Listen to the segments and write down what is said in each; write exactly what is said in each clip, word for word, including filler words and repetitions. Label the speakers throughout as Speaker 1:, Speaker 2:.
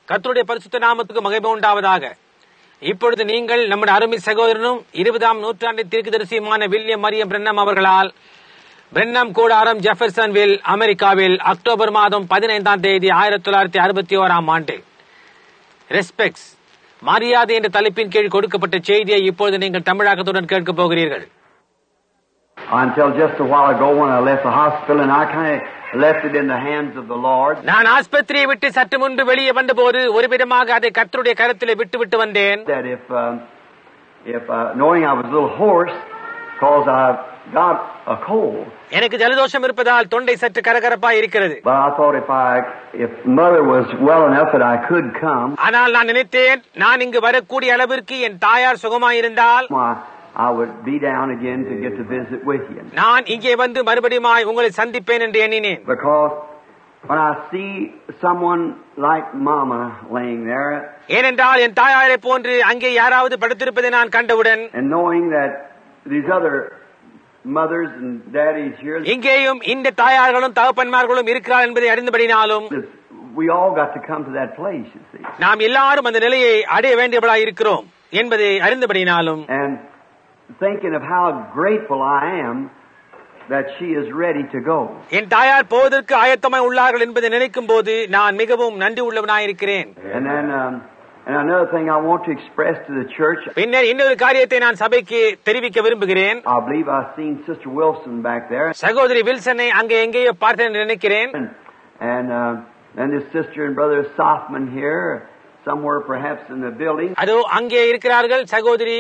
Speaker 1: கர்த்தருடைய பரிசுத்த நாமத்துக்கு மகிமை உண்டாவதாக. இப்பொழுது நீங்கள் நம்முடைய அருமை சகோதரனும் இருபதாம் நூற்றாண்டின் தீர்க்கதரிசியுமான வில்லியம் மரியம் பிரென்னம் அவர்களால் பிரென்னம் கூடாரம் ஜெஃபர்சன்வில் அமெரிக்காவில் அக்டோபர் மாதம் பதினைந்தாம் தேதி ஆயிரத்தி தொள்ளாயிரத்தி அறுபத்தி ஓராம் ஆண்டு ரெஸ்பெக்ட்ஸ் மரியாதை என்ற தலைப்பின் கீழ் கொடுக்கப்பட்ட செய்தியை இப்பொழுது நீங்கள் தமிழாக்கத்துடன் கேட்கப் போகிறீர்கள்.
Speaker 2: Until just a while ago when I left the hospital and I kind of left it in the hands of the Lord.
Speaker 1: நான் ஆஸ்பத்திரியை விட்டு சற்று முன்பு வெளியே வந்தபோது ஒரு விதமாக அதை கர்த்தருடைய கரத்திலே விட்டு விட்டு வந்தேன்.
Speaker 2: That if um, if uh, knowing I was a little hoarse because I got a cold.
Speaker 1: எனக்கு ஜலதோஷம் இருப்பதால் தொண்டை சற்று கரகரப்பாய் இருக்கிறது.
Speaker 2: But I thought if I if mother was well enough that I could come.
Speaker 1: ஆனால் நான் நினைத்தேன் நான் இங்கு வரக்கூடிய அளவிற்கு என் தாயார் சுகமாயிருந்தால்
Speaker 2: I would be down again to get to visit with you.
Speaker 1: நான் இங்கே வந்து மறுபடியும் உங்களை சந்திப்பேன் என்று எண்ணினேன்.
Speaker 2: Because when I see someone like Mama laying there,
Speaker 1: ஏனென்றால் என் தாயாரை போன்று அங்கே யாராவது படுத்திருப்பதை நான் கண்டவுடன்,
Speaker 2: and knowing that these other mothers and daddies here,
Speaker 1: இங்கேயும் இந்த தாயார்களும் தகப்பன்மார்களும் இருக்கிறார் என்பதை அறிந்தபடினாலும்
Speaker 2: we all got to come to that place, you see.
Speaker 1: நாம் எல்லாரும் அந்த நிலையை அடைய வேண்டியவர்களாய் இருக்கிறோம் என்பதை அறிந்தபடினாலும்,
Speaker 2: and thinking of how grateful I am that she is ready to go.
Speaker 1: என் தாயார் போவதற்கு ஆயத்தமாய் உள்ளார்கள் என்பதை நினைக்கும் போது நான் மிகவும் நன்றி உள்ளவனாய் இருக்கிறேன்.
Speaker 2: And then um, and another thing I want to express to the church.
Speaker 1: பின்னர் இன்னொரு காரியத்தை நான் சபைக்கு தெரிவிக்க விரும்புகிறேன்.
Speaker 2: I believe I've seen Sister Wilson back there.
Speaker 1: சகோதரி வில்சனை அங்கே எங்கேயோ பார்த்தேன் என்று நினைக்கிறேன்.
Speaker 2: And and uh, and this sister and brother Softman here somewhere perhaps in the building.
Speaker 1: அதோ அங்கே இருக்கிறார்கள். சகோதரி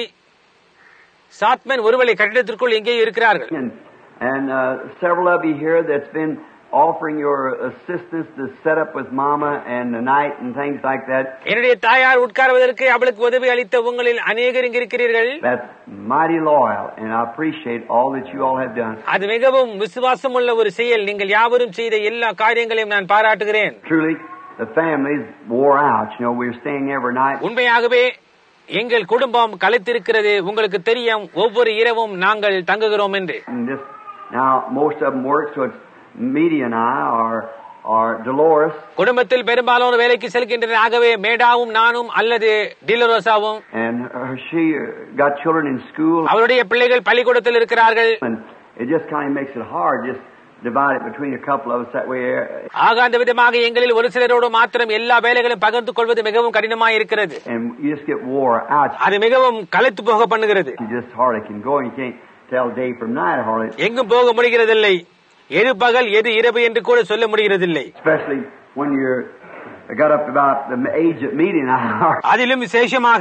Speaker 1: சாத்மன் ஒருவேளை கட்டிடத்திற்குள் எங்கே இருக்கிறார்கள்.
Speaker 2: And, and uh, several of you here that's been offering your assistance to set up with Mama and the night and things like that.
Speaker 1: என்னுடைய தாயார் உட்கார்வதற்கு அவளுக்கு உதவி அளித்த உங்களில் அநேகர் இங்கு இருக்கிறீர்கள்.
Speaker 2: That's mighty loyal and I appreciate all that you all have done.
Speaker 1: அது மிகவும் விசுவாசம் உள்ள ஒரு செயல். நீங்கள் யாவரும் செய்த எல்லா காரியங்களையும் நான் பாராட்டுகிறேன்.
Speaker 2: Truly the families wore out. You know, we were staying every night.
Speaker 1: உண்மையாகவே எங்கள் குடும்பம் கலைத்திருக்கிறது. உங்களுக்கு தெரியும், ஒவ்வொரு இரவும் நாங்கள் தங்குகிறோம் என்று.
Speaker 2: Now most of them work, so it's Media and I or or Dolores.
Speaker 1: குடும்பத்தில் பெரும்பாலான வேலைக்கு செல்கின்றனர். ஆகவே மேடாவும் நானும் அல்லது டிலரோசாவும்.
Speaker 2: And she got children in school.
Speaker 1: அவருடைய பிள்ளைகள் பள்ளிக்கூடத்தில் இருக்கிறார்கள்.
Speaker 2: And it just kind of makes it hard just divide it between a couple of us that way.
Speaker 1: ஆக அந்த விதமாக எங்களில் ஒரு சிலரோடு மாத்திரம் எல்லா வேலைகளையும் பகிர்ந்து கொள்வது மிகவும் கடினமாக இருக்கிறது.
Speaker 2: And you just get wore out.
Speaker 1: அது மிகவும் களைத்து போக பண்ணுகிறது.
Speaker 2: You just hardly can go. You can't tell day from night hardly.
Speaker 1: எங்கும் போக முடிகிறதில்லை. எது பகல் எது இரவு என்று கூட சொல்ல முடிகிறதில்லை.
Speaker 2: Especially when you're got up about the age of meeting hour.
Speaker 1: அதிலும் விசேஷமாக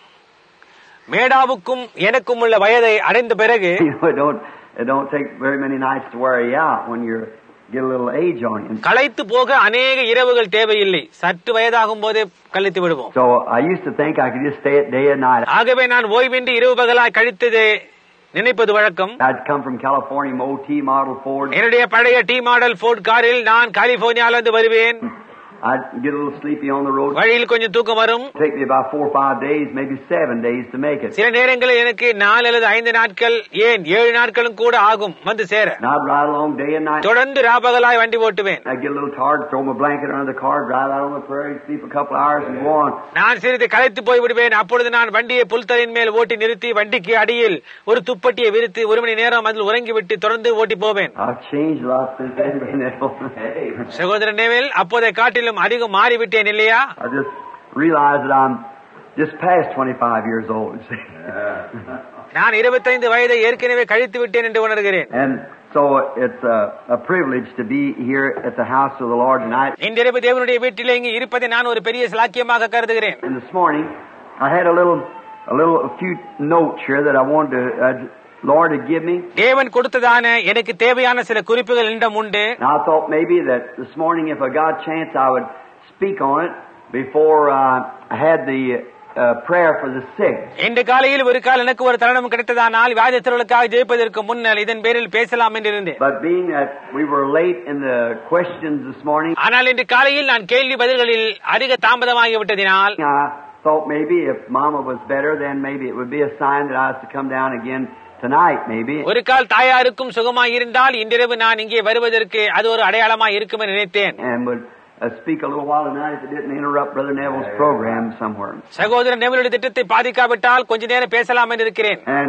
Speaker 1: மேடாவுக்கும் எனக்கும் உள்ள வயதை அடைந்த பிறகு
Speaker 2: it don't it don't take very many nights to wear you out when you get a little age on you.
Speaker 1: களைத்து போக அநேக இரவுகள் தேவையில்லை. சற்று வயதாகும் போதே களைத்து விடுவோம்.
Speaker 2: So I used to think I could just stay at day and night.
Speaker 1: ஆகவே நான் ஓய்வின்றி இரவு பகலாய் கழித்ததே நினைப்பது வழக்கம்.
Speaker 2: I'd come from California, O T model Ford.
Speaker 1: என்னுடைய பழைய டி மாடல் போர்ட் காரில் நான் கலிபோர்னியால இருந்து வருவேன்.
Speaker 2: I'd get a little sleepy on the road.
Speaker 1: வழியில் கொஞ்சம் தூக்கம் வரும்.
Speaker 2: Take me about four or five days, maybe seven days to make it.
Speaker 1: சில நேரங்களில் எனக்கு நாலு அல்லது ஐந்து நாட்கள், ஏன் ஏழு நாட்களும் கூட ஆகும் வந்து சேர.
Speaker 2: I'd ride along day and night.
Speaker 1: தொடர்ந்து ராபகலாய் வண்டி ஓட்டுவேன்.
Speaker 2: I'd get a little tired, throw my blanket under the car, drive out on the prairie, sleep a couple hours and go on.
Speaker 1: நான் சிறிது களைத்து போய் விடுவேன். அப்பொழுது நான் வண்டியை புல்தரின் மேல் ஓட்டி நிறுத்தி வண்டிக்கு அடியில் ஒரு துப்பட்டியை விரித்து ஒரு மணி நேரம் அதில் உறங்கிவிட்டு தொடர்ந்து ஓட்டி போவேன்.
Speaker 2: I've changed a lot since then.
Speaker 1: சகோதரன் நேவில் அப்போதை காட்டிலும் அதிகம் மாறிவிட்டேன் இல்லையா?
Speaker 2: I just realized that I'm just past twenty-five years old.
Speaker 1: நான் இருபத்தைந்து வயதை ஏற்கனவே கழித்து விட்டேன் என்று உணர்கிறேன்.
Speaker 2: And so it's a, a privilege to be here at the house of the Lord tonight.
Speaker 1: இன்றிரவு தேவனுடைய வீட்டிலே இங்கு இருப்பதை நான் ஒரு பெரிய சாக்கியமாக கருதுகிறேன்.
Speaker 2: And this morning I had a little a little a few notes here that I wanted to uh, Lord to give me.
Speaker 1: தேவன் கொடுத்ததான எனக்கு தேவையான சில குறிப்புகள் என்னிடம் உண்டு.
Speaker 2: And I thought maybe that this morning if I got a chance I would speak on it before uh, I had the uh, prayer for the sick.
Speaker 1: இந்த காலையில் ஒரு கால் எனக்கு ஒரு தருணம் கிடைத்ததானால் வியாதித்தவர்களுக்காக ஜெபிப்பதற்கு முன்னர் இதன் பேரில் பேசலாம் என்று இருந்தேன்.
Speaker 2: But being that we were late in the questions this morning,
Speaker 1: ஆனால் இன்று காலையில் நான் கேள்வி பதில்களில் அதிக தாமதமாகி விட்டதினால்
Speaker 2: I thought maybe if Mama was better then maybe it would be a sign that I was to come down again tonight maybe.
Speaker 1: ஒரு கால் தாயாருக்கும் சுகமாய் இருந்தால் இன்றிரவு நான் இங்கே வருவதற்கு அது ஒரு அடையாளமாய் இருக்கும் என்று நினைத்தேன்.
Speaker 2: And would uh, speak a little while tonight if it didn't interrupt Brother Neville's program somewhere.
Speaker 1: சகோதரர் நெவிலுடைய திட்டத்தை பாதிக்காவிட்டால் கொஞ்ச நேரம் பேசலாம் என்று இருக்கிறேன்.
Speaker 2: And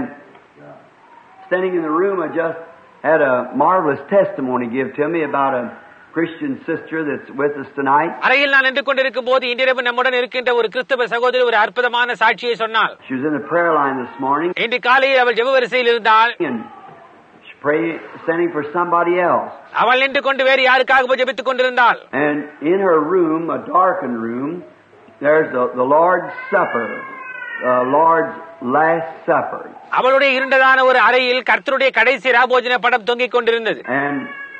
Speaker 2: standing in the room, I just had a marvelous testimony give to me about a Christian sister that's with us tonight.
Speaker 1: அறையில் நான் நின்று கொண்டிருக்கும் போது இன்றிரவு நம்முடன் இருக்கின்ற ஒரு கிறிஸ்தவ சகோதரி ஒரு அற்புதமான சாட்சியை சொன்னாள்.
Speaker 2: She was in the prayer line this morning.
Speaker 1: இன்று காலையில் அவள் ஜெப வரிசையில் இருந்தாள்.
Speaker 2: And she prayed, standing for somebody else.
Speaker 1: அவள் நின்று கொண்டு வேறு யாருக்காக ஜெபித்துக் கொண்டிருந்தாள்.
Speaker 2: And in her room, a darkened room, there's the, the Lord's Supper, the Lord's Last Supper.
Speaker 1: அவளுடைய இருண்டதான ஒரு அறையில் கர்த்தருடைய கடைசி ராபோஜன படம் தொங்கிக் கொண்டிருந்தது.
Speaker 2: And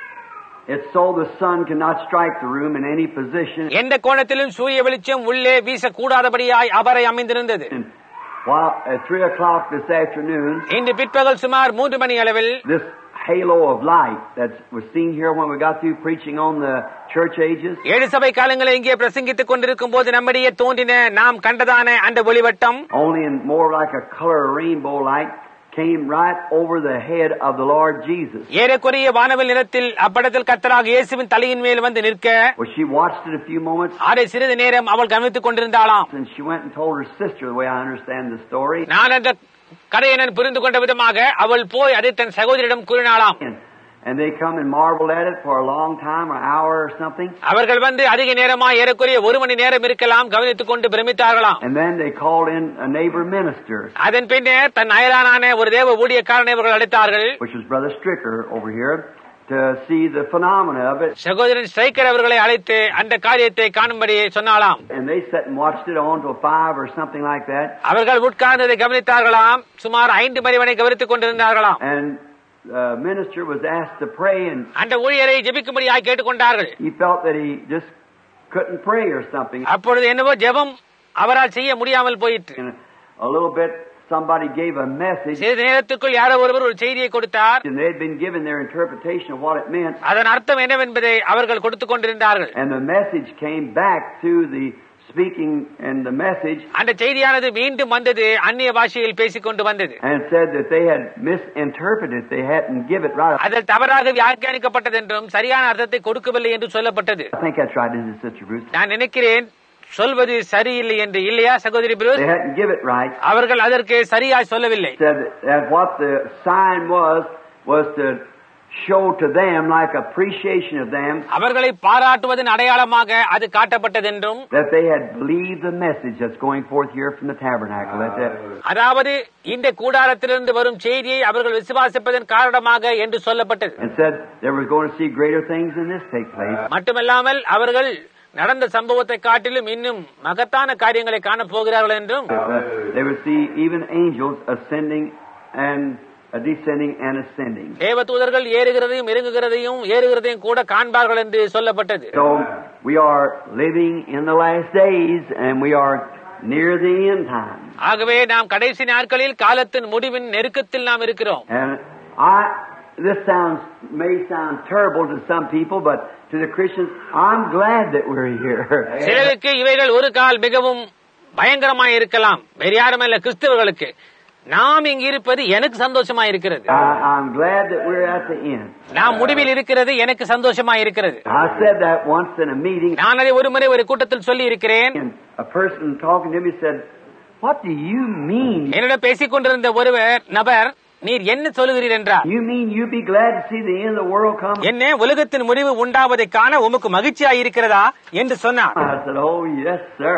Speaker 2: it's so the sun cannot strike the room in any position.
Speaker 1: எந்த கோணத்திலும் சூரிய வெளிச்சம் உள்ளே வீசக்கூடாதபடியாய் அவரை அமைந்திருந்தது.
Speaker 2: And while at three o'clock this afternoon,
Speaker 1: இன்று பிற்பகல் சுமார் மூன்று மணி அளவில்
Speaker 2: this halo of light that was seen here when we got through preaching on the church ages,
Speaker 1: ஏழு சபை காலங்களை இங்கே பிரசங்கித்துக் கொண்டிருக்கும் போது நம்மிடையே தோன்றின நாம் கண்டதான அந்த ஒளிவட்டம்
Speaker 2: only in more like a color rainbow light, came right over the head of the Lord Jesus.
Speaker 1: ஏறக்குறைய வானவில் நிறத்தில் அப்படத்தில் கர்த்தராக இயேசுவின் தலையின் மேல் வந்து நிற்க,
Speaker 2: well, she watched it a few moments,
Speaker 1: அதை சிறிது நேரம் அவள் கவனித்துக் கொண்டிருந்தாளாம்.
Speaker 2: and she went and told her sister, the way I understand the story.
Speaker 1: நான் அந்த கதையை நான் புரிந்து கொண்ட விதமாக அவள் போய் அதை தன் சகோதரியிடம் கூறினாளாம்.
Speaker 2: And they come and marveled at it for a long time, an hour or something.
Speaker 1: அவர்கள் வந்து அதிக நேரமா ஏறக்குறைய ஒரு மணி நேரம் இருக்கலாம் கவனித்துக் கொண்டு பிரமித்தார்களாம்.
Speaker 2: And then they called in a neighbor minister,
Speaker 1: அதன் பின்னர் தன் அயலானான ஒரு தேவ ஊழியக்காரனை அவர்கள் அழைத்தார்கள்,
Speaker 2: which was Brother Stricker over here, to see the phenomena of it.
Speaker 1: சகோதரன் ஸ்ட்ரைக்கர் அவர்களை அழைத்து அந்த காரியத்தை காணும்படி சொன்னாலாம்.
Speaker 2: And they sat and watched it on till five or something like that.
Speaker 1: அவர்கள் உட்கார்ந்ததை கவனித்தார்களாம். சுமார் ஐந்து மணி வரை கவனித்துக் கொண்டிருந்தார்களாம்.
Speaker 2: And the minister was asked to pray, and
Speaker 1: அந்த ஊழியரை ஜெபிக்கும்படியாய் கேட்டுக்கொண்டார்கள்.
Speaker 2: he felt that he just couldn't pray or something.
Speaker 1: அப்பொழுது என்னவோ ஜெபம் அவரால் செய்ய முடியாமல் போயிற்று.
Speaker 2: And a little bit somebody gave a message,
Speaker 1: சிறிது நேரத்துக்குள் யாரோ ஒருவர் ஒரு செய்தியை கொடுத்தார்.
Speaker 2: and they had been given their interpretation of what it meant.
Speaker 1: அதன் அர்த்தம் என்னவென்பதை அவர்கள் கொடுத்துக் கொண்டிருந்தார்கள்.
Speaker 2: And the message came back to the speaking, and the message,
Speaker 1: அந்த செய்தியானது மீண்டும் வந்தது, அந்நிய பாஷையில் பேசிக் கொண்டு வந்தது.
Speaker 2: and said that they had misinterpreted, they hadn't give it right.
Speaker 1: அதில் தவறாக வியாக்கியானிக்கப்பட்டது என்றும் சரியான அர்த்தத்தை கொடுக்கவில்லை என்று சொல்லப்பட்டது.
Speaker 2: I think that's right, isn't it, Sister Bruce?
Speaker 1: நான் நினைக்கிறேன் சொல்வது சரியில்லை என்று. இல்லையா சகோதரி Bruce?
Speaker 2: They hadn't give it right.
Speaker 1: அவர்கள் அதற்கு சரியாய் சொல்லவில்லை.
Speaker 2: Said that what the sign was was to show to them, like appreciation of them,
Speaker 1: அவர்களை பாராட்டுவதன் அடையாளமாக அது காட்டப்பட்டது என்றும்,
Speaker 2: that they had believed the message that's going forth here from the tabernacle. That's it.
Speaker 1: அதாவது இந்த கூடாரத்திலிருந்து வரும் செய்தியை அவர்கள் விசுவாசிப்பதன் காரணமாக என்று சொல்லப்பட்டது.
Speaker 2: And said they were going to see greater things than this take place.
Speaker 1: மட்டுமல்லாமல் அவர்கள் நடந்த சம்பவத்தை காட்டிலும் இன்னும் மகத்தான காரியங்களை காண போகிறார்கள் என்றும்,
Speaker 2: Uh, they would see even angels ascending and uh, descending and ascending.
Speaker 1: தேவதூதர்கள் ஏறுகிறதையும் இறங்குகிறதையும் ஏறுகிறதையும் கூட காண்பார்கள் என்று சொல்லப்பட்டது.
Speaker 2: So we are living in the last days, and we are near the end time.
Speaker 1: ஆகவே நாம் கடைசி நாட்களில் காலத்தின் முடிவின் நெருக்கத்தில் நாம் இருக்கிறோம்.
Speaker 2: And I, this sounds may sound terrible to some people, but to the Christians, I'm glad that we're here.
Speaker 1: சிலருக்கு இவைகள் ஒரு கால் மிகவும் பயங்கரமாய் இருக்கலாம். வேறு யாருமல்ல, கிறிஸ்தவர்களுக்கு நாம் இங்கு இருப்பது எனக்கு சந்தோஷமா இருக்கிறது.
Speaker 2: I, I'm glad that we're at the end.
Speaker 1: நாம் முடிவில் இருக்கிறது எனக்கு சந்தோஷமா இருக்கிறது.
Speaker 2: I said that once in a meeting,
Speaker 1: நான் அதை ஒரு முறை ஒரு கூட்டத்தில் சொல்லி இருக்கிறேன்.
Speaker 2: and a person talking to me said, "What do you mean?
Speaker 1: என்னிடம் பேசிக் கொண்டிருந்த ஒருவர் நபர், நீர் என்ன சொல்லுகிறீர் என்றார்.
Speaker 2: You mean you be glad to see the end of the world come?"
Speaker 1: என்ன உலகத்தின் முடிவு உண்டாவதை காண உமக்கு மகிழ்ச்சியாக இருக்கிறதா என்று சொன்னார்.
Speaker 2: I said, "Oh yes, sir."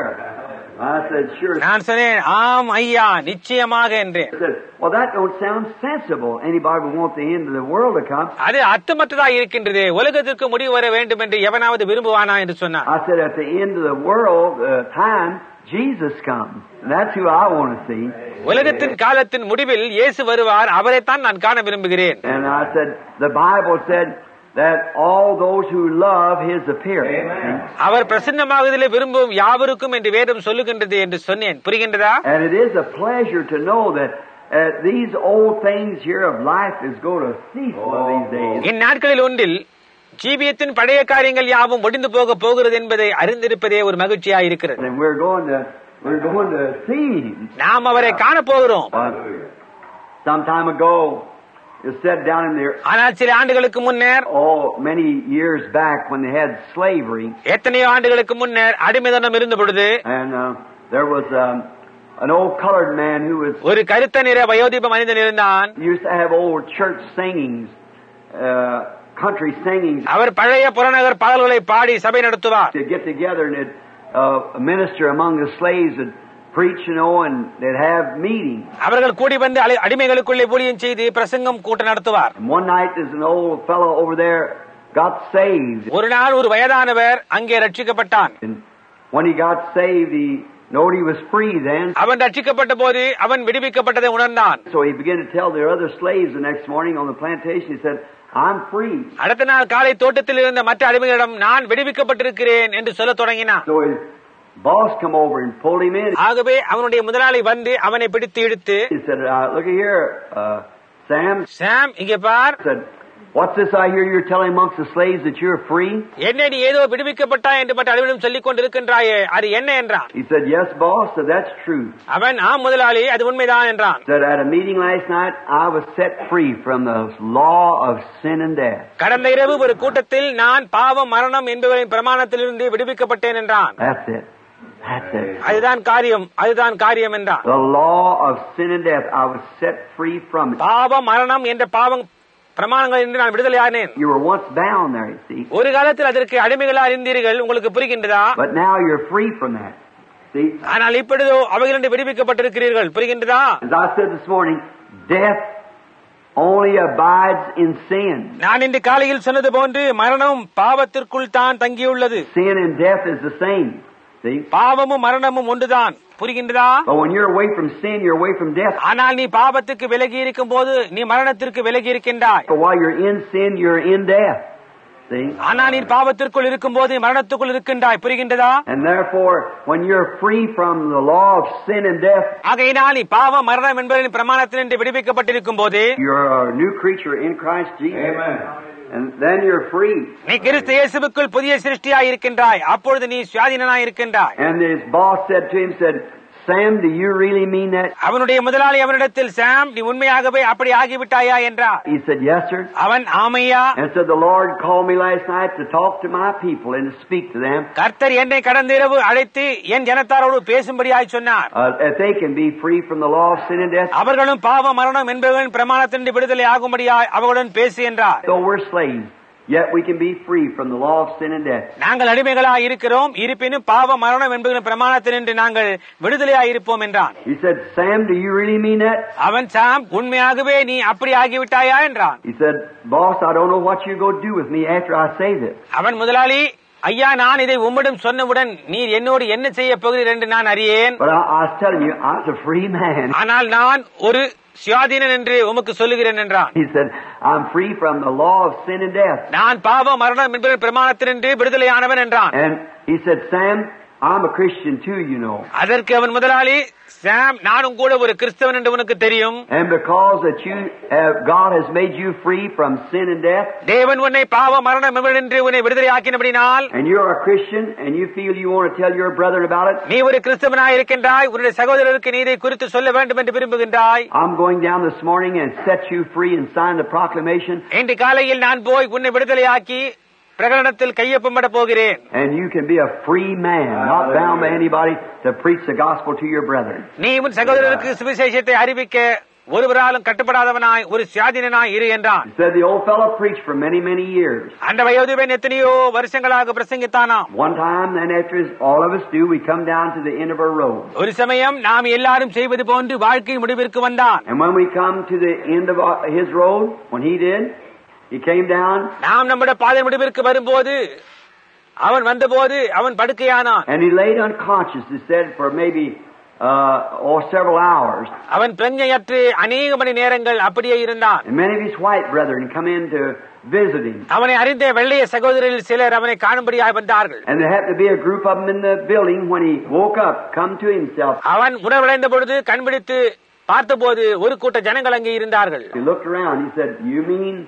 Speaker 2: I said, "Sure."
Speaker 1: நான் சொன்னேன், ஆம் ஐயா, நிச்சயமாக என்றேன்.
Speaker 2: I said, "Well, that don't sound sensible. Anybody would want the end of the world to come."
Speaker 1: அது அர்த்தமற்றதா இருக்கின்றது. உலகத்திற்கு முடிவு வர வேண்டும் என்று எவனாவது விரும்புவானா என்று சொன்னார்.
Speaker 2: I said, "At the end of the world, uh, time, Jesus comes. And that's who I want to see."
Speaker 1: உலகத்தின் காலத்தின் முடிவில் இயேசு வருவார், அவரைத்தான் நான் காண விரும்புகிறேன்.
Speaker 2: And I said, the Bible said that all those who love His appearing.
Speaker 1: அவர் பிரசன்னமாகுதலை விரும்பும் யாவருக்கும் என்று வேதம் சொல்லுகின்றது என்று சொன்னேன். புரிகின்றதா?
Speaker 2: And it is a pleasure to know that uh, these old things here of life is going to cease one of these days.
Speaker 1: இந்நாட்களில் ஒன்றில் ஜீவியத்தின் பழைய காரியங்கள் யாவும் முடிந்து போக போகிறது என்பதை அறிந்திருப்பதே ஒரு மகிழ்ச்சியா இருக்கிறது.
Speaker 2: And we're going to we're going to see Him.
Speaker 1: நாம் அவரை காண போகிறோம்.
Speaker 2: Some time ago, is said down in there,
Speaker 1: ஆனால் சில ஆண்டுகளுக்கு முன்னர்,
Speaker 2: oh, many years back when they had slavery,
Speaker 1: எத்தனையோ ஆண்டுகளுக்கு முன்னர் அடிமைதனம் இருந்த பொழுது,
Speaker 2: and uh, there was um, an old colored man who was
Speaker 1: ஒரு கருத்த நிற வயோதிப மனிதன் இருந்தான்.
Speaker 2: used to have old church singings, uh, country singings.
Speaker 1: அவர் பழைய புறநகர் பாடல்களை பாடி சபை நடத்துவார்.
Speaker 2: To get together and they'd, uh, minister among the slaves and preach, you know, and they'd have meetings.
Speaker 1: அவர்கள் கூடி வந்து அடி- அடிமைகளுக்குள்ளே ஊழியம் செய்து பிரசங்கம் கூட்டம் நடத்துவார்.
Speaker 2: And one night there's an old fellow over there got saved.
Speaker 1: ஒரு நாள் ஒரு வயதானவர் அங்கே ரட்சிக்கப்பட்டான்.
Speaker 2: And when he got saved, he knowed he was free then.
Speaker 1: அவன் ரட்சிக்கப்பட்ட போது அவன் விடுவிக்கப்பட்டதை உணர்ந்தான்.
Speaker 2: So he began to tell the other slaves the next morning on the plantation, he said, I'm free.
Speaker 1: அடுத்த நாள் காலை தோட்டத்தில் இருந்த மற்ற அடிமைகளிடம் நான் விடுவிக்கப்பட்டிருக்கிறேன் என்று சொல்லத் தொடங்கினான்.
Speaker 2: So his boss come over and pulled him in.
Speaker 1: ஆகவே அவனுடைய முதலாளி வந்து அவனை பிடித்து இழுத்து,
Speaker 2: He said, uh, look here, uh, Sam.
Speaker 1: சாம், இங்கே பார்,
Speaker 2: Said, what's this I hear you're telling amongst the slaves that you're free?
Speaker 1: என்ன நீ ஏதோ விடுவிக்கப்பட்டாய் என்று மற்ற அடிமையிடம் சொல்லிக் கொண்டிருக்கின்றாயே, அது என்ன என்றான்.
Speaker 2: He said, yes, boss. Said, that's true.
Speaker 1: அவன், ஆம் முதலாளி, அது உண்மைதான் என்றான்.
Speaker 2: Said, at a meeting last night, I was set free from the law of sin and death.
Speaker 1: கடந்த இரவு ஒரு கூட்டத்தில் நான் பாவம் மரணம் என்பவரின் பிரமாணத்திலிருந்து விடுவிக்கப்பட்டேன் என்றான்.
Speaker 2: That's it. That's it.
Speaker 1: அதுதான் காரியம், அதுதான் காரியம் என்றான்.
Speaker 2: The law of sin and death, I was set free from it.
Speaker 1: பாவம் மரணம் என்ற பாவம் பிரமாணங்கள் என்று நான் விடுதலையானேன்.
Speaker 2: You were once bound there, you see.
Speaker 1: ஒரு காலத்தில் அதற்கு அடிமைகளா இருந்தீர்கள், உங்களுக்கு புரிகின்றதா?
Speaker 2: But now you're free from that. See?
Speaker 1: ஆனால் இப்பொழுதோ அவைகளிலிருந்து விடுவிக்கப்பட்டிருக்கிறீர்கள், புரிகின்றதா?
Speaker 2: As I said this morning, death only abides in sin.
Speaker 1: நான் இன்று காலையில் சொன்னது போன்று மரணம் பாவத்திற்குள் தான் தங்கியுள்ளது.
Speaker 2: Sin and death is the same. See?
Speaker 1: பாவமும் மரணமும் ஒன்றுதான், புரிகின்றதா?
Speaker 2: But when you're away from sin, you're away from death.
Speaker 1: ஆனால் நீ பாவத்துக்கு விலகி இருக்கும் போது நீ மரணத்திற்கு விலகி இருக்கின்றாய்.
Speaker 2: But while you're in sin, you're in death. See?
Speaker 1: ஆனால் நீ பாவத்திற்குள் இருக்கும் போது மரணத்துக்குள் இருக்கின்றாய், புரிகின்றதா?
Speaker 2: And therefore, when you're free from the law of sin and death,
Speaker 1: ஆகையினால் நீ பாவம் மரணம் என்பதின் பிரமாணத்தினின்று விடுவிக்கப்பட்டிருக்கும் போது
Speaker 2: you're a new creature in Christ Jesus. Amen. And then you're free.
Speaker 1: நீ கிறிஸ்து இயேசுவுக்குள் புதிய சிருஷ்டியாய் இருக்கின்றாய், அப்பொழுது நீ சுயாதீனனாய் இருக்கின்றாய்.
Speaker 2: And his boss said to him, said, Sam, do you really mean that?
Speaker 1: அவனுடைய முதலாளி அவனிடத்தில், சாம், நீ உண்மையாகவே அப்படி ஆகிவிட்டாயா என்றார்.
Speaker 2: He said, yes, sir.
Speaker 1: அவன், ஆமையா.
Speaker 2: And said, the Lord called me last night to talk to my people and to speak to them.
Speaker 1: கர்த்தர் என்னை கடந்த இரவு அழைத்து என் ஜனத்தாரோடு பேசும்படியாய் சொன்னார்.
Speaker 2: Uh, that they can be free from the law of sin and death.
Speaker 1: அவர்களும் பாவ மரணம் என்பவன் பிரமாணத்திலிருந்து விடுதலை ஆகும்படியாய் அவர்களுடன் பேசு என்றார்.
Speaker 2: Though we're slaves, yet we can be free from the law of sin and death.
Speaker 1: நாங்கள் அடிமைகளாய் இருக்கிறோம், இருப்பினும் பாவ மரணம் என்பதன் பிரமாணத்தினின்று நாங்கள் விடுதலையாய் இருப்போம் என்றான்.
Speaker 2: He said, Sam, do you really mean that?
Speaker 1: அவன், சாம், உண்மையாகவே நீ அப்படி ஆகிவிட்டாயா என்றான்.
Speaker 2: He said, boss, I don't know what you're going to do with me after I say this.
Speaker 1: அவன், முதலாளி, ஐயா, நான் இதை உம்மிடம் சொன்னவுடன் நீர் என்னோடு என்ன செய்ய போகிறீர் என்று நான் அறியேன்.
Speaker 2: But I, I was telling you, I was a free man.
Speaker 1: ஆனால் நான் ஒரு சுயாதீனன் என்று உமக்கு சொல்லுகிறேன் என்றான்.
Speaker 2: He said, I'm free from the law of sin and death.
Speaker 1: நான் பாவ மரணம் என்பதன் பிரமாணத்தினின்று விடுதலையானவன் என்றான்.
Speaker 2: And he said, Sam, I'm a Christian too, you know.
Speaker 1: அதற்கு அவன், முதலாளி, சாம், நானும் கூட ஒரு கிறிஸ்தவன் என்று உனக்கு தெரியும்.
Speaker 2: And because that you have, God has made you free from sin and death.
Speaker 1: தேவன் உன்னை பாவ மரணம் என்று உன்னை விடுதலை ஆக்கினபடினால்,
Speaker 2: And you're a Christian and you feel you want to tell your brother about it.
Speaker 1: நீ ஒரு கிறிஸ்தவனாய் இருக்கின்றாய், உன்னுடைய சகோதரருக்கு நீ இதை குறித்து சொல்ல வேண்டும் என்று விரும்புகின்றாய்.
Speaker 2: I'm going down this morning and set you free and sign the proclamation.
Speaker 1: இன்று காலையில் நான் போய் உன்னை விடுதலையாக்கி பிரகடனத்தில் கையொப்பமிட போகிறேன்.
Speaker 2: And you can be a free man, not bound by anybody, to preach the gospel to your brethren.
Speaker 1: நீ உன் சகோதரருக்கு சுவிசேஷத்தை அறிவிக்க ஒருவராலும் கட்டுப்படாதவனாய் ஒரு சுயாதீனனாய் இரு என்றான்.
Speaker 2: Said the old fellow preached for many, many years.
Speaker 1: அந்த வயோதிபன் எத்தனையோ வருஷங்களாக பிரசங்கித்தானாம்.
Speaker 2: One time, then after all of us do, we come down to the end of our road.
Speaker 1: ஒரு சமயம் நாம் எல்லாரும் செய்வது போன்று வாழ்க்கை முடிவிற்கு வந்தான்.
Speaker 2: And when we come to the end of his road, when he did, he came down.
Speaker 1: நாம் நம்முடைய பாதை முடிவிற்கு வரும்போது, அவன் வந்தபோது அவன் படுக்கையானான்.
Speaker 2: And he laid unconscious, he said, for maybe uh, or several hours.
Speaker 1: அவன் பிரஞையற்று அநேக மணி நேரங்கள் அப்படியே இருந்தான்.
Speaker 2: And many of his white brethren come in to visit him.
Speaker 1: அவனை அறிந்த வெள்ளைய சகோதரரில் சிலர் அவனை காணும்படியாய் வந்தார்கள்.
Speaker 2: And there happened to be a group of them in the building when he woke up, come to himself.
Speaker 1: அவன் உணர்வடைந்த பொழுது கண்பிடித்து பார்த்தபோது ஒரு கூட்ட ஜனங்கள் அங்கே இருந்தார்கள்.
Speaker 2: He looked around, he said, you mean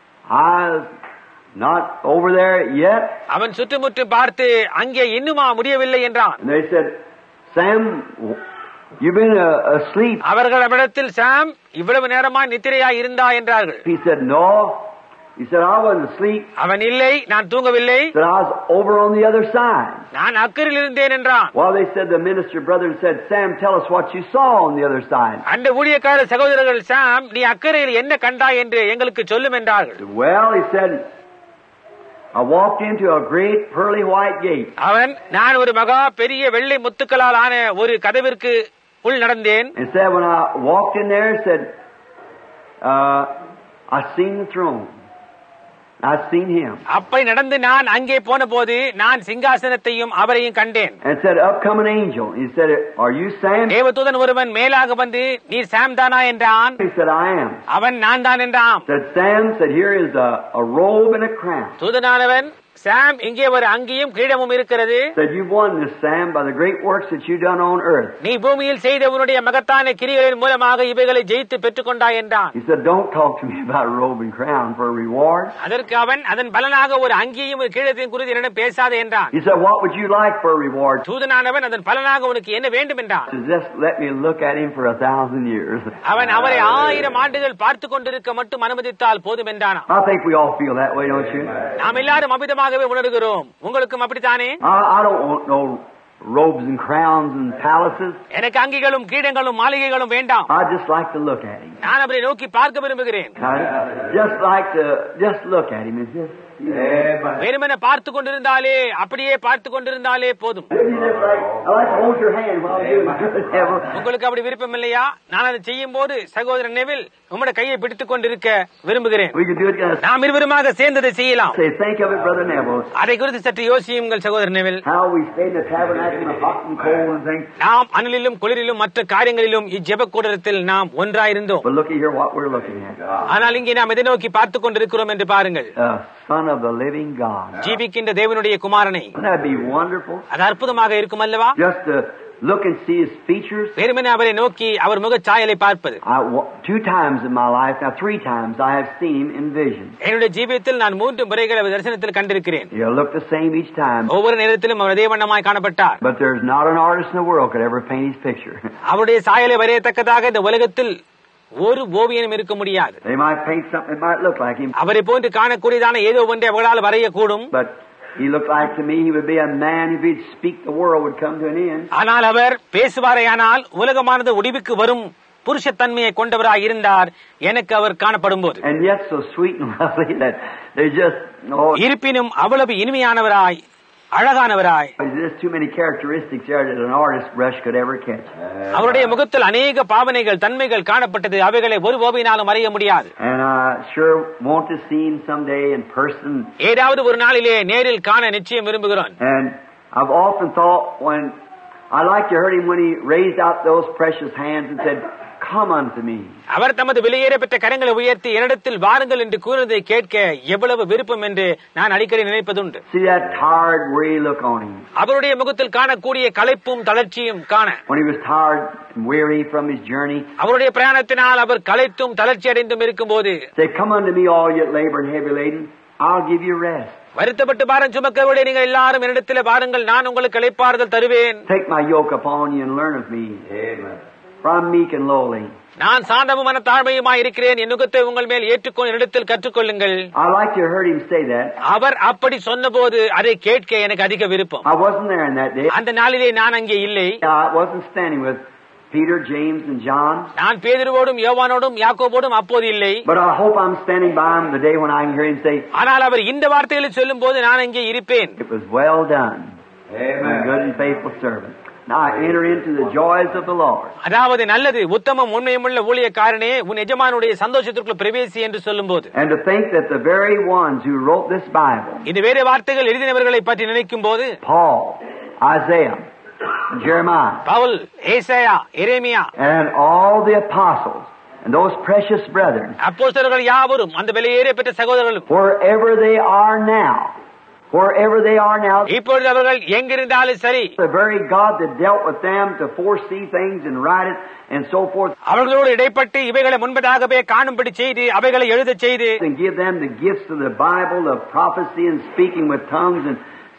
Speaker 2: I'm not over there yet?
Speaker 1: அவன் சுற்றுமுற்று பார்த்து அங்கே இன்னுமா முடியவில்லை என்றான்.
Speaker 2: And they said, Sam, You've been uh, asleep.
Speaker 1: அவர்கள் அவரிடத்தில் சாம் இவ்வளவு நேரமாய் நித்திரையாய் இருந்தா என்றார்கள்.
Speaker 2: He said, no. He said, I wasn't asleep.
Speaker 1: அவன் இல்லை, நான் தூங்கவில்லை.
Speaker 2: He said, I was over on the other side.
Speaker 1: நான் அக்கறையில் இருந்தேன் என்றான்.
Speaker 2: Well, they said, the minister brother said, Sam, tell us what you saw on the other side.
Speaker 1: அந்த ஊழியக்கார சகோதரர்கள், சாம் நீ அக்கறையில் என்ன கண்டாய் என்று எங்களுக்கு சொல்லும் என்றார்கள்.
Speaker 2: Well, he said, I walked into a great pearly white gate.
Speaker 1: அவன், நான் ஒரு மகா பெரிய வெள்ளை முத்துக்களால் ஆன ஒரு கதவிற்கு உள் நடந்தேன்.
Speaker 2: And said, when I walked in there, said, uh, I seen the throne. I seen him.
Speaker 1: அப்பை நடந்து நான் அங்கே போன போது நான் சிங்காசனத்தையும் அவரையும் கண்டேன்.
Speaker 2: And said, up come an angel. He said, are you Sam?
Speaker 1: தேவதூதன் ஒருவன் மேலாக வந்து, நீ சாம் தானா என்றான்.
Speaker 2: He said, I am.
Speaker 1: அவன், நான் தான் என்றான்.
Speaker 2: Said Sam, said, here is a, a robe and a crown.
Speaker 1: தூதனானவன், சாம் இங்கே ஒரு அங்கியும் கிரீடமும் இருக்கிறது.
Speaker 2: Said, you've won this, Sam, by the great works that you've done on earth.
Speaker 1: நீ பூமியில் செய்த உன்னுடைய மகத்தான கிரியைகளின் மூலமாக இவைகளை ஜெயித்து பெற்றுக்கொண்டாய் என்றான்.
Speaker 2: He said, don't talk to me about robe and crown for a reward.
Speaker 1: அதற்கு அவன், அதன் பலனாக ஒரு அங்கியையும் ஒரு கிரீடத்தையும் குறித்து என்னிடம் பேசாதே என்றான்.
Speaker 2: He said, what would you like for a reward?
Speaker 1: தூதனானவன், அதன் பலனாக உனக்கு என்ன வேண்டும் என்றான்.
Speaker 2: Just let me look at him for a thousand years.
Speaker 1: அவன் அவரை ஆயிரம் ஆண்டுகள் பார்த்து கொண்டிருக்க மட்டும் அனுமதித்தால் போதும் என்றான்.
Speaker 2: I think we all feel that way, don't you?
Speaker 1: நாம் எல்லாரும் அமிதமாகவே உணர்கிறோம். உங்களுக்கும் அப்படித்தானே?
Speaker 2: I, I don't want no robes and crowns and palaces.
Speaker 1: எனக்கு அங்கிகளும் கிரீடங்களும் மாளிகைகளும் வேண்டாம்.
Speaker 2: I just like to look at him.
Speaker 1: நான் அவரை நோக்கி பார்க்க விரும்புகிறேன்.
Speaker 2: I just like to just look at him and just
Speaker 1: வெறுமனே பார்த்து கொண்டிருந்தாலே, அப்படியே பார்த்து கொண்டிருந்தாலே போதும். உங்களுக்கு அப்படி விருப்பம் இல்லையா? நான் அதை செய்யும் போது சகோதரன் நெவில் உங்களுடைய கையை பிடித்துக் கொண்டிருக்க விரும்புகிறேன். நாம் இருவருமாக சேர்ந்ததை செய்யலாம். அதை குறித்து சற்று யோசியுங்கள் சகோதரன் நெவில். நாம் அனலிலும் குளிரிலும் மற்ற காரியங்களிலும் இஜெப கூடத்தில் நாம் ஒன்றாயிருந்தோம். ஆனால் இங்கே நாம் எதை நோக்கி பார்த்துக் கொண்டிருக்கிறோம் என்று பாருங்கள்.
Speaker 2: Son of the living God.
Speaker 1: ஜீவிக்கின்ற தேவனுடைய குமாரனை.
Speaker 2: Wouldn't that be wonderful?
Speaker 1: அது அற்புதமாக இருக்கும் அல்லவா?
Speaker 2: Just to look and see his features.
Speaker 1: வெறுமனே அவரை நோக்கி அவர் முகச் சாயலை பார்ப்பது.
Speaker 2: Two times in my life, now three times, I have seen him in vision.
Speaker 1: என்னுடைய ஜீவியத்தில் நான் மூன்று முறைகள் அவர் தரிசனத்தில் கண்டிருக்கிறேன்.
Speaker 2: He'll look the same each time.
Speaker 1: ஒவ்வொரு நேரத்திலும் அவர் அதே வண்ணமாய் காணப்பட்டார்.
Speaker 2: But there's not an artist in the world could ever paint his picture.
Speaker 1: அவருடைய சாயலை வரையத்தக்கதாக இந்த உலகத்தில் ஒரு ஓவியனும் இருக்க முடியாது.
Speaker 2: They might paint something that might look like him.
Speaker 1: அவரை போன்று காணக்கூடியதான ஏதோ ஒன்றை அவர்களால் வரையக்கூடும்.
Speaker 2: But he looked like to me he would be a man if he'd speak the world would come to an end.
Speaker 1: ஆனால் அவர் பேசுவாரேயானால் உலகமானது முடிவுக்கு வரும் புருஷத்தன்மையை கொண்டவராய் இருந்தார் எனக்கு அவர் காணப்படும் போது.
Speaker 2: And yet so sweet and lovely that they just oh,
Speaker 1: இருப்பினும் அவ்வளவு இனிமையானவராய் அழகானவராய்.
Speaker 2: There's too many characteristics there that an artist brush could ever catch.
Speaker 1: அவருடைய முகத்தில் அநேக பாவனைகள் தன்மைகள் காணப்பட்டது. அவைகளை ஒரு ஓவியனாலும் அறிய முடியாது.
Speaker 2: And I sure want to see him someday in person.
Speaker 1: ஏதாவது ஒரு நாளிலே நேரில் காண நிச்சயம் விரும்புகிறேன்.
Speaker 2: And I've often thought when I like to heard him when he raised out those precious hands and said, "Come unto me."
Speaker 1: அவர் தமது விலையேற பெற்ற கரங்களை உயர்த்தி என்னிடத்தில் வாருங்கள் என்று கூறுவதை கேட்க எவ்வளவு விருப்பம் என்று நான் அடிக்கடி நினைப்பதுண்டு.
Speaker 2: See that tired, weary look on him.
Speaker 1: அவருடைய முகத்தில் காணக்கூடிய களைப்பும் தளர்ச்சியும் காண.
Speaker 2: When he was tired and weary from his journey.
Speaker 1: அவருடைய பிரயாணத்தினால் அவர் களைத்தும் தளர்ச்சி அடைந்தும் இருக்கும்போது,
Speaker 2: "Say, come unto me, all ye labor and heavy laden, I'll give you rest."
Speaker 1: வருத்தப்பட்டு பாரம் சுமக்கவில்லை நீங்கள் எல்லாரும் என்னிடத்தில் வாருங்கள், நான் உங்களுக்கு இளைப்பாறுதல் தருவேன்.
Speaker 2: Take my yoke upon you and learn of me. Amen. For I'm meek and lowly.
Speaker 1: நான் சாந்தமும் மனத்தாழ்மையுமாய் இருக்கிறேன், என் நுகத்தை உங்கள் மேல் ஏற்றுக்கொண்டு என்னிடத்தில் கற்றுக்கொள்ளுங்கள்.
Speaker 2: I like to heard him say that.
Speaker 1: அவர் அப்படி சொன்னபோது அதை கேட்க எனக்கு அதிக விருப்பம்.
Speaker 2: I wasn't there in that day.
Speaker 1: அந்த நாளிலே நான் அங்கே இல்லை.
Speaker 2: I wasn't standing with Peter, James, and John.
Speaker 1: நான் பேதுருவோடும் யோவானோடும் யாக்கோபோடும் அப்போது இல்லை.
Speaker 2: But I hope I'm standing by him the day when I can hear him say,
Speaker 1: ஆனால் அவர் இந்த வார்த்தைகளை சொல்லும் போது நான் அங்கே இருப்பேன்.
Speaker 2: "It was well done, my good and faithful servant. Now I enter into the joys of the Lord."
Speaker 1: அதாவது நல்லது உத்தமம் உண்மையுமுள்ள ஊழியக்காரனே உன் எஜமானுடைய சந்தோஷத்திற்குள் பிரவேசி என்று சொல்லும்போது.
Speaker 2: And to think that the very ones who wrote this Bible,
Speaker 1: இந்த வேத வார்த்தைகள் எழுதினவர்களை பற்றி நினைக்கும் போது,
Speaker 2: Paul, Isaiah, Jeremiah,
Speaker 1: பவுல், ஏசாயா, எரேமியா,
Speaker 2: and all the apostles and those precious brethren,
Speaker 1: அப்போஸ்தலர்கள் யாவரும் அந்த விலையேற பெற்ற சகோதரர்களும்,
Speaker 2: wherever they are now, wherever they are now,
Speaker 1: இப்பொழுது அவர்கள் எங்கிருந்தாலும் சரி,
Speaker 2: the very God that dealt with them to foresee things and write it and so forth,
Speaker 1: அவர்களோடு இடைப்பட்டு இவைகளை முன்பதாகவே காணும்படி செய்து அவைகளை எழுதச் செய்து
Speaker 2: and give them the gifts of the Bible of prophecy and speaking with tongues and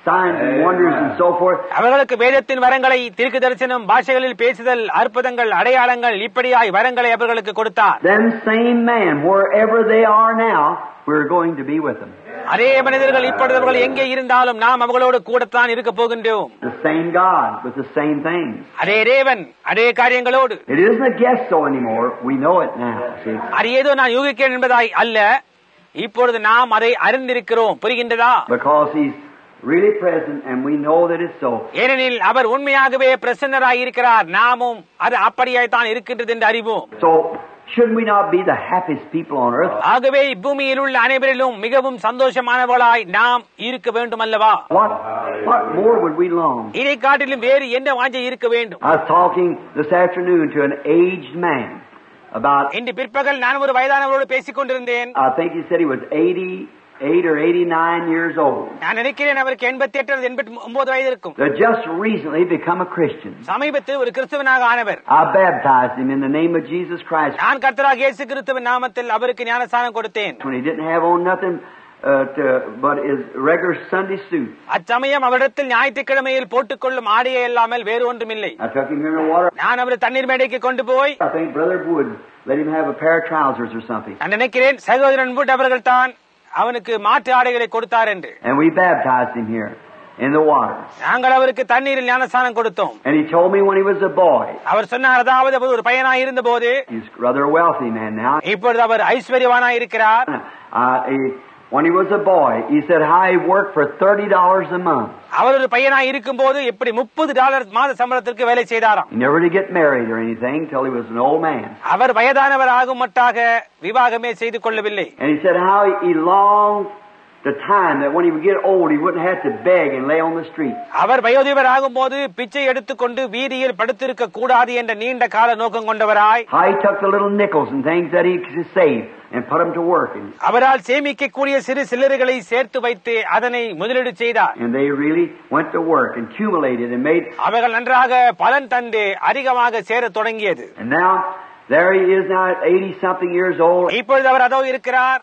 Speaker 2: signs and wonders and so forth.
Speaker 1: அவர்களுக்கு வேதத்தின் வரங்களை, தீர்க்க தரிசனம், பாஷைகளில் பேசுதல், அற்புதங்கள், அடையாளங்கள், இப்படியாய் வரங்களை அவர்களுக்கு கொடுத்தார்.
Speaker 2: Them same man, wherever they are now, we're going to be with them.
Speaker 1: அதே மனிதர்கள் இப்பொழுது அவர்கள் எங்கே இருந்தாலும் நாம் அவர்களோடு கூடத்தான் இருக்க போகின்றோம்.
Speaker 2: The same God with the same things.
Speaker 1: அதே தேவன் அதே காரியங்களோடு.
Speaker 2: It isn't a guess so anymore. We know it now. See?
Speaker 1: அது ஏதோ நான் யூகிக்கிறேன் என்பதாய் அல்ல, இப்பொழுது நாம் அதை அறிந்திருக்கிறோம். புரிகின்றதா?
Speaker 2: Because He's really present and we know that it's so.
Speaker 1: ஏனெனில் அவர் உண்மையாகவே பிரசன்னராய் இருக்கிறார், நாமும் அது அப்படியாய் தான் இருக்கின்றது என்று அறிவோம்.
Speaker 2: So shouldn't we not be the happiest people on earth?
Speaker 1: ஆகவே பூமியில் உள்ள அனைவரிலும் மிகவும் சந்தோஷமானவர்களாய் நாம் இருக்க வேண்டும் அல்லவா?
Speaker 2: What what more would we long?
Speaker 1: இதை காட்டிலும் வேறு என்ன வாஞ்சை இருக்க வேண்டும்?
Speaker 2: I was talking this afternoon to an aged man about,
Speaker 1: இன்று பிற்பகல் நான் ஒரு வயதானவரோடு பேசிக் கொண்டிருந்தேன்.
Speaker 2: I think he said he was eighty-eight or eighty-nine years old.
Speaker 1: நான் நினைக்கிறேன் அவருக்கு எண்பத்தி எட்டு அல்லது எண்பத்தி ஒன்பது வயது இருக்கும்.
Speaker 2: That just recently become a Christian.
Speaker 1: சமீபத்தில் ஒரு கிறிஸ்தவனாக ஆனவர்.
Speaker 2: I baptized him in the name of Jesus Christ.
Speaker 1: நான் கர்த்தராகிய இயேசு கிறிஸ்துவின் நாமத்தில் அவருக்கு ஞானஸ்நானம் கொடுத்தேன்.
Speaker 2: When he didn't have on nothing uh, to, but his regular Sunday suit.
Speaker 1: அச்சமயம் அவரிடத்தில் ஞாயிற்றுக்கிழமையில் போட்டுக்கொள்ளும் ஆடையை இல்லாமல் வேறு ஒன்றுமில்லை.
Speaker 2: I took him here in the water.
Speaker 1: நான் அவரை தண்ணீர் மேடைக்கு கொண்டு போய்,
Speaker 2: I think Brother Wood let him have a pair of trousers or something.
Speaker 1: நான் நினைக்கிறேன் சகோதரன் wood அவர்கள் தான் அவனுக்கு மாற்று ஆடைகளை கொடுத்தார் என்று.
Speaker 2: And we baptized him here in the water.
Speaker 1: நாங்கள் அவருக்கு தண்ணீரில் ஞானஸ்நானம் கொடுத்தோம்.
Speaker 2: And he told me when he was a boy.
Speaker 1: அவர் சொன்னார், அதாவது அவர் ஒரு பையனாய் இருந்தபோது,
Speaker 2: He's rather a wealthy man now.
Speaker 1: இப்பொழுது அவர் ஐஸ்வர்யவானாய் இருக்கிறார்.
Speaker 2: Uh, he, when he was a boy, he said how he worked for thirty dollars a month.
Speaker 1: அவர் ஒரு பையனாய் இருக்கும்போது எப்படி முப்பது டாலர் மாத சம்பளத்திற்கு வேலை செய்தாராம்.
Speaker 2: He never did get married or anything till he was an old man.
Speaker 1: அவர் வயதானவர் ஆகும் மட்டாக விவாகமே செய்து கொள்ளவில்லை.
Speaker 2: And he said how he longed the time that when he would get old he wouldn't have to beg and lay on the street.
Speaker 1: அவர் வயோதிபர் ஆகும்போது பிச்சை எடுத்துக்கொண்டு வீதியில் படுத்திருக்க கூடாது என்ற நீண்ட கால நோக்கம் கொண்டவராய்,
Speaker 2: How he took the little nickels and things that he could save and put them to work. And,
Speaker 1: அவரால் சேமிக்கக்கூடிய சிறு சில்லறைகளை சேர்த்து வைத்து அதனை முதலீடு செய்தார்.
Speaker 2: and they really went to work and accumulated and made.
Speaker 1: அவைகள் நன்றாக பலன் தந்து அதிகமாக சேர தொடங்கியது.
Speaker 2: And now there he is now at eighty something years old.
Speaker 1: இப்பொழுது அவர் அதோ இருக்கிறார்.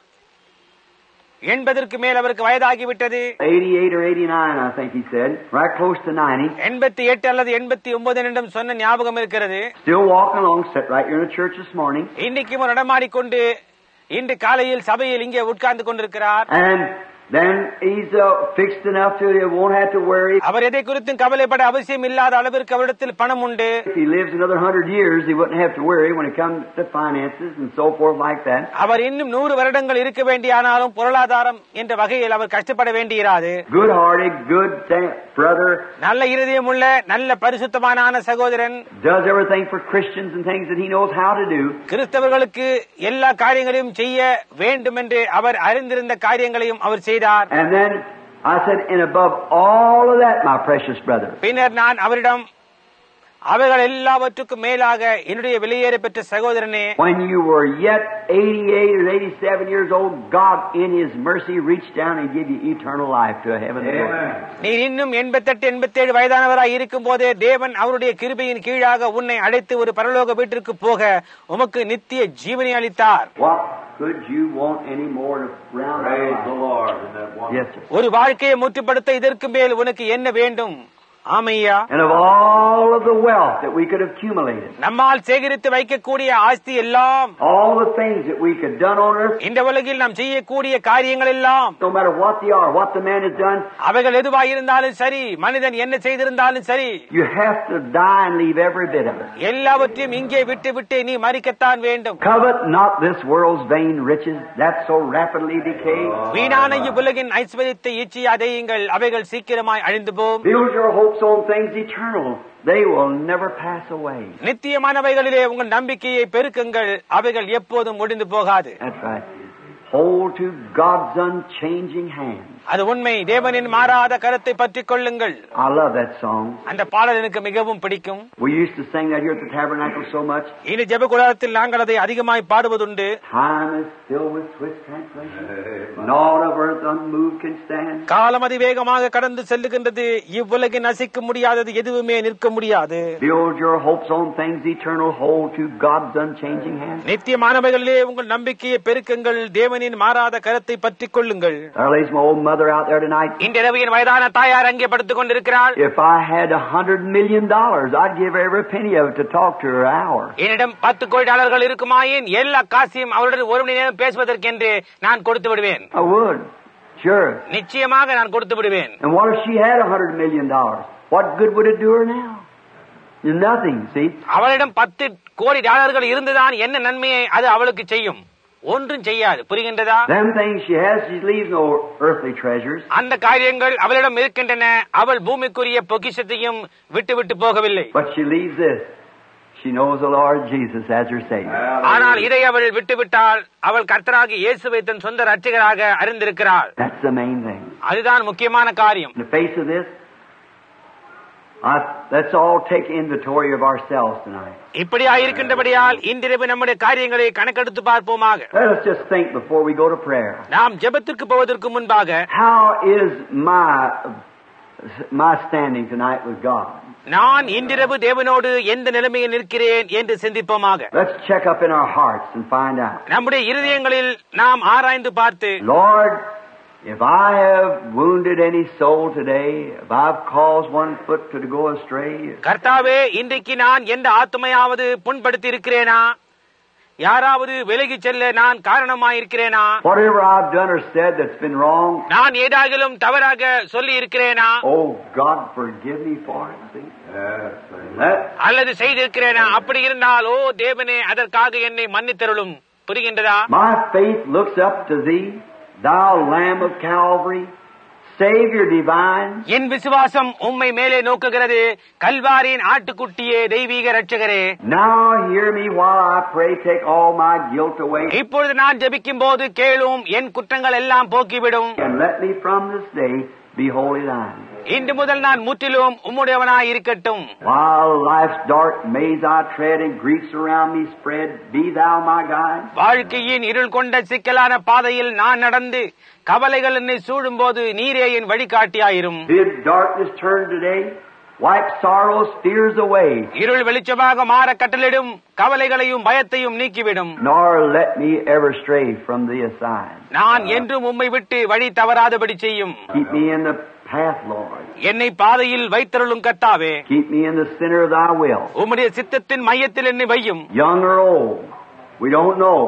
Speaker 1: எண்பதற்கு மேல் அவருக்கு வயதாகிவிட்டது.
Speaker 2: eighty-eight or eighty-nine I think he said, right close to ninety.
Speaker 1: எண்பத்தி எட்டு அல்லது எண்பத்தி ஒன்பது நிமிடம் சொன்ன ஞாபகம் இருக்கிறது.
Speaker 2: Still walking along, sat right here in the church this morning.
Speaker 1: இன்றைக்கும் நடமாடிக்கொண்டு இன்று காலையில் சபையில் இங்கே உட்கார்ந்து கொண்டிருக்கிறார்.
Speaker 2: And then he's uh, fixed enough to he won't have to worry.
Speaker 1: அவர் எதை குறித்தும் கவலைப்பட அவசியம் இல்லாத அளவிற்கு அவரிடத்தில் பணம் உண்டு.
Speaker 2: If he lives another hundred years, he wouldn't have to worry when it comes to finances and so forth like that.
Speaker 1: அவர் இன்னும் நூறு வருடங்கள் இருக்க வேண்டியானாலும் பொருளாதாரம் என்ற வகையில் அவர் கஷ்டப்பட வேண்டியிராது.
Speaker 2: Good-hearted, good brother.
Speaker 1: நல்ல இருதயம் உள்ள நல்ல பரிசுத்தமான சகோதரன்.
Speaker 2: Does everything for Christians and things that he knows how to do.
Speaker 1: கிறிஸ்தவர்களுக்கு எல்லா காரியங்களையும் செய்ய வேண்டும் என்று அவர் அறிந்திருந்த காரியங்களையும் அவர் செய்தார்.
Speaker 2: And then I said, and above all of that, my precious brother.
Speaker 1: பின்னர் நான் அவரிடம், அவைகள் எல்லாவற்றுக்கும் மேலாக என்னுடைய வெளியேற பெற்ற சகோதரனே,
Speaker 2: when you were yet eighty-eight or eighty-seven years old, God in His mercy reached down and gave you eternal life to a heavenly glory.
Speaker 1: நீ இன்னும் எண்பத்தெட்டு எண்பத்தேழு வயதானவராய் இருக்கும் போதே தேவன் அவருடைய கிருபையின் கீழாக உன்னை அழைத்து ஒரு பரலோக வீட்டிற்கு போக உமக்கு நித்திய ஜீவனை அளித்தார்.
Speaker 2: What could you want any more to round
Speaker 3: Praise the Lord in that one.
Speaker 2: Yes, sir.
Speaker 1: ஒரு வாழ்க்கையை முற்றுப்படுத்த இதற்கு மேல் உனக்கு என்ன வேண்டும்? ஆமையா.
Speaker 2: And of all of the wealth that we could have accumulated,
Speaker 1: நம்மால் சேகரித்து வைக்கக்கூடிய ஆஸ்தி எல்லாம்,
Speaker 2: all the things that we could have done on earth,
Speaker 1: இந்த உலகில் நாம் செய்யக்கூடிய காரியங்கள் எல்லாம்,
Speaker 2: no matter what they are, what the man has done,
Speaker 1: அவைகள் எதுவாக இருந்தாலும் சரி, மனிதன் என்ன செய்திருந்தாலும் சரி,
Speaker 2: you have to die and leave every bit of it.
Speaker 1: எல்லாவற்றையும் இங்கே விட்டு விட்டு நீ மரிக்கத்தான் வேண்டும்.
Speaker 2: Covet not this world's vain riches that so rapidly decay.
Speaker 1: வீணான இவ்வுலகின் ஐஸ்வர்யத்தை இச்சியாதேயுங்கள், அவைகள் சீக்கிரமாய் அழிந்து போம்.
Speaker 2: Build your hopes on things eternal. They will never pass away.
Speaker 1: நித்தியமானவைகளிலே உங்கள் நம்பிக்கையை பெருக்குங்கள், அவைகள் எப்போதும் முடிந்து போகாது.
Speaker 2: That's right. Hold to God's unchanging hand.
Speaker 1: அது உண்மை. தேவனின் மாறாத கரத்தை பற்றிக் கொள்ளுங்கள்.
Speaker 2: I love that song.
Speaker 1: அந்த பாடல் எனக்கு மிகவும் பிடிக்கும்.
Speaker 2: We used to sing that here at the tabernacle so much.
Speaker 1: இந்த ஜெப கூடாரத்தில் நாங்கள் அதை அதிகமாய் பாடுவதுண்டு.
Speaker 2: Time is filled with swift translation. Naught of earth unmoved can stand.
Speaker 1: காலம் அதிவேகமாக கடந்து செல்லுகின்றது. இவ்வுலகின் அசைக்க முடியாதது எதுவுமே நிற்க முடியாது.
Speaker 2: Build your hopes on things eternal. Hold to God's unchanging hand.
Speaker 1: நித்தியமானவைகளிலே உங்கள் நம்பிக்கையை பெருக்குங்கள், தேவனின் மாறாத கரத்தை பற்றிக் கொள்ளுங்கள்.
Speaker 2: There lays my old mother mother out there tonight,
Speaker 1: இந்த இரவு என் வயதான தாயார் அங்கே படுத்துக் கொண்டிருக்கிறாள்.
Speaker 2: if I had a hundred million dollars, I'd give every penny of it to talk to her an hour.
Speaker 1: என்னிடம் பத்து கோடி டாலர்கள் இருக்குமாயின் எல்லா காசையும் அவளுடன் ஒரு மணி நேரம் பேசுவதற்கென்று நான் கொடுத்து விடுவேன்.
Speaker 2: I would. Sure.
Speaker 1: நிச்சயமாக நான் கொடுத்து விடுவேன்.
Speaker 2: And what if she had a hundred million dollars? What good would it do her now? Nothing, see?
Speaker 1: அவளிடம் பத்து கோடி டாலர்கள் இருந்துதான் என்ன நன்மையை அது அவளுக்கு செய்யும்? ஒன்றும் செய்யாது. புரிகின்றதா?
Speaker 2: Them things she has, she leaves no earthly treasures.
Speaker 1: அந்த காரியங்கள் அவளிடம் இருக்கின்றன. அவள் பூமிக்குரிய பொக்கிஷத்தையும் விட்டு விட்டு போகவில்லை.
Speaker 2: But she leaves this. She knows the Lord Jesus as her Savior.
Speaker 1: ஆனால் இதை அவள் விட்டுவிட்டால் அவள் கர்த்தராகிய இயேசுவை தன் சொந்த இரட்சகராக அறிந்திருக்கிறாள்.
Speaker 2: That's the main thing.
Speaker 1: அதுதான் முக்கியமான காரியம்.
Speaker 2: In the face of this, I, let's all take inventory of ourselves tonight.
Speaker 1: இப்படியா இருக்கின்றபடியால் இன்றிரவு நம்முடைய காரியங்களை கணக்கெடுத்து பார்ப்போமாக.
Speaker 2: Let us just think before we go to prayer.
Speaker 1: நாம் ஜெபத்திற்கு போவதற்கு முன்பாக
Speaker 2: How is my my standing tonight with God?
Speaker 1: நான் இன்றிரவு தேவனோடு எந்த நிலைமையில் நிற்கிறேன் என்று சிந்திப்போமாக.
Speaker 2: Let's check up in our hearts and find out.
Speaker 1: நம்முடைய இருதயங்களில் நாம் ஆராய்ந்து பார்த்து,
Speaker 2: Lord, if I have wounded any soul today, if I've caused one foot to go astray,
Speaker 1: கர்த்தாவே, இன்றைக்கு நான் எந்த ஆத்துமையாவது புண்படுத்தி இருக்கிறேனா? யாராவது விலகி செல்ல நான் காரணமாயிருக்கிறேனா?
Speaker 2: whatever I've done or said that's been wrong,
Speaker 1: நான் ஏதாகிலும் தவறாக சொல்லி இருக்கிறேனா?
Speaker 2: oh God, forgive me for it. See? That,
Speaker 1: அல்லது செய்திருக்கிறேனா? அப்படி இருந்தால், ஓ தேவனே, அதற்காக என்னை மன்னித்தருளும். புரிகின்றதா?
Speaker 2: my faith looks up to thee, thou Lamb of Calvary, Savior divine.
Speaker 1: என் விசுவாசம் உம்மை மேலே நோக்குகிறது, கல்வாரியின் ஆட்டுக்குட்டியே, தெய்வீக இரட்சகரே.
Speaker 2: Now hear me while I pray, take all my guilt away,
Speaker 1: இப்பொழுது நான் ஜெபிக்கும் போது கேளும், என் குற்றங்கள் எல்லாம் போக்கிவிடும்.
Speaker 2: and let me from this day be wholly thine.
Speaker 1: இன்று முதல் நான் முற்றிலும் உம்முடையவனாய் இருக்கட்டும்.
Speaker 2: While life's dark maze I tread and griefs around me spread, be thou my guide.
Speaker 1: வாழ்க்கையின் இருள் கொண்ட சிக்கலான பாதையில் நான் நடந்து கவலைகள் என்னை சூழும் போது நீரே என் வழிகாட்டியாயிரும்.
Speaker 2: Bid darkness turn today, wipe sorrows, fears away,
Speaker 1: இருள் வெளிச்சமாக மாற கட்டளிடும், கவலைகளையும் பயத்தையும் நீக்கிவிடும்.
Speaker 2: nor let me ever stray from thee aside.
Speaker 1: நான் என்றும் உம்மை விட்டு வழி தவறாதபடி செய்யும்.
Speaker 2: Keep me in the path, Lord.
Speaker 1: என்னை பாதையில் வைத்தருளும் கர்த்தாவே.
Speaker 2: Keep me in the center of thy will.
Speaker 1: உம்முடைய சித்தத்தின் மையத்தில் என்னை வையும்.
Speaker 2: Young or old, we don't know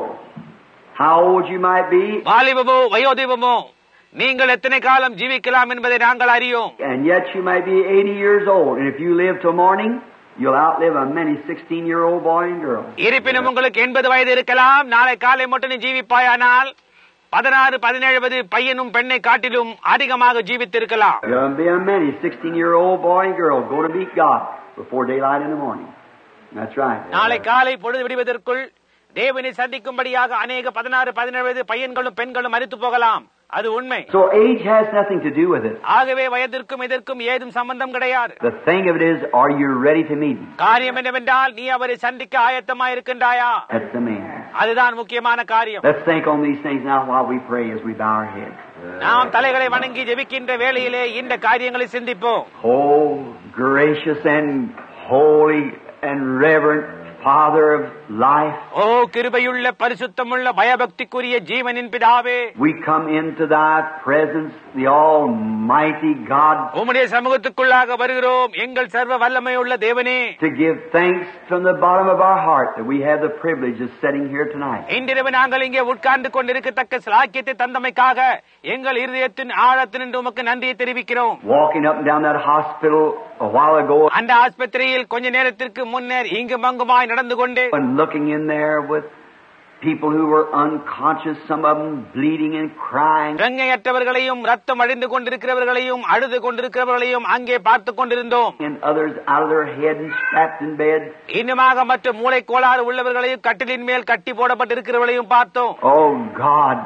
Speaker 2: how old you might be,
Speaker 1: வாலிபமோ வயோதிபமோ, நீங்கள் எத்தனை காலம் ஜீவிக்கலாம் என்பதை நாங்கள் அறியோம்.
Speaker 2: and yet you might be eighty years old, and if you live till morning, you'll outlive a many sixteen-year-old boy and girl.
Speaker 1: இருப்பினும் உங்களுக்கு எண்பது வயது இருக்கலாம், நாளை காலை மட்டும் நீ ஜீவிப்பாயானால் பதினாறு பதினேழு பையனும் பெண்ணை காட்டிலும் அதிகமாக ஜீவித்திருக்கலாம்.
Speaker 2: There'll be a many sixteen-year-old boy and girl go to meet God before daylight in the morning. That's right.
Speaker 1: நாளை காலை பொழுது விடுவதற்குள் தேவனை சந்திக்கும்படியாக அநேக பதினாறு பதினேழு பையன்களும் பெண்களும் மரித்து போகலாம். அது உண்மை.
Speaker 2: So age has nothing to do with it.
Speaker 1: ஆகவே வயதிற்கும் இதற்கும் ஏதும் சம்பந்தம் கிடையாது.
Speaker 2: The thing of it is, are you ready to meet him?
Speaker 1: காரியம் என்னவென்றால், நீ அவரை சந்திக்க ஆயத்தமாய் இருக்கின்றாயா?
Speaker 2: That's the main.
Speaker 1: அதுதான் முக்கியமான காரியம்.
Speaker 2: Let's think on these things now while we pray as we bow our heads.
Speaker 1: நாம் தலைகளை வணங்கி ஜெபிக்கின்ற வேளையிலே இந்த காரியங்களை சிந்திப்போம்.
Speaker 2: Oh, gracious and holy and reverent Father of life,
Speaker 1: ஓ கிருபையுள்ள பரிசுத்தமுள்ள பயபக்திக்குரிய ஜீவனின் பிதாவே,
Speaker 2: we come into thy presence, the almighty God,
Speaker 1: உம்முடைய சமூகத்துக்குள்ளாக வருகிறோம், எங்கள் சர்வ வல்லமையுள்ள தேவனே.
Speaker 2: to give thanks from the bottom of our heart that we have the privilege of sitting here tonight.
Speaker 1: இன்றிரவு நாங்கள் இங்கே உட்கார்ந்து கொண்டிருக்கத்தக்க சிலாக்கியத்தை தந்தமைக்காக எங்கள் இருதயத்தின் ஆழத்தினின்று உமக்கு நன்றியை தெரிவிக்கிறோம்.
Speaker 2: Walking up and down that hospital a while ago,
Speaker 1: அந்த ஆஸ்பத்திரியில் கொஞ்ச நேரத்திற்கு முன்னர் இங்கு மங்குமாய் நடந்து கொண்டு
Speaker 2: and looking in there with people who were unconscious, some of them bleeding and crying,
Speaker 1: கங்கையற்றவர்களையும் ரத்தம் அழிந்து கொண்டிருக்கிறவர்களையும் அழுது கொண்டிருக்கிறவர்களையும் அங்கே பார்த்து கொண்டிருந்தோம்.
Speaker 2: and others out of their head and strapped in bed.
Speaker 1: இன்னுமாக மற்ற மூளை கோளாறு உள்ளவர்களையும் கட்டிலின் மேல் கட்டி போடப்பட்டிருக்கிறவர்களையும் பார்த்தோம்.
Speaker 2: Oh God,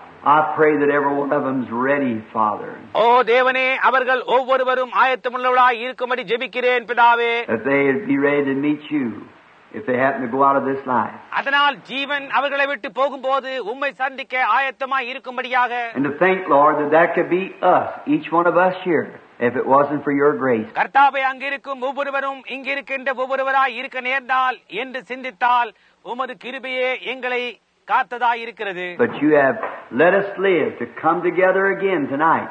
Speaker 2: I pray that every one of them's ready, Father.
Speaker 1: ஓ தேவனே, அவர்கள் ஒவ்வொருவரும் ஆயத்தமுள்ளவர்களாய் இருக்கும்படி ஜெபிக்கிறேன் பிதாவே.
Speaker 2: That they'd be ready to meet you if they happen to go out of this life.
Speaker 1: அதனால் ஜீவன் அவர்களை விட்டு போகும்போது உம்மை சந்திக்க ஆயத்தமாய் இருக்கும்படியாக.
Speaker 2: And to think, Lord, that that could be us, each one of us here, if it wasn't for your grace.
Speaker 1: கர்த்தாவே, அங்கிருக்கும் ஒவ்வொருவரும் இங்கிருக்கின்ற ஒவ்வொருவராய் இருக்க நேர்ந்தால் என்று சிந்தித்தால் உமது கிருபையே எங்களை காத்ததாய் இருக்கிறது.
Speaker 2: But you have let us live to come together again tonight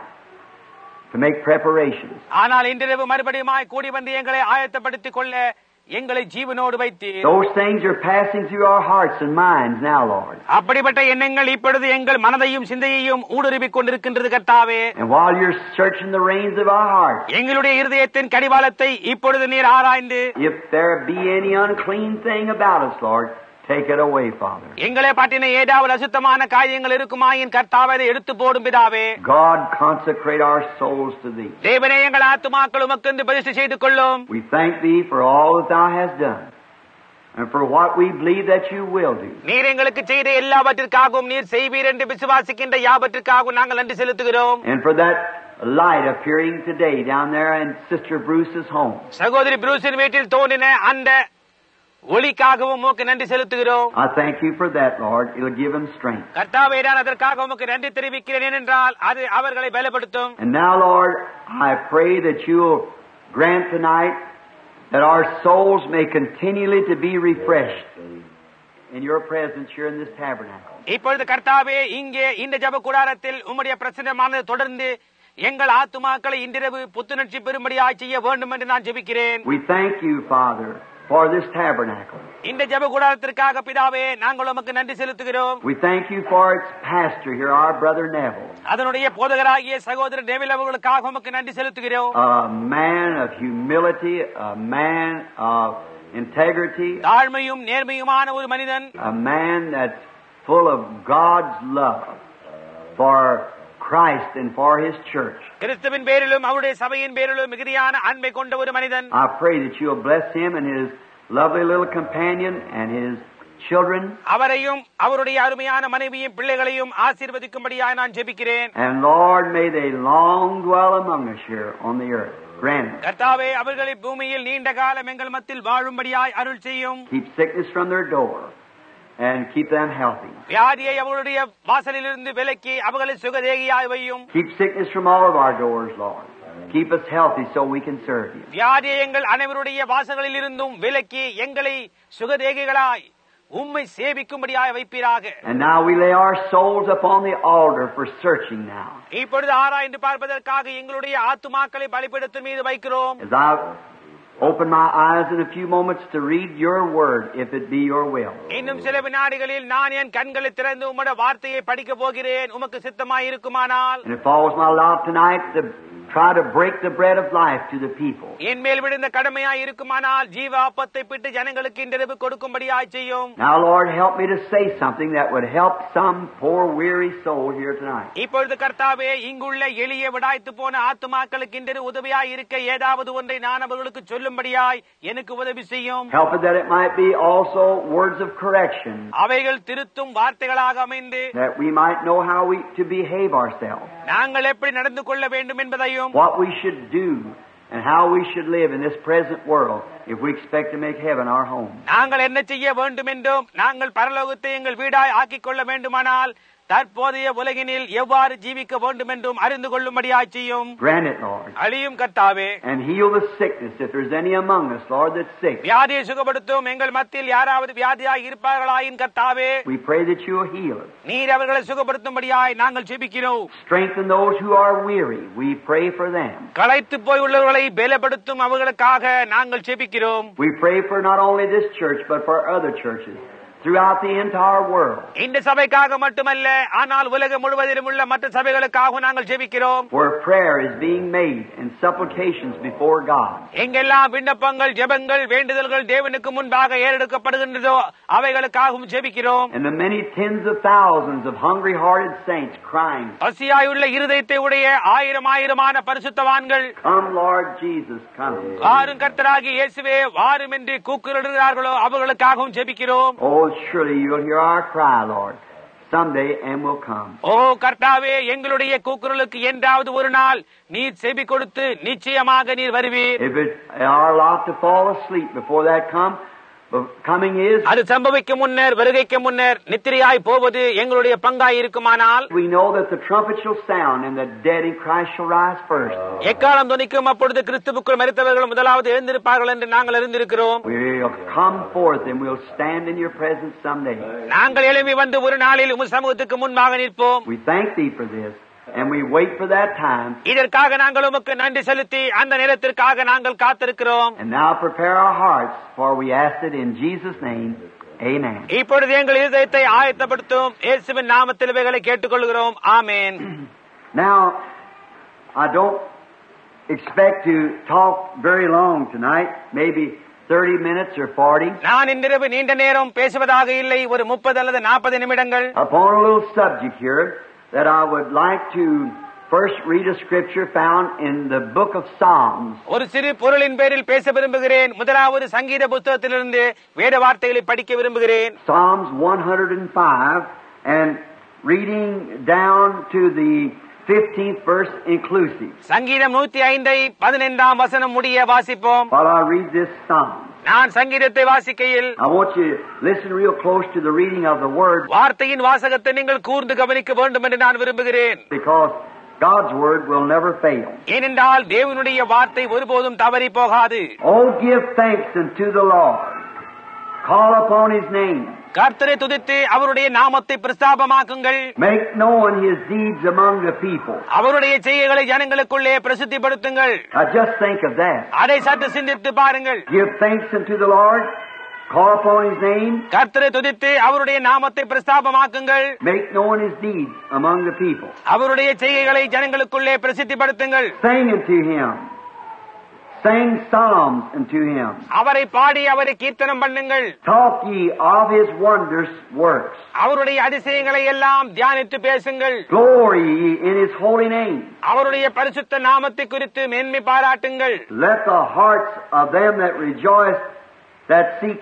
Speaker 2: to make preparations.
Speaker 1: ஆனால் இன்றிரவு மறுபடியுமாய் கூடி வந்து எங்களை ஆயத்தப்படுத்திக் கொள்ள எங்களை ஜீவனோடு வைத்து
Speaker 2: Those things are passing through our hearts and minds now, Lord.
Speaker 1: அப்படிப்பட்ட எண்ணங்கள் இப்பொழுது எங்கள் மனதையும் சிந்தையையும் ஊடுருவிக் கொண்டிருக்கின்றது கர்த்தாவே.
Speaker 2: And while you're searching the reins of our hearts,
Speaker 1: எங்களுடைய இருதயத்தின் கடிவாளத்தை இப்பொழுது நீர் ஆராய்ந்து
Speaker 2: if there be any unclean thing about us, Lord, take it away, Father.
Speaker 1: எங்களை பற்றின ஏதாவது அசுத்தமான காரியங்கள் இருக்குமாயின் கர்த்தாவே அதை எடுத்து போடும் பிதாவே.
Speaker 2: God, consecrate our souls to Thee.
Speaker 1: தேவனே எங்கள் ஆத்துமாக்கள் உமக்கென்று பிரதிஷ்டை செய்து கொள்ளும்.
Speaker 2: We thank Thee for all that Thou hast done and for what we believe that You will do.
Speaker 1: நீர் எங்களுக்கு செய்த எல்லாவற்றிற்காகவும் நீர் செய்வீர் என்று விசுவாசிக்கின்ற யாவற்றிற்காகவும் நாங்கள் நன்றி செலுத்துகிறோம்.
Speaker 2: And for that light appearing today down there in Sister Bruce's home.
Speaker 1: சகோதரி ப்ரூஸின் வீட்டில் தோன்றின அந்த ஒளிக்காகவும் உமக்கு நன்றி செலுத்துகிறோம்.
Speaker 2: I thank You for that, Lord. It'll give them strength.
Speaker 1: கர்த்தாவே நான் அதற்காக உமக்கு நன்றி தெரிவிக்கிறேன் என்றால் அது அவர்களை பலப்படுத்தும்.
Speaker 2: And now, Lord, I pray that You'll grant tonight that our souls may continually to be refreshed in Your presence here in this tabernacle.
Speaker 1: இப்பொழுது கர்த்தாவே இங்கே இந்த ஜெப கூடாரத்தில் உம்முடைய பிரசன்னமானது தொடர்ந்து எங்கள் ஆத்துமாக்களை இன்றிரவு புத்துணர்ச்சி பெறும்படியாய் செய்ய வேண்டும் என்று நான் ஜெபிக்கிறேன்.
Speaker 2: We thank You, Father, for this tabernacle.
Speaker 1: இந்த ஜெப கூடாரத்திற்காக பிதாவே நாங்கள் உமக்கு நன்றி செலுத்துகிறோம்.
Speaker 2: We thank You for its pastor here, our brother Neville.
Speaker 1: அதனுடைய போதகராகிய சகோதரர் நெவில் அவர்களுக்காக உமக்கு நன்றி செலுத்துகிறோம்.
Speaker 2: A man of humility, a man of integrity,
Speaker 1: தாழ்மையும் நேர்மையுமான ஒரு மனிதன்,
Speaker 2: a man that's full of God's love for Christ and for His church.
Speaker 1: கிறிஸ்துவின் பேரிலும் அவருடைய சபையின் பேரிலும் மிகுதியான அன்பை கொண்ட ஒரு மனிதன்.
Speaker 2: I pray that You'll bless him and his lovely little companion and his children.
Speaker 1: அவரையும் அவருடைய அருமையான மனைவியும் பிள்ளைகளையும் ஆசீர்வதிக்கும்படியாய் நான் ஜெபிக்கிறேன்.
Speaker 2: And Lord, may they long dwell among us here on the earth. Grant it.
Speaker 1: கர்த்தாவே அவர்களை பூமியில் நீண்ட காலம் எங்கள் மத்தியில் வாழும்படியாய் அருள் செய்யும்.
Speaker 2: Keep sickness from their door and keep them healthy.
Speaker 1: வியாதியை அவர்களுடைய வாசலிலிருந்து விலக்கி அவர்களை சுகதேகியாய் வையும்.
Speaker 2: Keep sickness from all of our doors, Lord. Keep us healthy so we can serve You.
Speaker 1: வியாதியை எங்கள் அனைவருடைய வாசல்களில் இருந்தும் விலக்கி எங்களை சுகதேகிகளாய் உம்மை சேவிக்கும்படியாய் வைப்பீராக.
Speaker 2: And now we lay our souls upon the altar for searching now.
Speaker 1: இப்பொழுது ஆராய்ந்து பார்ப்பதற்காக எங்களுடைய ஆத்துமாக்களை பலிபீடத்தின் மீது வைக்கிறோம்.
Speaker 2: As I open my eyes in a few moments to read Your word, if it be Your will.
Speaker 1: இன்னும் சில வினாடிகளில் நான் என் கண்களை திறந்து உம்முடைய வார்த்தையை படிக்க போகிறேன். உமக்கு சித்தமாய் இருக்குமானால்
Speaker 2: And it falls my lot tonight to try to break the bread of life to the people.
Speaker 1: என் மேல் விழுந்த கடமையாய் இருக்குமானால் ஜீவ அப்பத்தை பிட்டு ஜனங்களுக்கு இன்றிரவு கொடுக்கும்படியாய் செய்யும்.
Speaker 2: Now, Lord, help me to say something that would help some poor weary soul here tonight.
Speaker 1: இப்பொழுது கர்த்தாவே இங்குள்ள எளிய விடாய்த்து போன ஆத்துமாக்களுக்கு இன்று உதவியாய் இருக்க ஏதாவது ஒன்றை நான் அவர்களுக்கு சொல்லும்படியாய் எனக்கு உதவி செய்யும்.
Speaker 2: Help it that it might be also words of correction,
Speaker 1: அவைகள் திருத்தும் வார்த்தைகளாக அமைந்து
Speaker 2: that we might know how we to behave ourselves,
Speaker 1: நாங்கள் எப்படி நடந்து கொள்ள வேண்டும் என்பதையும்
Speaker 2: what we should do and how we should live in this present world if we expect to make heaven our home.
Speaker 1: நாங்கள் என்ன செய்ய வேண்டும் என்றும் நாங்கள் பரலோகத்தை எங்கள் வீடாய் ஆக்கிக் கொள்ள வேண்டுமானால் தற்போதைய உலகினில் எவ்வாறு ஜீவிக்க வேண்டும் என்றும் அறிந்து கொள்ளும்படியாய் செய்யும்.
Speaker 2: Grant it, Lord.
Speaker 1: அழியும் கர்த்தாவே.
Speaker 2: And heal the sickness if there's any among us, Lord, that's sick.
Speaker 1: வியாதியை சுகப்படுத்தும் எங்கள் மத்தியில் யாராவது வியாதியாய் இருப்பார்களாயின் கர்த்தாவே
Speaker 2: We pray that You'll heal us.
Speaker 1: நீர் அவர்களை சுகப்படுத்தும்படியாய் நாங்கள் ஜெபிக்கிறோம்.
Speaker 2: Strengthen those who are weary. We pray for them.
Speaker 1: களைத்து போய் உள்ளவர்களை பலப்படுத்தும் அவர்களுக்காக நாங்கள் ஜெபிக்கிறோம்.
Speaker 2: We pray for not only this church but for other churches throughout the entire world.
Speaker 1: இந்த சபைக்காக மட்டுமல்ல ஆனால் உலகம் முழுவதிலும் உள்ள மற்ற சபைகளுக்காக நாங்கள் ஜெபிக்கிறோம்.
Speaker 2: Where prayer is being made and supplications before God.
Speaker 1: எங்கெல்லாம் விண்ணப்பங்கள் ஜெபங்கள் வேண்டுதல்கள் தேவனுக்கு முன்பாக ஏறெடுக்கப்படுகின்றதோ அவைகளுக்காகவும் ஜெபிக்கிறோம்.
Speaker 2: And the many tens of thousands of hungry-hearted saints crying,
Speaker 1: பசியாயுள்ள இருதயத்தை உடைய ஆயிரம் ஆயிரமான பரிசுத்தவான்கள்
Speaker 2: Come Lord Jesus, come.
Speaker 1: வாரும் கர்த்தராகிய இயேசுவே வாரும் என்று கூக்குரலிடுகிறார்களோ அவர்களுக்காகவும் ஜெபிக்கிறோம்.
Speaker 2: Oh, surely You'll hear our cry, Lord, someday and will come.
Speaker 1: ஓ கர்த்தாவே எங்களுடைய கூக்குரலுக்கு என்றாவது ஒரு நாள் நீர் செவி கொடுத்து நிச்சயமாக நீர் வருவீர்.
Speaker 2: If it's our lot to fall asleep before that come, coming is,
Speaker 1: அது சம்பவிக்கும் முன்னர் வருகைக்கு முன்னர் நித்திரையாய் போவது எங்களுடைய பங்காய் இருக்குமானால்,
Speaker 2: we know that the trumpet shall sound and the dead in Christ shall rise first.
Speaker 1: எக்காலம் தொனிக்கும், அப்பொழுது கிறிஸ்துவுக்குள் மரித்தவர்கள் முதலாவது எழுந்திருப்பார்கள் என்று நாங்கள் அறிந்திருக்கிறோம்.
Speaker 2: We'll come forth and we'll stand in your presence someday.
Speaker 1: நாங்கள் எழும்பி வந்து ஒரு நாளில் உம் சமூகத்துக்கு முன்பாக நிற்போம்.
Speaker 2: We thank thee for this and we wait for that time.
Speaker 1: இதற்காக நாங்கள் உமக்கு நன்றி செலுத்தி அந்த நேரத்திற்காக நாங்கள் காத்திருக்கிறோம்.
Speaker 2: And now prepare our hearts, for we ask it in Jesus' name. Amen.
Speaker 1: இப்பொழுது எங்கள் இதயத்தை ஆயத்தப்படுத்தும் இயேசுவின் நாமத்தில் இவைகளை கேட்டுக்கொள்கிறோம். ஆமென்.
Speaker 2: Now, I don't expect to talk very long tonight, maybe thirty minutes or forty.
Speaker 1: நான் இன்றிரவு நீண்ட நேரம் பேசுவதாக இல்லை, ஒரு முப்பது அல்லது நாற்பது நிமிடங்கள்.
Speaker 2: Upon a little subject here that I would like to first read a scripture found in the book of Psalms.
Speaker 1: ஒரு சிறு பொருளின் பேரில் பேச விரும்புகிறேன். முதலாவது சங்கீத புத்தகத்திலிருந்து வேத வார்த்தைகளை படிக்க விரும்புகிறேன்.
Speaker 2: Psalms one hundred five, and reading down to the fifteenth verse inclusive.
Speaker 1: சங்கீதம் நூற்றி ஐந்தை பதினைந்தாம் வசனம் முடிய வாசிப்போம்.
Speaker 2: While I read this psalm,
Speaker 1: நான் சங்கீதத்தை வாசிக்கையில்
Speaker 2: I want you to listen real close to the reading of the word,
Speaker 1: வார்த்தையின் வாசகத்தை நீங்கள் கூர்ந்து கவனிக்க வேண்டும் என்று நான் விரும்புகிறேன்.
Speaker 2: because God's word will never fail.
Speaker 1: ஏனென்றால் தேவனுடைய வார்த்தை ஒருபோதும் தவறி போகாது.
Speaker 2: Oh, give thanks unto the Lord. Call upon his name.
Speaker 1: கர்த்தரை துதித்து அவருடைய நாமத்தை பிரஸ்தாபமாக்குங்கள்.
Speaker 2: Make known his deeds among the people.
Speaker 1: அவருடைய செய்கைகளை ஜனங்களுக்குள்ளே பிரசித்திப்படுத்துங்கள்.
Speaker 2: Now just think of that.
Speaker 1: அதை சற்று சிந்தித்து பாருங்கள்.
Speaker 2: Give thanks unto the Lord. Call upon his name.
Speaker 1: கர்த்தரை துதித்து அவருடைய நாமத்தை பிரஸ்தாபமாக்குங்கள்.
Speaker 2: Make known his deeds among the people.
Speaker 1: அவருடைய செய்கைகளை ஜனங்களுக்குள்ளே பிரசித்திப்படுத்துங்கள்.
Speaker 2: Sing unto him. Sing psalms unto him.
Speaker 1: அவரை பாடி அவரை கீர்த்தனம் பண்ணுங்கள்.
Speaker 2: Talk ye of his wondrous works.
Speaker 1: அவருடைய அதிசயங்களை எல்லாம் தியானித்து பேசுங்கள்.
Speaker 2: Glory ye in his holy name.
Speaker 1: அவருடைய பரிசுத்த நாமத்தை குறித்து மேன்மை பாராட்டுங்கள்.
Speaker 2: Let the hearts of them that rejoice that seek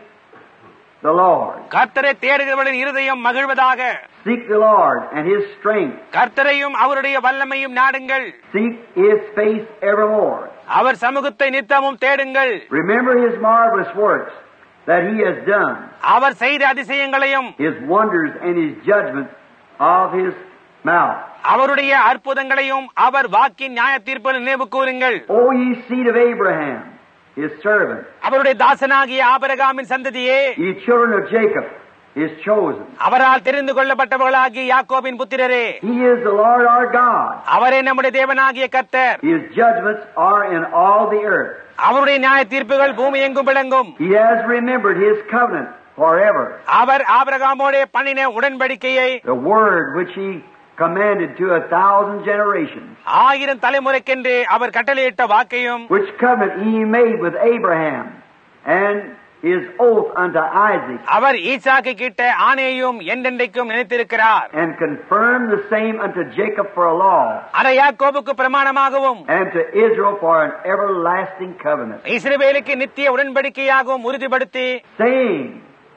Speaker 2: the Lord.
Speaker 1: கர்த்தரை தேடுகிறவர்களின் இருதயம் மகிழ்வதாக.
Speaker 2: Seek the Lord and his strength.
Speaker 1: கர்த்தரையும் அவருடைய வல்லமையும் நாடுங்கள்.
Speaker 2: Seek his face evermore.
Speaker 1: அவர் சமூகத்தை நித்தமும் தேடுங்கள்.
Speaker 2: Remember his marvelous works that he has done.
Speaker 1: அவர் செய்த அதிசயங்களையும்
Speaker 2: His wonders and his judgments of his mouth.
Speaker 1: அவருடைய அற்புதங்களையும் அவர் வாக்கின் நியாய தீர்ப்பில் நினைவு கூறுங்கள்.
Speaker 2: O ye seed of Abraham, his servant.
Speaker 1: அவருடைய தாசனாகிய ஆபிரகாமின் சந்ததியே,
Speaker 2: Ye children of Jacob, his chosen.
Speaker 1: அவரால் தெரிந்து கொள்ளப்பட்டவர்களாகிய யாக்கோபின் புத்திரரே,
Speaker 2: He is the Lord our God.
Speaker 1: அவரே நம்முடைய தேவனாகிய கர்த்தர்.
Speaker 2: His judgments are in all the earth.
Speaker 1: அவருடைய நியாய தீர்ப்புகள் பூமி எங்கும் விளங்கும்.
Speaker 2: He has remembered his covenant forever.
Speaker 1: அவர் ஆபிரகாமோடே பண்ணின உடன்படிக்கையை,
Speaker 2: The word which he commanded to a thousand generations.
Speaker 1: ஆயிரம் தலைமுறைக்கென்று அவர் கட்டளையிட்ட வாக்கையும்,
Speaker 2: Which covenant he made with Abraham and his oath unto Isaac.
Speaker 1: அவர் ஈசாக்கு கிட்ட ஆணையையும் என்றென்றைக்கும் நினைத்திருக்கிறார்.
Speaker 2: And confirmed the same unto Jacob for a law.
Speaker 1: அதை யாக்கோபுக்கு பிரமாணமாகவும்
Speaker 2: And to Israel for an everlasting covenant.
Speaker 1: இஸ்ரவேலுக்கு நித்திய உடன்படிக்கையாகவும் உறுதிப்படுத்தி,
Speaker 2: Saying,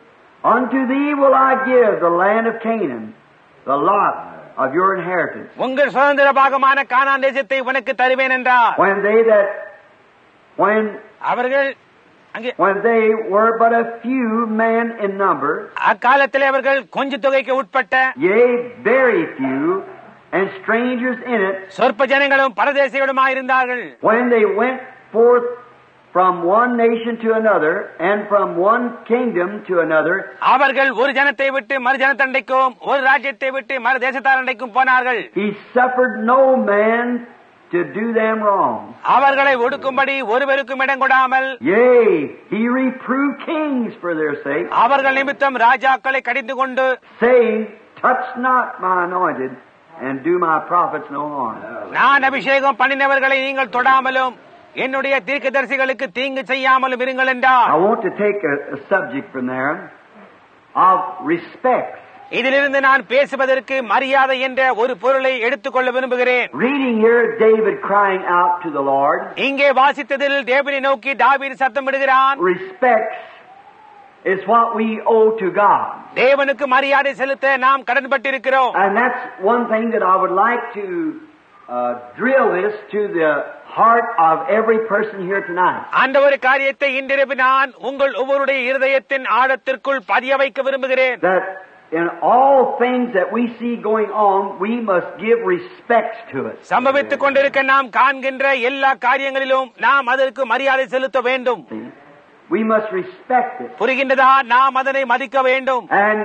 Speaker 2: Unto thee will I give the land of Canaan, the lot of your inheritance.
Speaker 1: உங்கள் சுதந்திர பாகமான கானான் தேசத்தை உனக்கு தருவேன் என்றார்.
Speaker 2: When they that, when,
Speaker 1: அவர்கள் அங்கே
Speaker 2: when they were but a few men in number,
Speaker 1: அக்காலத்தில் அவர்கள் கொஞ்ச தொகைக்கு உட்பட்ட,
Speaker 2: yea, very few, and strangers in it,
Speaker 1: சொற்ப ஜனங்களும் பரதேசிகளுமாயிருந்தார்கள்.
Speaker 2: when they went forth from one nation to another, and from one kingdom to another,
Speaker 1: அவர்கள் ஒரு ஜனத்தை விட்டு மறு ஜனத்தண்டைக்கும் ஒரு ராஜ்யத்தை விட்டு மறு தேசத்தாரண்டைக்கும் போனார்கள்.
Speaker 2: he suffered no man to do them wrong.
Speaker 1: அவர்களை ஒடுக்கும்படி ஒருவருக்கும் இடம் கொடாமல்,
Speaker 2: Yea, he reproved kings for their sake,
Speaker 1: அவர்கள் நிமித்தம் ராஜாக்களை கடிந்து கொண்டு,
Speaker 2: saying, Touch not my anointed, and do my prophets no harm.
Speaker 1: நான் அபிஷேகம் பண்ணினவர்களை நீங்கள் தொடாமலும் என்னுடைய தீர்க்கதரிசிகளுக்கு தீங்கு செய்யாமலும் இருங்கள் என்றார்.
Speaker 2: I want to take a, a subject from there of respect.
Speaker 1: இதிலிருந்து நான் பேசுவதற்கு மரியாதை என்ற ஒரு பொருளை எடுத்துக்கொள்ள விரும்புகிறேன்.
Speaker 2: Reading here, David crying out to the Lord.
Speaker 1: இங்கே வாசித்ததில் தேவனை நோக்கி தாவீது சத்தமிடுகிறான்.
Speaker 2: Respect is what we owe to God.
Speaker 1: தேவனுக்கு மரியாதை செலுத்த நாம் கடன்பட்டிருக்கிறோம்.
Speaker 2: And that's one thing that I would like to uh, drill this to the heart of every person here tonight.
Speaker 1: அந்த ஒரு காரியத்தை இன்றிரவு நான் உங்கள் ஒவ்வொருடைய இருதயத்தின் ஆழத்திற்குள் பதிய வைக்க விரும்புகிறேன்.
Speaker 2: That in all things that we see going on, we must give respect to it.
Speaker 1: சம்பவித்துக் கொண்டிருக்க நாம் காண்கின்ற எல்லா காரியங்களிலும் நாம் அதற்கு மரியாதை செலுத்த வேண்டும்.
Speaker 2: We must respect it.
Speaker 1: புரிகின்றதா? நாம் அதனை மதிக்க வேண்டும்.
Speaker 2: And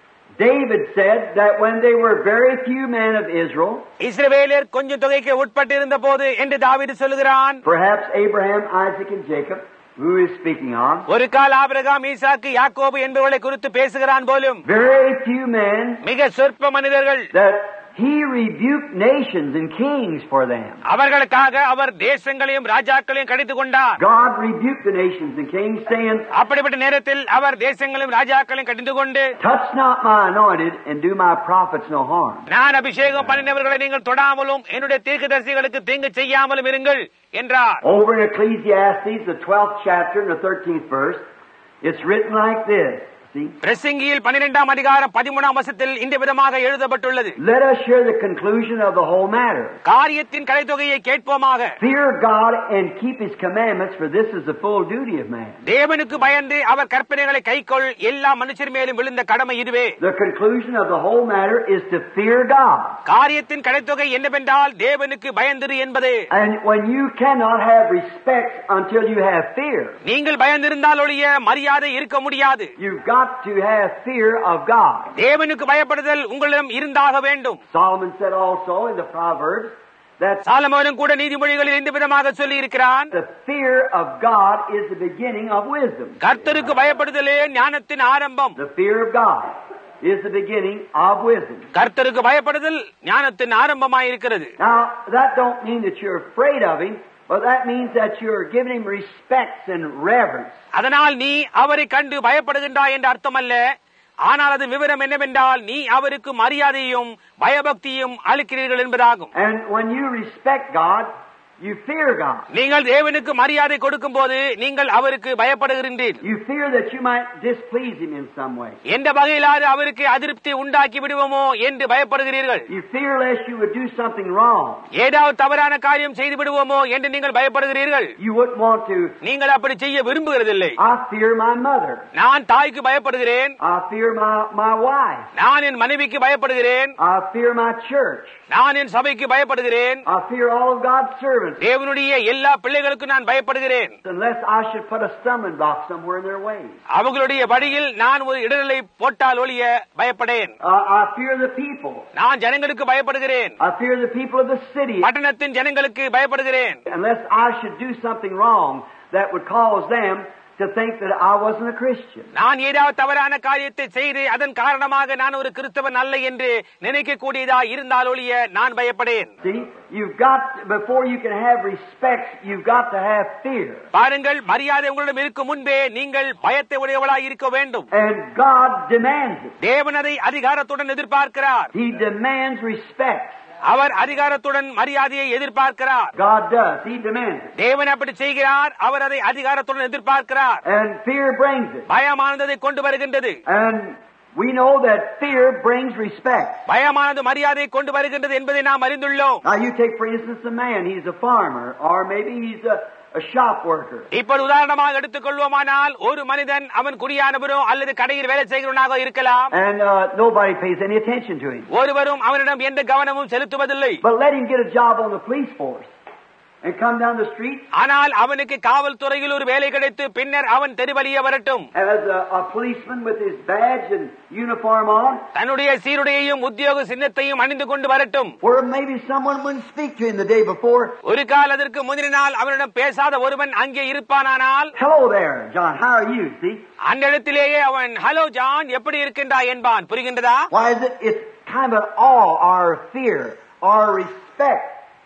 Speaker 2: David said that when they were very few men of Israel,
Speaker 1: இஸ்ரவேலர் கொஞ்சம் தொகைக்கு உட்பட்டிருந்த போது என்று தாவீது சொல்கிறான்.
Speaker 2: perhaps Abraham, Isaac and Jacob, who is speaking on,
Speaker 1: ஒரு கால் ஆபிரகாம், ஈசாக்கு, யாக்கோபு என்பவர்களை குறித்து பேசுகிறான் போலும்.
Speaker 2: very few men,
Speaker 1: மிக சொற்ப மனிதர்கள்.
Speaker 2: that he rebuked nations and kings for them.
Speaker 1: அவர்களுக்காக அவர் தேசங்களையும் ராஜாக்களையும் கடித்துக் கொண்டார்.
Speaker 2: God rebuked the nations and kings, saying,
Speaker 1: அப்படிப்பட்ட நேரத்தில் அவர் தேசங்களையும் ராஜாக்களையும் கடித்துக் கொண்டு,
Speaker 2: touch not my anointed and do my prophets no harm.
Speaker 1: நான் அபிஷேகம் பண்ணினவர்களை நீங்கள் தொடாமலும் என்னுடைய தீர்க்கதரிசிகளுக்கு தீங்கு செய்யாமலும் இருங்கள் என்றார்.
Speaker 2: Over in Ecclesiastes, the twelfth chapter and the thirteenth verse, it's written like this.
Speaker 1: பிரசங்கியில் பன்னிரண்டாம் அதிகாரம் பதிமூணாம் வசனத்தில் இந்த விதமாக எழுதப்பட்டுள்ளது.
Speaker 2: Let us hear the conclusion of the whole matter.
Speaker 1: காரியத்தின் கடைத்தொகையை கேட்போமாக.
Speaker 2: Fear God and keep His commandments, for this is the full duty of man.
Speaker 1: தேவனுக்கு பயந்து அவர் கற்பனைகளை கைக்கொள், எல்லா மனுஷர் மேலும் விழுந்த கடமை இதுவே.
Speaker 2: The conclusion of the whole matter is to fear God.
Speaker 1: காரியத்தின் கடைத்தொகை என்னவென்றால் தேவனுக்கு பயந்திரு என்பது.
Speaker 2: And when you cannot have respect until you have fear,
Speaker 1: நீங்கள் பயந்திருந்தால் ஒழிய மரியாதை இருக்க முடியாது.
Speaker 2: You've got to have fear of God.
Speaker 1: தேவனுக்கு பயப்படுதல் உங்களிடம் இருந்தாக வேண்டும்.
Speaker 2: Solomon said also in the Proverbs that
Speaker 1: சாலமோனும் கூட நீதிமொழிகளில் இந்த விதமாக சொல்லி இருக்கிறான்.
Speaker 2: The fear of God is the beginning of wisdom.
Speaker 1: கர்த்தருக்கு பயப்படுதலே ஞானத்தின் ஆரம்பம்.
Speaker 2: The fear of God is the beginning of wisdom.
Speaker 1: கர்த்தருக்கு பயப்படுதல் ஞானத்தின் ஆரம்பமாய் இருக்கிறது.
Speaker 2: Now that don't mean that you're afraid of Him. Well, that means that you're giving Him respect and reverence.
Speaker 1: அதனால் நீ அவரை கண்டு பயப்படுகின்றாய் என்று அர்த்தமல்ல. ஆனால் அது விவரம் என்னவென்றால் நீ அவருக்கு மரியாதையும் பயபக்தியும் அளிக்கிறீர்கள் என்பதாகும்.
Speaker 2: And when you respect God, you fear God.
Speaker 1: நீங்கள் தேவனுக்கு மரியாதை கொடுக்கும் போது நீங்கள் அவருக்கு பயப்படுகிறீர்கள்.
Speaker 2: You fear that you might displease Him in some way.
Speaker 1: எந்த வகையிலாவது அவருக்கு அதிருப்தி உண்டாக்கி விடுவோமோ என்று பயப்படுகிறீர்கள்.
Speaker 2: You fear lest you would do something wrong.
Speaker 1: ஏதாவது தவறான காரியம் செய்து விடுவோமோ என்று நீங்கள் பயப்படுகிறீர்கள்.
Speaker 2: You wouldn't want to.
Speaker 1: நீங்கள் அப்படி செய்ய விரும்புகிறதில்லை.
Speaker 2: I fear my mother.
Speaker 1: நான் தாய்க்கு பயப்படுகிறேன்.
Speaker 2: I fear my my wife.
Speaker 1: நான் என் மனைவிக்கு பயப்படுகிறேன்.
Speaker 2: I fear my church.
Speaker 1: நான் என் சபைக்கு பயப்படுகிறேன்.
Speaker 2: I fear all of God's servants.
Speaker 1: தேவனுடைய எல்லா பிள்ளைகளுக்கு நான் பயப்படுகிறேன்.
Speaker 2: Unless I should put a stumbling block somewhere in their way.
Speaker 1: அவர்களுடைய வழியில் நான் ஒரு இடரலை போட்டால் ஒழிய பயப்படேன்.
Speaker 2: Uh, I fear the people.
Speaker 1: நான் ஜனங்களுக்கு பயப்படுகிறேன்.
Speaker 2: I fear the people of the city.
Speaker 1: பட்டணத்தின் ஜனங்களுக்கு பயப்படுகிறேன்.
Speaker 2: Unless I should do something wrong that would cause them to think that I wasn't a Christian.
Speaker 1: நான் ஏதாவது தவறான காரியத்தை செய்து அதன் காரணமாக நான் ஒரு கிறிஸ்தவன் அல்ல என்று நினைக்க கூடியதா இருந்தால் ஒழிய நான் பயப்படேன்.
Speaker 2: See, you've got, before you can have respect, you've got to have fear.
Speaker 1: பாருங்கள், மரியாதை உங்களிடம் இருக்கும் முன்பே நீங்கள் பயத்தை உடையவளாய் இருக்க வேண்டும்.
Speaker 2: And God demands it.
Speaker 1: தேவன் அதை அதிகாரத்துடன் எதிர்பார்க்கிறார்.
Speaker 2: He demands respect.
Speaker 1: அவர் அதிகாரத்துடன் மரியாதையை எதிர்பார்க்கிறார்.
Speaker 2: God does. He demands it.
Speaker 1: தேவன் அப்படி செய்கிறார். அவர் அதை அதிகாரத்துடன் எதிர்பார்க்கிறார்.
Speaker 2: And fear brings it.
Speaker 1: பயமானதை கொண்டு வருகின்றது.
Speaker 2: And we know that fear brings respect.
Speaker 1: பயமானது மரியாதையை கொண்டு வருகின்றது என்பதை நாம் அறிந்துள்ளோம்.
Speaker 2: Now you take for instance a man, he's a farmer, or maybe he's a a shop worker.
Speaker 1: இப்போது உதாரணமாக எடுத்துக்கொள்வோமானால் ஒரு மனிதன் அவன் குடியானவனோ அல்லது கடையில் வேலை செய்கிறவனாக இருக்கலாம்.
Speaker 2: And uh, nobody pays any attention to him.
Speaker 1: ஒருவரும் அவனிடம் எந்த கவனமும் செலுத்துவதில்லை.
Speaker 2: But let him get a job on the police force and come down the street.
Speaker 1: ஆனால் அவனுக்கு காவல்துறையில் ஒரு வேலை கிடைத்து பின்னர் அவன் தெருவழியே வரட்டும்.
Speaker 2: As a, a policeman with his badge and uniform on.
Speaker 1: தன்னுடைய சீருடையையும் உத்தியோக சின்னத்தையும் அணிந்து கொண்டு வரட்டும்.
Speaker 2: Or maybe someone wouldn't speak to him the day before.
Speaker 1: ஒரு கால் அதற்கு முந்தின நாள் அவனிடம் பேசாத ஒருவன் அங்கே இருப்பானால்,
Speaker 2: hello there, John, how are you? See?
Speaker 1: அந்த இடத்திலேயே அவன் ஹலோ ஜான் எப்படி இருக்கின்றாய் என்பான். புரிகின்றதா?
Speaker 2: Why is it? It's kind of an awe or fear or respect.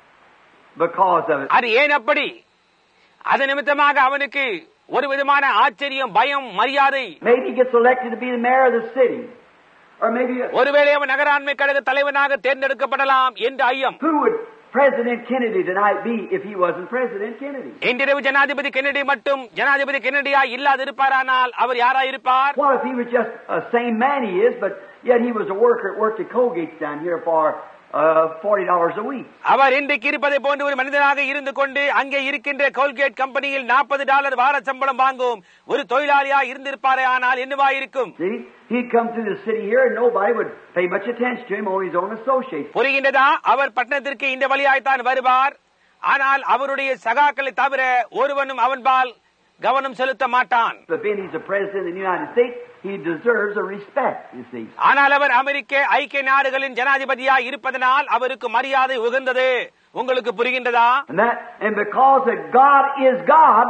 Speaker 2: Because of it.
Speaker 1: அது ஏன் அப்படி? அது நிமித்தமாக அவனுக்கு ஒரு விதமான ஆச்சரியம், பயம், மரியாதை.
Speaker 2: Maybe he gets elected to be the mayor of the city. Or maybe
Speaker 1: ஒருவேளை அவன் நகராண்மை கழக தலைவனாக தேர்ந்தெடுக்கப்படலாம் என்று ஐயம்.
Speaker 2: Who would President Kennedy tonight be if he wasn't President Kennedy?
Speaker 1: இன்றிரவு ஜனாதிபதி கென்னடி மட்டும் ஜனாதிபதி கென்னடியா இல்லாது இருப்பாரானால் அவர் யாரா இருப்பார்?
Speaker 2: What if he was just a same man he is, but yet he was a worker at worked at Colgate's down here for uh, forty dollars a week.
Speaker 1: அவர் இன்றைக்கு இருப்பதை போன்ற ஒரு மனிதனாக இருந்து கொண்டு அங்கே இருக்கின்ற கோல்கேட் கம்பெனியில் நாற்பது டாலர் வார சம்பளம் வாங்கும் ஒரு தொழிலாளியா இருந்திருப்பாரே, ஆனால் என்னவா இருக்கும்?
Speaker 2: See, he'd come through the city here and nobody would pay much attention to him, only his own associates.
Speaker 1: புரிகின்றதா? அவர் பட்டணத்திற்கு இந்த வழியாய்த்தான் வருவார், ஆனால் அவருடைய சகாக்களை தவிர ஒருவனும் அவன்பால் கவனம் செலுத்த மாட்டான்.
Speaker 2: But being he's the president of the United States, he deserves a respect, you see.
Speaker 1: ஆனால் அவர் அமெரிக்க ஐக்கிய நாடுகளின் ஜனாதிபதியா இருப்பதனால் அவருக்கு மரியாதை உகந்தது. உங்களுக்கு புரிகின்றதா?
Speaker 2: And that, and because that God is God,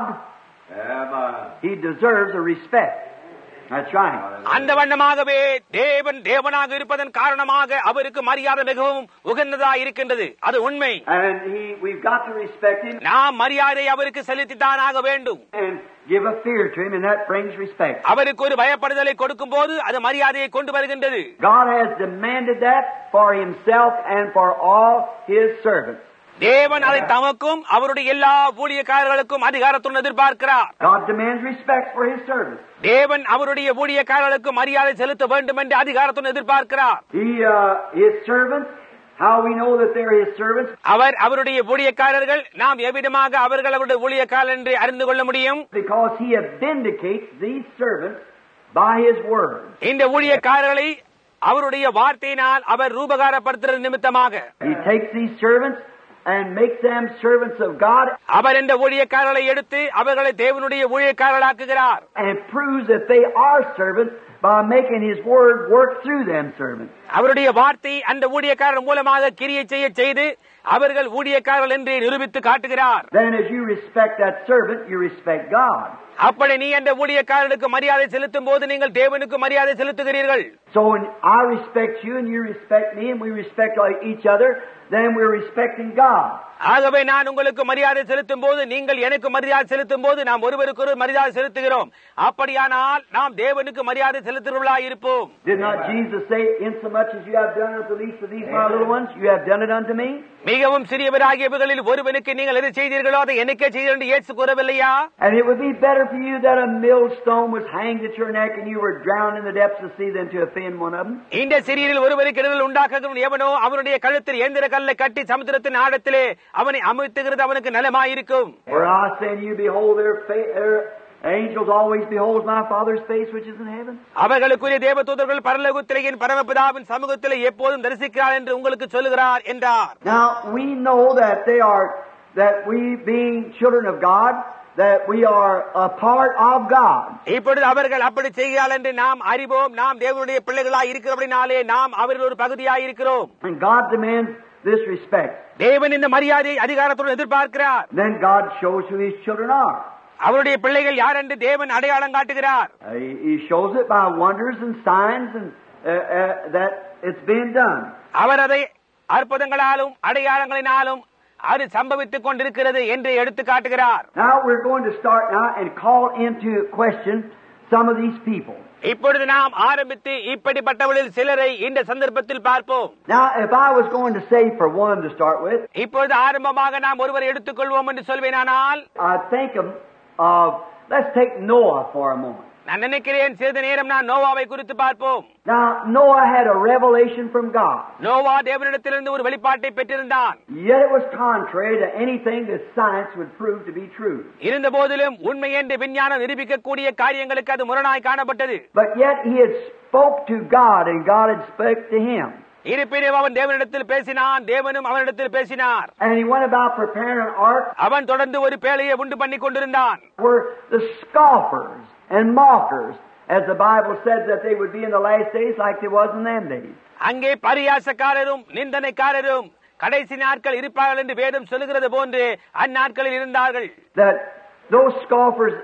Speaker 3: Amen.
Speaker 2: he deserves a respect. That's right.
Speaker 1: அந்த வண்ணமாகவே தேவன் தேவனாக இருப்பதன் காரணமாக அவருக்கு மரியாதை மிகவும் உகந்ததா இருக்கின்றது. அது உண்மை.
Speaker 2: And he, we've got to respect him
Speaker 1: நாம் மரியாதை அவருக்கு செலுத்தித்தான் ஆக வேண்டும்.
Speaker 2: and give a fear to him, and that brings respect.
Speaker 1: அவருக்கு ஒரு பயப்படுதலை கொடுக்கும் போது அது மரியாதையை கொண்டு வருகின்றது.
Speaker 2: God has demanded that for himself and for all his servants.
Speaker 1: தேவன் அதை தமக்கும் அவருடைய எல்லா ஊழியக்காரர்களுக்கும் அதிகாரத்துடன் எதிர்பார்க்கிறார்.
Speaker 2: God demands respect for his servants.
Speaker 1: தேவன் அவருடைய ஊழியக்காரர்களுக்கு மரியாதை செலுத்த வேண்டும் என்று அதிகாரத்துடன் எதிர்பார்க்கிறார்.
Speaker 2: He, uh, his servants, how we know that they're his servants?
Speaker 1: அவர் அவருடைய ஊழியக்காரர்கள். நாம் எவ்விதமாக அவர்கள் அவருடைய ஊழியக்காரர் என்று அறிந்து கொள்ள முடியும்?
Speaker 2: Because he vindicates these servants by his word.
Speaker 1: இந்த ஊழியக்காரர்களை அவருடைய வார்த்தையினால் அவர் ரூபகாரப்படுத்துறது நிமித்தமாக
Speaker 2: He takes these servants and makes them servants of God,
Speaker 1: அவர் இந்த ஊழியக்காரர்களை எடுத்து அவர்களை தேவனுடைய ஊழியக்காரர்களாக்குகிறார்.
Speaker 2: and proves that they are servants by making his word work through them servants.
Speaker 1: அவருடைய வார்த்தை அந்த ஊழியக்காரர் மூலமாக கிரியை செய்ய செய்து அவர்கள் ஊழியக்காரர்கள் என்று நிரூபித்து காட்டுகிறார்.
Speaker 2: Then as you respect that servant, you respect God.
Speaker 1: அப்படி நீ அந்த ஊழியக்காரனுக்கு மரியாதை செலுத்தும் போது நீங்கள் தேவனுக்கு மரியாதை செலுத்துகிறீர்கள்.
Speaker 2: So when I respect you and you respect me and we respect each other, then we're respecting God.
Speaker 1: ஆகவே நான் உங்களுக்கு மரியாதை செலுத்தும் போது நீங்கள் எனக்கு மரியாதை செலுத்தும் போது நாம் ஒருவருக்கு ஒரு மரியாதை செலுத்துகிறோம். அப்படியானால் நாம் தேவனுக்கு மரியாதை செலுத்துகிறவர்களாய் இருப்போம்.
Speaker 2: Did not Jesus say, insomuch as you have done it unto the least of these my little ones, you have done it unto me?
Speaker 1: மிகவும் சிறியவராகியவர்களில் ஒருவனுக்கு நீங்கள் எதை செய்தீர்களோ அதை எனக்கே செய்தீர்கள் என்று இயேசு கூறவில்லையா?
Speaker 2: And it would be better for you that a millstone was hanged at your neck and you were drowned in the depths of the sea than to offend one of them.
Speaker 1: இந்த சிறியரில் ஒருவருக்கு இடர்கள் உண்டாக்குகிறவன் எவனோ அவனுடைய கழுத்தில் இயந்திர கல்லை கட்டி சமுத்திரத்தின் ஆழத்திலே அவனை அமிழ்த்துகிறது அவனுக்கு நலமாயிருக்கும்.
Speaker 2: For I say to you, behold, their, fa- their angels always behold my Father's face which is in heaven.
Speaker 1: அவர்களுக்குரிய தேவதூதர்கள் பரலோகத்திலே என் பரமபிதாவின் சமூகத்திலே எப்போதும் தரிசிக்கிறார் என்று உங்களுக்கு சொல்லுகிறார் என்றார்.
Speaker 2: Now we know that they are, that we being children of God, that we are a part of God.
Speaker 1: இப்பொழுது அவர்கள் அப்படி செய்கிறார்கள் என்று நாம் அறிவோம். நாம் தேவனுடைய பிள்ளைகளாய் இருக்கிறபடினாலே நாம் அவர்கள் ஒரு பகுதியாய் இருக்கிறோம்.
Speaker 2: And God demands this respect.
Speaker 1: தேவன் இந்த மரியாதை அதிகாரத்துடன் எதிர்பார்க்கிறார்.
Speaker 2: Then God shows who his children are.
Speaker 1: அவருடைய பிள்ளைகள் யார் என்று தேவன் அடையாளம் காட்டுகிறார்.
Speaker 2: Uh, he, he shows it by wonders and signs and uh, uh, that it's been done.
Speaker 1: அவர் அதை அற்புதங்களாலும் அடையாளங்களினாலும் அது சம்பவித்துக் கொண்டிருக்கிறது என்று எடுத்து காட்டுகிறார்.
Speaker 2: Now we're going to start now and call into question some of these people.
Speaker 1: இப்பொழுது நாம் ஆரம்பித்து இப்படிப்பட்டவர்களில் சிலரை இந்த சந்தர்ப்பத்தில் பார்ப்போம்.
Speaker 2: Now if I was going to say for one to start with,
Speaker 1: இப்பொழுது ஆரம்பமாக நாம் ஒருவரை எடுத்துக்கொள்வோம் என்று சொல்வேனானால்,
Speaker 2: I think of, of let's take Noah for a moment.
Speaker 1: நான் நினைக்கிறேன் சிறிது நேரம் நான் நோவாவை குறித்து பார்ப்போம்.
Speaker 2: Now Noah had a revelation from God.
Speaker 1: Noah தேவனிடத்திலிருந்து ஒரு வெளிப்பாட்டை பெற்றிருந்தான்.
Speaker 2: Yet it was contrary to anything that science would prove to be true.
Speaker 1: இருந்த போதிலும் உண்மை என்று விஞ்ஞானம் நிரூபிக்கக்கூடிய காரியங்களுக்கு அது முரணாய் காணப்பட்டது.
Speaker 2: But yet he had spoke to God and God had spoke to him.
Speaker 1: இருப்பினும் அவன் தேவனிடத்தில் பேசினான், தேவனும் அவனிடத்தில் பேசினார்.
Speaker 2: And he went about preparing an ark.
Speaker 1: அவன் தொடர்ந்து ஒரு பேழையை உண்டு பண்ணி கொண்டிருந்தான்.
Speaker 2: Were the scoffers and mockers, as the Bible said that they would be in the last days like they was in them days.
Speaker 1: அங்கே பரியாசக்காரரும் நிந்தனைக்காரரும் கடைசி நாட்கள் இருப்பார்கள் என்று வேதம் சொல்லுகிறது போன்று அந்நாட்களில் இருந்தார்கள்.
Speaker 2: That those scoffers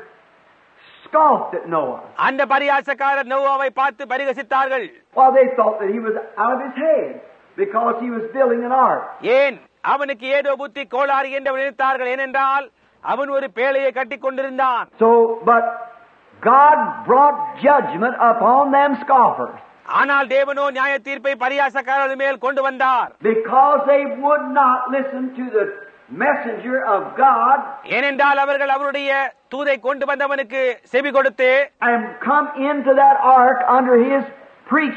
Speaker 2: scoffed at Noah.
Speaker 1: அந்த பரியாசக்காரர் நோவாவை பார்த்து பரிகசித்தார்கள்.
Speaker 2: Well, they thought that he was out of his head because he was building an ark.
Speaker 1: ஏன் அவனுக்கு ஏதோ புத்தி கோளாறு என்று நினைத்தார்கள். ஏனென்றால் அவன் ஒரு பேழையை கட்டிக் கொண்டிருந்தான்.
Speaker 2: So, but God brought judgment upon them scoffers.
Speaker 1: ஆனால் தேவனோ நியாய தீர்ப்பை பரியாசக்காரர்கள் மேல் கொண்டு வந்தார்.
Speaker 2: Because they would not listen to the messenger of God.
Speaker 1: ஏனென்றால் அவர்கள் அவருடைய தூதை கொண்டு வந்தவனுக்கு செவி கொடுத்து
Speaker 2: and come into that ark under his preaching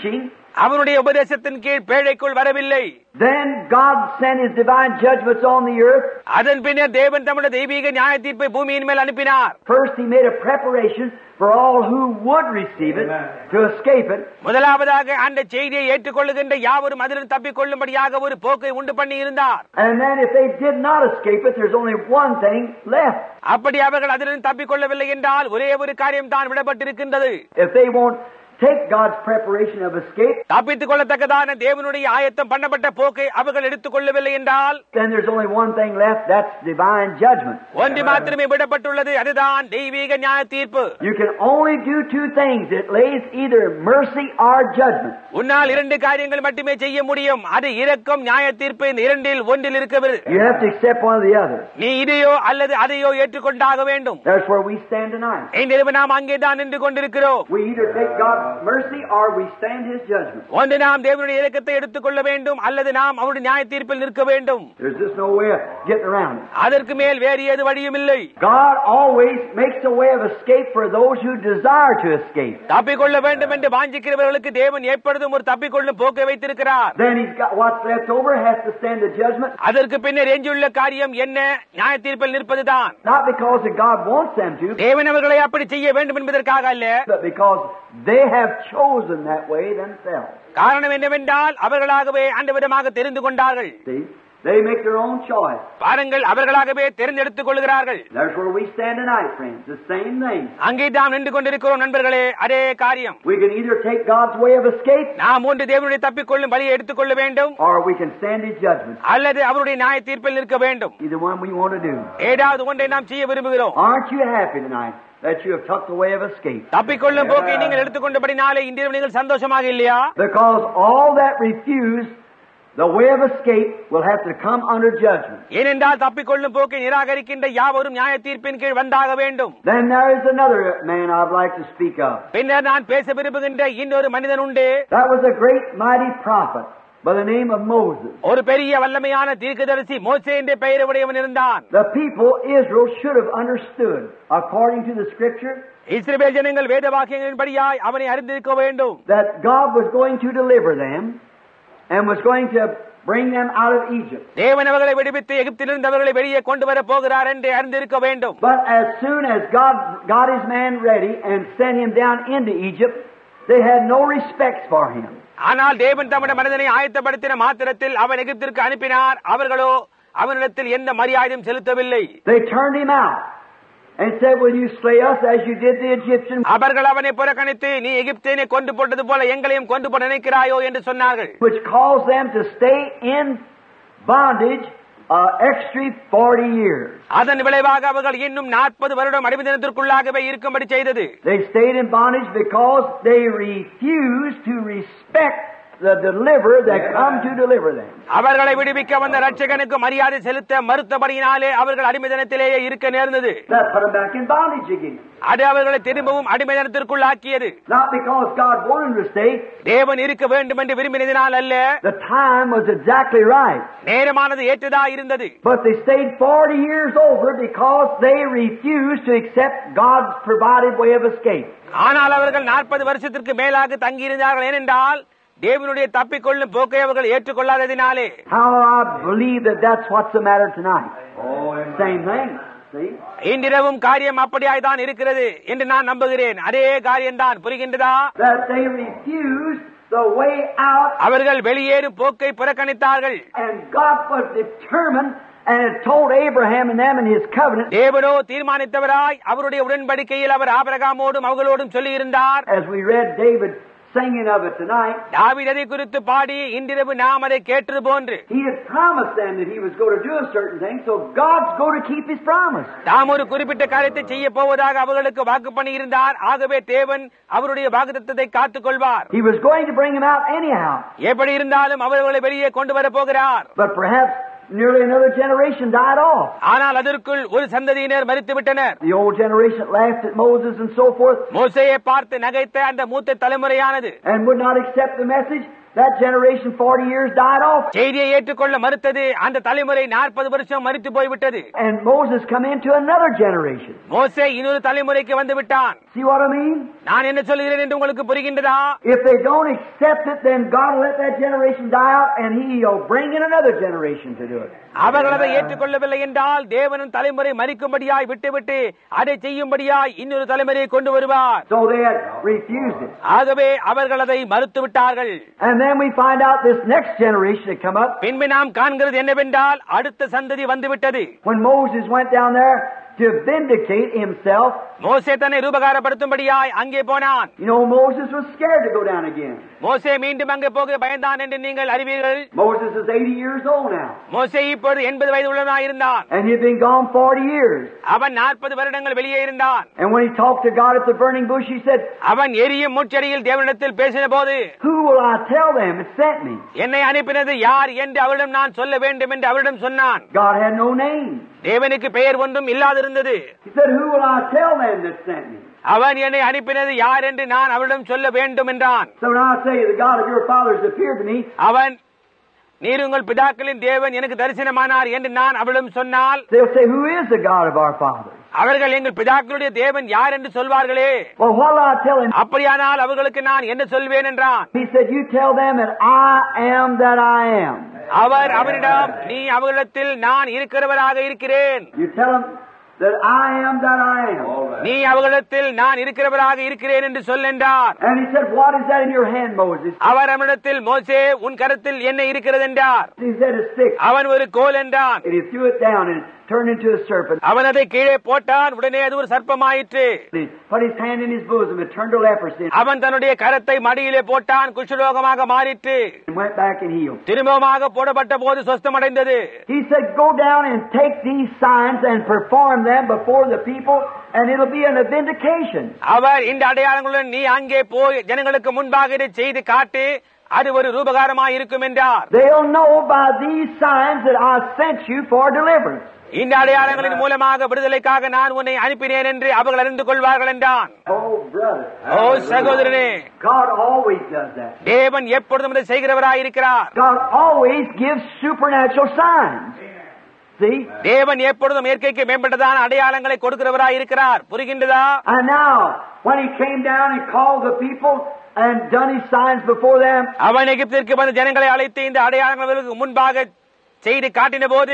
Speaker 1: அவனுடைய உபதேசத்தின் கீழ் பேழைக்குள் வரவில்லை.
Speaker 2: Then God sent His divine judgments on the earth.
Speaker 1: அதன் பின்னர் தேவன் தம்முடைய தெய்வீக நியாய தீர்ப்பை பூமியின் மேல் அனுப்பினார்.
Speaker 2: First He made a preparation for all who would receive it to escape it.
Speaker 1: முதலாவதாக அந்த செய்தியை ஏற்றுக்கொள்ளுகின்ற யாவரும் அதிலிருந்து தப்பிக் கொள்ளும்படியாக ஒரு போக்கை உண்டு பண்ணி இருந்தார்.
Speaker 2: And then if they did not escape it, there's only one thing left.
Speaker 1: அப்படி அவர்கள் அதிலிருந்து தப்பிக் கொள்ளவில்லை என்றால் ஒரே ஒரு காரியம் தான் விடப்பட்டிருக்கின்றது.
Speaker 2: If they won't take God's preparation of escape,
Speaker 1: தப்பித்துக் கொள்ளத்தக்கதான தேவனுடைய ஆயத்தம் பண்ணப்பட்ட போக்கை அவர்கள் எடுத்துக் கொள்ளவில்லை என்றால்
Speaker 2: then there's only one thing left, that's divine judgment.
Speaker 1: ஒன்று மாத்திரமே விடப்பட்டுள்ளது, அதுதான் தெய்வீக நியாய தீர்ப்பு.
Speaker 2: You can only do two things. It lays either mercy or judgment.
Speaker 1: உன்னால் இரண்டு காரியங்கள் மட்டுமே செய்ய முடியும், அது இரக்கம் நியாய தீர்ப்பு. இந்த இரண்டில் ஒன்றில் இருக்கவில்லை.
Speaker 2: You have to accept one or the other.
Speaker 1: நீ இதையோ அல்லது அதையோ ஏற்றுக்கொண்டாக வேண்டும்.
Speaker 2: That's where we stand tonight.
Speaker 1: இன்றிரவு நாம் அங்கேதான் நின்று கொண்டிருக்கிறோம்.
Speaker 2: We either take God's mercy or we stand His judgment.
Speaker 1: ஒன்று நாம் தேவனுடைய இரக்கத்தை எடுத்துக்கொள்ள வேண்டும் அல்லது நாம் அவருடைய நியாய தீர்ப்பில் நிற்க வேண்டும்.
Speaker 2: There's just no way of getting around it.
Speaker 1: அதற்கு மேல் வேறு ஏது வழியும் இல்லை.
Speaker 2: God always makes a way of escape for those who desire to escape.
Speaker 1: தப்பிக்கொள்ள வேண்டும் என்று வாஞ்சிக்கிறவர்களுக்கு தேவன் எப்பொழுதும் ஒரு தப்பிக்கொள்ளும் போக்கை வைத்திருக்கிறார்.
Speaker 2: Then He's got what's left over has to stand the judgment.
Speaker 1: அதற்கு பின்னர் எஞ்சியுள்ள காரியம் என்ன? நியாய தீர்ப்பில் நிற்பதுதான்.
Speaker 2: Not because that God wants them to,
Speaker 1: தேவன் அவர்களை அப்படி செய்ய வேண்டும் என்பதற்காக அல்ல,
Speaker 2: but because they have chosen that way themselves.
Speaker 1: காரணம் என்னவென்றால் அவர்களாகவே அந்த விதமாக தெரிந்து கொண்டார்கள்.
Speaker 2: See? They make their own choice.
Speaker 1: பாருங்கள், அவர்களாகவே தேர்ந்தெடுத்துக் கொள்கிறார்கள்.
Speaker 2: That's where we stand tonight, friends. The same thing.
Speaker 1: அங்கே நாம் நின்று கொண்டிருக்கிறோம் நண்பர்களே, அதே காரியம்.
Speaker 2: We can either take God's way of escape,
Speaker 1: நாம் ஒன்று தேவனுடைய தப்பிக்கொள்ளும் வழியை எடுத்துக்கொள்ள வேண்டும்,
Speaker 2: or we can stand His judgment.
Speaker 1: அல்லது அவருடைய நியாய தீர்ப்பில் நிற்க வேண்டும்.
Speaker 2: Either one we want to do.
Speaker 1: ஏதாவது ஒன்றை நாம் செய்ய விரும்புகிறோம்.
Speaker 2: Aren't you happy tonight that you have took the way of escape?
Speaker 1: தப்பிக்கொள்ளும் போக்கை நீங்கள் எடுத்துக்கொண்டபடினாலே இன்றைய நீங்கள் சந்தோஷமாக இல்லையா?
Speaker 2: Because all that refuse the way of escape will have to come under judgment.
Speaker 1: ஏனென்றால் தப்பிக்கொள்ளும் போக்கை நிராகரிக்கின்ற யாவரும் நியாய தீர்ப்பின் கீழ் வந்தாக வேண்டும்.
Speaker 2: Then there is another man I'd like to speak of.
Speaker 1: பின்னர் நான் பேச விரும்புகின்ற இன்னொரு மனிதன் உண்டு.
Speaker 2: That was a great mighty prophet by the name of Moses.
Speaker 1: ஒரு பெரிய வல்லமையான தீர்க்கதரிசி மோசே என்ற பெயரை உடையவன் இருந்தான்.
Speaker 2: The people Israel should have understood according to the scripture
Speaker 1: இஸ்ரவேல் ஜனங்கள் வேத வாக்கியங்களின்படியாய் அவனை அறிந்திருக்க வேண்டும்.
Speaker 2: that God was going to deliver them and was going to bring them out of Egypt.
Speaker 1: தேவன் அவர்களை விடுவித்து எகிப்திலிருந்து அவர்களை வெளியே கொண்டு வர போகிறார் என்று அறிந்திருக்க வேண்டும்.
Speaker 2: But as soon as God got His man ready and sent him down into Egypt, they had no respect for him.
Speaker 1: ஆனால் தேவன் தம்முடைய மனிதனை ஆயத்தப்படுத்தின மாத்திரத்தில் அவன் எகிப்திற்கு அனுப்பினார். அவர்களோ அவனிடத்தில் எந்த மரியாதையும் செலுத்தவில்லை.
Speaker 2: They turned him out and said, "Will you slay us as you did the Egyptians?"
Speaker 1: அவர்கள் அவனை புறக்கணித்து, நீ எகிப்தியனை கொண்டு போட்டது போல எங்களையும் கொண்டு போட நினைக்கிறாயோ என்று சொன்னார்கள்.
Speaker 2: Which caused them to stay in bondage uh, extra forty years.
Speaker 1: அதன் விளைவாக அவர்கள் இன்னும் நாற்பது வருடம் அடிமைத்தனத்திற்குள்ளாகவே இருக்கும்படி செய்தது.
Speaker 2: They stayed in bondage because they refused to respect the deliverer that come to deliver them.
Speaker 1: அவர்களை விடுவிக்க வந்த ரட்சகனுக்கு மரியாதை செலுத்த மறுத்தபடியினாலே அவர்கள் அடிமைத்தனத்திலேயே இருக்க நேர்ந்தது.
Speaker 2: That put them back in bondage again.
Speaker 1: அது அவர்களை திரும்பவும் அடிமைத்தனத்திற்குள் ஆக்கியது.
Speaker 2: Not because God wanted to stay.
Speaker 1: தேவன் இருக்க வேண்டும் என்று விரும்பினதினால் அல்ல.
Speaker 2: The time was exactly right.
Speaker 1: நேரமானது ஏற்றதா இருந்தது.
Speaker 2: But they stayed forty years over because they refused to accept God's provided way of escape.
Speaker 1: ஆனால் அவர்கள் நாற்பது வருஷத்திற்கு மேலாக தங்கியிருந்தார்கள். ஏனென்றால் தேவனுடைய தப்பிக்கொள்ளும் போக்கை அவர்கள் ஏற்றுக்கொள்ளாததினாலே.
Speaker 2: How I believe that that's what's the matter tonight.
Speaker 3: Oh,
Speaker 2: same thing. See?
Speaker 1: இன்றிரவும் காரியம் அப்படியாய்தான் இருக்கிறது என்று நான் நம்புகிறேன். அதே காரியம்தான். புரிகின்றதா?
Speaker 2: That they refused the way out.
Speaker 1: அவர்கள் வெளியேறும் போக்கை புறக்கணித்தார்கள்.
Speaker 2: And God was determined and had told Abraham and them in His covenant.
Speaker 1: தேவனோ தீர்மானித்தவராய் அவருடைய உடன்படிக்கையில் அவர் ஆபிரகாமோடும் அவர்களோடும் சொல்லி இருந்தார்.
Speaker 2: As we read David singing of it tonight.
Speaker 1: தாவீது அதை குறித்து பாடி இன்றிரவு நாம் அதை கேட்டது போன்று.
Speaker 2: He had promised them that he was going to do a certain thing, so God's going to keep His promise.
Speaker 1: தாம் ஒரு குறிப்பிட்ட காரியத்தை செய்ய போவதாக அவர்களுக்கு வாக்கு பண்ணி இருந்தார். ஆகவே தேவன் அவருடைய வாக்குத்தத்தத்தை காத்துக் கொள்வார்.
Speaker 2: He was going to bring them out anyhow.
Speaker 1: எப்படி இருந்தாலும் அவர்களை வெளியே கொண்டு வர போகிறார்.
Speaker 2: But perhaps nearly another generation died off.
Speaker 1: ஆனால் அதற்குள் ஒரு சந்ததியினர் மரித்து விட்டனர்.
Speaker 2: The old generation laughed at Moses and so forth.
Speaker 1: மோசேயை பார்த்து நகைத்த அந்த மூத்த தலைமுறையானது
Speaker 2: and would not accept the message. that generation forty years died off.
Speaker 1: செய்தியை ஏற்றுக்கொள்ள மறுத்தது அந்த தலைமுறை நாற்பது வருஷம் மரித்து போய்விட்டது.
Speaker 2: And Moses come into another generation.
Speaker 1: மோசே இன்னொரு தலைமுறைக்கு வந்து விட்டான்.
Speaker 2: See what I mean?
Speaker 1: நான் என்ன சொல்கிறேன் என்று உங்களுக்கு புரிகின்றதா?
Speaker 2: If they don't accept it, then God will let that generation die out and He'll bring in another generation to do it.
Speaker 1: அவர்கள் அதை ஏற்றுக்கொள்ளவில்லை என்றால் தேவனும் தலைமுறை மரிக்கும்படியாய் விட்டுவிட்டு அதை செய்யும்படியாய் இன்னொரு தலைமுறையை கொண்டு வருவார்.
Speaker 2: So they had refused it.
Speaker 1: ஆகவே அவர்கள் அதை மறுத்து விட்டார்கள்.
Speaker 2: And then we find out this next generation had come up.
Speaker 1: பின்பு நாம் காண்கிறது என்னவென்றால் அடுத்த சந்ததி வந்துவிட்டது.
Speaker 2: When Moses went down there to vindicate himself,
Speaker 1: மோசே தன்னை ரூபகாரப்படுத்தும்படியாய் அங்கே போனான்.
Speaker 2: you know, Moses was scared to go down again.
Speaker 1: மோசே மீண்டும் அங்கே போக பயந்தான் என்று நீங்கள் அறிவீர்கள்.
Speaker 2: Moses is eighty years old now.
Speaker 1: மோசே இப்பொழுது எண்பது வயது உள்ளவனாய் இருந்தான்.
Speaker 2: And he'd been gone forty years.
Speaker 1: அவன் நாற்பது வருடங்கள் வெளியே இருந்தான்.
Speaker 2: And when he talked to God at the burning bush, he said,
Speaker 1: அவன் எரியும் முச்செடியில் தேவனிடத்தில் பேசின போது,
Speaker 2: who will I tell them it sent me?
Speaker 1: என்னை அனுப்பினது யார் என்று அவரிடம் நான் சொல்ல வேண்டும் என்று அவரிடம் சொன்னான்.
Speaker 2: God had no name.
Speaker 1: தேவனுக்கு பெயர் ஒன்றும் இல்லாதிருந்தது.
Speaker 2: He said, who will I tell them that sent me?
Speaker 1: அவன் என்னை அனுப்பினது யார் என்று நான் அவரிடம் சொல்ல வேண்டும் என்றான்.
Speaker 2: So when I say the God of your fathers appeared to me,
Speaker 1: அவன் நீர் உங்கள் பிதாக்களின் தேவன் எனக்கு தரிசனமானார் என்று நான் அவரிடம் சொன்னால்,
Speaker 2: they'll say, who is the God of our fathers?
Speaker 1: அவர்கள் எங்கள் பிதாக்களுடைய தேவன் யார் என்று சொல்வார்களே.
Speaker 2: Well, what will I tell them?
Speaker 1: அப்படியானால் அவர்களுக்கு நான் என்ன சொல்வேன் என்றான்.
Speaker 2: He said, you tell them that I am that I am.
Speaker 1: அவர் அவரிடம் நீ அவர்களிடத்தில் நான் இருக்கிறவராக இருக்கிறேன்.
Speaker 2: You tell them that I am that I am.
Speaker 1: நீ அவர்களிடத்தில் நான் இருக்கிறவராக இருக்கிறேன் என்று சொல் என்றார்.
Speaker 2: And he said, what is that in your hand, Moses?
Speaker 1: அவர் அவனிடத்தில் மோசே உன் கரத்தில் என்ன இருக்கிறது என்றார்.
Speaker 2: He said, a stick.
Speaker 1: அவன் ஒரு கோல் என்றான்.
Speaker 2: And he threw it down and it turned into a serpent.
Speaker 1: அவன் அதை கீழே போட்டான், உடனே அது ஒரு சர்ப்பமாயிற்று.
Speaker 2: He put his hand in his bosom and turned to leprosy.
Speaker 1: அவன் தன்னுடைய கரத்தை மடியிலே போட்டான், குஷ்டரோகமாக மாறிற்று.
Speaker 2: And went back and healed.
Speaker 1: திரும்பமாக போடப்பட்ட போது சொஸ்தமடைந்தது.
Speaker 2: He said, go down and take these signs and perform them before the people and it'll be a vindication.
Speaker 1: அவர் இந்த அடையாளங்களுடன் நீ அங்கே போய் ஜனங்களுக்கு முன்பாக இதை செய்து காட்டு, அது ஒரு ரூபகாரமாய் இருக்கும் என்றார்.
Speaker 2: They'll know by these signs that I sent you for deliverance.
Speaker 1: இந்த அடையாளங்களின் மூலமாக விடுதலைக்காக நான் உன்னை அனுப்பினேன் என்று அவர்கள் அறிந்து கொள்வார்கள் என்றான்.
Speaker 2: Oh, brother.
Speaker 1: ஓ சகோதரனே,
Speaker 2: God always does that.
Speaker 1: தேவன் எப்பொழுதும் இதை செய்கிறவராய் இருக்கிறார்.
Speaker 2: God always gives supernatural signs. See?
Speaker 1: தேவன் எப்பொழுதும் இயற்கைக்கு மேம்பட்டதான அடையாளங்களை கொடுக்கிறவராய் இருக்கிறார். புரிகின்றதா?
Speaker 2: And now, when he came down and called the people and done his signs before them,
Speaker 1: அவன் எகிப்திற்கு வந்து ஜனங்களை அழைத்து இந்த அடையாளங்களுக்கு முன்பாக செய்து காட்டின போது,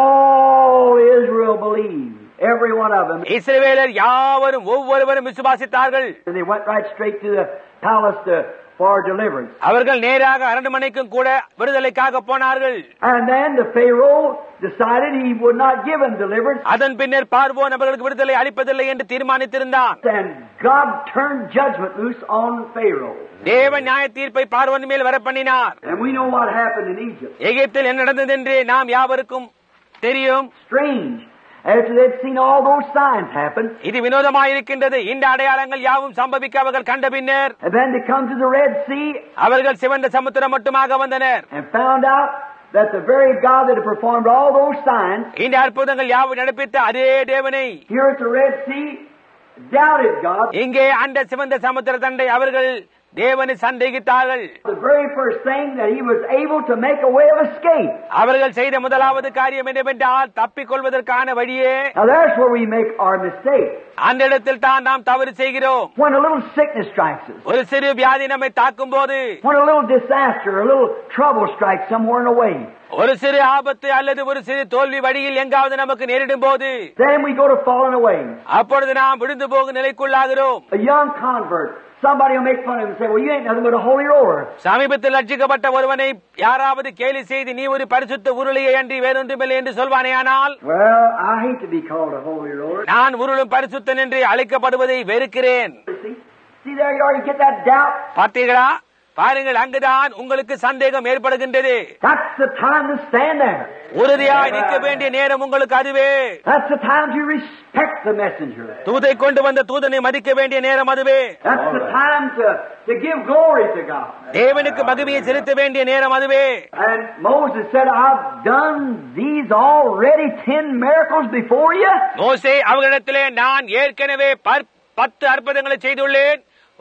Speaker 2: all Israel believed. Every one of them.
Speaker 1: இஸ்ரவேலர் யாவரும் ஒவ்வொருவரும் விசுவாசித்தார்கள்.
Speaker 2: And they went right straight to the palace to, for deliverance.
Speaker 1: அவர்கள் நேராக அரண்மனைக்கும் கூட விடுதலைக்காக போனார்கள்.
Speaker 2: And then the Pharaoh decided he would not give them deliverance.
Speaker 1: அதன் பின்னர் பார்வோன் அவர்களுக்கு விடுதலை அளிப்பதில்லை என்று தீர்மானித்திருந்தான்.
Speaker 2: And God turned judgment loose on Pharaoh.
Speaker 1: தேவன் நியாய தீர்ப்பை பார்வோன் மேல் வர பண்ணினார்.
Speaker 2: And we know what happened in Egypt.
Speaker 1: எகிப்தில் என்ன நடந்தது என்று நாம் யாவருக்கும் தெரியும்.
Speaker 2: Strange. After they'd seen all those signs happen,
Speaker 1: இது வினோதமாயிருக்கின்றது. இந்த அடையாளங்கள் யாவும் சம்பவிக்க அவர்கள் கண்ட பின்னர்
Speaker 2: and then they come to the Red Sea,
Speaker 1: அவர்கள் சிவந்த சமுத்திரம் மட்டுமாக வந்தனர்.
Speaker 2: and found out that the very God that had performed all those signs,
Speaker 1: இந்த அற்புதங்கள் யாவும் நடப்பித்த அதே தேவனை
Speaker 2: here at the Red Sea, doubted God.
Speaker 1: இங்கே அந்த சிவந்த சமுத்திர தண்டை அவர்கள் தேவனை சந்தேகித்தார்கள்.
Speaker 2: The very first thing that he was able to make a way of escape.
Speaker 1: அவர்கள் செய்த முதலாவது காரியம் என்னவென்றால் தப்பிக் கொள்வதற்கான வழியே.
Speaker 2: Now there's where we make our mistake.
Speaker 1: அந்த இடத்தில் தான் நாம் தவறு செய்கிறோம்.
Speaker 2: When a little sickness strikes us,
Speaker 1: ஒரு சிறு வியாதி நம்மை தாக்கும் போது,
Speaker 2: when a little disaster, a little trouble strikes somewhere in a way,
Speaker 1: ஒரு சிறு ஆபத்து அல்லது ஒரு சிறு தோல்வி வழியில் எங்காவது நமக்கு நேரிடும் போது,
Speaker 2: then we go to falling away.
Speaker 1: அப்பொழுது நாம் விழுந்து போகும் நிலைக்குள்ளாகிறோம்.
Speaker 2: A young convert, somebody will make fun of him and say, well, you ain't nothing but a holy roller.
Speaker 1: சமீபத்தில் ரட்சிக்கப்பட்ட ஒருவனை யாராவது கேலி செய்து நீ ஒரு பரிசுத்த உருளையை அன்றி வேறொன்றுமில்லை என்று சொல்வானேயானால்,
Speaker 2: Well, I hate to be called a holy roller.
Speaker 1: நான் உருளும் பரிசுத்தன் என்று அழைக்கப்படுவதை வெறுக்கிறேன்.
Speaker 2: See, see there you are, you get that doubt.
Speaker 1: பார்த்தீர்களா? பாருங்கள், அங்குதான் உங்களுக்கு சந்தேகம் ஏற்படுகின்றது.
Speaker 2: That's the time to stand there.
Speaker 1: உறுதியாய் நிற்க வேண்டிய நேரம் உங்களுக்கு அதுவே.
Speaker 2: That's the time to respect the messenger.
Speaker 1: தூதை கொண்டு வந்த தூதனை மதிக்க வேண்டிய நேரம் அதுவே.
Speaker 2: That's the time to, to give glory to God.
Speaker 1: தேவனுக்கு மகிமையை செலுத்த வேண்டிய நேரம் அதுவே.
Speaker 2: And Moses said, I've done these already ten miracles before you.
Speaker 1: மோசே அவர்களிடத்திலே நான் ஏற்கனவே பத்து அற்புதங்களை செய்துள்ளேன்,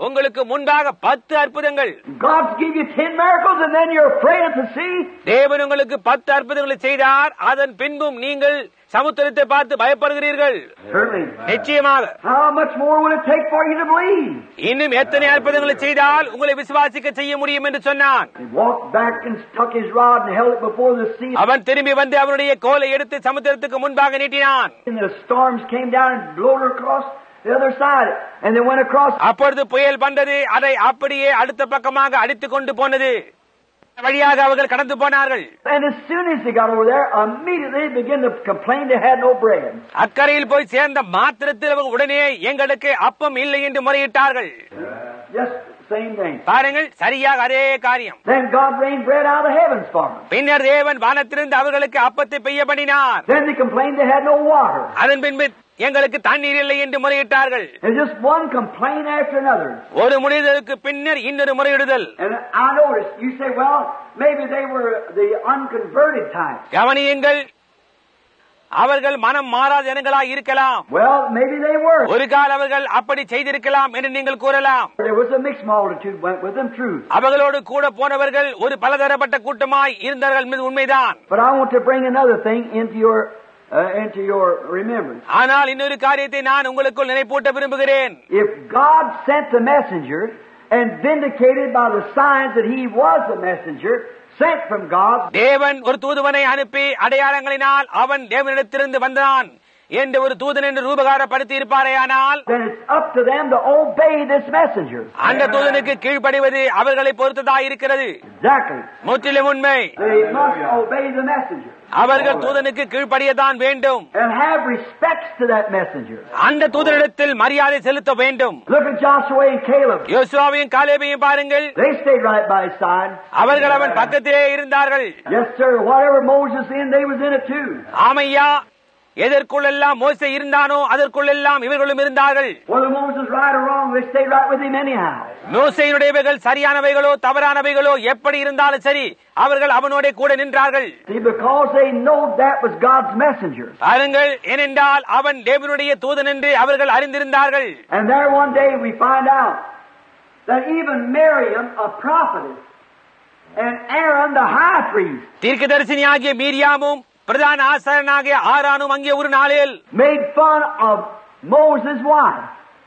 Speaker 1: உங்களுக்கு முன்பாக பத்து அற்புதங்கள்.
Speaker 2: God's give you ten miracles and then you're afraid of the sea.
Speaker 1: தேவன் உங்களுக்கு பத்து அற்புதங்களை செய்தார், அதன் பின்பும் நீங்கள் சமுத்திரத்தை பார்த்து பயப்படுகிறீர்கள். நிச்சயமாக.
Speaker 2: How much more will it take for you to believe?
Speaker 1: இன்னும் எத்தனை அற்புதங்களை செய்தால் உங்களை விசுவாசிக்க செய்ய முடியும் என்று சொன்னான்.
Speaker 2: He walked back and stuck his rod and held it before the sea.
Speaker 1: அவன் திரும்பி வந்து அவனுடைய கோலை எடுத்து சமுத்திரத்துக்கு முன்பாக நீட்டினான்.
Speaker 2: And the storms came down and blew her across the other side and they went across.
Speaker 1: அப்பொழுது புயல் வந்தது, அதை அப்படியே அடுத்த பக்கமாக அடித்துக் கொண்டு போனது. வழியாக அவர்கள் கடந்து போனார்கள்.
Speaker 2: And as soon as they got over there, immediately they began to complain they had no bread.
Speaker 1: அக்கறையில் போய் சேர்ந்த மாத்திரத்தில் அவர்கள் உடனே எங்களுக்கு அப்பம் இல்லை என்று முறையிட்டார்கள்.
Speaker 2: Just same thing.
Speaker 1: பாருங்கள், சரியாக அதே காரியம்.
Speaker 2: Then God rained bread out of the heavens for them.
Speaker 1: பின்னர் தேவன் வானத்திலிருந்து அவர்களுக்கு அப்பத்தை பெய்ய பண்ணினார்.
Speaker 2: Then they complained they had no water.
Speaker 1: அதன் பின்பு எங்களுக்கு தண்ணீர் இல்லை என்று முறையிட்டார்கள்.
Speaker 2: And just one complaint after another.
Speaker 1: ஒரு முறையிடலுக்கு பின்னர் இன்னொரு முறையிடுதல்.
Speaker 2: And I noticed, you say, well, maybe they were the unconverted type.
Speaker 1: கவனியுங்கள், அவர்கள் மனம் மாறாத ஜனங்களாய் இருக்கலாம்.
Speaker 2: Well, maybe they were.
Speaker 1: ஒரு கால் அவர்கள் அப்படி செய்திருக்கலாம் என்று நீங்கள் கூறலாம்.
Speaker 2: There was a mixed multitude went with them, true.
Speaker 1: அவர்களோடு கூட போனவர்கள் ஒரு பலதரப்பட்ட கூட்டமாய் இருந்தார்கள் என்பது உண்மைதான்.
Speaker 2: But I want to bring another thing into your uh, into your remembrance.
Speaker 1: ஆனால் இன்னொரு காரியத்தை நான் உங்களுக்குள் நினைப்பூட்ட விரும்புகிறேன்.
Speaker 2: If God sent the messenger and vindicated by the signs that he was the messenger sent from God,
Speaker 1: தேவன் ஒரு தூதுவனை அனுப்பி அடையாளங்களினால் அவன் தேவனிடத்திலிருந்து வந்தான் என்று ஒரு தூதன் என்று ரூபகாரப்படுத்தி இருப்பாரேயானால்,
Speaker 2: then it's up to them to obey this messenger.
Speaker 1: அந்த தூதனுக்கு கீழ்ப்படிவது அவர்களை பொறுத்ததாக இருக்கிறது.
Speaker 2: Exactly.
Speaker 1: முற்றிலும் உண்மை.
Speaker 2: They must obey the messenger.
Speaker 1: அவர்கள் தூதனுக்கு கீழ்ப்படியத்தான் வேண்டும்.
Speaker 2: And have respects to that messenger.
Speaker 1: அந்த தூதனிடத்தில் மரியாதை செலுத்த வேண்டும்.
Speaker 2: Look at Joshua and Caleb.
Speaker 1: யோசுவாவையும் காலேபையும் பாருங்கள்.
Speaker 2: They stayed right by his side.
Speaker 1: அவர்கள் அவன் பக்கத்திலே இருந்தார்கள்.
Speaker 2: Yes, sir. Whatever Moses in, they was in it too.
Speaker 1: ஆமையா, எதற்குள்ளெல்லாம் மோசே இருந்தானோ அதற்குள்ளெல்லாம் இவர்களும் இருந்தார்கள்.
Speaker 2: Whether Moses right or wrong, they stayed right with him anyhow.
Speaker 1: மோசேயுடையவைகள் சரியானவைகளோ தவறானவைகளோ எப்படி இருந்தாலும் சரி, அவர்கள் அவனோட கூட நின்றார்கள்.
Speaker 2: See, because they know that was God's messenger.
Speaker 1: பாருங்கள், ஏனென்றால் அவன் தேவனுடைய தூதன் என்று அவர்கள் அறிந்திருந்தார்கள்.
Speaker 2: And there one day we find out that even Miriam, a prophetess, and Aaron, the high priest,
Speaker 1: தீர்க்கதரிசினியாகிய மீரியாமும் பிரதான ஆசாரியனாகிய ஆரோனும் அங்கே ஒரு நாளில்
Speaker 2: made fun of Moses' wife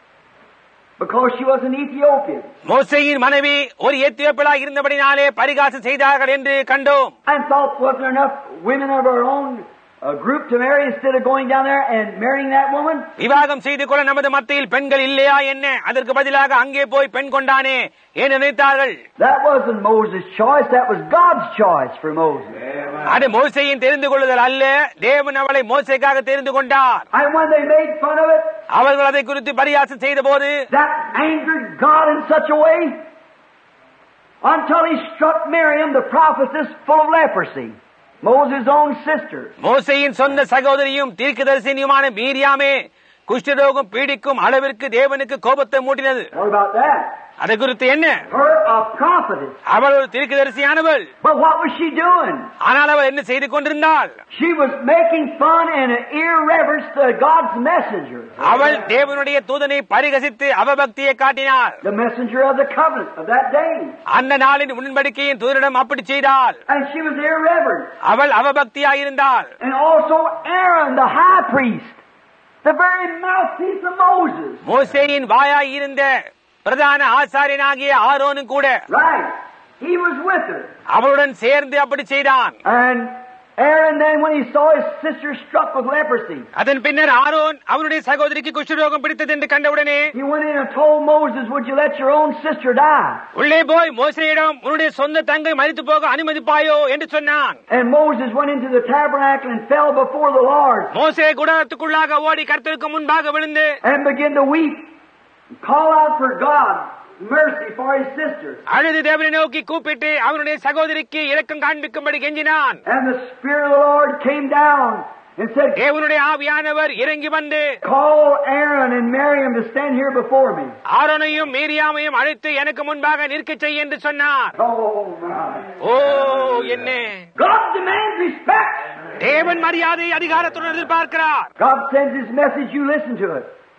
Speaker 2: because she was an Ethiopian.
Speaker 1: மோசேயின் மனைவி ஒரு எத்தியோப்பியளாக இருந்தபடினாலே பரிகாசம் செய்தார்கள் என்று கண்டோம்.
Speaker 2: And thought, wasn't there enough women of our own uh, group to marry instead of going down there and marrying that woman?
Speaker 1: விவாகம் செய்து கொள்ள நமது மத்தியில் பெண்கள் இல்லையா என்ன? அதற்கு பதிலாக அங்கே போய் பெண் கொண்டானே என்று நினைத்தார்கள்.
Speaker 2: That wasn't Moses' choice, that was God's choice for Moses.
Speaker 1: அது மோசேயின் தெரிந்து கொள்ளுதல் அல்ல, தேவன் அவளை மோசேக்காக தெரிந்து கொண்டார்.
Speaker 2: And when they made fun of it,
Speaker 1: அவர்கள் அதை குறித்து பரியாசம் செய்த போது,
Speaker 2: that angered God in such a way until he struck Miriam, the prophetess, full of leprosy, Moses' own sister.
Speaker 1: மோசேயின் சொந்த சகோதரியும் தீர்க்கதரிசினியுமான மீரியாமே குஷ்டரோகம் பீடிக்கும் அளவிற்கு தேவனுக்கு கோபத்தை மூட்டினது.
Speaker 2: What about that?
Speaker 1: அதை குறித்து என்ன?
Speaker 2: Her a prophetess.
Speaker 1: அவள் ஒரு தீர்க்கதரிசியானவள்.
Speaker 2: But what was she doing?
Speaker 1: ஆனால் அவள் என்ன செய்து கொண்டிருந்தாள்?
Speaker 2: She was making fun and an irreverence to God's messenger.
Speaker 1: அவள் தேவனுடைய தூதனை பரிகசித்து அவபக்தியை காட்டினாள்.
Speaker 2: The messenger of the covenant of that day.
Speaker 1: அந்த நாளின் உடன்படிக்கையின் தூதனிடம் அப்படி செய்தாள்.
Speaker 2: And she was irreverent.
Speaker 1: அவள் அவபக்தியாயிருந்தாள்.
Speaker 2: And also Aaron, the high priest, the very mouthpiece of Moses.
Speaker 1: மோசேயின் வாயாய் இருந்த பிரதான ஆசாரியனாகிய ஆரோனும் கூட,
Speaker 2: Right. He was with her.
Speaker 1: அவளுடன் சேர்ந்து அப்படி செய்தான்.
Speaker 2: And Aaron then, when he saw his sister struck with leprosy,
Speaker 1: அதன் பின்னர் ஆரோன் அவருடைய சகோதரிக்கு குஷ்டரோகம் பிடித்தது என்று கண்டவுடனே
Speaker 2: he went in and told Moses, would you let your own sister die?
Speaker 1: உள்ளே போய் மோசேயிடம் உன்னுடைய சொந்த தங்கை மரித்து போக அனுமதிப்பாயோ என்று சொன்னான்.
Speaker 2: And Moses went into the tabernacle and fell before the Lord
Speaker 1: மோசே கூடாரத்துக்குள்ளாக ஓடி கர்த்தருக்கு முன்பாக விழுந்து
Speaker 2: and began to weep and call out for God mercy for his sister.
Speaker 1: அழுது தேவனை நோக்கி கூப்பிட்டு அவனுடைய சகோதரிக்கு இரக்கம் காண்பிக்கும்படி கெஞ்சினான்.
Speaker 2: And the Spirit of the Lord came down and said,
Speaker 1: தேவனுடைய ஆவியானவர் இறங்கி வந்து,
Speaker 2: call Aaron and Miriam to stand here before me.
Speaker 1: ஆரோனையும் மீரியாமையும் அழைத்து எனக்கு முன்பாக நிற்க செய் என்று சொன்னார்.
Speaker 2: Oh my.
Speaker 1: ஓ என்ன!
Speaker 2: God demands respect.
Speaker 1: தேவன் மரியாதை அதிகாரத்துடன் எதிர்பார்க்கிறார்.
Speaker 2: God sends his message, you listen to it.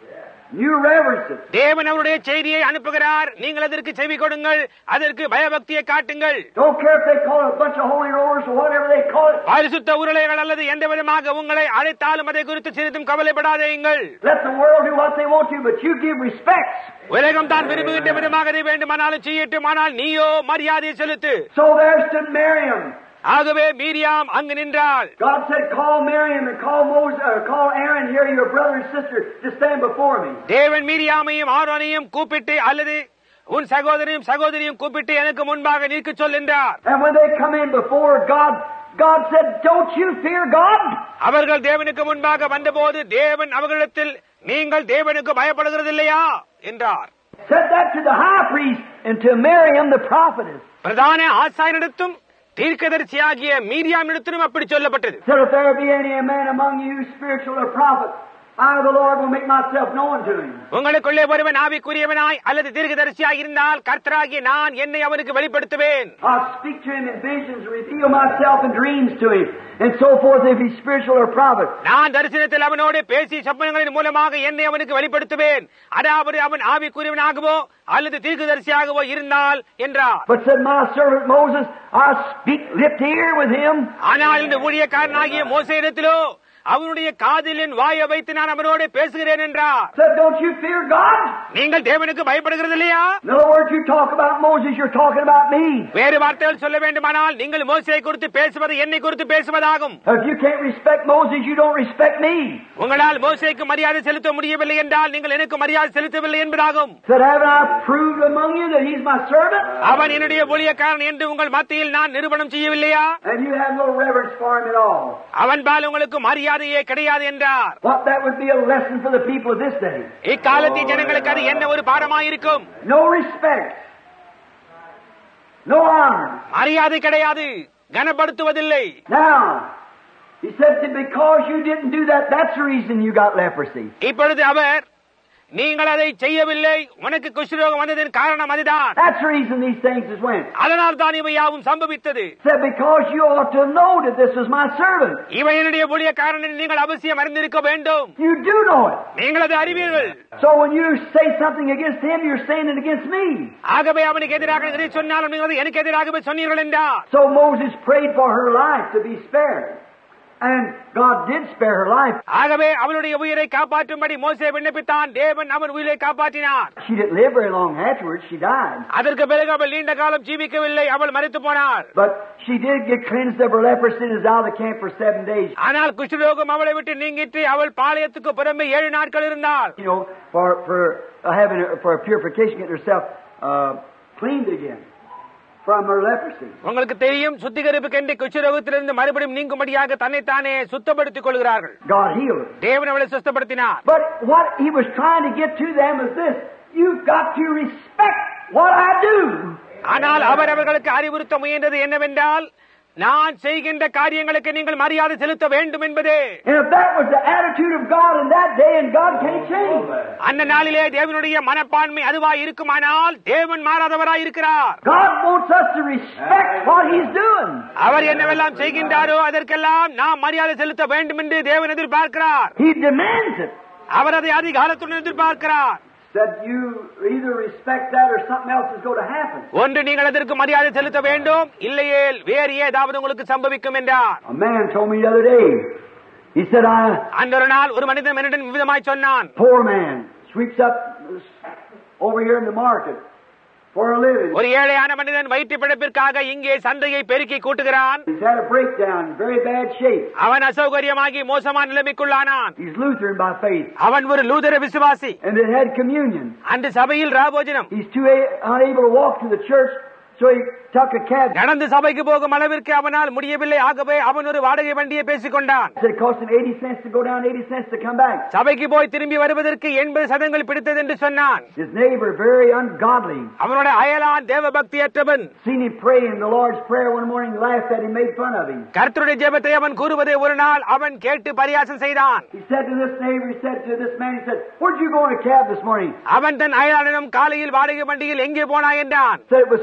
Speaker 2: You reverence it.
Speaker 1: தேவன் அவருடைய செய்தியை அனுப்புகிறார், நீங்கள் அதற்கு செவி கொடுங்கள், அதற்கு பயபக்தியை காட்டுங்கள்.
Speaker 2: Don't care if they call it a bunch of holy rollers or whatever they call it.
Speaker 1: பரிசுத்த உருளைகள் அல்லது எந்த விதமாக உங்களை அழைத்தாலும் அதை குறித்து சிறிதும் கவலைப்படாதீங்கள்.
Speaker 2: Let the world do what they want to, but you give respects.
Speaker 1: உலகம் தான் விரும்புகின்ற விதமாக அதை வேண்டுமானாலும் செய்யட்டும், ஆனால் நீயோ மரியாதை செலுத்து.
Speaker 2: So there stood Miriam.
Speaker 1: ஆகவே மீரியாம் அங்கு நின்றாள்.
Speaker 2: God said, call Miriam and call Moses, or call Aaron here, your brother and sister, to stand before me.
Speaker 1: தேவன் மீரியாமையும் ஆரோனையும் கூப்பிட்டு அல்லது உன் சகோதரியும் சகோதரியும் கூப்பிட்டு எனக்கு முன்பாக நிற்க சொல் என்றார்.
Speaker 2: And when they come in before God, God said, don't you fear God?
Speaker 1: அவர்கள் தேவனுக்கு முன்பாக வந்தபோது தேவன் அவர்களிடத்தில் நீங்கள் தேவனுக்கு பயப்படுகிறது இல்லையா என்றார்.
Speaker 2: Said that to the high priest and to Miriam the prophetess.
Speaker 1: பிரதான ஆசாரியனிடத்தும் தீர்க்கதரிசியாகிய மீரியாமிடத்திலும் அப்படி சொல்லப்பட்டது.
Speaker 2: Said if there be any man among you spiritual or prophet, I the Lord will make myself known to him.
Speaker 1: உங்களுக்குள்ளே ஒருவன் ஆவிக்குரியவனாய் அல்லது தீர்க்கதரிசியாய் இருந்தால் கர்த்தராகிய நான் என்னை அவனுக்கு வெளிப்படுத்துவேன்.
Speaker 2: I'll speak to him in visions, reveal myself in dreams to him, and so forth if he's spiritual or prophet.
Speaker 1: நான் தரிசனத்தில் அவனோடு பேசி சொப்பனங்களின் மூலமாக என்னை அவனுக்கு வெளிப்படுத்துவேன், அதாவது அவன் ஆவிக்குரியவனாகவோ அல்லது தீர்க்கதரிசியாகவோ இருந்தால் என்றார்.
Speaker 2: But said my servant Moses, I'll speak lip to ear with him.
Speaker 1: ஆனால் இந்த ஊழியக்காரனாகிய மோசேயிடத்திலோ அவனுடைய காதில் என் வாயை வைத்து நான் அவனோடு பேசுகிறேன் என்றார்.
Speaker 2: Said, don't you fear God?
Speaker 1: நீங்கள் தேவனுக்கு பயப்படுகிறது இல்லையா?
Speaker 2: In other words, you talk about Moses, you're talking about me.
Speaker 1: வேறு வார்த்தைகள் சொல்ல வேண்டுமானால் நீங்கள் மோசேயை குறித்து பேசுவது என்னை குறித்து பேசுவதாகும்.
Speaker 2: If you can't respect Moses, you don't respect me.
Speaker 1: உங்களால் மோசேக்கு மரியாதை செலுத்த முடியவில்லை என்றால் நீங்கள் எனக்கு மரியாதை செலுத்தவில்லை என்பதாகும்.
Speaker 2: Said, haven't I proved among you that he's my servant?
Speaker 1: அவன் என்னுடைய ஊழியக்காரன் என்று உங்கள் மத்தியில் நான் நிரூபணம் செய்யவில்லையா?
Speaker 2: And you have no reverence for him at all.
Speaker 1: அவன் பால் உங்களுக்கு மரியாதையே கிடையாது என்றார்.
Speaker 2: What that would be a lesson for the people of this day.
Speaker 1: இக்காலத்தின் ஜனங்களுக்கு அது என்ன ஒரு பாடமாயிருக்கும்?
Speaker 2: No respect. No honor.
Speaker 1: மரியாதை கிடையாது, கனப்படுத்துவதில்லை.
Speaker 2: Now, he said that because you didn't do that, that's the reason you got leprosy.
Speaker 1: இப்பொழுது அவர் நீங்கள் அதை செய்யவில்லை, உனக்கு குஷ்டரோகம் வந்ததின் காரணம் அதுதான்.
Speaker 2: That's the reason these things has went.
Speaker 1: அதனால் தான் இவை யாவும் சம்பவித்தது.
Speaker 2: Said because you ought to know that this was my servant.
Speaker 1: இவன் என்னுடைய ஊழியக்காரன் நீங்கள் அவசியம் அறிந்திருக்க வேண்டும்.
Speaker 2: You do know it.
Speaker 1: நீங்கள் அதை அறிவீர்கள்.
Speaker 2: So when you say something against him, you're saying it against me.
Speaker 1: ஆகவே அவனுக்கு எதிராக எதை சொன்னாலும் நீங்கள் எனக்கு எதிராகவே சொன்னீர்கள் என்றார்.
Speaker 2: So Moses prayed for her life to be spared. And God did spare her life.
Speaker 1: ஆகவே அவளுடைய உயிரை காப்பாற்றும்படி மோசே விண்ணப்பித்தான். தேவன் அவன் உயிரை காப்பாற்றினார்.
Speaker 2: She didn't live very long afterwards. She died.
Speaker 1: அதற்கு பிறகு அவள் நீண்ட காலம் ஜீவிக்கவில்லை, அவள் மரித்து போனாள்.
Speaker 2: But she did get cleansed of her leprosy and was out of the camp for seven days.
Speaker 1: ஆனால் குஷ்டரோகம் அவளை விட்டு நீங்கிட்டு அவள் பாளையத்துக்கு புறம்பே ஏழு நாட்கள் இருந்தாள்.
Speaker 2: You know, for for uh, having a, for a purification, get herself uh, cleaned again from her leprosy.
Speaker 1: உங்களுக்கு தெரியும், சுத்திகரிப்புக்கென்று குஷ்டரோகத்திலிருந்து மறுபடியும் நீங்கும்படியாக தன்னைத்தானே சுத்தப்படுத்திக் கொள்கிறார்கள்.
Speaker 2: God healed her.
Speaker 1: தேவன் அவளை சுத்தப்படுத்தினார்.
Speaker 2: But what he was trying to get to them is this: you've got to respect what I do.
Speaker 1: ஆனால் அவர் அவர்களுக்கு அறிவுறுத்த முயன்றது என்னவென்றால், நான் செய்கின்ற காரியங்களுக்கு நீங்கள் மரியாதை செலுத்த வேண்டும் என்பதே.
Speaker 2: And if that was the attitude of God in that day, and God can't change.
Speaker 1: அந்த நாளிலே தேவனுடைய மனப்பான்மை அதுவாய் இருக்குமானால் தேவன் மாறாதவராய் இருக்கிறார்.
Speaker 2: God wants us to respect what he's doing.
Speaker 1: அவர் என்னவெல்லாம் செய்கின்றாரோ அதற்கெல்லாம் நாம் மரியாதை செலுத்த வேண்டும் என்று தேவன் எதிர்பார்க்கிறார்.
Speaker 2: He demands it.
Speaker 1: அவர் அதை அதிகாலத்துடன் எதிர்பார்க்கிறார்.
Speaker 2: That you either respect that or something else is going to happen.
Speaker 1: ஒன்று நீங்கள் அதற்கு மரியாதை செலுத்த வேண்டும், இல்லையே வேறு ஏதாவது உங்களுக்கு சம்பவிக்கும் என்றார்.
Speaker 2: A man told me the other day. He said, I
Speaker 1: அந்த ஒரு நாள் ஒரு மனிதன் என்னிடம் விதமாய் சொன்னான்.
Speaker 2: Poor man sweeps up over here in the market for a living.
Speaker 1: ஒரு ஏழையான மனிதன் வயிற்று பிழைப்பிற்காக இங்கே சந்தையை பெருக்கி கூட்டுகிறான்.
Speaker 2: He's had a breakdown, very bad shape.
Speaker 1: அவன் அசௌகரியமாகி மோசமான நிலைமைக்குள்ளானான்.
Speaker 2: He's Lutheran by faith.
Speaker 1: அவன் ஒரு லூதர விசுவாசி.
Speaker 2: And they had communion.
Speaker 1: அந்த சபையில் ராபோஜனம்.
Speaker 2: He's too a- unable to walk to the church, so he took a cab.
Speaker 1: நடந்து சபைக்கு போகும் அளவிற்கு அவனால் முடியவில்லை. ஆகவே அவன் ஒரு வாடகை வண்டியை பேசிக் கொண்டான்.
Speaker 2: Said it cost him eighty cents to go down, eighty cents to come back.
Speaker 1: சபைக்கு போய் திரும்பி வருவதற்கு எண்பது சதங்கள் பிடித்தது என்று சொன்னான்.
Speaker 2: His neighbor, very ungodly,
Speaker 1: அவனோட அயலான் தேவ பக்தியற்றவன்.
Speaker 2: seen him pray in the Lord's Prayer one morning, laughed at him, made fun of him.
Speaker 1: கர்த்தருடைய ஜெபத்தை அவன் கூறுவதை ஒரு நாள் அவன் கேட்டு பரியாசம் செய்தான்.
Speaker 2: He said to this neighbor, he said to this man, he said, where'd you go in a cab this morning?
Speaker 1: அவன் தன் அயலானிடம் காலையில் வாடகை வண்டியில் எங்கே போனாய் என்றான்.
Speaker 2: Said it was communion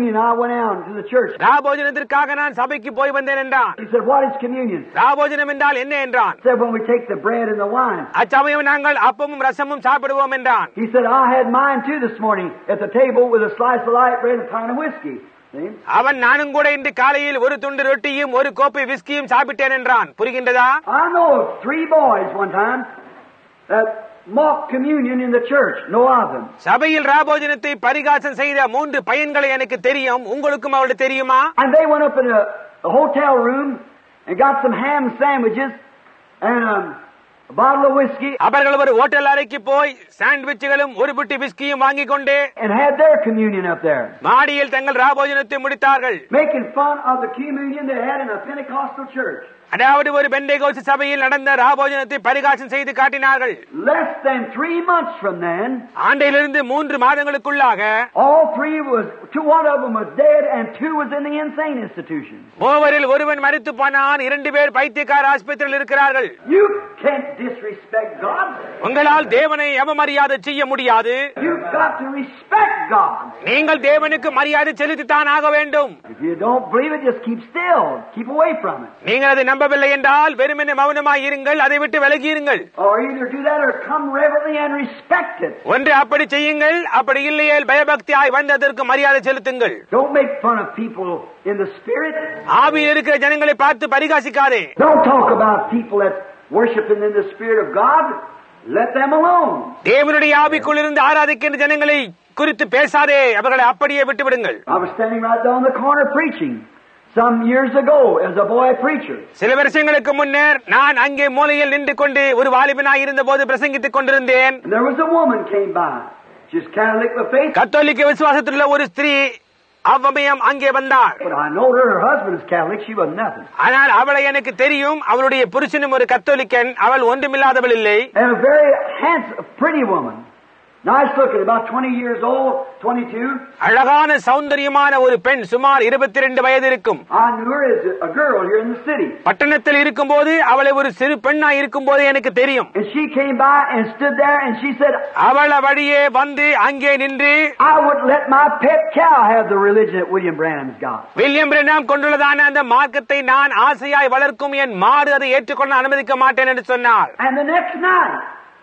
Speaker 2: communion, I went out to the church.
Speaker 1: ராபோஜனத்திற்காக நான் சபைக்கு போய் வந்தேன் என்றான்.
Speaker 2: He said, what is communion?
Speaker 1: ராபோஜனம் என்றால் என்ன என்றான்.
Speaker 2: He said, when we take the bread and the wine.
Speaker 1: அச்சமயம் நாங்கள் அப்பமும் ரசமும் சாப்பிடுவோம் என்றான்.
Speaker 2: He said, I had mine too this morning at the table with a slice of light bread and a pint of whiskey.
Speaker 1: அவன் நானும் கூட இன்று காலையில் ஒரு துண்டு ரொட்டியும் ஒரு கோப்பை விஸ்கியும் சாப்பிட்டேன் என்றான். புரிகின்றதா?
Speaker 2: I know of three boys one time that mocked communion in the church. No of them.
Speaker 1: சபையில் ராபோஜனத்தை பரிகாசம் செய்த மூன்று பையன்களை எனக்கு தெரியும். உங்களுக்கும் அவளுக்கு தெரியுமா?
Speaker 2: And they went up in a, a hotel room and got some ham sandwiches and um, a bottle of whiskey.
Speaker 1: அவர்கள் ஒரு ஹோட்டல் அறைக்கு போய் சாண்ட்விச்களும் ஒரு புட்டி விஸ்கியும் வாங்கி கொண்டு
Speaker 2: and had their communion up there.
Speaker 1: மாடியில் தங்கள் ராபோஜனத்தை முடித்தார்கள்.
Speaker 2: Making fun of the communion they had in a Pentecostal church.
Speaker 1: அதாவது ஒரு பெந்தேகோஸ்து சபையில் நடந்த ராபோஜனத்தை பரிகாசம் செய்து காட்டினார்கள்.
Speaker 2: Less than three months from then,
Speaker 1: ஆண்டிலிருந்து மூன்று மாதங்களுக்குள்ளாக
Speaker 2: all three was two one of them was dead and two was in the insane institution.
Speaker 1: மூவரில் ஒருவன் மரித்து போனான், இரண்டு பேர் பைத்தியக்கார ஆஸ்பத்திரியில் இருக்கிறார்கள்.
Speaker 2: You can't disrespect God.
Speaker 1: உங்களால் தேவனை அவமரியாதை செய்ய முடியாது.
Speaker 2: You've got to respect God.
Speaker 1: நீங்கள் தேவனுக்கு மரியாதை செலுத்தித்தான் ஆக வேண்டும்.
Speaker 2: If you don't believe it, just keep still. Keep away from it.
Speaker 1: நீங்கள் அதை நம்பவில்லை என்றால் வெறுமனே மௌனமாய் இருங்கள், அதை விட்டு விலகி இருங்கள்.
Speaker 2: Or either do that or come reverently and respect it.
Speaker 1: ஒன்று அப்படி செய்யுங்கள், அப்படி இல்லையே பயபக்தியாய் வந்து அதற்கு மரியாதை செலுத்துங்கள்.
Speaker 2: Don't make fun of people in the spirit.
Speaker 1: ஆவியில் இருக்கிற ஜனங்களை பார்த்து பரிகாசிக்காதே.
Speaker 2: Don't talk about people that worshiping in the spirit of God. Let them alone.
Speaker 1: தேவனுடைய ஆவிக்குள் இருந்து ஆராதிக்கின்ற ஜனங்களை குறித்து பேசாதே, அவர்களை அப்படியே விட்டு விடுங்கள்.
Speaker 2: I was standing right down the corner preaching some years ago as a boy preacher.
Speaker 1: சில வருஷங்களுக்கு முன்னர் நான் அங்கே மூலையில் நின்று கொண்டு ஒரு வாலிபனாய் இருந்தபோது பிரசங்கித்துக் கொண்டிருந்தேன்.
Speaker 2: There was a woman came by. She's Catholic by faith.
Speaker 1: கத்தோலிக்க விசுவாசத்திலுள்ள ஒரு ஸ்திரீ அவ்வமயம் அங்கே வந்தாள்.
Speaker 2: But I know her, her husband is Catholic. She was nothing.
Speaker 1: ஆனால் அவளை எனக்கு தெரியும். அவளுடைய புருஷனும் ஒரு கத்தோலிக்கன். அவள் ஒன்றுமில்லாதவள் இல்லை.
Speaker 2: And a very handsome, pretty woman. Nice looking, about twenty years old, twenty-two.
Speaker 1: அழகான சௌந்தரியமான ஒரு பெண், சுமார் இருபத்தி இரண்டு வயது இருக்கும்.
Speaker 2: I knew her as a girl here in the city.
Speaker 1: பட்டணத்தில் இருக்கும்போது அவளை ஒரு சிறு பெண்ணாய் இருக்கும்போது எனக்கு தெரியும்.
Speaker 2: And she came by and stood there and she said,
Speaker 1: அவள் வழியே வந்து அங்கே நின்று,
Speaker 2: I would let my pet cow have the religion that William Branham's got.
Speaker 1: William Branham கொண்டுள்ளதான அந்த மார்க்கத்தை நான் ஆசையாய் வளர்க்கும் என் மாடு அதை ஏற்றுக்கொள்ள அனுமதிக்க மாட்டேன் என்று சொன்னாள்.
Speaker 2: And the next night,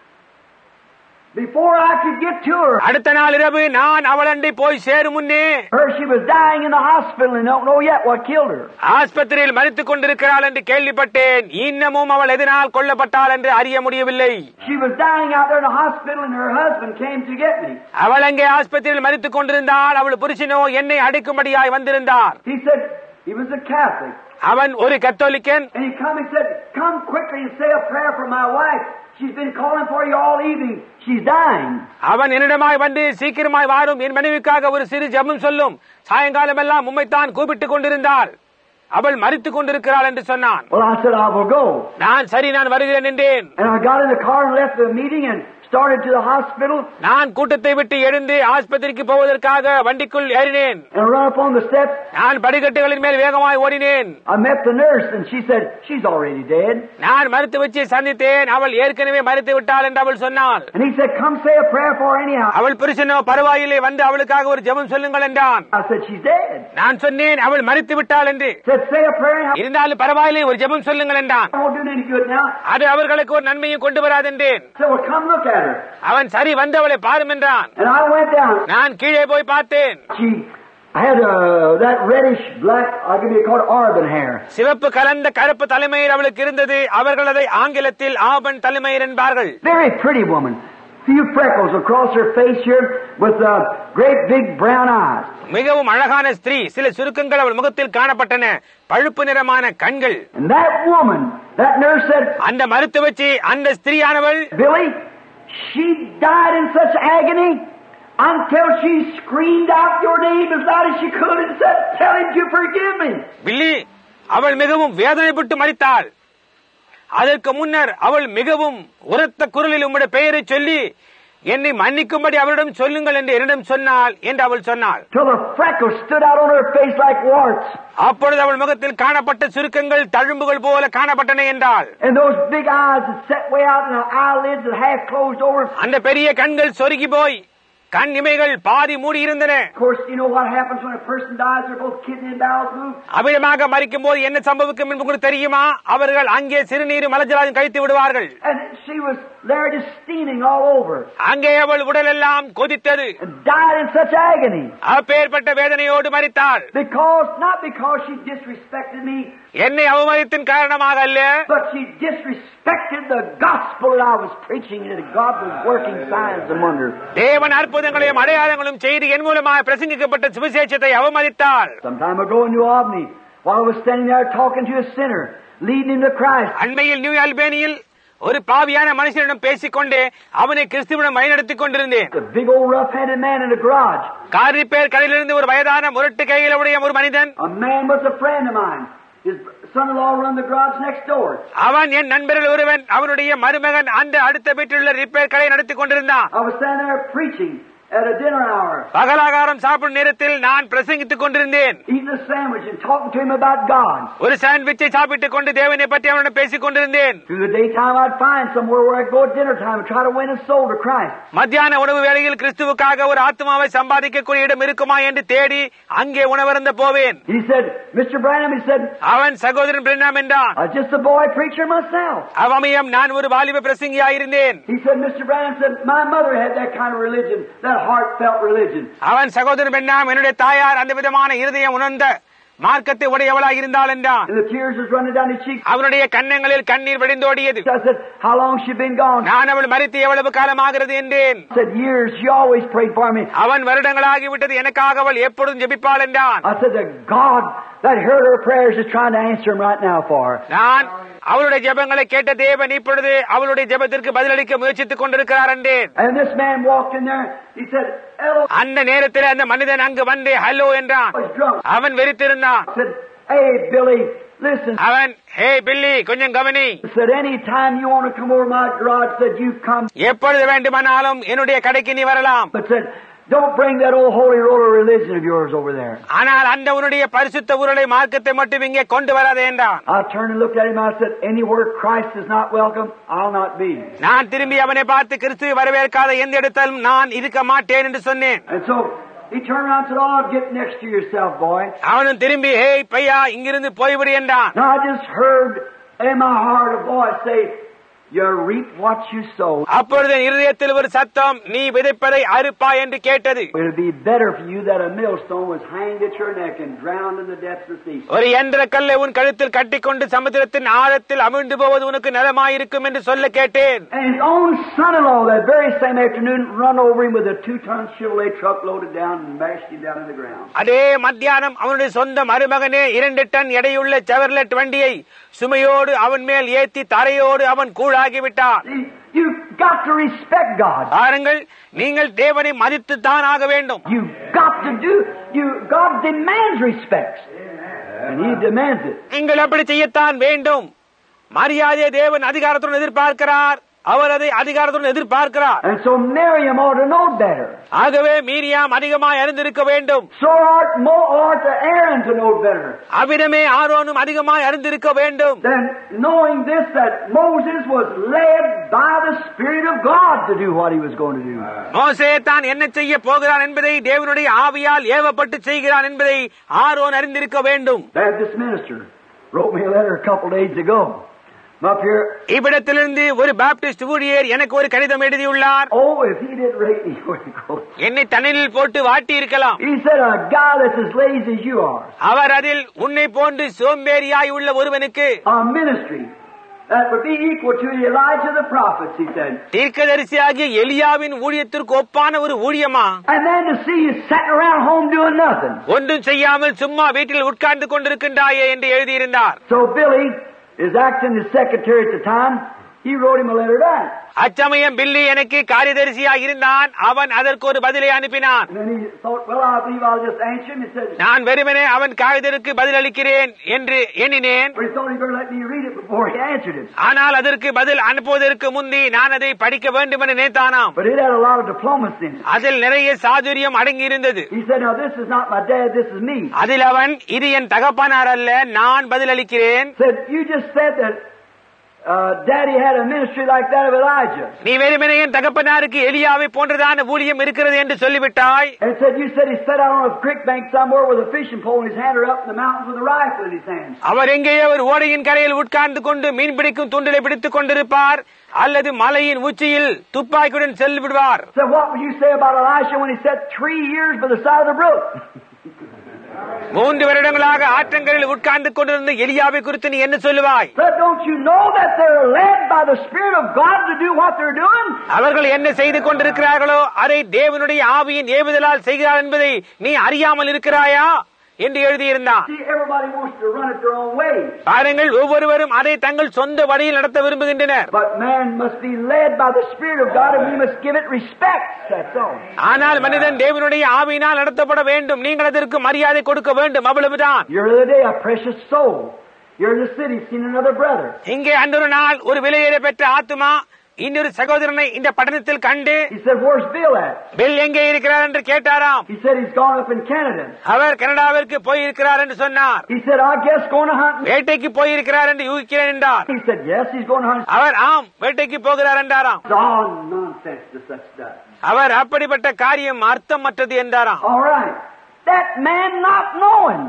Speaker 2: before I could get to her,
Speaker 1: அடுத்த நாள் இரவு நான் அவளண்டை போய் சேரும் முன்னே,
Speaker 2: her she was dying in the hospital and don't know yet what killed her.
Speaker 1: ஆஸ்பத்திரியில் மரித்துக் கொண்டிருக்கிறாள் என்று கேள்விப்பட்டேன். இன்னமும் அவள் எதனால் கொல்லப்பட்டாள் என்று அறிய முடியவில்லை.
Speaker 2: She was dying out there in the hospital and her husband came to get me.
Speaker 1: அவள் அங்கே ஆஸ்பத்திரியில் மரித்துக் கொண்டிருந்தாள். அவள் புருஷனோ என்னை அடைக்கும்படியாய் வந்திருந்தார்.
Speaker 2: He said he was a Catholic.
Speaker 1: அவன் ஒரு கத்தோலிக்கன்.
Speaker 2: And he come and said, come quickly and say a prayer for my wife. She's been calling for you all evening. She's dying.
Speaker 1: அவன் என்னிடமாய் வந்து சீக்கிரமாய் வாரும், என் மனைவிக்காக ஒரு சிறு ஜெபம் சொல்லும், சாயங்காலம் எல்லாம் உம்மைத்தான் கூப்பிட்டுக் கொண்டிருந்தாள், அவள் மரித்துக் கொண்டிருக்கிறாள் என்று சொன்னான்.
Speaker 2: Well, I said I will go.
Speaker 1: நான் சரி, நான் வருகிறேன் என்றேன்.
Speaker 2: And I got in the car and left the meeting and started to the hospital.
Speaker 1: நான் கூட்டத்தை விட்டு எழுந்து ஆஸ்பத்திரிக்கு போவதற்காக வண்டிக்குள் ஏறினேன்.
Speaker 2: And I ran up on the steps.
Speaker 1: நான் படிக்கட்டுகளின் மேல் வேகமாய் ஓடினேன்.
Speaker 2: I met the nurse and she said she's already dead.
Speaker 1: நான் மருத்துவ வச்சு சந்தித்தேன். அவள் ஏற்கனவே மரித்து விட்டாள் என்று அவள் சொன்னாள்.
Speaker 2: And he said come say a prayer for her anyhow.
Speaker 1: அவள் புருஷனோ பரவாயில்லை, வந்து அவளுக்காக ஒரு ஜெபம் சொல்லுங்கள் என்றான்.
Speaker 2: I said she's dead.
Speaker 1: நான் சொன்னேன் அவள் மரித்து விட்டாள் என்று.
Speaker 2: Said say a prayer anyhow.
Speaker 1: இருந்தாலும் பரவாயில்லை, ஒரு ஜெபம் சொல்லுங்கள் என்றான்.
Speaker 2: I won't do any good now.
Speaker 1: அது அவர்களுக்கு ஒரு நன்மையும் கொண்டு வராது என்றேன்.
Speaker 2: So well, come look at her.
Speaker 1: அவன் சரி, வந்து அவளை பாரும் என்றான்.
Speaker 2: And I went down.
Speaker 1: நான் கீழே போய் பார்த்தேன்.
Speaker 2: She had uh, that reddish black, I give you called auburn hair.
Speaker 1: சிவப்பு கலந்த கருப்பு தலைமயிர் அவளுக்கு இருந்தது. அவர்கள் அதை ஆங்கிலத்தில் ஆபன் தலைமயிர் என்பார்கள்.
Speaker 2: Very pretty woman. Few freckles across her face here with uh, great big brown eyes.
Speaker 1: மிகவும் அழகான ஸ்திரீ. சில சுருக்கங்கள் அவள் முகத்தில் காணப்பட்டன, பழுப்பு நிறமான கண்கள்.
Speaker 2: And that woman, that nurse said,
Speaker 1: அந்த மருத்துவச்சி, அந்த ஸ்திரீயானவள்,
Speaker 2: Billy, she died in such agony until she screamed out your name as loud as she could and said, tell him to forgive me.
Speaker 1: வில்லி, அவள் மிகவும் வேதனைப்பட்டு மரித்தாள். அதற்கு முன்னர் அவள் மிகவும் உரத்த குரலில் உம்முடைய பெயரை சொல்லி என்னை மன்னிக்கும்படி அவளிடம் சொல்லுங்கள் என்று என்னிடம் சொன்னாள் என்று அவள் சொன்னாள்.
Speaker 2: Till the freckles stood out on her face like warts.
Speaker 1: அப்பொழுது அவள் முகத்தில் காணப்பட்ட சுருக்கங்கள் தழும்புகள் போல காணப்பட்டன என்றாள்.
Speaker 2: And those big eyes that set way out and the eyelids that half closed over.
Speaker 1: அந்த பெரிய கண்கள் சொருகி போய் கண் இமைகள் பாதி மூடி இருந்தன.
Speaker 2: Of course, you know what happens when a person dies, they're both kidney and bowels move.
Speaker 1: அமிதமாக மரிக்கும் போது என்ன சம்பவிக்கும் என்று உங்களுக்கு தெரியுமா? அவர்கள் அங்கே சிறுநீர் மலஜலம் கழித்து விடுவார்கள்.
Speaker 2: And she was there just steaming all over.
Speaker 1: அங்கே அவள் உடல் எல்லாம் கொதித்தது.
Speaker 2: And died in such agony.
Speaker 1: அப்பேற்பட்ட வேதனையோடு மரித்தாள்.
Speaker 2: Because, not because she disrespected me,
Speaker 1: என்னை அவமதித்தின் காரணமாக அல்ல,
Speaker 2: but she disrespected the gospel that I was preaching, that God was working signs and wonders.
Speaker 1: தேவன் அற்புதங்களையும் அடையாளங்களும் செய்து என் மூலமாக பிரசங்கிக்கப்பட்ட சுவிசேஷத்தை அவமதித்தாள்.
Speaker 2: Some time ago in New Albany, while I was standing there talking to a sinner, leading him to Christ.
Speaker 1: அண்மையில் New ஆல்பேனியில் ஒரு பாவியான மனுஷனிடம் பேசிக்கொண்டே அவனை கிறிஸ்துவிடம் வழிநடத்திக் கொண்டிருந்தேன்.
Speaker 2: A big old rough-headed man in a garage.
Speaker 1: Car repair கடையிலிருந்து ஒரு வயதான முரட்டு கையில் உடைய ஒரு மனிதன்.
Speaker 2: A man was a friend of mine. His son-in-law run the garage next door.
Speaker 1: அவன் என் நண்பரில் ஒருவன். அவனுடைய மருமகன் அந்த அடுத்த வீட்டிலுள்ள ரிப்பேர் கடை நடத்தி கொண்டிருந்தான்.
Speaker 2: I was standing there preaching at a dinner hour.
Speaker 1: பகலாகாரம் சாப்பிடும் நேரத்தில் நான் பிரசங்கித்துக் கொண்டிருந்தேன்.
Speaker 2: Eating a sandwich and talking to him about God.
Speaker 1: ஒரு சாண்ட்விச்சை சாப்பிட்டுக் கொண்டு தேவனை பற்றி அவனுடன் பேசிக் கொண்டிருந்தேன்.
Speaker 2: Through the daytime I'd find somewhere where I'd go at dinner time and try to win a soul to Christ.
Speaker 1: மத்தியான உணவு வேளையில் கிறிஸ்துவுக்காக ஒரு ஆத்மாவை சம்பாதிக்கக்கூடிய இடம் இருக்குமா என்று தேடி அங்கே உணவருந்த போவேன்.
Speaker 2: He said, Mister Branham, he said,
Speaker 1: அவன் சகோதரன் பிரணாம் என்றான்.
Speaker 2: I'm just a boy preacher myself.
Speaker 1: அவமயம் நான் ஒரு வாலிப பிரசங்கியாயிருந்தேன்.
Speaker 2: He said, Mister Branham said, my mother had that kind of religion, that heartfelt religion.
Speaker 1: அவன் சகோதரன் பிரணாம் என்னுடைய தாயார் அந்த விதமான இருதயம் உணர்ந்த மார்க்கத்தை உடையவளாக இருந்தாள் என்றான்.
Speaker 2: And the tears was running down his cheeks.
Speaker 1: அவனுடைய கன்னங்களில் கண்ணீர் வடிந்தோடியது.
Speaker 2: I said, how long she been gone?
Speaker 1: நான் அவள் மரித்து எவ்வளவு காலமாகிறது என்றேன்.
Speaker 2: I said, years, she always prayed for me.
Speaker 1: அவன் வருடங்களாகி விட்டது, எனக்காக அவள் எப்பொழுதும் ஜெபிப்பாள் என்றான்.
Speaker 2: I said, the God that heard her prayers is trying to answer him right now for her.
Speaker 1: நான் அவளுடைய ஜெபங்களை கேட்ட தேவன் இப்பொழுது அவளுடைய ஜெபத்திற்கு பதிலளிக்க முயற்சித்துக் கொண்டிருக்கிறார் என்றேன்.
Speaker 2: And this man walked in there. He said, hello.
Speaker 1: அந்த நேரத்தில் அந்த மனிதன் அங்கு வந்து ஹலோ என்றான்.
Speaker 2: I was drunk.
Speaker 1: அவன் வெறித்திருந்தான்.
Speaker 2: I said, hey, Billy, listen.
Speaker 1: அவன், ஹே பில்லி, கொஞ்சம் கவனி.
Speaker 2: I said, any time you want to come over my garage, said you come.
Speaker 1: எப்பொழுது வேண்டுமானாலும் என்னுடைய கடைக்கு நீ வரலாம்.
Speaker 2: But said, don't bring that old holy roller religion of yours over there.
Speaker 1: ஆனால் அந்த உன்னுடைய பரிசுத்த உருளை மார்க்கத்தை மட்டும் இங்கே கொண்டு வராதே என்றான்.
Speaker 2: I turned and looked at him. I said, anywhere Christ is not welcome, I'll not be.
Speaker 1: நான் திரும்பி அவனை பார்த்து கிறிஸ்துவை வரவேற்காத எந்த இடத்திலும் நான் இருக்க மாட்டேன் என்று சொன்னேன்.
Speaker 2: And so he turned around and said, oh, get next to yourself, boy.
Speaker 1: அவனும் திரும்பி, ஹே பையா, இங்கிருந்து போய்விடு என்றான்.
Speaker 2: Now I just heard in my heart a voice say, you reap what you sow.
Speaker 1: அப்பொழுது இருதயத்தில் ஒரு சத்தம், நீ விதைப்பதை அறுப்பாய் என்று கேட்டது.
Speaker 2: It would be better for you that a millstone was hanged at your neck and drowned in the depths of the sea.
Speaker 1: ஒரு எந்திர கல்லை உன் கழுத்தில் கட்டிக்கொண்டு சமுத்திரத்தின் ஆழத்தில் அமிழ்ந்து போவது உனக்கு நலமாயிருக்கும் என்று சொல்ல கேட்டேன்.
Speaker 2: And his own son-in-law that very same afternoon run over him with a two-ton Chevrolet truck loaded down and bashed him down in the ground.
Speaker 1: அதே மத்தியானம் அவனுடைய சொந்த மருமகனே இரண்டு டன் எடையுள்ள செவர்லெட் வண்டியை சுமையோடு அவன் மேல் ஏத்தி தரையோடு அவன் கூழாகிவிட்டான்.
Speaker 2: You've got to respect God.
Speaker 1: பாருங்கள், நீங்கள் தேவனை மதித்து தான் ஆக வேண்டும்.
Speaker 2: You've got to do, you, God demands respect. And He demands it.
Speaker 1: நீங்கள் அப்படி செய்யத்தான் வேண்டும். மரியாதையை தேவன் அதிகாரத்துடன் எதிர்பார்க்கிறார். அவர் அதை அதிகாரத்துடன் எதிர்பார்க்கிறார்.
Speaker 2: And so Miriam ought to know better.
Speaker 1: ஆகவே மீரியாம் அதிகமாய் அறிந்திருக்க வேண்டும்.
Speaker 2: So ought more ought to Aaron to know better.
Speaker 1: அவ்விதமே ஆரோனும் அதிகமாய் அறிந்திருக்க வேண்டும்.
Speaker 2: Then knowing this, that Moses was led by the Spirit of God to do what he was going to do.
Speaker 1: மோசே தான் என்ன செய்ய போகிறான் என்பதை தேவனுடைய ஆவியால் ஏவப்பட்டு செய்கிறான் என்பதை ஆரோன் அறிந்திருக்க வேண்டும்.
Speaker 2: Baptist minister wrote me a letter a couple days ago. Up here.
Speaker 1: இவ்விடத்திலிருந்து ஒரு பாப்டிஸ்ட் ஊழியர் எனக்கு ஒரு கடிதம் எழுதியுள்ளார்.
Speaker 2: Oh, if he didn't rate me, where to go?
Speaker 1: என்னை தண்ணீரில் போட்டு வாட்டி இருக்கலாம்.
Speaker 2: He said, a guy that's as lazy as you are.
Speaker 1: அவர் அதில் உன்னை போன்று சோம்பேறியாய் உள்ள ஒருவனுக்கு
Speaker 2: A ministry that would be equal to Elijah the prophet, he said.
Speaker 1: தீர்க்கதரிசியாகிய எலியாவின் ஊழியத்திற்கு ஒப்பான ஒரு ஊழியமா?
Speaker 2: And then to see you sitting around home doing nothing.
Speaker 1: ஒன்றும் செய்யாமல் சும்மா வீட்டில் உட்கார்ந்து கொண்டிருக்கின்றாயே என்று எழுதியிருந்தார்.
Speaker 2: So Billy is acting as secretary at the time. He wrote him a letter back.
Speaker 1: அச்சமயம் பில்லி எனக்கு காரியதரிசியாக இருந்தான். அவன் அதற்கு ஒரு பதிலை அனுப்பினான்.
Speaker 2: And then he thought, well, I believe I'll just answer him. He said,
Speaker 1: நான் வெறுமனே அவன் காகிதருக்கு பதிலளிக்கிறேன் என்று எண்ணினேன்.
Speaker 2: but he thought he better let me read it before he answered it.
Speaker 1: ஆனால் அதற்கு பதில் அனுப்புவதற்கு முந்தி நான் அதை படிக்க வேண்டும் என்று நினைத்தானாம்.
Speaker 2: But it had a lot of diplomacy in it.
Speaker 1: அதில் நிறைய சாதுரியம் அடங்கி இருந்தது.
Speaker 2: He said, now this is not my dad, this is me.
Speaker 1: அதில் அவன், இது என் தகப்பனார் அல்ல, நான் பதிலளிக்கிறேன்.
Speaker 2: Said, you just said that uh, Daddy had a ministry like that of Elijah.
Speaker 1: நீ வெறுமனே என் தகப்பனாருக்கு எலியாவை போன்றதான ஊழியம் இருக்கிறது என்று சொல்லிவிட்டாய்.
Speaker 2: And said, you said he sat out on a creek bank somewhere with a fishing pole in his hand or up in the mountains with a rifle in his hand.
Speaker 1: அவர் எங்கேயோ ஒரு ஓடையின் கரையில் உட்கார்ந்து கொண்டு மீன் பிடிக்கும் தூண்டிலை பிடித்துக் கொண்டிருப்பார், அல்லது மலையின் உச்சியில் துப்பாக்கியுடன் சென்று விடுவார்.
Speaker 2: So what would you say about Elisha when he sat three years by the side of the brook?
Speaker 1: மூன்று வருடங்களாக ஆற்றங்கரையில் உட்கார்ந்து கொண்டிருந்த எலியாவை குறித்து நீ என்ன சொல்லுவாய்?
Speaker 2: But don't you know that they're led by the Spirit of God to do what they're doing?
Speaker 1: அவர்கள் என்ன செய்து கொண்டிருக்கிறார்களோ அதை தேவனுடைய ஆவியின் ஏவுதலால் செய்கிறார் என்பதை நீ அறியாமல் இருக்கிறாயா என்று எழுதியிருந்தான்.
Speaker 2: See, everybody wants to run it their own way.
Speaker 1: பாருங்கள், ஒவ்வொருவரும் அதை தங்கள் சொந்த வழியில் நடத்த விரும்புகின்றனர்.
Speaker 2: But man must be led by the Spirit of God and we must give it respect. That's all.
Speaker 1: ஆனால் மனிதன் தேவனுடைய ஆவியினால் நடத்தப்பட வேண்டும். நீங்கள் அதற்கு மரியாதை கொடுக்க வேண்டும், அவ்வளவுதான்.
Speaker 2: You're the day a precious soul. You're in the city seeing another brother.
Speaker 1: இங்கே அன்றொரு நாள் ஒரு விலையேற பெற்ற ஆத்துமா இன்னொரு சகோதரனை இந்த பட்டணத்தில் கண்டு,
Speaker 2: He said, where's Bill at?
Speaker 1: Bill எங்கே இருக்கிறார் என்று கேட்டாராம்.
Speaker 2: He said he's gone up in Canada.
Speaker 1: அவர் கனடாவிற்கு போயிருக்கிறார் என்று சொன்னார்.
Speaker 2: He said, I guess going to hunt.
Speaker 1: வேட்டைக்கு போயிருக்கிறார் என்று யூகிக்கிறேன் என்றார்.
Speaker 2: He said, yes, he's going to hunt.
Speaker 1: அவர் ஆம், வேட்டைக்கு போகிறார் என்றாராம்.
Speaker 2: Oh, nonsense to such stuff.
Speaker 1: அவர் அப்படிப்பட்ட காரியம் அர்த்தமற்றது என்றாராம்.
Speaker 2: All right. That man not knowing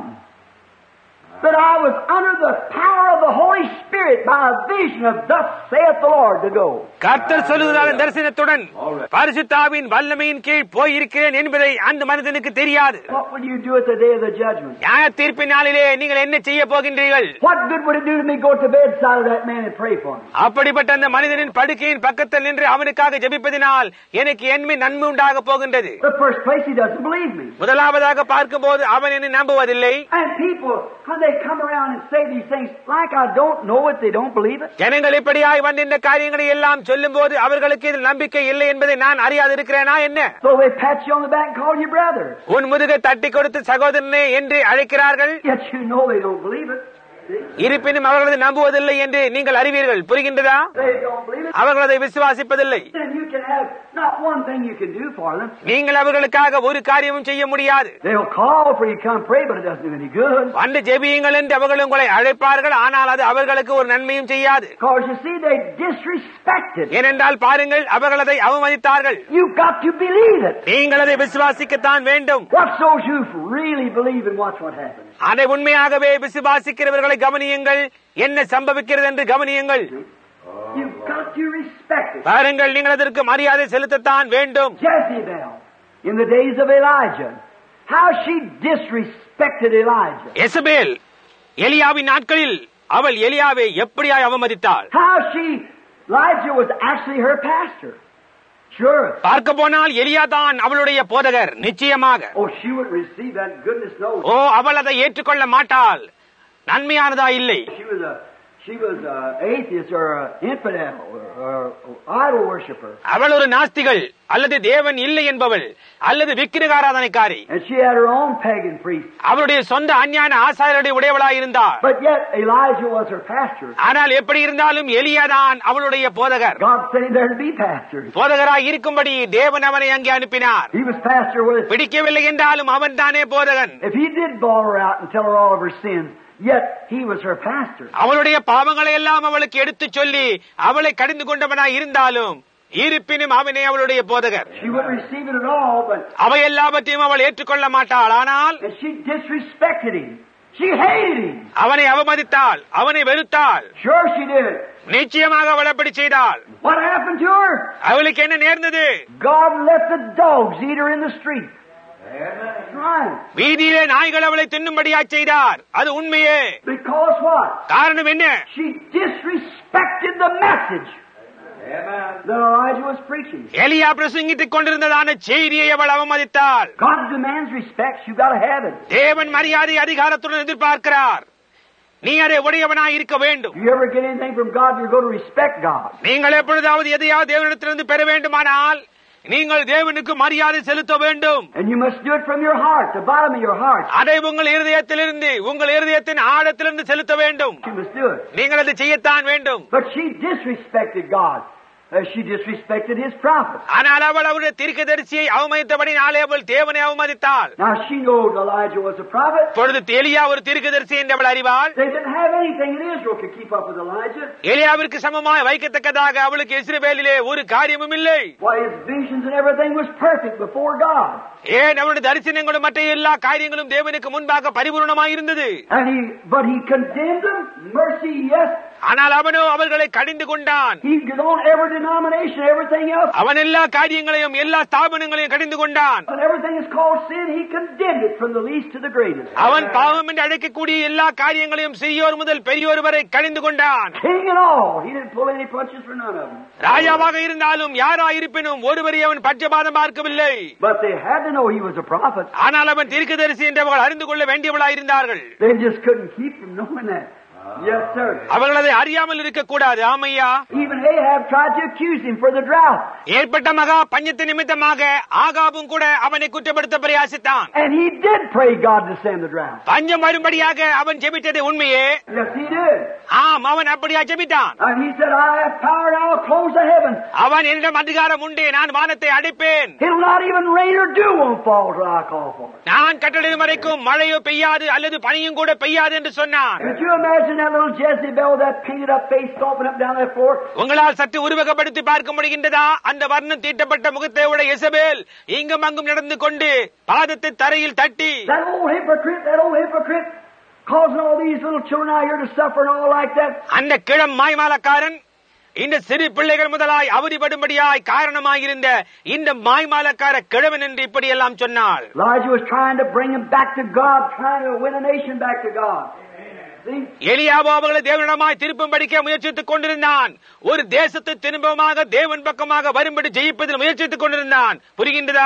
Speaker 2: that I was under the power of the Holy Spirit by a vision of thus saith the Lord to go.
Speaker 1: கர்த்தர் சொல்லுகிறார் தரிசனத்துடன் பரிசுத்த ஆவியின் வல்லமையின் கீழ் போயிருக்கிறேன் என்பதை அந்த மனிதனுக்கு தெரியாது.
Speaker 2: What will you do at the day of the judgment?
Speaker 1: நியாய தீர்ப்பின் நாளிலே நீங்கள் என்ன செய்ய போகின்றீர்கள்?
Speaker 2: What good would it do to me go to the bedside of that man and pray for him?
Speaker 1: அப்படிப்பட்ட அந்த மனிதனின் படுக்கையின் பக்கத்தில் நின்று அவனுக்காக ஜெபிப்பதினால் எனக்கு என்ன நன்மை உண்டாக போகின்றது?
Speaker 2: The first place, he doesn't believe me.
Speaker 1: முதலாவதாக பார்க்கும்போது அவன் என்னை நம்புவதில்லை.
Speaker 2: And people, when they come around and say these things like I don't know it, they don't believe it.
Speaker 1: ஜனங்கள் இப்படியாய் வந்து இந்த காரியங்களை எல்லாம் சொல்லும்போது அவர்களுக்கு இதில் நம்பிக்கை இல்லை என்பதை நான் அறியாது இருக்கிறேனா என்ன?
Speaker 2: So they pat you on the back and call you brother.
Speaker 1: உன் முதுகை தட்டி கொடுத்து சகோதரனே என்று அழைக்கிறார்கள்.
Speaker 2: Yet you know they don't believe it.
Speaker 1: இருப்பினும் அவர்களது நம்புவதில்லை என்று நீங்கள் அறிவீர்கள். புரிகின்றதா?
Speaker 2: They don't believe it.
Speaker 1: அவர்கள் அதை விசுவாசிப்பதில்லை.
Speaker 2: Then you can have not one thing you can do for them.
Speaker 1: நீங்கள் அவர்களுக்காக ஒரு காரியமும் செய்ய முடியாது.
Speaker 2: They'll call for you to come pray, but it doesn't do any good.
Speaker 1: வந்து ஜெபியுங்கள் என்று அவர்கள் உங்களை அழைப்பார்கள், ஆனால் அது அவர்களுக்கு ஒரு நன்மையும் செய்யாது.
Speaker 2: Because you see, they disrespected.
Speaker 1: ஏனென்றால் பாருங்கள், அவர்கள் அதை அவமதித்தார்கள்.
Speaker 2: You've got to believe it.
Speaker 1: நீங்கள் அதை விசுவாசிக்கத்தான் வேண்டும்.
Speaker 2: Watch those who really believe and watch what happens.
Speaker 1: அதை உண்மையாகவே விசுவாசிக்கிறவர்களை கவனியுங்கள், என்ன சம்பவிக்கிறது என்று கவனியுங்கள்.
Speaker 2: You've got to respect it.
Speaker 1: பாருங்கள், நீங்கள் அதற்கு மரியாதை செலுத்தத்தான் வேண்டும்.
Speaker 2: Jezebel, in the days of Elijah, how she disrespected Elijah.
Speaker 1: Jezebel எலியாவின் நாட்களில் அவள் எலியாவை எப்படியாய் அவமதித்தாள்.
Speaker 2: How she, Elijah was actually her pastor. Sure.
Speaker 1: பார்க்க போனால் எலியா தான் அவளுடைய போதகர், நிச்சயமாக.
Speaker 2: Oh, she would receive that, goodness knows.
Speaker 1: ஓ, அவள் அதை ஏற்றுக்கொள்ள மாட்டாள், நன்மையானதா இல்லை.
Speaker 2: She was a She was an atheist or an infidel or, or, or idol worshiper.
Speaker 1: அவள் ஒரு நாஸ்திகள் அல்லது தேவன் இல்லை என்பவள் அல்லது விக்கிரகாராதனைக்காரி.
Speaker 2: And she had her own pagan priest.
Speaker 1: அவளுடைய சொந்த அஞ்ஞான ஆசாரியருடைய உடையவளாய் இருந்தாள்.
Speaker 2: But yet Elijah was her pastor.
Speaker 1: ஆனால் எப்படி இருந்தாலும் எலியா தான் அவளுடைய போதகர்.
Speaker 2: God sent him there to be pastor.
Speaker 1: போதகராய் இருக்கும்படி தேவன் அவனை அங்கே அனுப்பினார்.
Speaker 2: He was pastor with.
Speaker 1: பிடிக்கவில்லை என்றாலும் அவன் தானே போதகன்.
Speaker 2: If he did bawl her out and tell her all of her sins, yet he was her pastor.
Speaker 1: அவளுடைய பாவங்களை எல்லாம் அவளுக்கு எடுத்துச் சொல்லி அவளை கடிந்து கொண்டவனாய் இருந்தாலும் இருப்பினும் அவனே அவளுடைய போதகர்.
Speaker 2: She would receive it at all, but
Speaker 1: அவை எல்லாவற்றையும் அவள் ஏற்றுக்கொள்ள மாட்டாள். ஆனால்
Speaker 2: and she disrespected him. She hated him.
Speaker 1: அவனை அவமதித்தாள், அவனை வெறுத்தாள்.
Speaker 2: Sure she did.
Speaker 1: நிச்சயமாக அவள் அப்படி செய்தாள்.
Speaker 2: What happened to her?
Speaker 1: அவளுக்கு என்ன நேர்ந்தது?
Speaker 2: God let the dogs eat her in the street. Right.
Speaker 1: வீதியிலே நாய்கள் அவளை தின்னும்படியா செய்தார். அது உண்மையே.
Speaker 2: Because what?
Speaker 1: காரணம் என்ன?
Speaker 2: She disrespected the message that Elijah was preaching.
Speaker 1: எலியா பிரசங்கித்துக் கொண்டிருந்ததான செய்தியை அவள் அவமதித்தாள்.
Speaker 2: God demands respect. You got to have it.
Speaker 1: தேவன் மரியாதை அதிகாரத்துடன் எதிர்பார்க்கிறார். நீ அதை உடையவனாய் இருக்க வேண்டும்.
Speaker 2: If you ever get anything from God, you're going to respect God.
Speaker 1: நீங்கள் எப்பொழுதாவது எதையாவது தேவனிடத்திலிருந்து பெற வேண்டுமானால் நீங்கள் தேவனுக்கு மரியாதை செலுத்த வேண்டும்.
Speaker 2: And you must do it from your heart, the bottom of your heart.
Speaker 1: அதை உங்கள் இருதயத்திலிருந்து, உங்கள் இருதயத்தின் ஆழத்திலிருந்து செலுத்த வேண்டும்.
Speaker 2: You must do it.
Speaker 1: நீங்கள் அதை செய்யத்தான் வேண்டும்.
Speaker 2: But she disrespected God. Uh, she disrespected his prophets.
Speaker 1: ஆனால் அவள் அவருடைய தீர்க்கதரிசியை அவமதித்தபடினாலே அவள் தேவனை அவமதித்தாள்.
Speaker 2: Now she knows Elijah was a prophet.
Speaker 1: பொழுது எலியா ஒரு தீர்க்கதரிசி என்று அவள் அறிவாள்.
Speaker 2: They didn't have anything in Israel could keep up with Elijah.
Speaker 1: எலியாவிற்கு சமமாய் வைக்கத்தக்கதாக அவளுக்கு இஸ்ரவேலிலே ஒரு காரியமும் இல்லை.
Speaker 2: Why, his visions and everything was perfect before God.
Speaker 1: ஏன் அவருடைய தரிசனங்களும் மற்ற எல்லா காரியங்களும் தேவனுக்கு முன்பாக பரிபூர்ணமாய் இருந்தது.
Speaker 2: And he, but he condemned them. Mercy, yes.
Speaker 1: ஆனால் அவனோ அவர்களை கடிந்து கொண்டான்.
Speaker 2: He did on every denomination, everything else.
Speaker 1: அவன் எல்லா காரியங்களையும் எல்லா ஸ்தாபனங்களையும் கடிந்து கொண்டான்.
Speaker 2: And everything is called sin. He condemned it from the least to the greatest.
Speaker 1: அவன் பாவம் என்று அழைக்கக்கூடிய எல்லா காரியங்களையும் சிறியோர் முதல் பெரியோர் வரை கடிந்து கொண்டான்.
Speaker 2: King and all. He didn't pull any punches for none of them.
Speaker 1: ராஜாவாக இருந்தாலும் யாரா இருப்பினும் ஒருவரை அவன் பட்சபாதம் பார்க்கவில்லை.
Speaker 2: But they had to know he was a prophet.
Speaker 1: ஆனால் அவன் தீர்க்கதரிசி என்று அவர்கள் அறிந்து கொள்ள வேண்டியவளாய் இருந்தார்கள்.
Speaker 2: They just couldn't keep from knowing that. Yes, sir.
Speaker 1: அவர்கள் அதை அறியாமல் இருக்கக்கூடாது. ஆமையா.
Speaker 2: Even Ahab tried to accuse him for the drought.
Speaker 1: ஏற்பட்ட மகா பஞ்சத்து நிமித்தமாக ஆகாபும் கூட அவனை குற்றப்படுத்த பிரயாசித்தான்.
Speaker 2: And he did pray God to send the drought.
Speaker 1: பஞ்சம் வரும்படியாக அவன் ஜெபித்தது உண்மையே.
Speaker 2: Yes, he did.
Speaker 1: ஆம், அவன் அப்படியா ஜெபித்தான்.
Speaker 2: And he said, I have power now to close the heavens.
Speaker 1: அவன் என்னிடம் அதிகாரம் உண்டு, நான் வானத்தை அடைப்பேன்.
Speaker 2: It'll not even rain or dew won't fall till I call for it.
Speaker 1: நான் கட்டளையிடும் வரைக்கும் மழையோ பெய்யாது அல்லது பனியும் கூட பெய்யாது என்று சொன்னான்.
Speaker 2: Could you imagine that little Jezebel, that painted up face stomping up down that floor?
Speaker 1: உங்களால் சற்று உருவகப்படுத்தி பார்க்க முடிகின்றதா? அந்த வர்ணம் தீட்டப்பட்ட முகத்தை உடைய இசபேல் இங்கும் அங்கும் நடந்து கொண்டு பாதத்தை தரையில் தட்டி,
Speaker 2: That old hypocrite, that old hypocrite, causing all these little children out here to suffer and all like that.
Speaker 1: அந்த கிழம் மாய்மாலக்காரன் இந்த சிறு பிள்ளைகள் முதலாய் அவதிப்படும்படியாய் காரணமாயிருந்த இந்த மாய்மாலக்கார கிழவன் என்று இப்படியெல்லாம் சொன்னாள்.
Speaker 2: Elijah was trying to bring him back to God, trying to win a nation back to God.
Speaker 1: எலியாவோ அவர்களை தேவனிடமாய் திருப்பம் படிக்க முயற்சித்துக் கொண்டிருந்தான். ஒரு தேசத்தை திரும்பமாக தேவன் பக்கமாக வரும்படி ஜெயிப்பதில் முயற்சித்துக் கொண்டிருந்தான். புரிகின்றதா?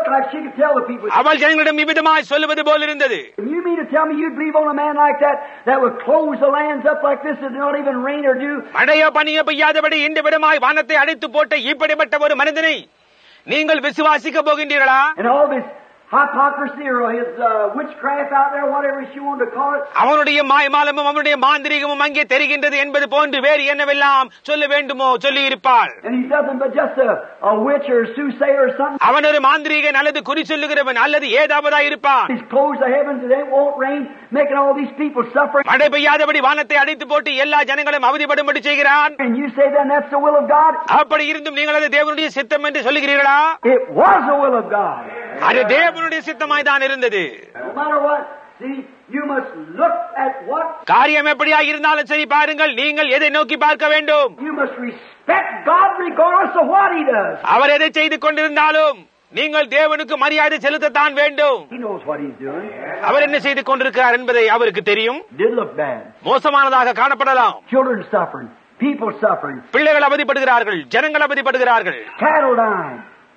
Speaker 1: அவள் ஜனங்களிடம் இவ்விதமாய் சொல்லுவது போல் இருந்தது.
Speaker 2: You mean to tell me you'd believe on a man like that that would close the lands up like this and not even rain or dew?
Speaker 1: மழையோ பனியோ பெய்யாதபடி இந்த விதமாய் வானத்தை அடைத்து போட்ட இப்படிப்பட்ட ஒரு மனிதனை நீங்கள் விசுவாசிக்க போகின்றீர்களா?
Speaker 2: And all this hypocrisy or his uh, witchcraft out there, whatever she wanted to call it.
Speaker 1: அவனுடைய மாயமாலமும் அவனுடைய மாந்திரீகமும் அங்கே தெரிகின்றது என்பது போன்று வேறு என்னவெல்லாம் சொல்ல வேண்டுமோ சொல்லி இருப்பாள்.
Speaker 2: And he's nothing but just a, a witch or a soothsayer or something.
Speaker 1: அவன் ஒரு மாந்திரீகன் அல்லது குறி சொல்லுகிறவன் அல்லது ஏதாவதா இருப்பான்.
Speaker 2: He's closed the heavens and it won't rain, making all these people suffer.
Speaker 1: மழை பெய்யாதபடி வானத்தை அடைத்து போட்டு எல்லா ஜனங்களும் அவதிப்படும்படி செய்கிறான்.
Speaker 2: And you say then that's the will of God?
Speaker 1: அப்படி இருந்தும் நீங்கள் அது தேவனுடைய சித்தம் என்று சொல்லுகிறீர்களா?
Speaker 2: It was the will of God.
Speaker 1: அது தேவனுடைய சித்தமாய் தான் இருந்தது.
Speaker 2: No matter what, see, you must look at what.
Speaker 1: காரியம் எப்படியா இருந்தாலும் சரி, பாருங்கள், நீங்கள் எதை நோக்கி பார்க்க வேண்டும்.
Speaker 2: You must respect God regardless of what He does.
Speaker 1: அவர் எதை செய்து கொண்டிருந்தாலும் நீங்கள் தேவனுக்கு மரியாதை செலுத்தத்தான் வேண்டும்.
Speaker 2: He knows what He's doing.
Speaker 1: அவர் என்ன செய்து கொண்டிருக்கிறார் என்பதை அவருக்கு தெரியும்.
Speaker 2: Did look bad.
Speaker 1: மோசமானதாக காணப்படலாம்.
Speaker 2: Children suffering, people suffering.
Speaker 1: பிள்ளைகள் அவதிப்படுகிறார்கள், ஜனங்கள் அவதிப்படுகிறார்கள்.
Speaker 2: Cattle dying.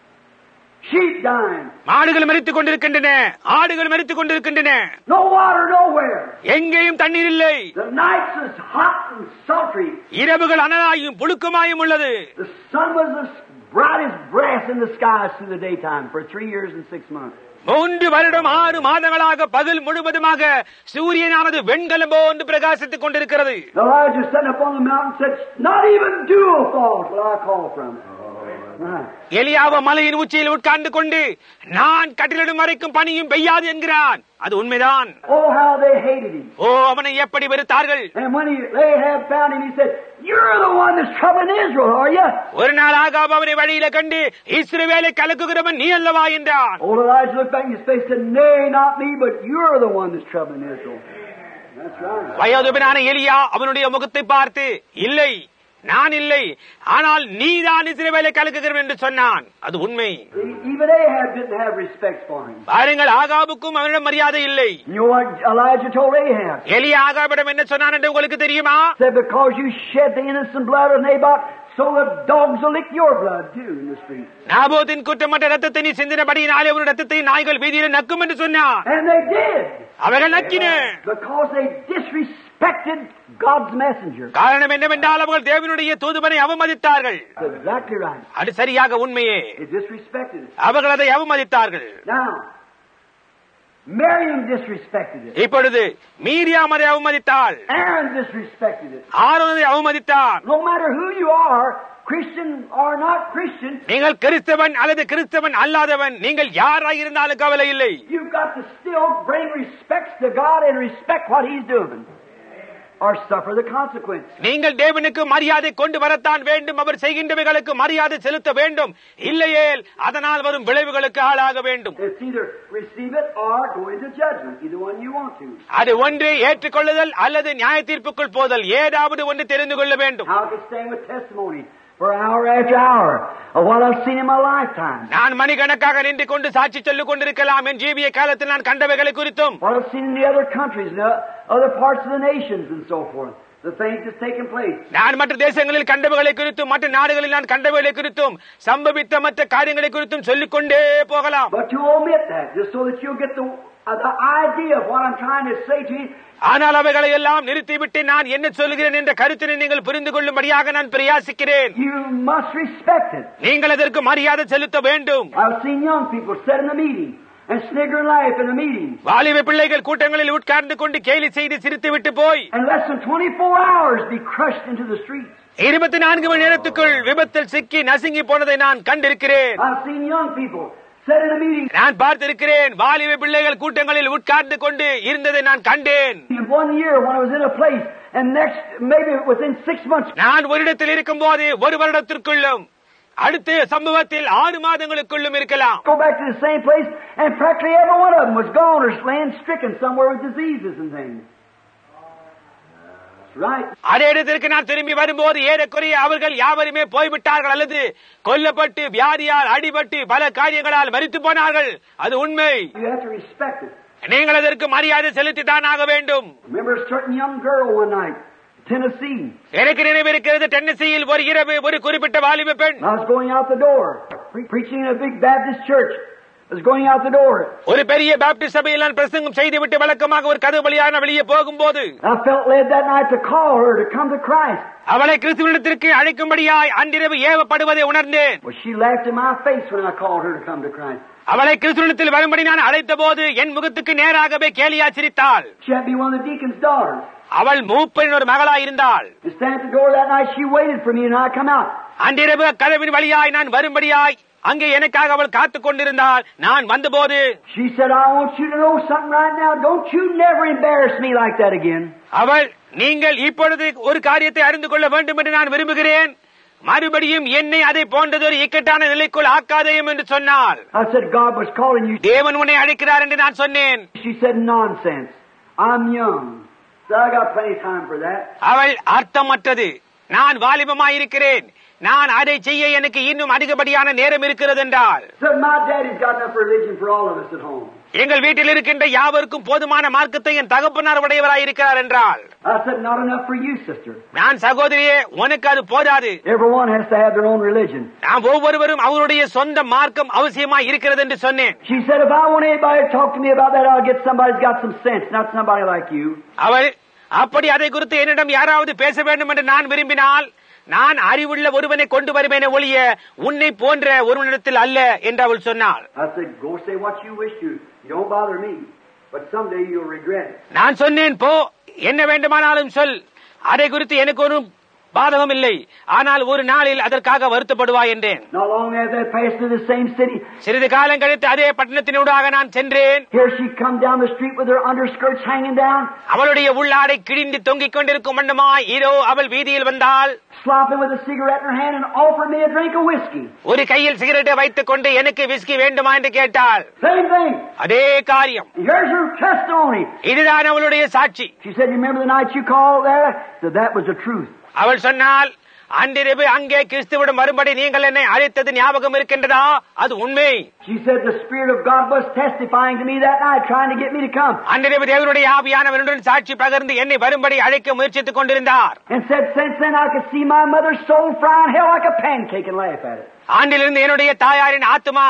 Speaker 2: Sheep dying.
Speaker 1: மாடுகள் மரித்துக் கொண்டிருக்கின்றன, ஆடுகள் மரித்துக் கொண்டிருக்கின்றன.
Speaker 2: No water nowhere.
Speaker 1: எங்கேயும் தண்ணீர் இல்லை.
Speaker 2: The nights is hot and sultry.
Speaker 1: இரவுகள் அனலாயும் புழுக்கமாயும் உள்ளது.
Speaker 2: The sun was as bright as brass in the skies through the daytime for three years and six months.
Speaker 1: மூன்று வருடம் ஆறு மாதங்களாக பகல் முழுவதுமாக சூரியனானது வெண்கலம் போன்று பிரகாசித்துக் கொண்டிருக்கிறது.
Speaker 2: Elijah sat up on the mountain and said, not even dew will fall till I call from it.
Speaker 1: எலியாவ மலையின் உச்சியில் உட்கார்ந்து கொண்டு நான் கட்டளிடும் வரைக்கும் பனியும் பெய்யாது என்கிறான். அது உண்மைதான்.
Speaker 2: Oh, how they hated him.
Speaker 1: ஓ, அவனை எப்படி வெறுத்தார்கள்.
Speaker 2: And when he, they had found him, he said, you're the one that's troubling Israel, are you?
Speaker 1: ஒரு நாள் ஆகாப் அவனை வழியில கண்டு இஸ்ரவேலை கலக்குகிறவன் நீ அல்லவா என்றான்.
Speaker 2: Old Elijah looked back in his face and said, nay, not me, but you're the one that's troubling Israel. That's right.
Speaker 1: வயோதிபனான எலியா அவனுடைய முகத்தை பார்த்து, இல்லை, நான் இல்லை, ஆனால் நீதான் இஸ்ரவேலை கலக்குகிறவன் என்று சொன்னான். அது உண்மை.
Speaker 2: Even Ahab didn't have respect for him.
Speaker 1: பாருங்கள், ஆகாபுக்கும் அவனிடம் மரியாதை இல்லை.
Speaker 2: You know what Elijah told Ahab?
Speaker 1: எலியா ஆகாபிடம் என்ன சொன்னான் என்று உங்களுக்கு தெரியுமா?
Speaker 2: Said, because you shed the innocent blood of Naboth, so the dogs will lick your blood too in the street.
Speaker 1: நாபோத்தின் குற்றமற்ற ரத்தத்தை நீ சிந்தினபடியினாலே ஒரு ரத்தத்தை நாய்கள் வீதியில் நக்கும் என்று சொன்னான்.
Speaker 2: And they did.
Speaker 1: அவர்கள் நக்கின.
Speaker 2: Because they disrespected God's messenger.
Speaker 1: காரணம் என்னவென்றால் அவர்கள் தேவனுடைய தூதுவனை அவமதித்தார்கள்.
Speaker 2: That's exactly right.
Speaker 1: அது சரியாக உண்மையே.
Speaker 2: They disrespected it.
Speaker 1: அவர்கள் அதை அவமதித்தார்கள்.
Speaker 2: Now, Miriam disrespected it.
Speaker 1: இப்பொழுது மீரியாம் அதை அவமதித்தாள்.
Speaker 2: Aaron disrespected it.
Speaker 1: ஆரோன் அதை அவமதித்தார்.
Speaker 2: No matter who you are, Christian or not Christian,
Speaker 1: நீங்கள் கிறிஸ்தவன் அல்லது கிறிஸ்தவன் அல்லாதவன், நீங்கள் யாராக இருந்தாலும் கவலை இல்லை.
Speaker 2: you've got to still bring respect to God and respect what He's doing, or suffer the consequence.
Speaker 1: நீங்கள் தேவனுக்கு மரியாதை கொண்டு வரத்தான் வேண்டும், அவர் செய்கின்றவைகளுக்கு மரியாதை செலுத்த வேண்டும். இல்லையேல் அதனால் வரும் விளைவுகளுக்கு ஆளாக வேண்டும்.
Speaker 2: It's either receive it or go into judgment, either one you want to.
Speaker 1: அது ஒன்று ஏற்றுக்கொள்ளுதல் அல்லது நியாய தீர்ப்புக்குள் போதல், ஏதாவது ஒன்று தெரிந்து கொள்ள வேண்டும்.
Speaker 2: How can I stand with testimony for hour after hour of what I've seen in my lifetime?
Speaker 1: நான் மணிக்கணக்காக நின்று கொண்டு சாட்சி சொல்லிக் கொண்டிருக்கலாம் என் ஜீவிய காலத்தில் நான் கண்டவைகளை குறித்தும்,
Speaker 2: What I've seen in the other countries and other parts of the nations and so forth, the things that's taken place.
Speaker 1: நான் மற்ற தேசங்களில் கண்டவைகளை குறித்தும் மற்ற நாடுகளில் நான் கண்டவைகளை குறித்தும் சம்பவித்த மற்ற காரியங்களை குறித்தும் சொல்லிக் கொண்டே போகலாம்.
Speaker 2: But to omit that, just so that you'll get the, uh, the idea of what I'm trying to say to you.
Speaker 1: ஆனால் அவைகளை எல்லாம் நிறுத்திவிட்டு நான் என்ன சொல்கிறேன் என்ற கருத்தினை நீங்கள் புரிந்து கொள்ளும்படியாக நான் பிரயாசிக்கிறேன்.
Speaker 2: You must respect it.
Speaker 1: நீங்கள் அதற்கு மரியாதை செலுத்த வேண்டும்.
Speaker 2: I've seen young people sit in the meeting and snigger and laugh in the meetings.
Speaker 1: வாலிப பிள்ளைகள் கூட்டங்களில் உட்கார்ந்து கொண்டு கேலி செய்து சிரித்து விட்டு போய்
Speaker 2: And less than twenty-four hours be crushed into the streets.
Speaker 1: இருபத்தி நான்கு மணி நேரத்துக்குள் விபத்தில் சிக்கி நசுங்கி போனதை நான் கண்டிருக்கிறேன்.
Speaker 2: I've seen young people sit in a meeting.
Speaker 1: நான் பார்த்திருக்கிறேன். வாலிப பிள்ளைகள் கூட்டங்களில் உட்கார்ந்து கொண்டு இருந்ததை நான் கண்டேன்.
Speaker 2: In one year when I was in a place, and next, maybe within six months,
Speaker 1: நான் ஒரு இடத்தில் இருக்கும் போது ஒரு வருடத்திற்குள்ளும் அடுத்த சம்பவத்தில் ஆறு மாதங்களுக்குள்ளும் இருக்கலாம்.
Speaker 2: go back to the same place, and practically every one of them was gone or laying stricken somewhere with diseases and things. Right.
Speaker 1: அதே இடத்திற்கு நான் திரும்பி வரும்போது ஏறக்குறைய அவர்கள் யாவருமே போய்விட்டார்கள் அல்லது கொல்லப்பட்டு வியாதியால் அடிபட்டு பல காரியங்களால் மரித்து போனார்கள். அது உண்மை.
Speaker 2: You have to respect it.
Speaker 1: நீங்கள் அதற்கு மரியாதை செலுத்தித்தான் ஆக வேண்டும்.
Speaker 2: Remember a certain young girl one night, Tennessee.
Speaker 1: எனக்கு நினைவிருக்கிறது, டென்னசியில் ஒரு இரவு ஒரு குறிப்பிட்ட வாலிப பெண்
Speaker 2: I was going out the door, pre- preaching in a big Baptist church. I was going out the door.
Speaker 1: ஒரு பெரிய பாப்டிஸ்ட் சபையில் நான் பிரசங்கம் செய்துவிட்டு வழக்கமாக ஒரு கதவு வழியாக வெளியே போகும்போது
Speaker 2: I felt led that night to call her to come to Christ.
Speaker 1: அவளை கிறிஸ்துவிடத்திற்கு அழைக்கும்படியாய் அன்றிரவு ஏவப்படுவதை உணர்ந்தேன்.
Speaker 2: Well, she laughed in my face when I called her to come to Christ.
Speaker 1: அவளை கிறிஸ்துவிடத்தில் வரும்படி நான் அழைத்த போது என் முகத்துக்கு நேராகவே கேலியா சிரித்தாள்.
Speaker 2: She had to be one of the deacon's daughters.
Speaker 1: அவள் மூப்பரின் ஒரு மகளாய் இருந்தாள்.
Speaker 2: To stand at the door that night, she waited for me and I come out.
Speaker 1: அன்றிரவு கதவின் வழியாய் நான் வரும்படியாய் அங்கே எனக்காக அவள் காத்துக் கொண்டிருந்தாள். நான் வந்தபோது
Speaker 2: She said, I want you to know something right now. Don't you never embarrass me like that again.
Speaker 1: அவள், நீங்கள் இப்பொழுது ஒரு காரியத்தை அறிந்து கொள்ள வேண்டும் என்று நான் விரும்புகிறேன். மறுபடியும் என்னை அதை போன்றதொரு இக்கட்டான நிலைக்குள் ஆக்காதேயும் என்று சொன்னாள்.
Speaker 2: I said, God was calling you.
Speaker 1: தேவன் உன்னை அழைக்கிறார் என்று நான் சொன்னேன்.
Speaker 2: She said, nonsense. I'm young. So I got plenty of time for that.
Speaker 1: அவள் அர்த்தமற்றது. நான் வாலிபமாயிருக்கிறேன். நான் அதை செய்ய எனக்கு இன்னும் அதிகப்படியான நேரம் இருக்கிறது என்றால்.
Speaker 2: Said, my daddy's got enough religion for all of us at home.
Speaker 1: எங்கள் வீட்டில் இருக்கின்ற யாவருக்கும் போதுமான மார்க்கத்தை என் தகப்பனார் உடையவராய் இருக்கிறார் என்றால்.
Speaker 2: I said, not enough for you, sister.
Speaker 1: நான் சகோதரியே, உனக்கு அது போதாது.
Speaker 2: Everyone has to have their own religion.
Speaker 1: நாம் ஒவ்வொருவரும் அவருடைய சொந்த மார்க்கம் அவசியமாய் இருக்கிறது என்று சொன்னேன்.
Speaker 2: She said, if I want anybody to talk to me about that, I'll get somebody who's got some sense, not somebody like you.
Speaker 1: அவள், அப்படி அதை குறித்து என்னிடம் யாராவது பேச வேண்டும் என்று நான் விரும்பினால் நான் அறிவுள்ள ஒருவனை கொண்டு வருவேனே ஒழிய உன்னை போன்ற ஒருவனிடத்தில் அல்ல என்று அவள் சொன்னாள்.
Speaker 2: I said, go say what you wish to. You don't bother me. But someday you'll regret it.
Speaker 1: நான் சொன்னேன், போ, என்ன வேண்டுமானாலும் சொல், அதை குறித்து எனக்கு ஒரு பாதகம் இல்லை, ஆனால் ஒரு நாளில் அதற்காக வருத்தப்படுவாய் என்றேன்.
Speaker 2: Not long after I passed through the same city.
Speaker 1: சிறிது காலம் கழித்து அதே பட்டணத்தினூடாக நான் சென்றேன்.
Speaker 2: Here she come down the street with her underskirts hanging down.
Speaker 1: அவளுடைய உள்ளாடை கிழிந்து தொங்கிக் கொண்டிருக்கும் வண்ணமாய் இதோ அவள் வீதியில் வந்தாள்.
Speaker 2: Slopping with a cigarette in her hand and offered me a drink of whiskey.
Speaker 1: ஒரு கையில் சிகரெட்டை வைத்துக் கொண்டு எனக்கு விஸ்கி வேண்டுமா என்று கேட்டாள்.
Speaker 2: Same thing.
Speaker 1: அதே காரியம்.
Speaker 2: Here's her testimony.
Speaker 1: இதுதான் அவளுடைய சாட்சி.
Speaker 2: She said, you remember the night you called there? So that was the truth.
Speaker 1: அவள் சொன்னால், அன்றிரவு அங்கே கிறிஸ்துவிடம் வரும்படி நீங்கள் என்னை அழைத்தது ஞாபகம் இருக்கின்றதா? அது உண்மை.
Speaker 2: She said the Spirit of God was testifying to me that night, trying to get me to come.
Speaker 1: அன்றிரவு தேவனுடைய ஆவியானவருடன் சாட்சி பகிர்ந்து என்னை வரும்படி அழைக்க முயற்சித்துக் கொண்டிருந்தார்.
Speaker 2: And said, since then I could see my mother's soul fry in hell like a pancake and laugh at it.
Speaker 1: ஆண்டிலிருந்து என்னுடைய தாயாரின் ஆத்மா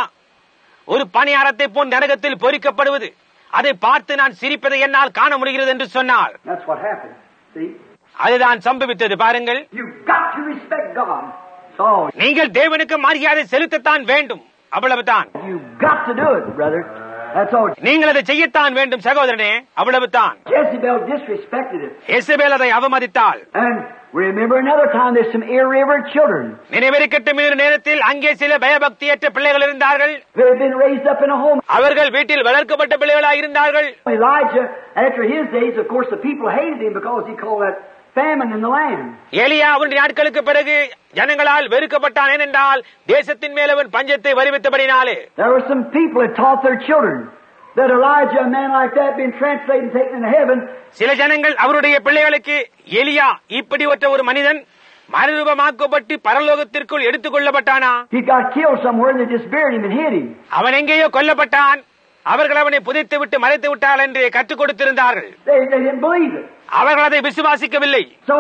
Speaker 1: ஒரு பணியாரத்தை போல் நரகத்தில் பொறிக்கப்படுவது, அதை பார்த்து நான் சிரிப்பதை என்னால் காண முடிகிறது என்று சொன்னார்.
Speaker 2: That's what happened. See?
Speaker 1: அதுதான் சம்பவித்தது. பாருங்கள்,
Speaker 2: You've got to respect God. So
Speaker 1: நீங்கள் தேவனுக்கு மரியாதை செலுத்தத்தான் வேண்டும், அவ்வளவுதான்.
Speaker 2: you've got to do it, brother. That's all.
Speaker 1: நீங்கள் அதை செய்யத்தான் வேண்டும் சகோதரனே, அவ்வளவுதான்.
Speaker 2: Jezebel disrespected it.
Speaker 1: எசபேல் அதை அவமதித்தாள்.
Speaker 2: And remember another time there's some irreverent children.
Speaker 1: நினைவிருக்கட்டும், இந்த நேரத்தில் அங்கே சில பயபக்தியற்ற பிள்ளைகள் இருந்தார்கள்.
Speaker 2: They had been raised up in a home.
Speaker 1: அவர்கள் வீட்டில் வளர்க்கப்பட்ட பிள்ளைகளாக இருந்தார்கள்.
Speaker 2: Elijah, after his days, of course, the people hated him because he called that famine in the land.
Speaker 1: எலியா அவனுடைய நாட்களுக்கு பிறகு ஜனங்களால் வெறுக்கப்பட்டான். ஏனென்றால் தேசத்தின் மேல் அவன் பஞ்சத்தை வருவித்தபடினாலே.
Speaker 2: There were some people that taught their children that Elijah, a man like that, been translated and taken into heaven.
Speaker 1: சில ஜனங்கள் அவருடைய பிள்ளைகளுக்கு எலியா இப்படிப்பட்ட ஒரு மனிதன் மறுரூபமாக்கப்பட்டு பரலோகத்திற்குள் எடுத்துக் கொள்ளப்பட்டானா,
Speaker 2: He got killed somewhere and they just buried him and hid him.
Speaker 1: அவன் எங்கேயோ கொல்லப்பட்டான், அவர்கள் அவனை புதைத்து விட்டு மறைத்து விட்டாள் என்று கற்றுக் கொடுத்திருந்தார்கள்.
Speaker 2: They, they didn't believe it.
Speaker 1: அவர்கள் அதை விசுவாசிக்கவில்லை.
Speaker 2: So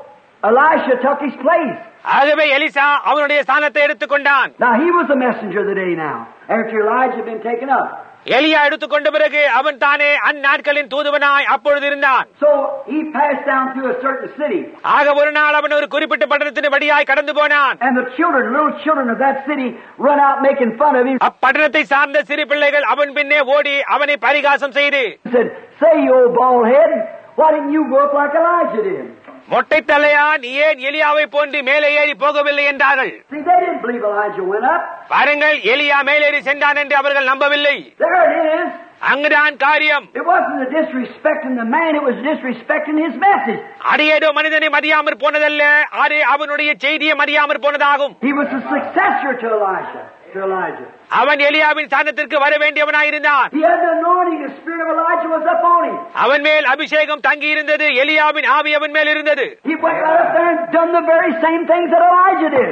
Speaker 2: Elisha took his place.
Speaker 1: ஆகவே எலிசா அவனுடைய ஸ்தானத்தை எடுத்துக்கொண்டான்.
Speaker 2: Now he was the messenger of the day now, after Elijah had been taken up.
Speaker 1: எலியா எடுத்துக்கொண்ட பிறகு அவன் தானே அந்நாட்களின் தூதுவனாய் அப்பொழுது இருந்தான்.
Speaker 2: So he passed down through a certain city.
Speaker 1: ஆக ஒரு நாள் அவன் ஒரு குறிப்பிட்ட பட்டணத்தின் வழியாய் கடந்து போனான்.
Speaker 2: And the children, little children of that city, run out making fun of him.
Speaker 1: அப்பட்டணத்தை சார்ந்த சிறு பிள்ளைகள் அவன் பின்னே ஓடி அவனை பரிகாசம் செய்து,
Speaker 2: He said, "Say, you old bald head, why didn't you go up like Elijah did?"
Speaker 1: மொட்டை தலையா, நீ ஏன் எலியாவை போன்று மேலே ஏறி போகவில்லை என்றார்கள்.
Speaker 2: See, they didn't believe Elijah went up.
Speaker 1: பாருங்கள், எலியா மேலேறி சென்றான் என்று அவர்கள் நம்பவில்லை.
Speaker 2: There it is.
Speaker 1: அங்குதான் காரியம்.
Speaker 2: It wasn't the disrespecting the man, it was disrespecting his message.
Speaker 1: அடியேதோ மனிதனை மதியாமற் போனதல்ல, அது அவனுடைய செய்தியை மதியாமற் போனதாகும்.
Speaker 2: He was the successor to Elijah. To Elijah.
Speaker 1: அவன் எலியாவின் ஸ்தானத்திற்கு வர வேண்டியவனாயிருந்தான்.
Speaker 2: He had the anointing, the spirit of Elijah was up on him.
Speaker 1: அவன் மேல் அபிஷேகம் தங்கி இருந்தது, எலியாவின் ஆவி அவன் மேல் இருந்தது.
Speaker 2: He went right up there and done the very same things that Elijah did.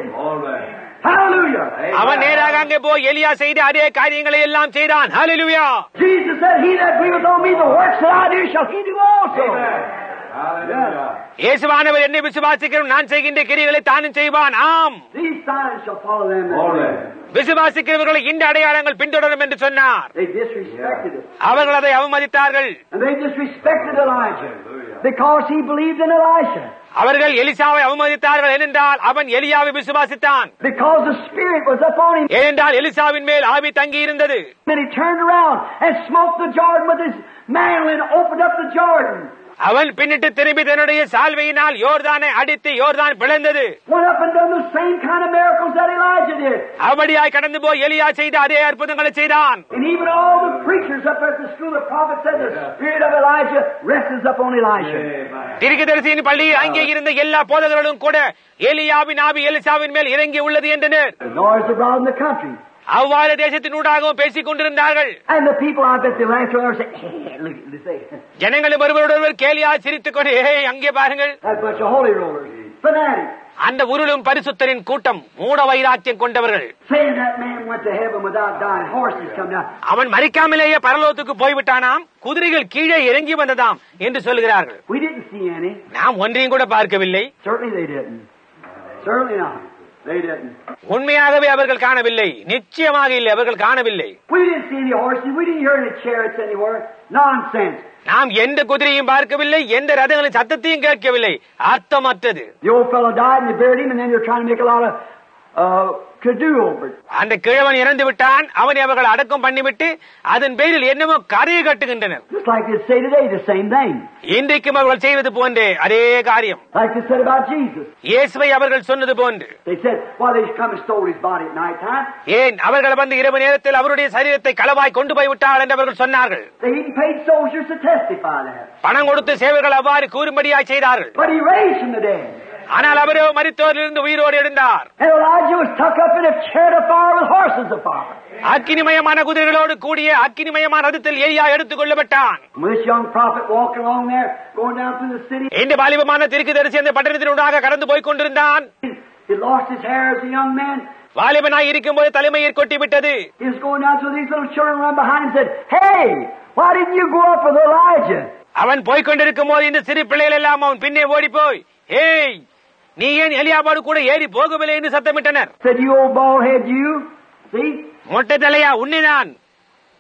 Speaker 2: Hallelujah.
Speaker 1: அவன் நேராக அங்கே போய் எலியா செய்த அதே காரியங்களை எல்லாம் செய்தான். ஹல்லேலூயா.
Speaker 2: Jesus said, "He that believeth on me, the works that I do shall he do also."
Speaker 3: Hallelujah.
Speaker 1: இயேசுவானவர் என்னை விசுவாசிக்கிறவன் நான் செய்கின்ற கிரியைகளை தானும் செய்வான். ஆம்,
Speaker 2: These signs shall follow them that believe.
Speaker 1: விசுவாசிக்கிறவர்களை இந்த அடையாளங்கள் பின்தொடரும் என்று சொன்னார்.
Speaker 2: They disrespected it.
Speaker 1: அவர்கள் அதை அவமதித்தார்கள்.
Speaker 2: And they disrespected Elijah because he believed in Elisha.
Speaker 1: அவர்கள் எலிசாவை அவமதித்தார்கள். ஏனென்றால் அவன் எலியாவை விசுவாசித்தான்.
Speaker 2: Because the Spirit was upon him.
Speaker 1: ஏனென்றால் எலிசாவின் மேல் ஆவி தங்கி இருந்தது.
Speaker 2: Then he turned around and smoked the Jordan with his mantle and opened up the Jordan.
Speaker 1: அவன் பின்னிட்டு திரும்பி தன்னுடைய சால்வையினால் யோர்தானை அடித்து யோர்தான் பிளந்தது.
Speaker 2: Went up and done the same kind of miracles that Elijah did.
Speaker 1: அவடியாய் கடந்து போய் எலியா செய்த அதே அற்புதங்களை செய்தான்.
Speaker 2: And even all the preachers up at the school of prophets said the Spirit of Elijah rests upon Elisha.
Speaker 1: தீர்க்கதரிசியின் பள்ளியில் அங்கே இருந்த எல்லா போதகர்களும் கூட எலியாவின் ஆவி எலிசாவின் மேல் இறங்கி உள்ளது என்றனர்.
Speaker 2: The noise abroad in the country.
Speaker 1: அவ்வாறு தேசத்தினூடாகவும் பேசிக் கொண்டிருந்தார்கள்.
Speaker 2: And the people out there, they laughed and said, "Hey, look at this thing."
Speaker 1: ஜனங்களும் ஒருவரோடொருவர் கேலியா சிரித்துக் கொண்டு, "ஏய், அங்கே பாருங்கள்."
Speaker 2: That bunch of holy rollers, fanatics.
Speaker 1: அந்த உருளும் பரிசுத்தரின் கூட்டம், மூட வைராக்கியம் கொண்டவர்கள்.
Speaker 2: Saying that man went to heaven without dying. Horses come down.
Speaker 1: அவன் மரிக்காமலேயே பரலோகத்துக்கு போய்விட்டானாம், குதிரைகள் கீழே இறங்கி வந்ததாம் என்று சொல்கிறார்கள்.
Speaker 2: We didn't see any.
Speaker 1: நாம் ஒன்றையும் கூட பார்க்கவில்லை.
Speaker 2: Certainly they didn't. Certainly not. They didn't.
Speaker 1: உண்மையாகவே அவர்கள் காணவில்லை. நிச்சயமாக இல்லை, அவர்கள் காணவில்லை.
Speaker 2: We didn't see any horses. We didn't hear any chariots anywhere. Nonsense.
Speaker 1: நாம் எந்த குதிரையும் பார்க்கவில்லை, எந்த ரதங்களின் சத்தத்தையும் கேட்கவில்லை. அர்த்தமற்றது.
Speaker 2: The old fellow died and they buried him, and then they're trying to make a lot of uh, to-do over it.
Speaker 1: அந்த கிழவன் இறந்து விட்டான், அவனை அவர்கள் அடக்கம் பண்ணிவிட்டு அதன் பேரில் என்னமோ கரையை கட்டுகின்றனர்.
Speaker 2: Just like they say today, the same thing.
Speaker 1: இன்றைக்கும் அவர்கள் செய்வது போன்றே அதே காரியம்.
Speaker 2: Like they said about Jesus.
Speaker 1: இயேசுவை அவர்கள் சொன்னது போன்று.
Speaker 2: They said, "Why they come and stole his body at night time?"
Speaker 1: ஏன் அவர்கள் வந்து இரவு நேரத்தில் அவருடைய சரீரத்தை களவாய் கொண்டு போய் விட்டார்கள் என்று அவர்கள் சொன்னார்கள்.
Speaker 2: They even paid soldiers to testify that.
Speaker 1: பணம் கொடுத்து சேவர்கள் அவ்வாறு கூறும்படியாய் செய்தார்கள்.
Speaker 2: But he raised from the dead.
Speaker 1: ஆனால் அவரோ மரித்தோரிலிருந்து உயிரோடு எழுந்தார்.
Speaker 2: And Elijah was tucked up in a chariot of fire with horses of fire.
Speaker 1: அக்கினிமயமான குதிரைகளோடு கூடிய அக்கினிமயமான ரதத்தில் எலியா எடுத்துக் கொள்ளப்பட்டான்.
Speaker 2: This young prophet walking along there, going down through the city.
Speaker 1: இந்த வாலிபமான தீர்க்கதரிசி அந்த பட்டணத்தினூடாக கடந்து போய் கொண்டிருந்தான்.
Speaker 2: He lost his hair as a young man.
Speaker 1: வாலிபனாய் இருக்கும்போது தலைமையை கொட்டி விட்டது.
Speaker 2: He was going down, so these little children ran behind him and said, "Hey, why didn't you go up with Elijah?"
Speaker 1: அவன் போய்கொண்டிருக்கும் போது இந்த சிறு பிள்ளைகள் எல்லாம் அவன் பின்னே ஓடி போய், "ஏய், நீ ஏன் எலியாவோடு கூட ஏறி போகவில்லை?" என்று சத்தமிட்டனர்.
Speaker 2: Said, "You old bald head, you." See?
Speaker 1: மொட்டை தலையா, உன்னைதான்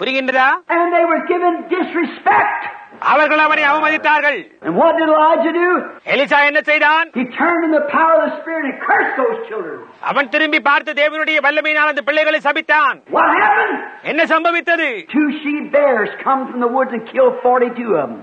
Speaker 1: புரிகின்றதா?
Speaker 2: And they were given disrespect.
Speaker 1: அவர்கள் அவனை அவமதித்தார்கள்.
Speaker 2: And what did Elijah do?
Speaker 1: Elisha என்ன செய்தான்?
Speaker 2: He turned in the power of the Spirit and cursed those children.
Speaker 1: அவன் திரும்பி பார்த்து தேவனுடைய வல்லமையினால் அந்த பிள்ளைகளை சபித்தான்.
Speaker 2: What happened?
Speaker 1: என்ன சம்பவித்தது?
Speaker 2: Two she bears come from the woods and killed forty-two of them.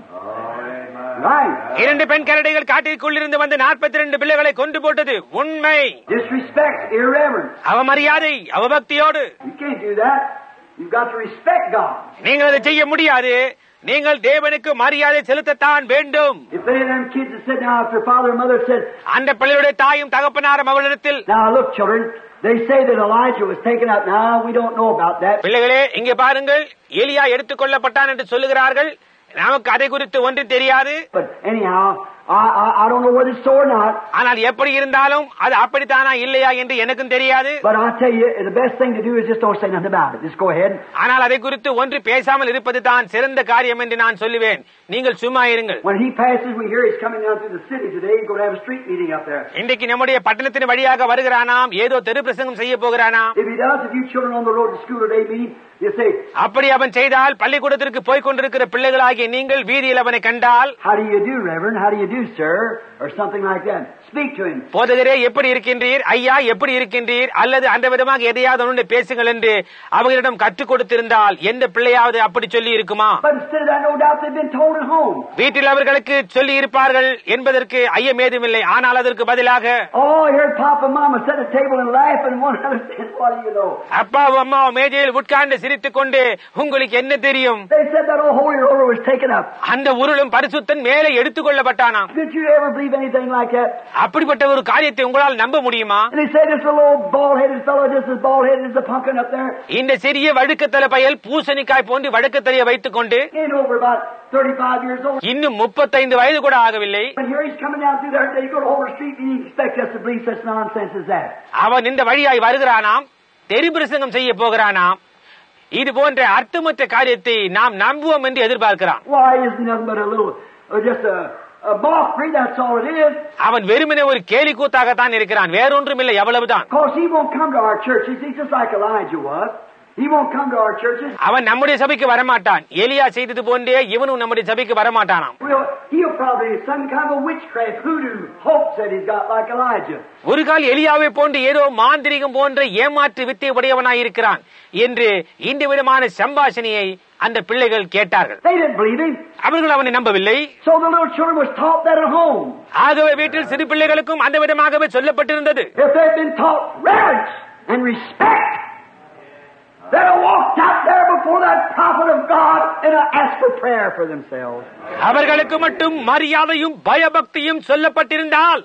Speaker 2: Right.
Speaker 1: இரண்டு பெண் கரடிகள் காட்டிற்குள் இருந்து வந்து நாற்பத்தி இரண்டு பிள்ளைகளை கொண்டு போட்டது உண்மை.
Speaker 2: Disrespect, irreverence.
Speaker 1: அவமரியாதை, அவபக்தியோடு.
Speaker 2: You can't do that. You've got to respect God.
Speaker 1: நீங்கள் அதை செய்ய முடியாது. நீங்கள் தேவனுக்கு மரியாதை செலுத்தத்தான் வேண்டும்.
Speaker 2: If any of them kids that said now if their father and mother said,
Speaker 1: அந்த பிள்ளையுடைய தாயும் தகப்பனாரும் அவளிடத்தில்,
Speaker 2: now look children, they say that Elijah was taken up. Now we don't know about that.
Speaker 1: பிள்ளைகளே இங்கே பாருங்கள், எலியா எடுத்துக் கொள்ளப்பட்டான் என்று சொல்லுகிறார்கள். நமக்கு அதை குறித்து ஒன்றும் தெரியாது.
Speaker 2: But anyhow, I, I, I don't know whether it's so or not.
Speaker 1: ஆனால் எப்படி இருந்தாலும் அது அப்படித்தானா இல்லையா என்று எனக்கும் தெரியாது.
Speaker 2: But I tell you, the best thing to do is just don't say nothing about it. Just go ahead.
Speaker 1: ஆனால் அதை குறித்து ஒன்று பேசாமல் இருப்பது தான் சிறந்த காரியம் என்று நான் சொல்லுவேன். நீங்கள் சும்மா இருங்கள்.
Speaker 2: When he passes, we hear he's coming down through the city today. He's going to have a street meeting up there.
Speaker 1: இன்றைக்கு நம்முடைய பட்டணத்தின் வழியாக வருகிறானாம், ஏதோ தெரு பிரசங்கம் செய்ய போகிறானாம்.
Speaker 2: If he does, if you children on the road to school today meeting, you say,
Speaker 1: அப்படி அவன் செய்தால் பள்ளிக்கூடத்திற்கு போய் கொண்டிருக்கிற பிள்ளைகளாகிய நீங்கள் வீதியில் அவனை கண்டால்,
Speaker 2: how do you do, Reverend? How do you do, sir? Or something like that. Speak to him.
Speaker 1: போதகரே எப்படி இருக்கின்றீர், ஐயா எப்படி இருக்கின்றீர், அல்லது அந்த விதமாக எதையாவது ஒன்று பேசுங்கள் என்று அவர்களிடம் கற்றுக் கொடுத்திருந்தால் எந்த பிள்ளையாவது அப்படி சொல்லி இருக்குமா?
Speaker 2: But instead of that, no doubt they've been told at home.
Speaker 1: வீட்டில் அவர்களுக்கு சொல்லி இருப்பார்கள் என்பதற்கு ஐயம் ஏதுமில்லை. ஆனால் அதற்கு பதிலாக,
Speaker 2: oh, I heard Papa and Mama sit at the table and laugh and one another said, what do you know?
Speaker 1: அப்பாவும் அம்மா மேஜையில் உட்கார்ந்து சிரித்துக் கொண்டு உங்களுக்கு என்ன தெரியும்?
Speaker 2: They said that old holy roller was taken up.
Speaker 1: அந்த உருளும் பரிசுத்தன் மேலே எடுத்துக் கொள்ளப்பட்டானாம்.
Speaker 2: Did you ever believe anything like that?
Speaker 1: அப்படிப்பட்ட ஒரு காரியத்தை உங்களால் நம்ப முடியுமா?
Speaker 2: And he said this little old bald-headed fellow, this is bald-headed, is a pumpkin up there.
Speaker 1: இந்த சிறிய வழுக்கத்தலை பயல் பூசணிக்காய் போன்று வழுக்கத்தலையை வைத்துக் கொண்டு
Speaker 2: Ain't over about thirty-five years old.
Speaker 1: இன்னும் முப்பத்தைந்து வயது கூட ஆகவில்லை.
Speaker 2: And here he's coming down through there today. You go to Homer Street and you expect us to believe such nonsense as that.
Speaker 1: அவன் இந்த வழியாய் வருகிறானாம், தெரு பிரசங்கம் செய்ய போகிறானாம். இது போன்ற அர்த்தமற்ற காரியத்தை நாம் நம்புவோம் என்று எதிர்பார்க்கிறான்.
Speaker 2: Why isn't nothing but a little, uh, just a A mockery, that's all it is.
Speaker 1: அவன் வெறுமனே ஒரு கேலி கூத்தாகத்தான் இருக்கிறான், வேறொன்றும் இல்லை, எவ்வளவுதான்.
Speaker 2: Because he won't come to our churches. He's just like Elijah was. He won't come to our churches.
Speaker 1: அவன் நம்முடைய சபைக்கு வரமாட்டான். எலியா செய்தது போன்றே இவனும் நம்முடைய சபைக்கு வரமாட்டானாம்.
Speaker 2: Well, he'll probably some kind of a witchcraft hoodoo hopes that he's got like Elijah.
Speaker 1: ஒரு கால் எலியாவை போன்று ஏதோ மாந்திரிகம் போன்ற ஏமாற்று வித்தை உடையவனாய் இருக்கிறான் என்று இந்த விதமான சம்பாஷணையை அந்த பிள்ளைகள் கேட்டார்கள்.
Speaker 2: They didn't believe him.
Speaker 1: அவர்கள் அவனை நம்பவில்லை.
Speaker 2: So the little children was taught that at home.
Speaker 1: ஆகவே வீட்டில் சிறு பிள்ளைகளுக்கும் அந்த விதமாகவே சொல்லப்பட்டிருந்தது.
Speaker 2: If they'd been taught reverence and respect, they'd have walked out there before that prophet of God and asked for prayer for themselves.
Speaker 1: அவர்களுக்கு மட்டும் மரியாதையும் பயபக்தியும் சொல்லப்பட்டிருந்தால்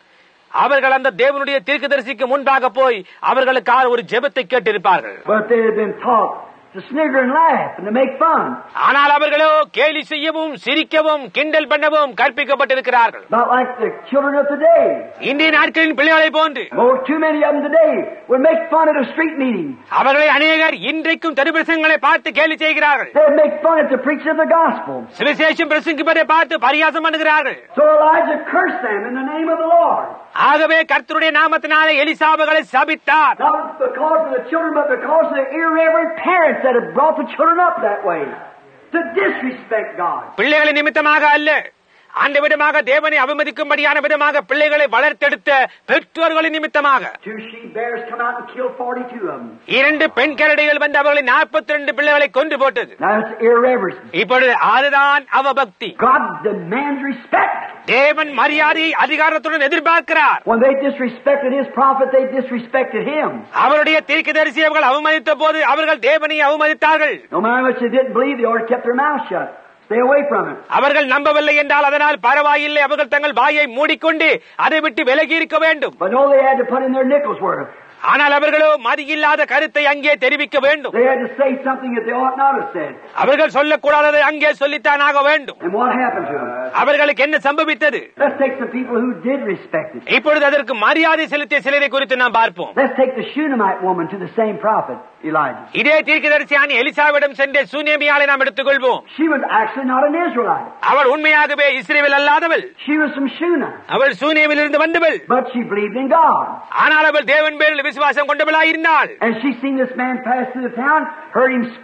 Speaker 1: அவர்கள் அந்த தேவனுடைய தீர்க்கதரிசிக்கு முன்பாக போய் அவர்களுக்காக ஒரு ஜெபத்தை கேட்டிருப்பார்கள்.
Speaker 2: But they had been taught to snigger and laugh and to make fun.
Speaker 1: ஆனால் அவர்களோ கேலி செய்யவும் சிரிக்கவும் கிண்டல் பண்ணவும் கற்பிக்கப்பட்டிருக்கிறார்கள்.
Speaker 2: Not like the children of today.
Speaker 1: இந்திய நாட்களின் பிள்ளைகளை போன்று.
Speaker 2: Oh, too many of them today would make fun at a street meeting.
Speaker 1: அவர்களை அநேகர் இன்றைக்கும் தெருப்பிரசங்களை பார்த்து கேலி செய்கிறார்கள்.
Speaker 2: They would make fun at the preaching of the gospel.
Speaker 1: சுவிசேஷம் பிரசங்கிப்பதை பார்த்து பரியாசம் பண்ணுகிறார்கள்.
Speaker 2: So Elijah cursed them in the name of the Lord.
Speaker 1: ஆகவே கர்த்தருடைய நாமத்தினாலே எலிசாபுகளை சபித்தார்.
Speaker 2: Not because of the children, but because of the irreverent parents that have brought the children up that way to disrespect God.
Speaker 1: பிள்ளைகளின் நிமித்தமாக அல்ல, அந்த விதமாக தேவனை அவமதிக்கும்படியான விதமாக பிள்ளைகளை வளர்த்தெடுத்த பெற்றோர்களின் நிமித்தமாக.
Speaker 2: Two she bears come out and killed forty-two of them.
Speaker 1: இரண்டு பெண் கரடிகள் வந்து அவர்களை நாற்பத்தி இரண்டு பிள்ளைகளை கொன்று போட்டது.
Speaker 2: Now it's irreverence.
Speaker 1: இப்பொழுது அதுதான் அவபக்தி.
Speaker 2: God demands respect.
Speaker 1: தேவன் மரியாதை அதிகாரத்துடன் எதிர்பார்க்கிறார்.
Speaker 2: When they disrespected His prophet, they disrespected Him.
Speaker 1: அவருடைய தீர்க்கதரிசியை அவர்கள் அவமதித்த போது அவர்கள் தேவனை அவமதித்தார்கள்.
Speaker 2: No matter how much they didn't believe, they ought to kept their mouth shut. Stay away from it.
Speaker 1: அவர்கள் நம்பவில்லை என்றால் அதனால் பரவாயில்லை, அவர்கள் தங்கள் வாயை மூடிக்கொண்டு அதை விட்டு விலகி இருக்க வேண்டும்.
Speaker 2: But no, they had to put in their nickels worth.
Speaker 1: ஆனால் அவர்களோ மதியில்லாத கருத்தை அங்கே தெரிவிக்க வேண்டும்.
Speaker 2: They had to say something that they ought not have said.
Speaker 1: அவர்கள் சொல்லக்கூடாததை அங்கே சொல்லித்தானாக வேண்டும்.
Speaker 2: And what happened to them?
Speaker 1: அவர்களுக்கு என்ன சம்பவித்தது?
Speaker 2: Let's take some people who did respect it.
Speaker 1: இப்பொழுது அதற்கு மரியாதை செலுத்திய சிலரை குறித்து நாம் பார்ப்போம்.
Speaker 2: Let's take the Shunammite woman to the same prophet, Elijah.
Speaker 1: இதே தீர்க்கதரிசியான எலிசாவிடம் சென்ற சூனேமியாளை நாம் எடுத்துக்கொள்வோம்.
Speaker 2: She was actually not an Israelite.
Speaker 1: அவள் உண்மையாகவே இஸ்ரவேல் அல்லாதவள்.
Speaker 2: She was from Shunam.
Speaker 1: அவள் சூனேமில் இருந்து வந்தவள்.
Speaker 2: But she believed in God.
Speaker 1: ஆனால் அவள் தேவன் பேரில் விசுவாசம் கொண்டவளாயிருந்தாள்.
Speaker 2: And she seen this man pass through the town, heard him speak,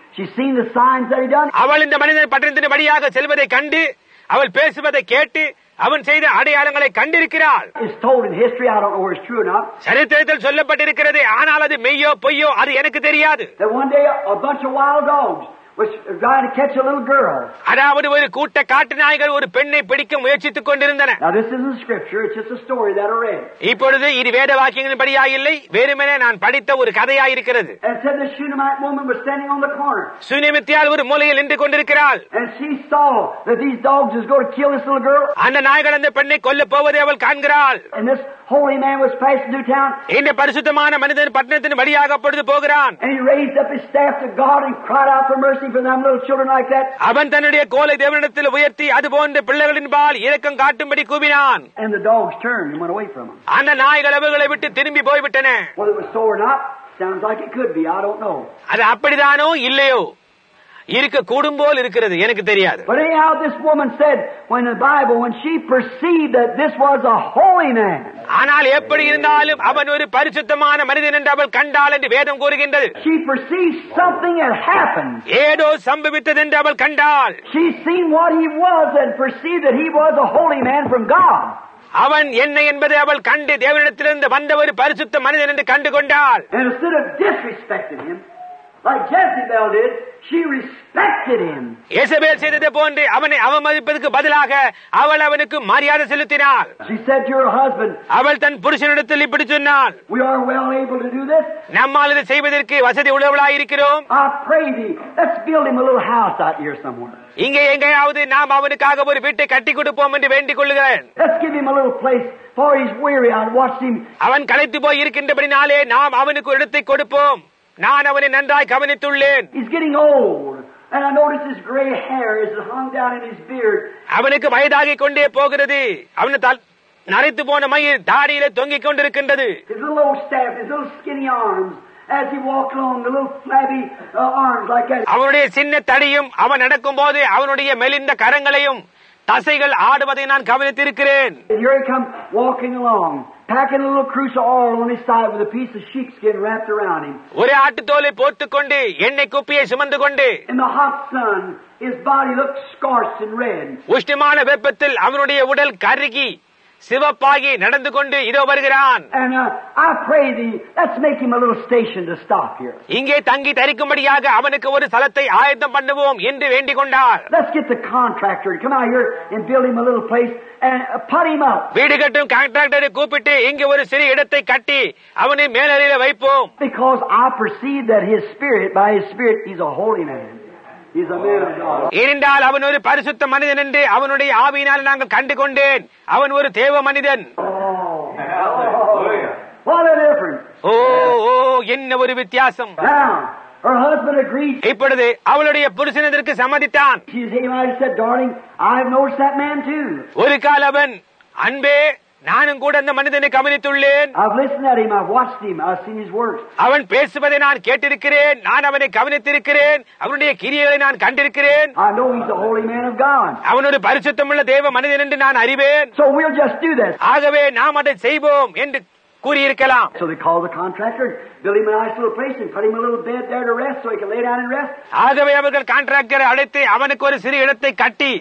Speaker 2: She's seen the signs that he done.
Speaker 1: அவள் இந்த மனிதன் பட்டணத்தின் வழியாக செல்வதை கண்டு, அவள் பேசுவதை கேட்டு, அவன் செய்த அடையாளங்களை கண்டிருக்கிறாள்.
Speaker 2: It's told in history. I don't know whether it's true or not.
Speaker 1: சரித்திரத்தில் சொல்லப்பட்டிருக்கிறது. ஆனால் அது மெய்யோ பொய்யோ அது எனக்கு தெரியாது.
Speaker 2: That one day a bunch of wild dogs was trying to catch a little girl.
Speaker 1: அதாவது ஒரு கூட்ட காட்டு நாய்கள் ஒரு பெண்ணை பிடிக்க முயற்சித்துக் கொண்டிருந்தன.
Speaker 2: Now this isn't scripture. It's just a story that I read.
Speaker 1: இப்பொழுது இது வேத வாக்கியங்களின்படியா இல்லை, வெறுமனே நான் படித்த ஒரு கதையாயிருக்கிறது.
Speaker 2: And it said the Shunammite woman was standing on the corner.
Speaker 1: சுனிமித்தியால் ஒரு மூலையில் நின்று கொண்டிருக்கிறாள்.
Speaker 2: And she saw that these dogs was going to kill this little girl.
Speaker 1: அந்த நாய்கள் அந்த பெண்ணை கொல்ல போவதை அவள் காண்கிறாள்.
Speaker 2: And this holy man was passing through town.
Speaker 1: இந்த பரிசுத்தமான மனிதன் பட்டணத்தின் வழியாக அப்பொழுது போகிறான்.
Speaker 2: And he raised up his staff to God and cried out for mercy for them little children like that.
Speaker 1: அவன் தன்னுடைய கோலை தேவனிடத்தில் உயர்த்தி அது போன்ற பிள்ளைகளின் பால் இரக்கம் காட்டும்படி கூவினான்.
Speaker 2: And the dogs turned and went away from him.
Speaker 1: அந்த நாய்கள் அவர்களை விட்டு திரும்பி போய்விட்டன.
Speaker 2: Whether it was so or not, sounds like it could be. I don't know.
Speaker 1: அது அப்படிதானோ இல்லையோ, இருக்க கூடும் போல் இருக்கிறது, எனக்கு தெரியாது.
Speaker 2: But anyhow, this woman said, when the Bible, when she perceived that this was a holy man.
Speaker 1: ஆனால் எப்படி இருந்தாலும் அவன் ஒரு பரிசுத்தமான மனிதன் என்று அவள் கண்டாள் என்று வேதம் கூறுகின்றது.
Speaker 2: She perceived something had happened.
Speaker 1: ஏதோ சம்பவித்தது என்று அவள் கண்டாள்.
Speaker 2: She seen what he was and perceived that he was a holy man from God.
Speaker 1: அவன் என்ன என்பதை அவள் கண்டு தேவனிடத்திலிருந்து வந்த ஒரு பரிசுத்த மனிதன் என்று கண்டு கொண்டாள்.
Speaker 2: And instead of disrespecting him, like Jezebel did, she respected him.
Speaker 1: Jezebel செய்தது போன்று அவனை அவமதிப்பதற்கு பதிலாக அவள் அவனுக்கு மரியாதை செலுத்தினாள்.
Speaker 2: She said to her husband,
Speaker 1: அவள் தன் புருஷனிடத்தில் இப்படி சொன்னாள்,
Speaker 2: we are well able to do this.
Speaker 1: நம்மால் இதை செய்வதற்கு வசதி உள்ளவளாயிருக்கிறோம்.
Speaker 2: I pray thee, let's build him a little house out here somewhere.
Speaker 1: இங்கே எங்கேயாவது நாம் அவனுக்காக ஒரு வீட்டை கட்டி கொடுப்போம் என்று வேண்டிக் கொள்கிறேன்.
Speaker 2: Let's give him a little place, for he's weary. I watched him.
Speaker 1: அவன் களைத்து போய் இருக்கின்றபடினாலே நாம் அவனுக்கு ஒரு இடத்தை கொடுப்போம். நான் அவனை நன்றாய் கவனித்துள்ளேன்.
Speaker 2: He's getting old, and I noticed his gray hair as it hung down in his beard.
Speaker 1: அவனுக்கு வயதாகிக் கொண்டே போகிறது. அவன் நரைத்து போன மயிர் தாடியிலே தொங்கிக் கொண்டிருக்கின்றது.
Speaker 2: His little old staff, his little skinny arms, as he walked along, the little flabby uh, arms like that.
Speaker 1: அவனுடைய சின்ன தடியும் அவன் நடக்கும் போது அவனுடைய மெலிந்த கரங்களையும் தசைகள் ஆடுவதை நான் கவனித்திருக்கிறேன்.
Speaker 2: And here he come walking along, packing a little cruse of oil on his side with a piece of sheepskin wrapped around him.
Speaker 1: ஒரு ஆட்டுத்தோலை போட்டுக் கொண்டு எண்ணெய் குப்பியை சுமந்து கொண்டு
Speaker 2: In the hot sun, his body looked scorched and red.
Speaker 1: உஷ்ணமான வெப்பத்தில் அவனுடைய உடல் கருகி சிவப்பாகி நடந்து கொண்டு இதோ வருகிறான்.
Speaker 2: And uh, I pray thee, let's make him a little station to stop here.
Speaker 1: இங்கே தங்கி தரிக்கும்படியாக அவனுக்கு ஒரு ஸ்தலத்தை ஆயத்தம் பண்ணுவோம் என்று வேண்டிக் கொண்டார்.
Speaker 2: Let's get the contractor to come out here and build him a little place and uh, put him up.
Speaker 1: வீடு கட்டும் கான்ட்ராக்டரை கூப்பிட்டு இங்கே ஒரு சிறு இடத்தை கட்டி அவனை மேலறையில வைப்போம்.
Speaker 2: Because I perceive that his spirit, by his spirit, he's a holy man. He's a man of God.
Speaker 1: ஏனென்றால் அவன் ஒரு பரிசுத்த மனிதன் என்று அவனுடைய ஆவியினால் நாங்கள் கண்டு கொண்டேன். அவன் ஒரு தேவ மனிதன்.
Speaker 2: Oh, hallelujah. What a difference.
Speaker 1: ஓ ஓ என்ன ஒரு வித்தியாசம்.
Speaker 2: Now, her husband agreed.
Speaker 1: இப்பொழுது அவளுடைய புருஷன் இதற்கு சம்மதித்தான்.
Speaker 2: She said, darling, I've noticed that man too.
Speaker 1: ஒரு கால் அவன், அன்பே நானும் கூட அந்த மனிதனை கவனித்துள்ளேன்.
Speaker 2: I've listened at him, I've watched him, I've seen his works.
Speaker 1: அவன் பேசுவதை நான் கேட்டிருக்கிறேன், நான் அவனை கவனித்திருக்கிறேன், அவனுடைய கிரியைகளை நான் கண்டிருக்கிறேன்.
Speaker 2: I know he's a holy man of God.
Speaker 1: அவன் ஒரு பரிசுத்தமுள்ள தேவ மனிதன் என்று நான் அறிவேன்.
Speaker 2: So we'll just do this.
Speaker 1: ஆகவே நாம் அதை செய்வோம் என்று கூறியிருக்கலாம்.
Speaker 2: So they called the contractor, built him a nice little place and put him a little bed there to rest so he could lay down and rest.
Speaker 1: ஆகவே அவர்கள் கான்ட்ராக்டரை அழைத்து அவனுக்கு ஒரு சிறு இடத்தை கட்டி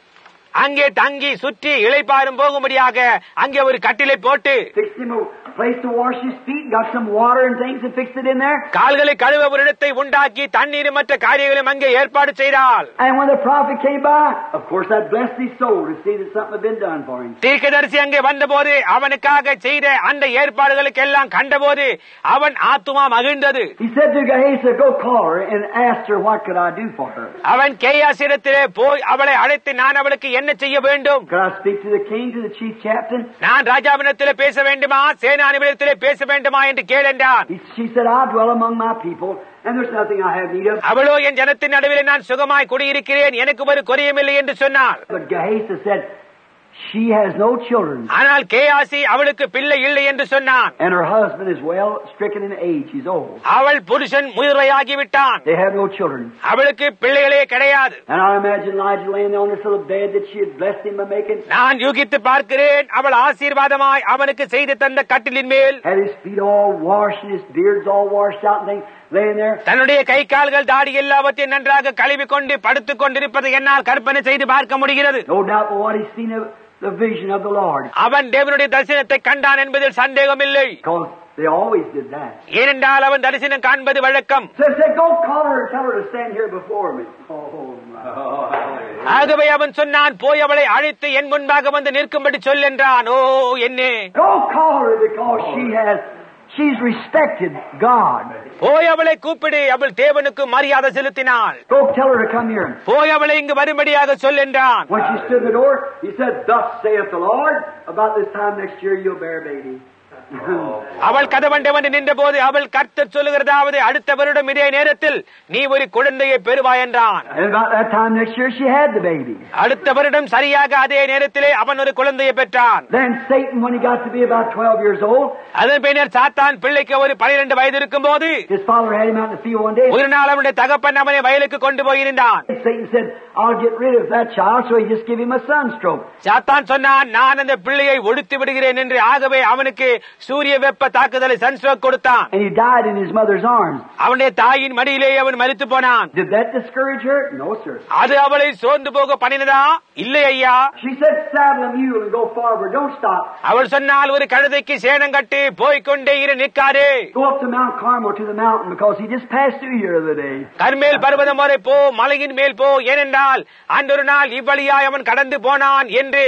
Speaker 1: அங்கே தங்கி சுற்றி இளைப்பாறும் போகும்படியாக அங்கே ஒரு கட்டிலை போட்டு
Speaker 2: fixed him a place to wash his feet, got some water and things and fixed it in there.
Speaker 1: கால்களை கழுவ ஒரு இடத்தை உண்டாக்கி தண்ணீர் மற்ற காரியங்களும் அங்கே ஏற்பாடு செய்தால்.
Speaker 2: And when the prophet came by, of course that blessed his soul to see that something had been done for him.
Speaker 1: தீர்க்கதரிசி அங்கே வந்தபோது அவனுக்காக செய்த அந்த ஏற்பாடுகளுக்கு எல்லாம் கண்டபோது அவன் ஆத்துமா மகிழ்ந்தது.
Speaker 2: He said to Gehazi, go call her and ask her what could I do for her.
Speaker 1: அவன் கேயாசிடத்திலே போய் அவளை அழைத்து நான் அவளுக்கு என்ன செய்ய வேண்டும்?
Speaker 2: Could I speak to the king, to the chief captain?
Speaker 1: நான் ராஜாவிடத்திலே பேச வேண்டுமா சேனாதிபதியிடத்திலே பேச வேண்டுமா என்று கேளென்றான்.
Speaker 2: She said, I dwell among my people and there's nothing I have need of.
Speaker 1: அவளோ என் ஜனத்தின் நடுவில் நான் சுகமாய் குடியிருக்கிறேன், எனக்கு ஒரு குறையுமில்லை என்று சொன்னாள்.
Speaker 2: But Gehazi said, she has no children.
Speaker 1: ஆனால் கேயாசி அவளுக்கு பிள்ளை இல்லை என்று சொன்னான்.
Speaker 2: And her husband is well stricken in age, he's old.
Speaker 1: அவள் புருஷன் முதிர்வையாகி விட்டான்.
Speaker 2: They have no children.
Speaker 1: அவளுக்கு பிள்ளைகளே கிடையாது.
Speaker 2: And I imagine Elijah laying on this little bed that she had blessed him by making.
Speaker 1: நான் யூகித்து பார்க்கிறேன் அவள் ஆசீர்வாதமாய் அவனுக்கு செய்து தந்த கட்டிலின் மேல்
Speaker 2: Had his feet all washed and his beards all washed out and things. laying there.
Speaker 1: தன்னுடைய கை கால்கள் தாடி எல்லாவற்றையும் நன்றாக கழுவி கொண்டு படுத்துக் கொண்டிருப்பதை என்னால் கற்பனை செய்து பார்க்க முடிகிறது.
Speaker 2: No doubt but what he's seen of the vision of the Lord.
Speaker 1: அவன் தேவனுடைய தரிசனத்தை கண்டான் என்பதில் சந்தேகம் இல்லை.
Speaker 2: Because they always did that.
Speaker 1: ஏனென்றால் அவன் தரிசனம் காண்பது வழக்கம்.
Speaker 2: So he said, go call her and tell her to stand here before me. Oh, my.
Speaker 1: ஆகவே அவன் சொன்னான், போய் அவளை அழைத்து என் முன்பாக வந்து நிற்கும்படி சொல் என்றான். ஓ என்னே,
Speaker 2: Go call her because she has, she's respected God.
Speaker 1: போய் அவளை கூப்பிடு, அவள் தேவனுக்கு மரியாதை செலுத்தினாள்.
Speaker 2: Go tell her to come here.
Speaker 1: போய் அவளை இங்கு வரும்படியாக சொல் என்றான்.
Speaker 2: When she stood in the door, he said, thus saith the Lord, about this time next year you'll bear a baby.
Speaker 1: அவள் கதவண்டை வந்து நின்ற போது அவள் கர்த்தர் சொல்லுகிறதாவது, அடுத்த வருடம் இதே நேரத்தில் நீ ஒரு குழந்தையை பெறுவாய் என்றான்.
Speaker 2: And about that time next year she had the baby.
Speaker 1: அடுத்த வருடம் சரியாக அதே நேரத்திலே அவன் ஒரு குழந்தையை பெற்றான்.
Speaker 2: Then Satan, when he got to be about twelve years old,
Speaker 1: அதன் பின்னர் சாத்தான் பிள்ளைக்கு ஒரு பனிரெண்டு வயது இருக்கும் போது
Speaker 2: his father had him out in the field one day.
Speaker 1: ஒரு நாள் அவனுடைய தகப்பன் அவனை வயலுக்கு கொண்டு போயிருந்தான்.
Speaker 2: Satan said, I'll get rid of that child, so he just give him a sunstroke.
Speaker 1: சாத்தான் சொன்னான், நான் அந்த பிள்ளையை ஒடுத்து விடுகிறேன் என்று. ஆகவே அவனுக்கு சூரிய வெப்ப தாக்குதலை சன்ஸ்ட்ரோக் கொடுத்தான்.
Speaker 2: And he died in his mother's arms.
Speaker 1: அவனுடைய தாயின் மடியிலேயே அவன் மரித்து போனான்.
Speaker 2: Did that discourage her? No, sir.
Speaker 1: அது அவளை சோர்ந்து போக பண்ணினதா? இல்லை ஐயா.
Speaker 2: She said, saddle a mule and go forward. Don't stop.
Speaker 1: அவள் சொன்னால், ஒரு கழுதைக்கு சேணம் கட்டி போய்கொண்டே இரு, நிற்காதே.
Speaker 2: Go up to Mount Carmel to the mountain because he just passed through here the other day.
Speaker 1: கர்மேல் பர்வதம் வரை போ, மலையின் மேல் போ, ஏனென்றால் அன்றொரு நாள் இவ்வழியாய் அவன் கடந்து போனான் என்று.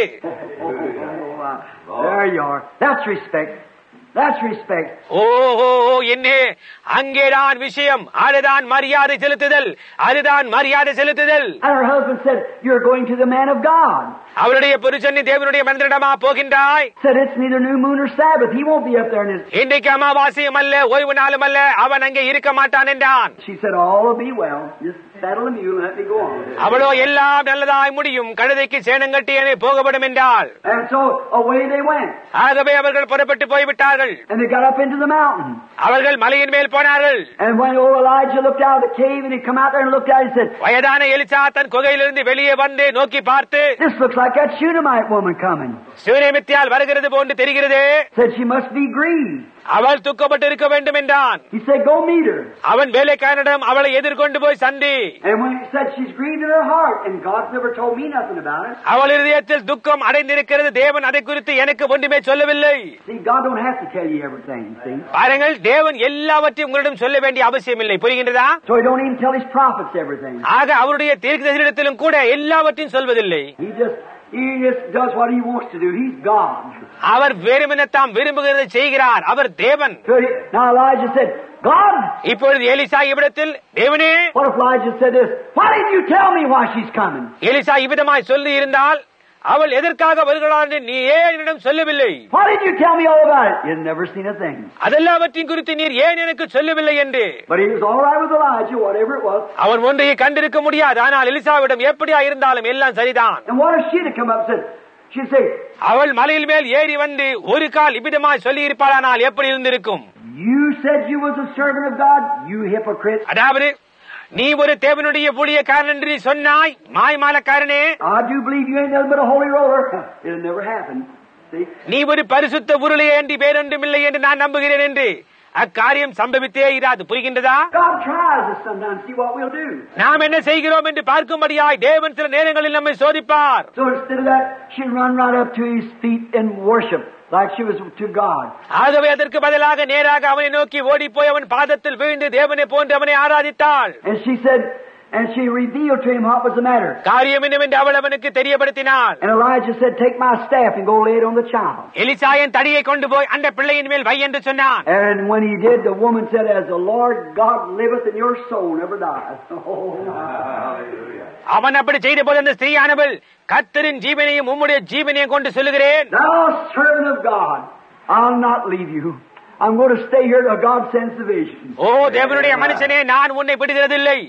Speaker 2: There you are. That's respect. That's respect.
Speaker 1: ஓஹோ என்னே, அங்கேதான் விஷயம். அதுதான் மரியாதை செலுத்துதல். அதுதான் மரியாதை செலுத்துதல்.
Speaker 2: And her husband said, you're going to the man of God.
Speaker 1: அவருடைய புருஷன் தேவனுடைய மந்திரமா போகின்றாய்.
Speaker 2: Said it's neither new moon or Sabbath. He won't be up there in his.
Speaker 1: இன்றைக்கு அமாவாசையும் அல்ல, ஓய்வு நாளும் அல்ல, அவன் அங்கே இருக்க மாட்டான் என்றான்.
Speaker 2: She said, all will be well. Just saddle the mule and let me go on.
Speaker 1: அவளோ எல்லாம் நல்லதாய் முடியும், கழுதைக்கு சேணம் கட்டி என்னை போகப்படும் என்றாள்.
Speaker 2: And so away they went.
Speaker 1: ஆகவே அவர்கள் புறப்பட்டு போய்விட்டார்கள்.
Speaker 2: And they got up into the mountain.
Speaker 1: அவர்கள் மலையின் மேல் போனார்கள்.
Speaker 2: And when old Elijah looked out of the cave and he come out there and looked out, he said,
Speaker 1: வயதான Elisha தன் குகையிலிருந்து வெளியே வந்து நோக்கி பார்த்து,
Speaker 2: this looks like that Shunammite woman coming.
Speaker 1: சூரியமித்தியால் வருகிறது போன்று தெரிகிறது.
Speaker 2: Said she must be grieved.
Speaker 1: அவள் துக்கப்பட்டு இருக்க வேண்டும் என்றான்.
Speaker 2: He said, go meet her.
Speaker 1: அவன் வேலைக்காரனிடம் அவளை எதிர்கொண்டு போய் சந்தி.
Speaker 2: And when he said she's grieved in her heart, and God's never told me nothing about it.
Speaker 1: அவள் இதயத்தில் துக்கம் அடைந்திருக்கிறது, தேவன் அதை குறித்து எனக்கு ஒன்றுமே சொல்லவில்லை.
Speaker 2: See, God don't have to tell you everything, see.
Speaker 1: பாருங்கள், தேவன் எல்லாவற்றையும் உங்களிடம் சொல்ல வேண்டிய அவசியம் இல்லை. புரிகின்றதா?
Speaker 2: So he don't even tell his prophets everything.
Speaker 1: ஆக அவருடைய தீர்க்கதரிசியிடத்திலும் கூட எல்லாவற்றையும் சொல்வதில்லை.
Speaker 2: He just He just does what he wants to do. He's God.
Speaker 1: அவர் வேறுமென தாம் விரும்புகிறதை செய்கிறார். அவர் தேவன்.
Speaker 2: So he, now Elijah said, God.
Speaker 1: இப்பொழுது எலிசா இவ்விடத்தில், தேவனே.
Speaker 2: What if Elijah said this? Why didn't you tell me why she's coming?
Speaker 1: Elisha இவ்விதமாய் சொல்லி இருந்தால், அவள் எதற்காக வருகிறாள் என்று நீ ஏன் என்னிடம் சொல்லவில்லை?
Speaker 2: Why did you tell me all about it? You've never seen a thing.
Speaker 1: அதெல்லாவற்றையும் குறித்து நீர் ஏன் எனக்கு சொல்லவில்லை என்று.
Speaker 2: But he was all right with Elijah, whatever it was.
Speaker 1: அவன் ஒன்றையை கண்டிருக்க முடியாது, ஆனால் எலிசாவிடம் எப்படியா இருந்தாலும் எல்லாம் சரிதான்.
Speaker 2: And what if she had come up and said, she'd say,
Speaker 1: அவள் மலையில் மேல் ஏறி வந்து ஒரு கால் இவ்விதமாய் சொல்லி இருப்பாளானால் எப்படி இருந்திருக்கும்?
Speaker 2: you said you was a servant of God, you hypocrite.
Speaker 1: அதாவது, நீ ஒரு தேவனுடைய ஊழியக்காரன் என்று சொன்னாய், மாய்மாலக்காரனே.
Speaker 2: I do believe you ain't nothing but a holy roller. It'll never happen. See?
Speaker 1: நீ ஒரு பரிசுத்த உருளையே என்று வேறொன்றும் இல்லை என்று நான் நம்புகிறேன் என்று அக்காரியம் சம்பவித்தே இராது. புரிகின்றதா?
Speaker 2: God tries us sometimes, see what we'll do.
Speaker 1: நாம் என்ன செய்கிறோம் என்று பார்க்கும்படியாய் தேவன் சில நேரங்களில் நம்மை சோதிப்பார்.
Speaker 2: So instead of that, she'd run right up to his feet and worship like she was to God.
Speaker 1: ஆகவே அதற்கு பதிலாக நேராக அவனை நோக்கி ஓடி போய் அவன் பாதத்தில் வீழ்ந்து தேவனை போன்று அவனை ஆராதித்தாள்.
Speaker 2: And she said, and she revealed to him what was the matter.
Speaker 1: காரியம் என்னவென்று அவள் அவனுக்கு தெரியப்படுத்தினாள்.
Speaker 2: And Elijah said, take my staff and go lay it on the child.
Speaker 1: எலிசாயன் தடியை கொண்டு போய் அந்த பிள்ளையின் மேல் வை என்று சொன்னான்.
Speaker 2: And when he did, the woman said, as the Lord God liveth and your soul never dies. Oh, hallelujah.
Speaker 1: அவன் அப்படி செய்த போது அந்த ஸ்திரீயானவள், கர்த்தரின் ஜீவனையும் உம்முடைய ஜீவனையும் கொண்டு சொல்லுகிறேன்,
Speaker 2: thou servant of God, I'll not leave you. I'm going to stay here till God sends the vision.
Speaker 1: ஓ தேவனுடைய மனுஷனே, நான் உன்னை விடுகிறதில்லை.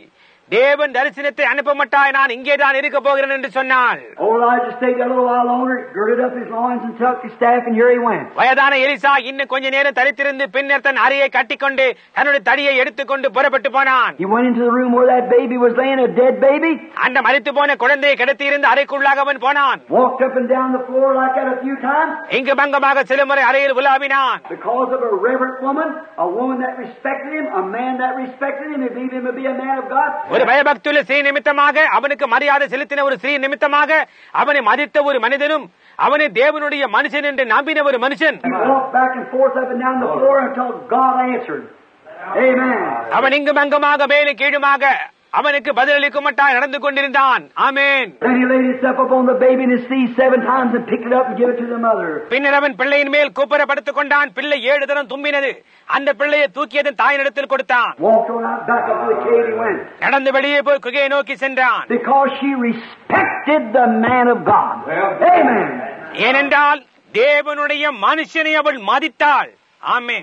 Speaker 1: தேவன் தரிசனத்தை அனுப்ப மாட்டாய், நான் இங்கேதான் இருக்க போகிறேன் என்று சொன்னாள்.
Speaker 2: Old Elijah stayed a little while longer, girded up his loins and took his staff, and here he went.
Speaker 1: வயதான எலிசா இன்னும் கொஞ்ச நேரம் தரித்திருந்து பின்னர் தன் அறையை கட்டிக்கொண்டு தன்னுடைய தடியை எடுத்துக்கொண்டு புறப்பட்டு போனான்.
Speaker 2: He went into the room where that baby was laying, a dead baby.
Speaker 1: அந்த மரித்து போன குழந்தையை கிடத்தி இருந்த அறைக்குள்ளாக அவன் போனான்.
Speaker 2: Walked up and down the floor like that a few times.
Speaker 1: இங்கு பங்கமாக சில முறை அறையில் உலாவினான்.
Speaker 2: Because of a reverent woman, a woman that respected him, a man that respected him, and believed him to be a man of God.
Speaker 1: ஒரு பயபக்தியுள்ள ஸ்ரீ நிமித்தமாக அவனுக்கு மரியாதை செலுத்தின ஒரு ஸ்ரீ நிமித்தமாக அவனை மதித்த ஒரு மனிதனும் அவனை தேவனுடைய மனுஷன் என்று நம்பின ஒரு மனுஷன்.
Speaker 2: He walked back and forth up and down the floor until God answered. Amen.
Speaker 1: அவன் இங்கு பங்கமாக மேலே கீழுமாக அவனுக்கு பதிலளிக்க மாட்டான் நடந்து கொண்டிருந்தான். ஆமென்.
Speaker 2: Then he laid himself upon the baby in his seat seven times and picked it up and gave it to the mother.
Speaker 1: பின்னர் அவன் பிள்ளையின் மேல் கூப்பர படுத்துக் கொண்டான். பிள்ளை ஏழு தரம் தும்பினது. அந்த பிள்ளையை தூக்கியதன் தாயினிடத்தில் கொடுத்தான்.
Speaker 2: Walked on out back up to the cave he went.
Speaker 1: நடந்து வெளியே போய் குகையை நோக்கி சென்றான்.
Speaker 2: Because she respected the man of God. Amen.
Speaker 1: ஏனென்றால் தேவனுடைய மனுஷனை அவள் மதித்தாள். ஆமென்.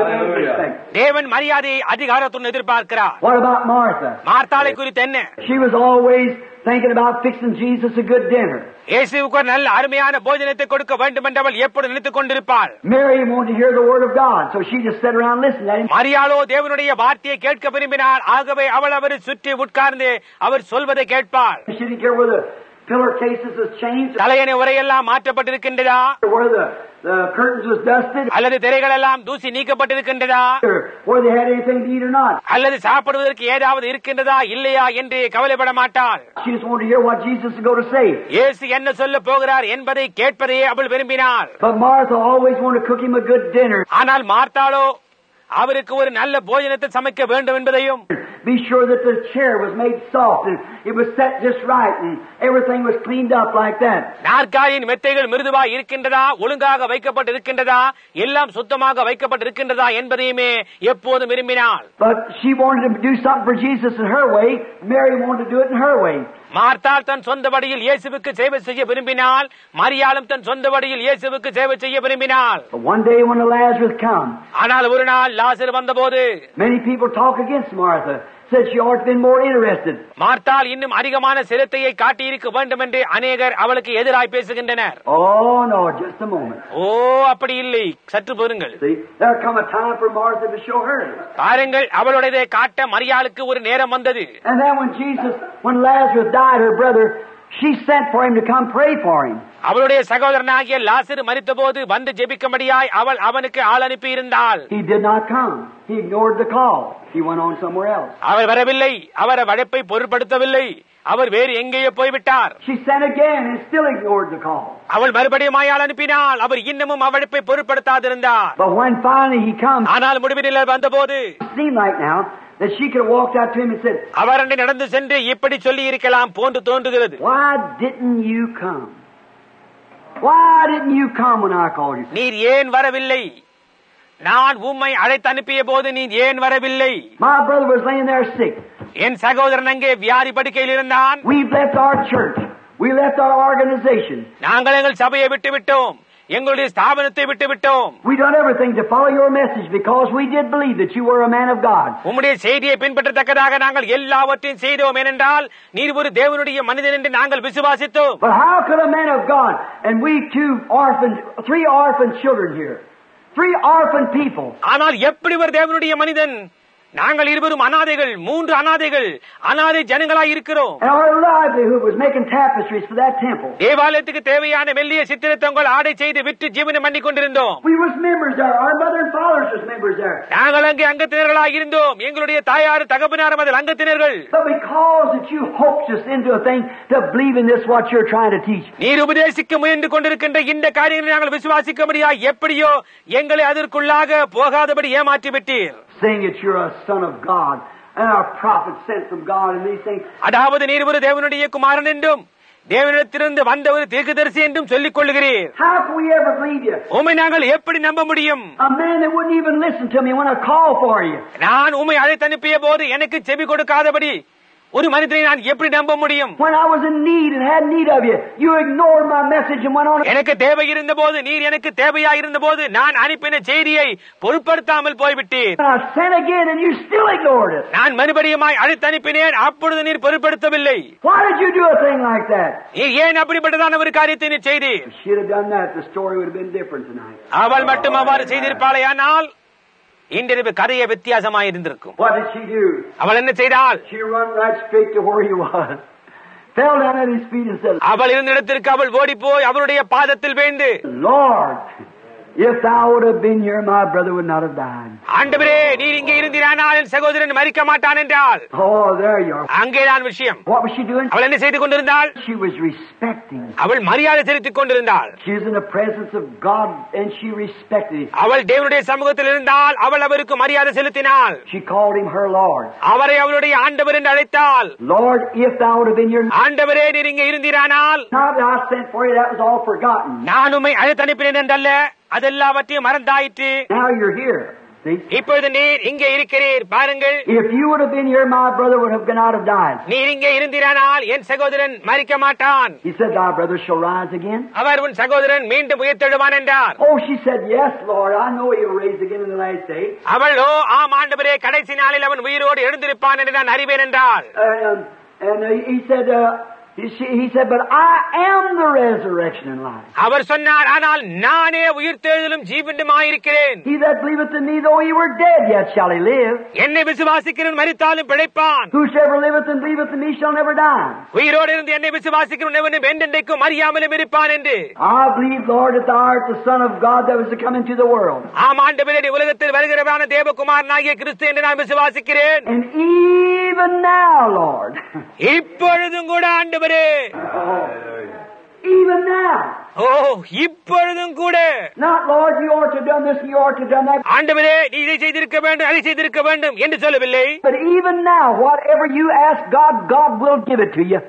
Speaker 1: தேவன் மரியாதையை அதிகாரத்துடன் எதிர்பார்க்கிறார்.
Speaker 2: What about Martha?
Speaker 1: மார்த்தாளை குறித்து என்ன?
Speaker 2: She was always thinking about fixing Jesus a good dinner.
Speaker 1: இயேசுவுக்கு ஒரு நல்ல அருமையான போஜனத்தை கொடுக்க வேண்டும் என்று அவள் எப்பொழுது நினைத்துக் கொண்டிருப்பாள்.
Speaker 2: Mary wanted to hear the word of God, so she just sat around listening to him.
Speaker 1: மரியாளோ தேவனுடைய வார்த்தையை கேட்க விரும்பினாள். ஆகவே அவள் அவரை சுற்றி உட்கார்ந்து அவர் சொல்வதை கேட்பாள்.
Speaker 2: She didn't care whether pillar cases was changed,
Speaker 1: தலையணை உரையெல்லாம் மாற்றப்பட்டிருக்கின்றதா,
Speaker 2: where the the curtains was dusted,
Speaker 1: அல்லது திரைகள் எல்லாம் தூசி நீக்கப்பட்டிருக்கின்றதா,
Speaker 2: or whether they had anything to eat or not.
Speaker 1: அல்லது சாப்பிடுவதற்கு ஏதாவது இருக்கின்றதா இல்லையா என்று கவலைப்பட மாட்டாள்.
Speaker 2: She just wanted to hear what Jesus was going to say.
Speaker 1: இயேசு என்ன சொல்ல போகிறார் என்பதை கேட்பதையே அவள் விரும்பினாள்.
Speaker 2: But Martha always wanted to cook him a good dinner.
Speaker 1: ஆனால் மார்த்தாளோ அவருக்கு ஒரு நல்ல போஜனத்தை சமைக்க வேண்டும் என்பதையும்,
Speaker 2: be sure that the chair was made soft and it was set just right and everything was cleaned up like that.
Speaker 1: நாற்காலியின் மெத்தைகள் மிருதுவாய் இருக்கின்றதா, ஒழுங்காக வைக்கப்பட்டு இருக்கின்றதா, எல்லாம் சுத்தமாக வைக்கப்பட்டு இருக்கின்றதா என்பதையுமே எப்போதும் விரும்பினாள்.
Speaker 2: But she wanted to do something for Jesus in her way. Mary wanted to do it in her way.
Speaker 1: மார்த்தாள் தன் சொந்த வழியில் இயேசுவுக்கு சேவை செய்ய விரும்பினாள். மரியாளும் தன் சொந்த வழியில் இயேசுவுக்கு சேவை செய்ய விரும்பினாள்.
Speaker 2: But one day when Lazarus come,
Speaker 1: ஆனால் ஒரு நாள் லாசர் வந்தபோது
Speaker 2: many people talk against Martha. Said she ought to been more interested.
Speaker 1: மார்த்தாள் இன்னும் அதிகமான சிரத்தையை காட்டியிருக்க வேண்டும் என்று அநேகர் அவளுக்கு எதிராய் பேசுகின்றனர்.
Speaker 2: Oh no, just a moment.
Speaker 1: ஓ அப்படி இல்லை, சற்று பொறுங்கள்.
Speaker 2: See, there come a time for Martha to show her.
Speaker 1: பாருங்கள், அவளுடையதை காட்ட மரியாளுக்கு ஒரு நேரம் வந்தது.
Speaker 2: And then when Jesus, when Lazarus died, her brother, she sent for him to come pray for him.
Speaker 1: அவளுடைய சகோதரனாகிய லாசரு மரித்தபோது வந்து ஜெபிக்கும்படியாய் அவள் அவனுக்கு ஆள் அனுப்பி இருந்தாள்.
Speaker 2: He did not come. He ignored the call. He went on somewhere else.
Speaker 1: அவர் வரவில்லை, அவர் அழைப்பை பொருட்படுத்தவில்லை, அவர் வேறு எங்கேயோ போய்விட்டார்.
Speaker 2: She sent again and still ignored the call.
Speaker 1: அவள் மறுபடியும் ஆள் அனுப்பினாள், அவர் இன்னமும் அழைப்பை பொருட்படுத்தாதிருந்தார்.
Speaker 2: But when finally he comes,
Speaker 1: ஆனால் முடிவில் வந்தபோது
Speaker 2: it seemed like now that she could have walked out to him and said,
Speaker 1: அவர் அண்டை நடந்து சென்று இப்படி சொல்லி இருக்கலாம் போன்று தோன்றுகிறது.
Speaker 2: Why didn't you come? Why didn't you come when I called you?
Speaker 1: நீர் ஏன் வரவில்லை? நான் உம்மை அழைத்து அனுப்பிய போது நீர் ஏன் வரவில்லை?
Speaker 2: My brother was laying there sick.
Speaker 1: என் சகோதரன் அங்கே வியாதி படுக்கையில் இருந்தான்.
Speaker 2: We've left our church. We left our organization.
Speaker 1: நாங்கள் எங்கள் சபையை விட்டு விட்டோம், எங்களுடைய ஸ்தாபனத்தை விட்டு விட்டோம்.
Speaker 2: We done everything to follow your message because we did believe that you were a man of God.
Speaker 1: உம்முடைய செய்தியை பின்பற்றத்தக்கதாக நாங்கள் எல்லாவற்றையும் செய்தோம். ஏனென்றால் நீர் ஒரு தேவனுடைய மனிதன் என்று நாங்கள் விசுவாசித்தோம்.
Speaker 2: But how could a man of God and we two orphans, three orphan children here, three orphan people?
Speaker 1: ஆனால் எப்படி ஒரு தேவனுடைய மனிதன்? நாங்கள் இருவரும் அனாதைகள், மூன்று அனாதைகள், அனாதை ஜனங்களாய் இருக்கிறோம்.
Speaker 2: And our livelihood was making tapestries for that temple.
Speaker 1: தேவாலயத்துக்கு தேவையான மெல்லிய சித்திரத்தங்கள் ஆடை செய்து விற்று ஜீவனம் பண்ணி கொண்டிருந்தோம்.
Speaker 2: We was members there. Our mother and fathers was members there.
Speaker 1: நாங்கள் அங்கே அங்கத்தினர்களாக இருந்தோம். எங்களுடைய தாயார் தகப்பனாரும் அதில் அங்கத்தினர்கள்.
Speaker 2: But because that you hoaxed us into a thing to believe in this what you're trying to teach.
Speaker 1: நீர் உபதேசிக்க முயன்று கொண்டிருக்கின்ற இந்த காரியங்களை நாங்கள் விசுவாசிக்க முடியாது. எப்படியோ எங்களை அதற்குள்ளாக போகாதபடி ஏமாற்றி விட்டீர்.
Speaker 2: Saying that you're a son of God and our prophet sent from God and these things.
Speaker 1: அதாவது நீர் ஒரு தேவனுடைய குமாரன் என்றும் தேவனிடத்திலிருந்து வந்த ஒரு தீர்க்கதரிசி என்றும் சொல்லிக் கொள்கிறீர்.
Speaker 2: How can we ever believe you?
Speaker 1: உம்மை நாங்கள் எப்படி நம்ப முடியும்?
Speaker 2: A man that wouldn't even listen to me when I call for you.
Speaker 1: நான் உம்மை அழைத்து அனுப்பிய போது எனக்கு செவி கொடுக்காதபடி ஒரு மனிதனை நான் எப்படி நம்ப முடியும்?
Speaker 2: When I was in need and had need of you, you ignored my message and went on.
Speaker 1: எனக்கு தேவை இருந்த போது, நீர் எனக்கு தேவையா இருந்த போது நான் அனுப்பின செய்தியை பொருட்படுத்தாமல் போய்விட்டீர்.
Speaker 2: I sent again and you still ignored it.
Speaker 1: நான் மறுபடியுமாய் அழைத்து அனுப்பினேன், அப்பொழுது நீர் பொருட்படுத்தவில்லை.
Speaker 2: Why did you do a thing like that?
Speaker 1: நீர் ஏன் அப்படிப்பட்டதான ஒரு காரியத்தை நீர் செய்தீர்?
Speaker 2: If she had done that, the story would have been different tonight.
Speaker 1: அவள் மட்டும் அவ்வாறு செய்திருப்பாளேயானால் இன்றைய கதையை வித்தியாசமாய் இருந்திருக்கும்.
Speaker 2: What did she do?
Speaker 1: அவள் என்ன செய்தாள்?
Speaker 2: She run right straight to where he was, fell down at his feet and said,
Speaker 1: அவள் இருந்த இடத்திற்கு அவள் ஓடி போய் அவருடைய பாதத்தில் வீழ்ந்து,
Speaker 2: Lord, if thou would have been here, my brother would not have died.
Speaker 1: ஆண்டவரே, நீர் இங்கே இருந்தீரானால் என் சகோதரன் மரிக்க மாட்டான் என்றாள்.
Speaker 2: Oh, there you are.
Speaker 1: அங்கேதான் விஷயம்.
Speaker 2: What was she doing?
Speaker 1: அவள் என்ன செய்து கொண்டிருந்தாள்?
Speaker 2: She was respecting.
Speaker 1: அவள் மரியாதை செலுத்திக் கொண்டிருந்தாள்.
Speaker 2: She was in the presence of God and she respected him.
Speaker 1: அவள் தேவனுடைய சமூகத்தில் இருந்தால் அவள் அவருக்கு மரியாதை செலுத்தினாள்.
Speaker 2: She called him her Lord.
Speaker 1: அவரை அவளுடைய ஆண்டவர் என்று அழைத்தாள்.
Speaker 2: Lord, if thou would have been here,
Speaker 1: ஆண்டவரே, நீர் இங்கே இருந்தீரானால்,
Speaker 2: now that I sent for you, that was all forgotten.
Speaker 1: நான் உம்மை அழைத்து அனுப்பினேன் என்றல்ல, அதெல்லாவற்றையும் மறந்தாயிற்று.
Speaker 2: Now you're here. See?
Speaker 1: இப்பொழுது நீர் இங்கே இருக்கிறீர், பாருங்கள்.
Speaker 2: If you would have been here, my brother would have not have died.
Speaker 1: நீர் இங்கே இருந்தீரானால் என் சகோதரன் மரிக்க மாட்டான்.
Speaker 2: He said, thy brother shall rise again.
Speaker 1: அவர் உன் சகோதரன் மீண்டும் உயிர்த்தெழுவான் என்றார்.
Speaker 2: Oh, she said, yes, Lord, I know he'll rise again in the last day.
Speaker 1: அவள், ஓ ஆம் ஆண்டவரே, கடைசி நாளில் அவன் உயிரோடு எழுந்திருப்பான் என்று நான் அறிவேன் என்றாள்.
Speaker 2: Uh, and uh, he said, uh, he, he said, but I am the resurrection and life.
Speaker 1: அவர் சொன்னார், ஆனால் நானே உயிர்த்தெழுதலும் ஜீவனுமாயிருக்கிறேன்.
Speaker 2: He that believeth in me, though he were dead, yet shall he live.
Speaker 1: என்னை விசுவாசிக்கிறவன் மரித்தாலும் பிழைப்பான்.
Speaker 2: Whosoever liveth and believeth in me shall never die.
Speaker 1: உயிரோடு இருந்து என்னை விசுவாசிக்கிறவன் எவனும் என்றென்றைக்கும் அறியாமலும் இருப்பான் என்று.
Speaker 2: I believe, Lord, that thou art the Son of God that was to come into the world.
Speaker 1: ஆம் ஆண்டவரே, நீ உலகத்தில் வருகிறவரான தேவகுமாரனாகிய கிறிஸ்து என்று நான் விசுவாசிக்கிறேன்.
Speaker 2: And even now, Lord.
Speaker 1: இப்பொழுதும் கூட ஆண்டவரே.
Speaker 2: Even now.
Speaker 1: ஓ, இப்பொழுதும் கூட.
Speaker 2: Not, Lord, you ought to have done this, you ought to have done that.
Speaker 1: ஆண்டவரே, நீ இதை செய்திருக்க வேண்டும், அதை செய்திருக்க வேண்டும் என்று சொல்லவில்லை.
Speaker 2: But even now, whatever you ask God, God will give it to you.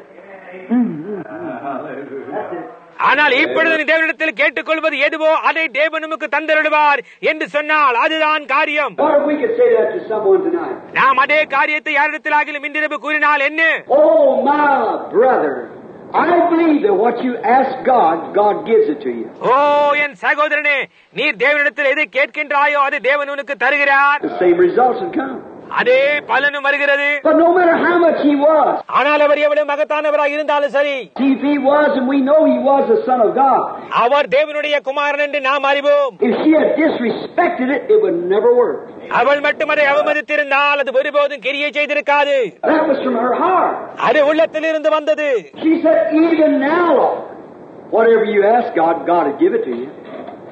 Speaker 1: ஆனால் இப்பொழுது நீ தேவனிடத்தில் கேட்டுக்கொள்வது எதுவோ அதை தேவன் நமக்கு தந்தருள்வார் என்று சொன்னால் அதுதான் காரியம்.
Speaker 2: What if we could say that to someone tonight?
Speaker 1: நாம் அதே காரியத்தை யாரிடத்திலாகிலும் இன்றிரவு கூறினால் என்ன?
Speaker 2: Oh, my brother, I believe that what you ask God, God gives it to you.
Speaker 1: ஓ என் சகோதரனே, நீர் தேவனிடத்தில் எதை கேட்கின்றாயோ அது தேவன் உனக்கு தருகிறார்.
Speaker 2: The same results will come.
Speaker 1: அதே பலனும் வருகிறது.
Speaker 2: But no matter how much he was,
Speaker 1: ஆனால் அவர் எவ்வளவு மகத்தானவராக இருந்தாலும் சரி,
Speaker 2: if he was, and we know he was the Son of God,
Speaker 1: அவர் தேவனுடைய குமாரன் என்று நாம் அறிவோம்.
Speaker 2: if she had disrespected it, it would never work.
Speaker 1: அவள் மட்டும் அதை அவமதித்திருந்தால் அது ஒருபோதும் கிரியை செய்திருக்காது.
Speaker 2: That was from her heart.
Speaker 1: அது உள்ளத்தில் இருந்து வந்தது.
Speaker 2: She said, even now, Lord, whatever you ask God, God will give it to you.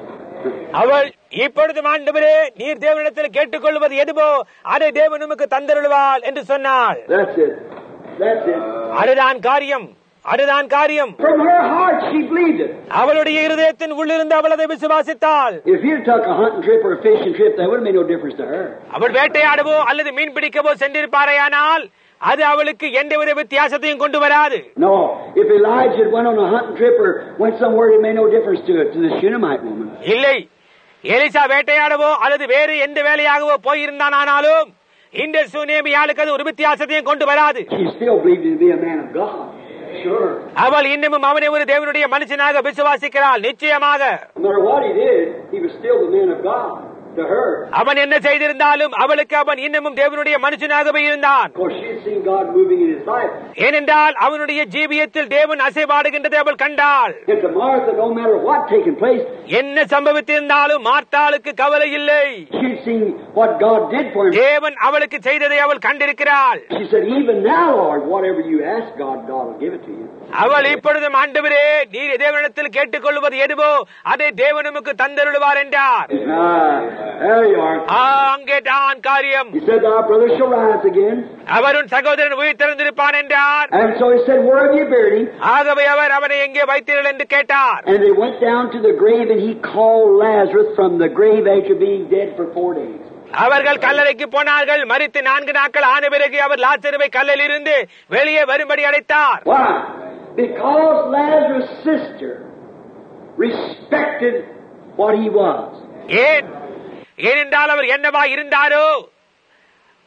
Speaker 1: அவள், இப்பொழுது ஆண்டவரே, நீர் தேவனிடத்தில் கேட்டுக்கொள்வது எதுவோ அதை தேவன் நமக்கு தந்தருள்வாள் என்று சொன்னாள்.
Speaker 2: That's it. That's it.
Speaker 1: அதுதான் காரியம், அதுதான் காரியம்.
Speaker 2: From her heart, she believed it.
Speaker 1: அவளுடைய இருதயத்தின் உள்ளிருந்து அவள் அதை விசுவாசித்தாள்.
Speaker 2: If you took a hunting trip or a fishing trip, that would have made no difference to her.
Speaker 1: அவள் வேட்டையாடவோ அல்லது மீன் பிடிக்கவோ சென்றிருப்பாரையானால் அது அவளுக்கு எந்த வித வித்தியாசத்தையும் கொண்டு வராது.
Speaker 2: No, if Elijah went on a hunting trip or went somewhere, it made no difference to it, to the Shunammite woman.
Speaker 1: இல்லை, எலிசா வேட்டையாடவோ அல்லது வேறு எந்த வேலையாகவோ போயிருந்தானாலும் இந்த சுனேமியாளுக்கு அது ஒரு வித்தியாசத்தையும் கொண்டு வராது.
Speaker 2: She still believed him to be a man of God. Sure.
Speaker 1: அவள் இன்னமும் அவனை ஒரு தேவனுடைய மனுஷனாக விசுவாசிக்கிறாள். நிச்சயமாக.
Speaker 2: No matter what he did, he was still the man of God to her.
Speaker 1: அவன் என்ன செய்திருந்தாலும் அவளுக்கு அவன் இன்னமும் தேவனுடைய மனுஷனாகவே இருந்தான்.
Speaker 2: Of course, she had seen God moving in his life.
Speaker 1: ஏனென்றால் அவனுடைய ஜீவியத்தில் தேவன் அசைவாடுகின்றதை அவள் கண்டாள்.
Speaker 2: And to Martha, no matter what taking place,
Speaker 1: என்ன சம்பவித்திருந்தாலும் மார்த்தாளுக்கு கவலை இல்லை.
Speaker 2: she'd seen what God did for him.
Speaker 1: தேவன் அவளுக்கு செய்ததை அவள் கண்டிருக்கிறாள்.
Speaker 2: She said, even now, Lord, whatever you ask God, God will give it to you.
Speaker 1: அவள் இப்பொழுதும் ஆண்டவரே, நீர் தேவனிடத்தில் கேட்டுக்கொள்வது எதுவோ அதை தேவன் நமக்கு தந்தருள்வார் என்றார்.
Speaker 2: There you are.
Speaker 1: அங்கே தான் காரியம்.
Speaker 2: He said, our brother shall rise again.
Speaker 1: அவரும் சகோதரன் உயிர் திறந்திருப்பான் என்றார்.
Speaker 2: And so he said, where have you buried him?
Speaker 1: ஆகவே அவர் அவனை எங்கே வைத்தீர்கள் என்று கேட்டார்.
Speaker 2: And they went down to the grave, and he called Lazarus from the grave after being dead for four days.
Speaker 1: அவர்கள் கல்லறைக்கு போனார்கள். மரித்து நான்கு நாட்கள் ஆன பிறகு அவர் லாசருவை கல்லில் இருந்து வெளியே வரும்படி அழைத்தார்.
Speaker 2: Why? Because Lazarus' sister respected what he was.
Speaker 1: ஏன்? ஏனென்றால் அவர் என்னவா இருந்தாரோ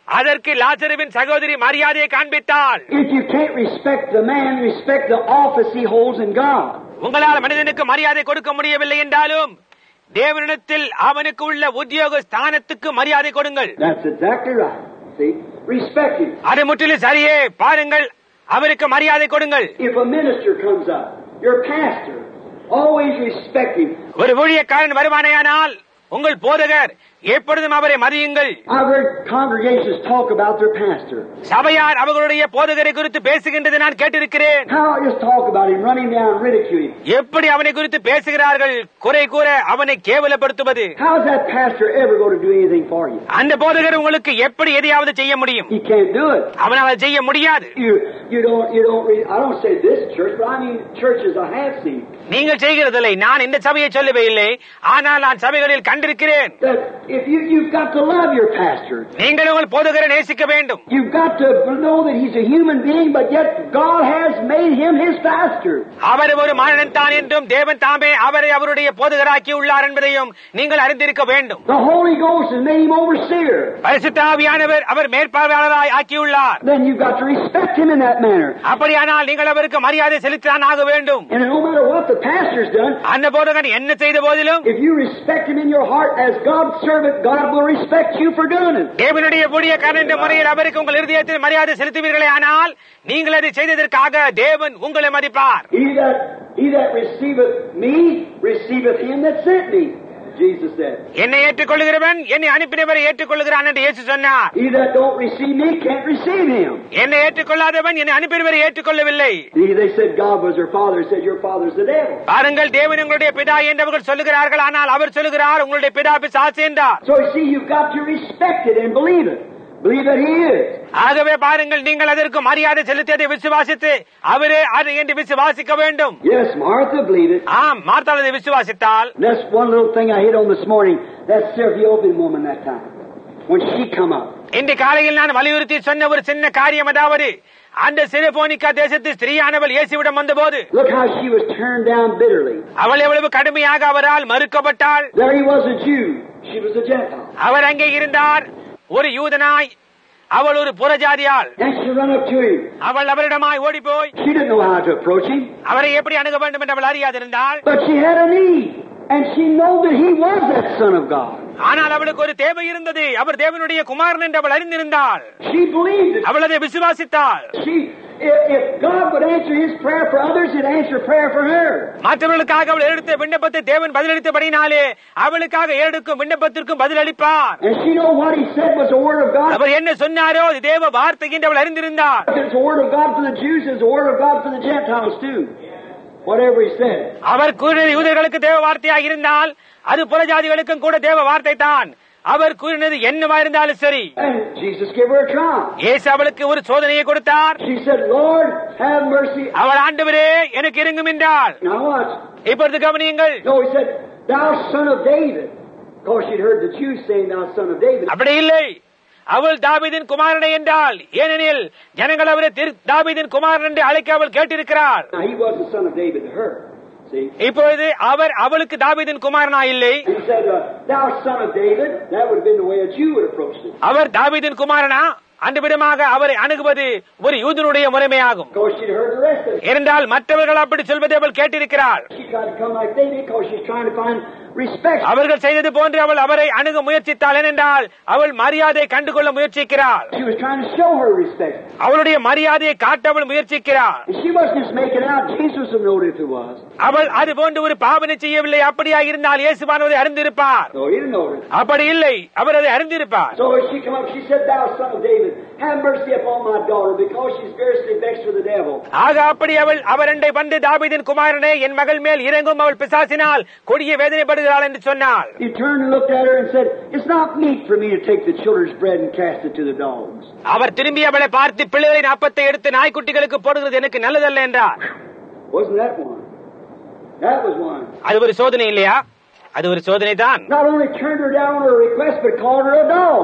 Speaker 1: அதற்கு லாசருவின் சகோதரி மரியாதையை காண்பித்தாள்.
Speaker 4: If you can't respect the man, respect the office he holds in God.
Speaker 1: உங்களால் மனிதனுக்கு மரியாதை கொடுக்க முடியவில்லை என்றாலும் தேவனிடத்தில் அவனுக்கு உள்ள உத்தியோக ஸ்தானத்துக்கு மரியாதை கொடுங்கள்.
Speaker 4: That's exactly right. See, respect him.
Speaker 1: அது முற்றிலும் சரியே. பாருங்கள், அவருக்கு மரியாதை கொடுங்கள்.
Speaker 4: If a minister comes up, your pastor, always respect him.
Speaker 1: ஒரு ஊழியக்காரன் வருவானேயானால் உங்கள் போதகர் எப்பொழுதும் அவரை மதியுங்கள்.
Speaker 4: I've heard congregations talk about their pastor.
Speaker 1: சபையார் அவர்களுடைய போதகரை குறித்து பேசுகின்றதை நான் கேட்டிருக்கிறேன்.
Speaker 4: How just talk about him, run him down, ridicule him.
Speaker 1: எப்படி அவனை குறித்து பேசுகிறார்கள், குறை கூற அவனை கேவலப்படுத்துவது.
Speaker 4: How is that pastor ever going to do anything for you?
Speaker 1: அந்த போதகர் உங்களுக்கு எப்படி எதையாவது செய்ய முடியும்?
Speaker 4: He can't do it.
Speaker 1: அவனால் செய்ய முடியாது.
Speaker 4: You you don't you don't read, I don't say this church, but I mean churches I have seen.
Speaker 1: நீங்கள் செய்கிறதில்லை, நான் இந்த சபையை சொல்லவே இல்லை, ஆனால் நான் சபைகளில் கண்டிருக்கிறேன்.
Speaker 4: That if you you've got to love your pastor.
Speaker 1: நீங்கள் உங்கள் போதகரை நேசிக்க வேண்டும்.
Speaker 4: You've got to know that he's a human being, but yet God has made him his pastor.
Speaker 1: அவர் ஒரு மனிதன் தான் என்றும் தேவன் தாமே அவரை அவருடைய போதகராக்கி உள்ளார் என்பதையும் நீங்கள் அறிந்திருக்க வேண்டும்.
Speaker 4: The Holy Ghost has made him overseer.
Speaker 1: பரிசுத்த ஆவியானவர் அவர் மேற்பார்வையாளராய் ஆக்கியுள்ளார்.
Speaker 4: Then you've got to respect him in that manner.
Speaker 1: அப்படியானால் நீங்கள் அவருக்கு மரியாதை செலுத்தான் ஆக வேண்டும்.
Speaker 4: And no matter what the pastor's done,
Speaker 1: அந்த போதகன் என்ன செய்த போதிலும்
Speaker 4: if you respect him in your heart as God's servant, God will respect you for doing it.
Speaker 1: தேவனுடைய ஊழியக்காரன் என்ற முறையில் அவருக்கு உங்கள் இருதயத்தில் மரியாதை செலுத்துவீர்களே ஆனால் நீங்கள் அதை செய்ததற்காக தேவன் உங்களை மதிப்பார்.
Speaker 4: He that he that receiveth me receiveth him that sent me, Jesus said.
Speaker 1: என்னை ஏற்றுக்கொள்கிறவன் என்னை அனுப்பினவரை ஏற்றுக்கொள்கிறான் என்று இயேசு சொன்னார்.
Speaker 4: He that don't receive me can't receive him.
Speaker 1: என்னை ஏற்றுக்கொள்ளாதவன் என்னை அனுப்பினவரை ஏற்றுக்கொள்ளவில்லை.
Speaker 4: They said God was their father. Said your father's the devil.
Speaker 1: பாருங்கள், தேவன் உங்களுடைய பிதா என்றவர்கள் சொல்லுகிறார்கள், ஆனால் அவர் சொல்லுகிறார் உங்களுடைய பிதா பிசாசு என்றார்.
Speaker 4: So you see, you've got to respect it and believe it. Believe that he is.
Speaker 1: ஆகவே பாருங்கள், நீங்கள் அதற்கு மரியாதை செலுத்தியதை விசுவாசித்து அவரே அது என்று விசுவாசிக்க வேண்டும்.
Speaker 4: Yes, Martha believed it.
Speaker 1: ஆம், மார்த்தாள் அதை விசுவாசித்தால்.
Speaker 4: That's one little thing I hit on this morning. That Syrophoenician woman that time when she come up.
Speaker 1: இன்று காலையில் நான் வலியுறுத்தி சொன்ன ஒரு சின்ன காரியம், அதாவது அந்த சிரோபோனிக்கா தேசத்து ஸ்திரீயானவள் இயேசுவிடம் வந்தபோது
Speaker 4: Look how she was turned down bitterly.
Speaker 1: அவள் எவ்வளவு கடுமையாக அவரால் மறுக்கப்பட்டாள்.
Speaker 4: There he was a Jew. She was a Gentile.
Speaker 1: அவர் அங்கே இருந்தார், ஒரு யூதனாய், அவள் ஒரு புறஜாதியாள்.
Speaker 4: And she ran up to him.
Speaker 1: அவள் அவரிடமாய் ஓடி போய்
Speaker 4: She didn't know how to approach him.
Speaker 1: அவரை எப்படி அணுக வேண்டும் என்று அவள் அறியாதிருந்தாள்.
Speaker 4: But she had a need. And she knew that he was that Son of God.
Speaker 1: ஆனால் அவளுக்கு ஒரு தேவை இருந்தது. அவர் தேவனுடைய குமாரன் என்று அவள் அறிந்திருந்தாள்.
Speaker 4: She believed it.
Speaker 1: அவள் அதை விசுவாசித்தாள்.
Speaker 4: She, if, if God would answer his prayer for others, he'd answer prayer for her.
Speaker 1: மற்றவர்களுக்காக அவள் எடுத்த விண்ணப்பத்தை தேவன் பதிலளித்தபடினாலே அவளுக்காக எடுக்கும் விண்ணப்பத்திற்கும் பதிலளிப்பார்.
Speaker 4: And she knew what he said was the word of God.
Speaker 1: அவர் என்ன சொன்னாரோ அது தேவ வார்த்தை என்று அவள் அறிந்திருந்தாள்.
Speaker 4: It's the word of God for the Jews, it's the word of God for the Gentiles too. Whatever he said.
Speaker 1: அவர் கூறினது யூதர்களுக்கு தேவ வார்த்தையாக இருந்தால் அது புறஜாதிகளுக்கும் கூட தேவ வார்த்தை தான். அவர் கூறினது என்னவா இருந்தாலும் சரி.
Speaker 4: And Jesus gave her a trial.
Speaker 1: இயேசு அவளுக்கு ஒரு சோதனையை கொடுத்தார்.
Speaker 4: She said, Lord, have mercy.
Speaker 1: அவள் ஆண்டவரே எனக்கு இரங்கும் என்றாள்.
Speaker 4: Now watch.
Speaker 1: இப்பொழுது கவனியுங்கள்.
Speaker 4: No, he said, thou son of David. Of course she'd heard the Jews saying, thou son of David.
Speaker 1: அப்படி இல்லை, அவள் தாவீதின் குமாரனை என்றால், ஏனெனில் ஜனங்கள் அவரை தாவீதின் குமாரன் என்று அழைக்க அவள் கேட்டிருக்கிறாள்.
Speaker 4: Now he was the son of David to her. See?
Speaker 1: இப்பொழுது அவர் அவளுக்கு தாவீதின் குமாரனா இல்லை.
Speaker 4: He said, uh, thou son of David. That would have been the way a Jew would approach it.
Speaker 1: அவர் தாவீதின் குமாரனா அந்த விதமாக அவரை அணுகுவது ஒரு யூதனுடைய முறைமையாகும்.
Speaker 4: Of course she'd heard the rest of it.
Speaker 1: இருந்தால் மற்றவர்கள் அப்படி சொல்வதை அவள் கேட்டிருக்கிறாள்.
Speaker 4: She tried to come like David because she's trying to find respect.
Speaker 1: அவர்கள் செய்தது போன்று அவள் அவரை அணுக முயற்சித்தாள். ஏனென்றால் அவள் மரியாதை கண்டுகொள்ள முயற்சிக்கிறாள்.
Speaker 4: She was trying to show her respect.
Speaker 1: அவளுடைய மரியாதையை காட்ட அவள் முயற்சிக்கிறாள்.
Speaker 4: And she wasn't just making out. Jesus would know if it was.
Speaker 1: அவள் அது போன்று ஒரு பாவனை செய்யவில்லை. அப்படியா இருந்தால் இயேசுவானவரை அறிந்திருப்பார்.
Speaker 4: No, he didn't know it.
Speaker 1: அப்படி இல்லை, அவர் அதை அறிந்திருப்பார்.
Speaker 4: So as she come up, she said, thou son of David, have mercy upon my daughter, because she's fiercely vexed with the devil.
Speaker 1: ஆக அப்படி அவள் அவரண்டை வந்து தாவீதின் குமாரனே என் மகள் மேல் இறங்கும், அவள் பிசாசினால் கொடிய வேதனைப்படுகிறாள் என்று சொன்னாள்.
Speaker 4: He turned and looked at her and said, it's not meet for me to take the children's bread and cast it to the dogs.
Speaker 1: அவர் திரும்பி அவளை பார்த்து பிள்ளைகளின் அப்பத்தை எடுத்து நாய்க்குட்டிகளுக்கு போடுகிறது எனக்கு நல்லதல்ல என்றார்.
Speaker 4: Wasn't that one? That was one.
Speaker 1: அது ஒரு சோதனை இல்லையா? அது ஒரு சோதனை தான்.
Speaker 4: Not only turned her down on her request, but called her a dog.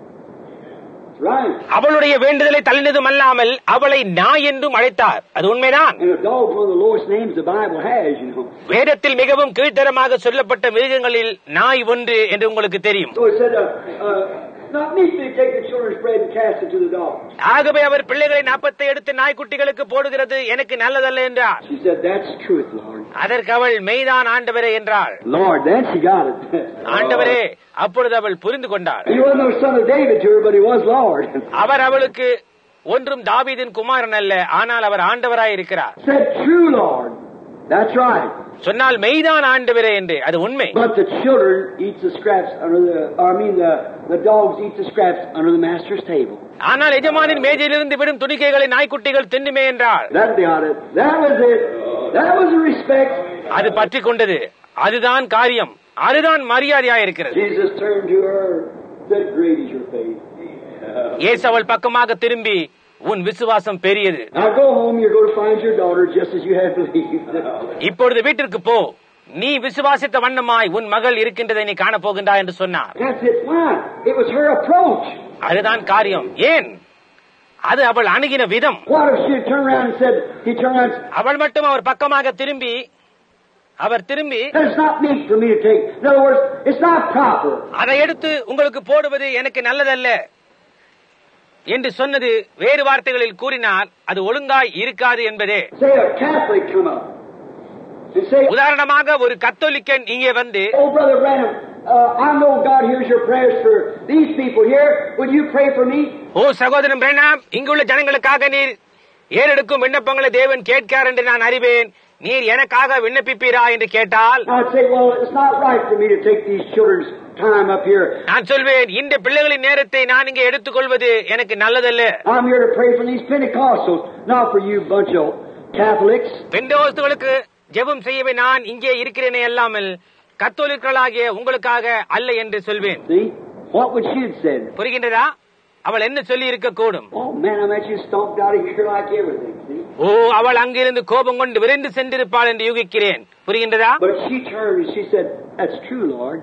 Speaker 4: Right.
Speaker 1: அவளுடைய வேண்டுதலை தள்ளினதும் அல்லாமல் அவளை நாய் என்றும் அழைத்தார். அது உண்மைதான்.
Speaker 4: And a dog is one of the lowest names the Bible has, you know.
Speaker 1: வேதத்தில் மிகவும் கீழ்த்தரமாக சொல்லப்பட்ட மிருகங்களில் நாய் ஒன்று என்று உங்களுக்கு தெரியும்.
Speaker 4: So it said, uh, uh, not meet me to take the children's bread and cast it to the dogs.
Speaker 1: ஆகவே அவர் பிள்ளைகளின் அப்பத்தை எடுத்து நாய்க்குட்டிகளுக்கு போடுகிறது எனக்கு நல்லதல்ல என்றார்.
Speaker 4: She said, that's truth, Lord.
Speaker 1: அதற்கு அவள் மெய்தான் ஆண்டவரே என்றாள்.
Speaker 4: Lord, then she got it.
Speaker 1: ஆண்டவரே, அப்பொழுது அவள் புரிந்து கொண்டாள்.
Speaker 4: He wasn't no son of David to her, but he was Lord.
Speaker 1: அவர் அவளுக்கு ஒன்றும் தாவீதின் குமாரன் அல்ல, ஆனால் அவர் ஆண்டவராய் இருக்கிறார்.
Speaker 4: Said, true, Lord. That's right.
Speaker 1: சொன்னால் மெய்தான் ஆண்டவரே என்று, அது உண்மை.
Speaker 4: But the children eat the scraps under the, I mean the, the dogs eat the scraps under the master's table.
Speaker 1: ஆனால் எஜமானின் மேஜையிலிருந்து விடும் துணிக்கைகளை நாய்க்குட்டிகள் தின்னுமே என்றார்.
Speaker 4: That got it. That was it. That was the respect.
Speaker 1: அது பற்றி கொண்டது. அதுதான் காரியம். அதுதான் மரியாதையாய் இருக்கிறது.
Speaker 4: Jesus turned to her, said, great is your faith.
Speaker 1: இயேசு அவள் பக்கமாக திரும்பி, உன் விசுவாசம் பெரியது.
Speaker 4: Now go home, you're going to find your daughter just as you had believed.
Speaker 1: இப்பொழுது வீட்டிற்கு போ, நீ விசுவாசித்த வண்ணமாய் உன் மகள் இருக்கின்றதை நீ காண போகின்றாய் என்று சொன்னார்.
Speaker 4: That's it. Why? It was her approach.
Speaker 1: அதுதான் காரியம். ஏன்? அது அவள் அணுகின விதம்.
Speaker 4: What if she had turned around and said, he turned around and said,
Speaker 1: அவள் மட்டும் அவர் பக்கமாக திரும்பி, அவர் திரும்பி,
Speaker 4: it's not meat for me to take. In other words, it's not proper.
Speaker 1: அதை எடுத்து உங்களுக்கு போடுவது எனக்கு நல்லதல்ல என்று சொன்னது வேறு வார்த்தைகளில் கூறினார், அது ஒழுங்காய் இருக்காது என்பதே.
Speaker 4: Say a Catholic come up and say,
Speaker 1: உதாரணமாக ஒரு கத்தோலிக்கன் இங்கே வந்து,
Speaker 4: oh brother Branham, uh, I know God hears your prayers for these people here. Would you pray for me?
Speaker 1: ஓ சகோதரன் பிரணாம், இங்குள்ள ஜனங்களுக்காக நீர் ஏறெடுக்கும் விண்ணப்பங்களை தேவன் கேட்கிறார் என்று நான் அறிவேன். நீர் எனக்காக விண்ணப்பிப்பீரா என்று கேட்டால்,
Speaker 4: I'd say, well, it's not right for me to take these children's time up here.
Speaker 1: நான் சொல்வேன், இந்த பிள்ளைகளின் நேரத்தை நான் இங்கே எடுத்துக்கொள்வது எனக்கு நல்லதல்ல.
Speaker 4: I'm here to pray for these Pentecostals, not for you bunch of Catholics.
Speaker 1: பெந்தோஸ்துகளுக்கு ஜெபம் செய்யவே நான் இங்கே இருக்கிறேனே அல்லாமல் கத்தோலிக்கர்களாகிய உங்களுக்காக அல்ல என்று சொல்வேன்.
Speaker 4: See? What would she have said?
Speaker 1: புரிகின்றதா? அவள் என்ன சொல்லி இருக்க கூடும்?
Speaker 4: Oh man, I bet you stomped out of here like everything. See?
Speaker 1: ஓ, அவள் அங்கிருந்து கோபம் கொண்டு விரைந்து சென்றிருப்பாள் என்று யூகிக்கிறேன். புரிகின்றதா?
Speaker 4: But she turned and she said, that's true, Lord.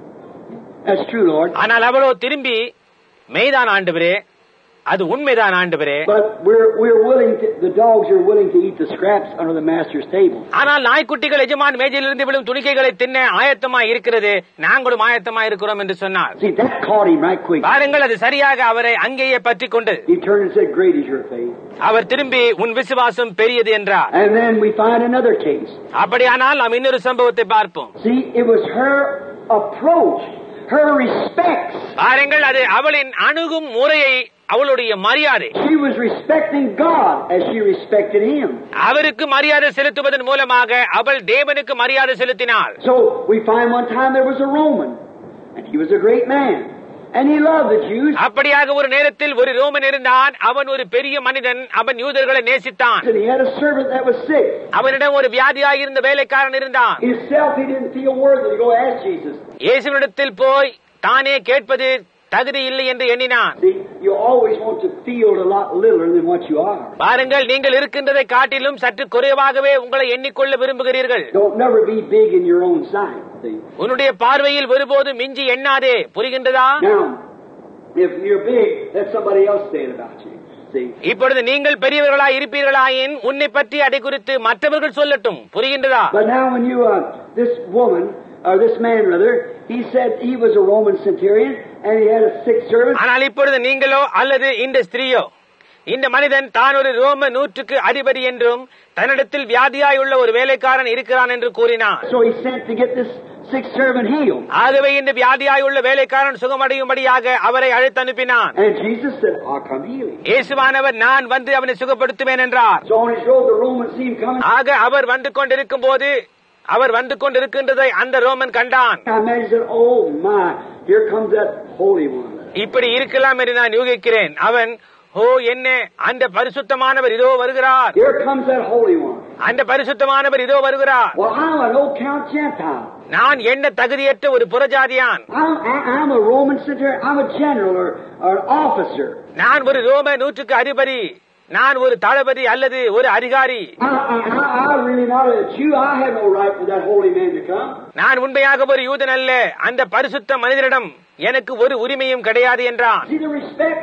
Speaker 4: That's true, Lord.
Speaker 1: ஆனால் அவளோ திரும்பி, மெய்தான் ஆண்டவரே, அது உண்மைதான் ஆண்டவரே.
Speaker 4: But we're we're willing to, the dogs are willing to eat the scraps under the master's table.
Speaker 1: ஆனால் நாய்க்குட்டிகள் எஜமான் மேஜையிலிருந்து விழும் துணிக்கைகளை தின்ன ஆயத்தமாய் இருக்கிறது, நாங்களும் ஆயத்தமாய் இருக்கிறோம் என்று சொன்னார்.
Speaker 4: See, that caught him right quick.
Speaker 1: பாருங்கள், அது சரியாக அவரை அங்கேயே பற்றி கொண்டது.
Speaker 4: He turned and said, great is your faith.
Speaker 1: அவர் திரும்பி, உன் விசுவாசம் பெரியது என்றார்.
Speaker 4: And then we find another case.
Speaker 1: அப்படியானால் நாம் இன்னொரு சம்பவத்தை பார்ப்போம்.
Speaker 4: See, it was her approach, her respect.
Speaker 1: பாருங்கள், அது அவளின் அணுகும் முறையை, அவளுடைய மரியாதை.
Speaker 4: She was respecting God as she respected him.
Speaker 1: அவருக்கு மரியாதை செலுத்துவதன் மூலமாக அவள் தேவனுக்கு மரியாதை செலுத்தினாள்.
Speaker 4: So we find one time there was a Roman, and he was a great man, and he loved the Jews.
Speaker 1: அப்படியாக ஒரு நேரத்தில் ஒரு ரோமன் இருந்தான், அவன் ஒரு பெரிய மனிதன், அவன் யூதர்களை நேசித்தான்.
Speaker 4: And he had a servant that was sick.
Speaker 1: அவனிடம் ஒரு வியாதியாக இருந்த வேலைக்காரன் இருந்தான்.
Speaker 4: Himself, he didn't feel worthy to go ask Jesus.
Speaker 1: இயேசுவினிடத்தில் போய் தானே கேட்பது தகுதி இல்லை என்று எண்ணினான்.
Speaker 4: See, you always want to feel a lot littler than what you are.
Speaker 1: பாருங்கள், நீங்கள் இருக்கின்றதை காட்டிலும் சற்று குறைவாகவே உங்களை எண்ணிக்கொள்ள விரும்புகிறீர்கள்.
Speaker 4: Don't never be big in your own sight. See?
Speaker 1: உன்னுடைய பார்வையில் ஒருபோது மிஞ்சி எண்ணாதே. புரிகின்றதா?
Speaker 4: Now, if you're big, let somebody else say it about you. See?
Speaker 1: இப்பொழுது நீங்கள் பெரியவர்களாய் இருப்பீர்களாயின் உன்னை பற்றி அதை குறித்து மற்றவர்கள் சொல்லட்டும். புரிகின்றதா?
Speaker 4: But now when you, uh, this woman, or this man rather, he said he was a Roman centurion and he had a sick servant.
Speaker 1: ஆனால் இப்பொழுது நீங்களோ அல்லது இந்த ஸ்திரீயோ, இந்த மனிதன் தான் ஒரு ரோம நூற்றுக்கு அதிபதி என்றும் தன்னிடத்தில் வியாதியாயுள்ள ஒரு வேலைக்காரன் இருக்கிறான் என்று கூறினான்.
Speaker 4: So he sent to get this sick servant healed.
Speaker 1: ஆகவே இந்த வியாதியாயுள்ள வேலைக்காரன் சுகமடையும்படியாக அவரை அழைத்து அனுப்பினான்.
Speaker 4: And Jesus said, I'll come heal him.
Speaker 1: இயேசுவானவர், நான் வந்து அவனை சுகப்படுத்துவேன் என்றார்.
Speaker 4: So on his road, the Romans see him coming.
Speaker 1: ஆக அவர் வந்து கொண்டிருக்கும் போது, அவர் வந்து கொண்டிருக்கின்றதை அந்த ரோமன் கண்டான்.
Speaker 4: I imagine, oh my, here comes that holy one.
Speaker 1: இப்படி இருக்கலாம் என்று நான் யூகிக்கிறேன். அவன், ஓ என்ன, அந்த பரிசுத்தமானவர் இதோ வருகிறார்.
Speaker 4: Here comes that holy one.
Speaker 1: அந்த பரிசுத்தமானவர் இதோ வருகிறார்.
Speaker 4: Well, I'm a no-count Gentile.
Speaker 1: நான் என்ன தகுதியற்ற ஒரு புறஜாதியான்.
Speaker 4: I'm, I'm a Roman centurion. I'm a general or, or an officer.
Speaker 1: நான் ஒரு ரோம நூற்றுக்கு அதிபதி, நான் ஒரு தளபதி அல்லது ஒரு அதிகாரி.
Speaker 4: I, I, I really not a Jew. I have no right for that holy man to come.
Speaker 1: நான் உண்மையாக ஒரு யூதன் அல்ல, அந்த பரிசுத்த மனிதரிடம் எனக்கு ஒரு உரிமையும் கிடையாது என்றான்.
Speaker 4: See the respect?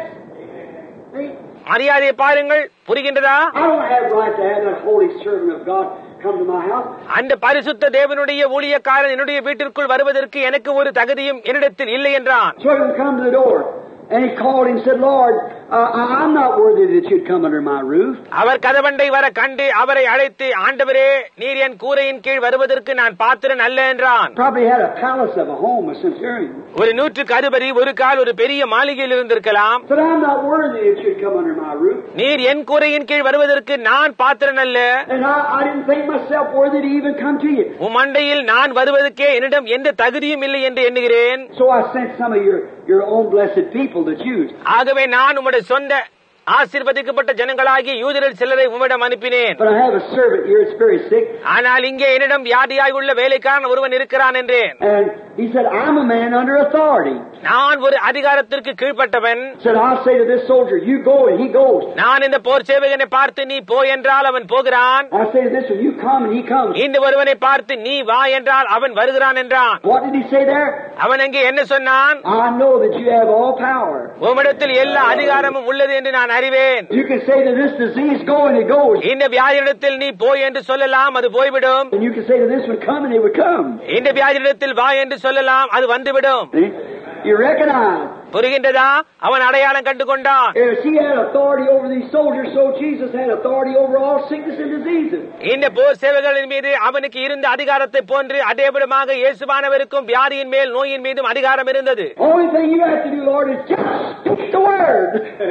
Speaker 4: See?
Speaker 1: மரியாதையை பாருங்கள். புரிகின்றதா?
Speaker 4: I don't have right to have that holy servant of God come to my house.
Speaker 1: அந்த பரிசுத்த தேவனுடைய ஊழியக்காரன் என்னுடைய வீட்டிற்குள் வருவதற்கு எனக்கு ஒரு தகுதியும் என்னிடத்தில் இல்லை என்றான்.
Speaker 4: So he can come to the door. And he called him and said, Lord, uh, I'm not worthy that you'd come under my roof.
Speaker 1: அவர் கதவண்டை வர கண்டு அவரை அழைத்து, ஆண்டவரே, நீர் என் கூரையின் கீழ் வருவதற்கு நான் பாத்திரன் அல்ல என்றான்.
Speaker 4: Probably had a palace of a home, a centurion.
Speaker 1: ஒரு நூற்றுக்கு அதிபதி ஒரு கால் ஒரு பெரிய மாளிகையில் இருந்திருக்கலாம்.
Speaker 4: But I'm not worthy that you'd come under my roof.
Speaker 1: நீர் என் கூரையின் கீழ் வருவதற்கு நான் பாத்திரன் அல்ல.
Speaker 4: And I, I didn't think myself worthy to even come to you.
Speaker 1: உம் மண்டையில் நான் வருவதற்கே என்னிடம் எந்த தகுதியும் இல்லை என்று எண்ணுகிறேன்.
Speaker 4: So I sent some of your, your own blessed people, the Jews.
Speaker 1: ஆகவே நான் உம்முடைய சொந்த ஆசீர்வதிக்கப்பட்ட ஜனங்களாகி யூதரில் சிலரை உம்மிடம் அனுப்பினேன்.
Speaker 4: But I have a servant here that's very sick.
Speaker 1: ஆனால் இங்கே என்னிடம் வியாதியாய் உள்ள வேலைக்காரன் ஒருவன் இருக்கிறான் என்றேன்.
Speaker 4: And he said, I'm a man under authority.
Speaker 1: நான் ஒரு அதிகாரத்திற்கு கீழ்ப்பட்டவன்.
Speaker 4: Said, I'll say to this soldier, you go, and he goes.
Speaker 1: நான் இந்த போர் சேவகனை பார்த்து நீ போ என்றால் அவன் போகிறான்.
Speaker 4: I say to this one, you come, and he comes.
Speaker 1: இந்த ஒருவனை பார்த்து நீ வா என்றால் அவன் வருகிறான் என்றான்.
Speaker 4: What did he say there?
Speaker 1: அவன் அங்கே என்ன சொன்னான்?
Speaker 4: I know that you have all power.
Speaker 1: உம்மிடத்தில் எல்லா அதிகாரமும் உள்ளது என்று நான் அறிவேன்.
Speaker 4: You can say to this disease, go, and it goes.
Speaker 1: இந்த வியாதியிடத்தில் நீ போய் என்று சொல்லலாம், அது போய்விடும்.
Speaker 4: And you can say to this one, come, and it would come.
Speaker 1: இந்த வியாதியிடத்தில் வா என்று சொல்லலாம், அது வந்துவிடும்.
Speaker 4: See? You recognize.
Speaker 1: புரிகின்றதா? அவன் அடையாளம் கண்டு கொண்டான்.
Speaker 4: As he had authority over these soldiers, so Jesus had authority over all sickness and diseases.
Speaker 1: இந்த போர் சேவகர்களின் மீது அவனுக்கு இருந்த அதிகாரத்தை போன்று அதேவிடமாக இயேசுவானவருக்கும் வியாதியின் மேல் நோயின் மீதும் அதிகாரம் இருந்தது.
Speaker 4: Only thing you have to do, Lord, is just speak the word.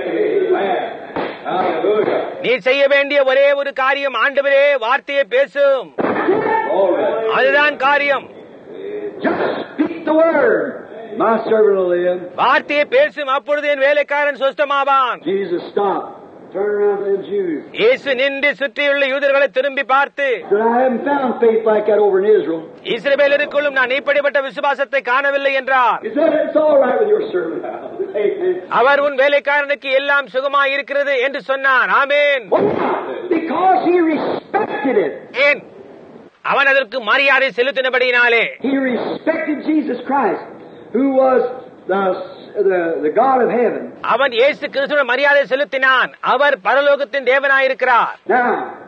Speaker 3: Hallelujah.
Speaker 1: நீ செய்ய வேண்டிய ஒரே ஒரு காரியம், ஆண்டவரே வார்த்தையை பேசும். அதுதான் காரியம்.
Speaker 4: Just speak the word. My servant will live.
Speaker 1: வார்த்தையை பேசும், அப்பொழுது என் வேலைக்காரன் சுஸ்தமாவான்.
Speaker 4: Jesus stopped. Turn around to them Jews.
Speaker 1: இயேசு நின்று சுற்றியுள்ள யூதர்களை திரும்பி பார்த்து,
Speaker 4: Said, I haven't found faith like that over in Israel.
Speaker 1: இஸ்ரவேலருக்குள்ளும் நான் இப்படிப்பட்ட விசுவாசத்தை காணவில்லை என்றார்.
Speaker 4: He said, it's all right with your servant. Amen.
Speaker 1: அவர் உன் வேலைக்காரனுக்கு எல்லாம் சுகமாய் இருக்கிறது என்று சொன்னார். ஆமென்.
Speaker 4: Because he respected it.
Speaker 1: ஏன்? அவன் அதற்கு மரியாதை செலுத்தினபடியினாலே.
Speaker 4: He respected Jesus Christ, who was the, the, the God of heaven.
Speaker 1: அவன் இயேசு கிறிஸ்துவின் மரியாதை செலுத்தினான். அவர் பரலோகத்தின் தேவனாயிருக்கிறார்.
Speaker 4: Now,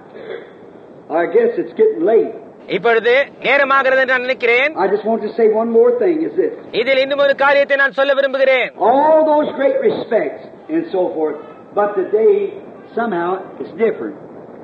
Speaker 4: I guess it's getting late.
Speaker 1: இப்பொழுது நேரமாகிறது என்று நான் நினைக்கிறேன்.
Speaker 4: I just want to say one more thing, is this.
Speaker 1: இதில் இன்னும் ஒரு காரியத்தை நான் சொல்ல விரும்புகிறேன்.
Speaker 4: All those great respects and so forth, but today somehow it's different.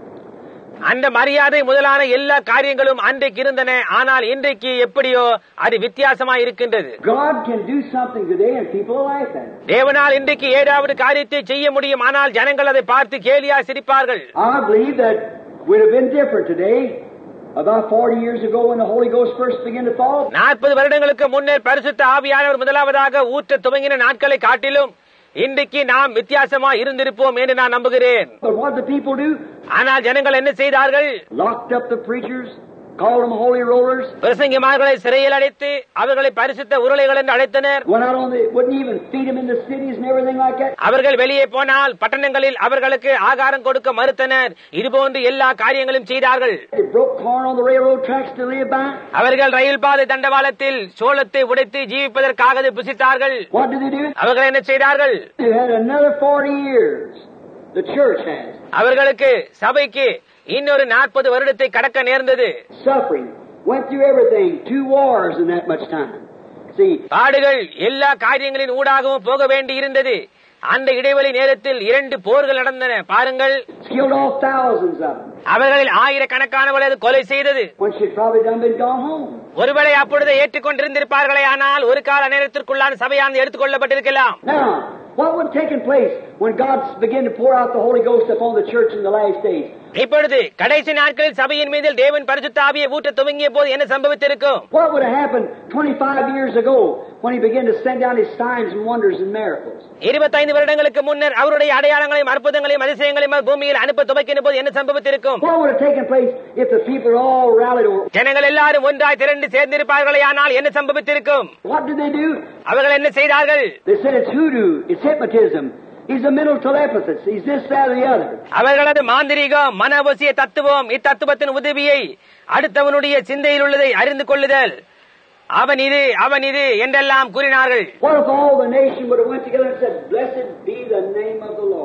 Speaker 1: அந்த மரியாதை முதலான எல்லா காரியங்களும் அன்றைக்கு இருந்தன, ஆனால் இன்றைக்கு எப்படியோ அது வித்தியாசமாய் இருக்கின்றது.
Speaker 4: God can do something today and people like that.
Speaker 1: தேவனால் இன்றைக்கு ஏதாவது காரியத்தை செய்ய முடியும், ஆனால் ஜனங்கள் அதை பார்த்து கேலியா சிரிப்பார்கள்.
Speaker 4: I believe that would have been different today. About forty years ago when the Holy Ghost first began to fall.
Speaker 1: நாற்பது வருடங்களுக்கு முன்னர் பரிசுத்த ஆவியானவர் முதலாவதாக ஊற்ற துவங்கின நாட்களை காட்டிலும் இன்றைக்கு நாம் வித்தியாசமா இருந்திருப்போம் என்று நான் நம்புகிறேன்.
Speaker 4: But what did the people do?
Speaker 1: ஆனால் ஜனங்கள் என்ன செய்தார்கள்?
Speaker 4: Locked up the preachers, called them holy rollers.
Speaker 1: பிரசங்கிமார்களை சிறையில் அடைத்து அவர்களை பரிசுத்த உருளைகள் என்று அழைத்தனர்.
Speaker 4: Went out on the, wouldn't even feed them in the cities and everything like that.
Speaker 1: அவர்கள் வெளியே போனால் பட்டணங்களில் அவர்களுக்கு ஆகாரம் கொடுக்க மறுத்தனர். இதுபோன்று எல்லா காரியங்களும் செய்தார்கள்.
Speaker 4: They broke corn on the railroad tracks to live by.
Speaker 1: அவர்கள் ரயில் பாதை தண்டவாளத்தில் சோளத்தை உடைத்து ஜீவிப்பதற்காக புசித்தார்கள்.
Speaker 4: What did they do?
Speaker 1: அவர்கள் என்ன செய்தார்கள்?
Speaker 4: They had another forty years. The church has.
Speaker 1: அவர்களுக்கு சபைக்கு இன்னொரு நாற்பது வருடத்தை கடக்க நேர்ந்தது.
Speaker 4: Suffering. Went through everything. Two wars in that much time. See.
Speaker 1: பாடுகள் எல்லா காரியங்களின் ஊடாகவும் போக வேண்டி இருந்தது. அந்த இடைவெளி நேரத்தில் இரண்டு போர்கள் நடந்தன. பாருங்கள்.
Speaker 4: Killed off thousands of them.
Speaker 1: அவர்களில் ஆயிரக்கணக்கானவர்களை அது கொலை செய்தது.
Speaker 4: When she'd probably done been gone home.
Speaker 1: ஒருவேளை அப்பொழுது ஏற்றுக்கொண்டிருந்திருப்பார்களே, ஆனால் ஒரு கால நேரத்திற்குள்ளான சபையானது எடுத்துக்கொள்ளப்பட்டிருக்கலாம்.
Speaker 4: Now, what would take place when God began to pour out the Holy Ghost upon the church in the last days?
Speaker 1: இப்பொழுது கடைசி நாட்களில் சபையின் மீது தேவன் பரிசுத்த ஆவியை ஊற்ற துவங்கிய போது என்ன சம்பவித்திருக்கும்?
Speaker 4: What would have happened twenty-five years ago when he began to send down his signs and wonders and miracles?
Speaker 1: இருபத்தைந்து வருடங்களுக்கு முன்னர் அவருடைய அடையாளங்களையும் அற்புதங்களையும் அதிசயங்களையும் பூமியில் அனுப்ப துவக்கின போது என்ன சம்பவித்திருக்கும்?
Speaker 4: What would have taken place if the people all rallied over?
Speaker 1: ஜனங்கள் எல்லாரும் ஒன்றாய் திரண்டு சேர்ந்திருப்பார்களே, ஆனால் என்ன சம்பவித்திருக்கும்?
Speaker 4: What did they do?
Speaker 1: அவர்கள் என்ன செய்தார்கள்?
Speaker 4: They said it's hoodoo, it's hypnotism. He's a mental telepathist. He's this, that, or the other.
Speaker 1: அவர்களது மாந்திரீகம், மனவசிய தத்துவம், இத்தத்துவத்தின் உதவியை அடுத்தவனுடைய சிந்தையில் உள்ளதை அறிந்து கொள்ளுதல், அவன் இது அவன் இது என்றெல்லாம் கூறினார்கள்.
Speaker 4: What if all the nation would have went together and said, "Blessed be the name of the Lord"?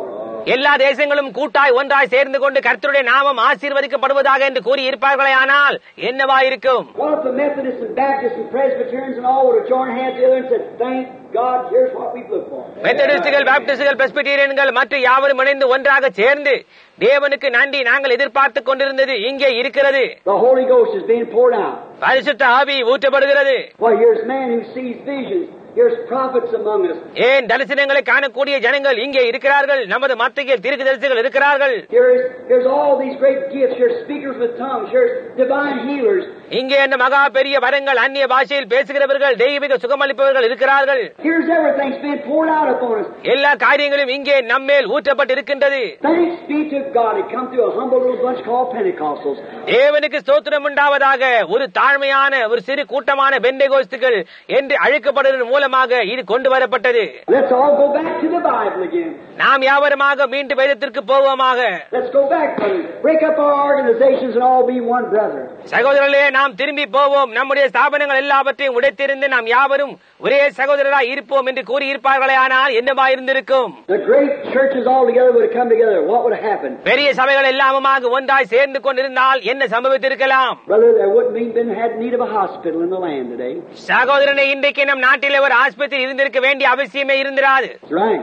Speaker 1: எல்லா தேசங்களும் கூட்டாய் ஒன்றாய் சேர்ந்து கொண்டு கர்த்தருடைய நாமம் ஆசீர்வதிக்கப்படுவதாக என்று கூறி இருப்பார்களே, ஆனால் என்னவாயிருக்கும்?
Speaker 4: What if the Methodists and Baptists and Presbyterians and all would have joined hands together and said, "Thank God, here's what we've looked for."
Speaker 1: மெத்தடிஸ்டுகள், பாப்டிஸ்டுகள், பிரெஸ்பிட்டீரியன்கள் மற்றும் யாவரும் இணைந்து ஒன்றாக சேர்ந்து தேவனுக்கு நன்றி, நாங்கள் எதிர்பார்த்துக் கொண்டிருந்தது இங்கே இருக்கிறது.
Speaker 4: The Holy Ghost is being poured out.
Speaker 1: பரிசுத்த ஆவி ஊற்றப்படுகிறது.
Speaker 4: Well, here's man who sees visions. Here's prophets among us.
Speaker 1: ஏன் தரிசனங்களை காணக்கூடிய ஜனங்கள் இங்கே இருக்கிறார்கள். நமது மத்தியில் தீர்க்கதரிசிகள் இருக்கிறார்கள்.
Speaker 4: Here's here's all these great gifts. Here's speakers with tongues. Here's divine healers.
Speaker 1: இங்கே என்ன மகா பெரிய வரங்கள், அந்நிய பாஷையில் பேசுகிறவர்கள், தெய்வீக சுகமளிப்பவர்கள் இருக்கிறார்கள்.
Speaker 4: Here's everything's being poured out upon us.
Speaker 1: எல்லா காரியங்களும் இங்கே நம்மேல் ஊற்றப்பட்டு இருக்கின்றது.
Speaker 4: Thanks be to God. It come through a humble little bunch called Pentecostals.
Speaker 1: தேவனுக்கு ஸ்தோத்திரம் உண்டாவதாக. ஒரு தாழ்மையான ஒரு சிறு கூட்டமான பெந்தேகோஸ்துகள் என்று அழைக்கப்படுவதன் மூலமாக இது கொண்டு வரப்பட்டது.
Speaker 4: Let's all go back to the Bible again.
Speaker 1: நாம் யாவருமாக மீண்டும் வேதத்திற்கு போவோமாக.
Speaker 4: Let's go back, brother. Break up our organizations and all be one brother.
Speaker 1: சகோதரர்களே, நாம் திரும்பி போவோம். நம்முடைய ஸ்தாபனங்கள் எல்லாவற்றையும் உடைத்திருந்து நாம் யாவரும் ஒரே சகோதரராய் இருப்போம் என்று கூறி இருப்பார்களே, ஆனால் என்னவா இருந்திருக்கும்?
Speaker 4: The great churches all together would have come together. What would have happened?
Speaker 1: பெரிய சபைகள் எல்லாமுமாக ஒன்றாய் சேர்ந்து கொண்டிருந்தால் என்ன சம்பவித்திருக்கலாம்?
Speaker 4: Brother, there wouldn't have been had need of a hospital in the land today.
Speaker 1: சகோதரனே, இன்றைக்கு நம் நாட்டிலே ஒரு ஆஸ்பத்திரி இருந்திருக்க வேண்டிய அவசியமே இருந்திராது.
Speaker 4: That's right.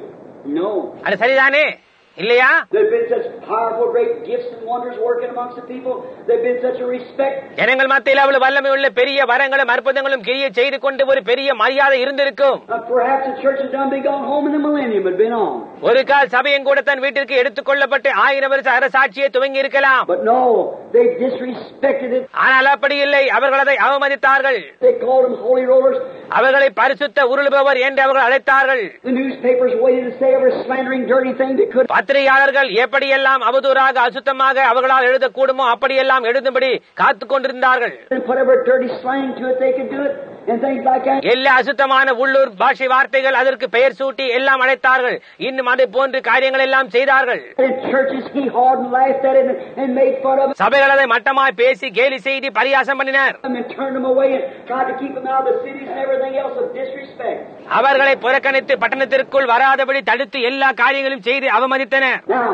Speaker 4: No.
Speaker 1: அது சரிதானே, இல்லையா?
Speaker 4: There've been such powerful, great gifts and wonders working amongst the people. There've been such a respect.
Speaker 1: ஜனங்கள் மத்தியில் அவ்வளவு வல்லமை உள்ள பெரிய வரங்களும் அற்புதங்களும் கிரியை செய்து கொண்டு ஒரு பெரிய மரியாதை இருந்திருக்கும்.
Speaker 4: Uh, perhaps the church had done been gone home and the millennium had been on.
Speaker 1: ஒரு கால் சபையும் கூட தன் வீட்டிற்கு எடுத்துக் கொள்ளப்பட்டு ஆயிரம் வருஷ அரசாட்சியை துவங்கி இருக்கலாம்.
Speaker 4: But no, they disrespected it.
Speaker 1: ஆனால் அப்படி இல்லை. அவர்கள் அதை அவமதித்தார்கள்.
Speaker 4: They called them holy rollers.
Speaker 1: அவர்களை பரிசுத்த உருளுபவர் என்று அவர்கள் அழைத்தார்கள்.
Speaker 4: The newspapers waited to say every slandering, dirty thing they could.
Speaker 1: பத்திரிகையாளர்கள் எப்படியெல்லாம் அவதூறாக அசுத்தமாக அவர்களால் எழுதக்கூடுமோ அப்படியெல்லாம் எழுதும்படி காத்துக் கொண்டிருந்தார்கள்.
Speaker 4: And put every dirty slang to it, they could do it. And things like that.
Speaker 1: எல்லா அசுத்தமான உள்ளூர் பாஷை வார்த்தைகள் அதற்கு பெயர் சூட்டி எல்லாம் அழைத்தார்கள். இன்னும் அதை போன்று காரியங்கள் எல்லாம் செய்தார்கள்.
Speaker 4: And churches he hawed and laughed at it and made fun of it.
Speaker 1: சபைகள் அதை மட்டமாய் பேசி கேலி செய்து பரியாசம் பண்ணினர்.
Speaker 4: And turned them away and tried to keep them out of the cities and everything else of disrespect.
Speaker 1: அவர்களை புறக்கணித்து பட்டணத்திற்குள் வராதபடி தடுத்து எல்லா காரியங்களும் செய்து அவமதித்தனர்.
Speaker 4: Now,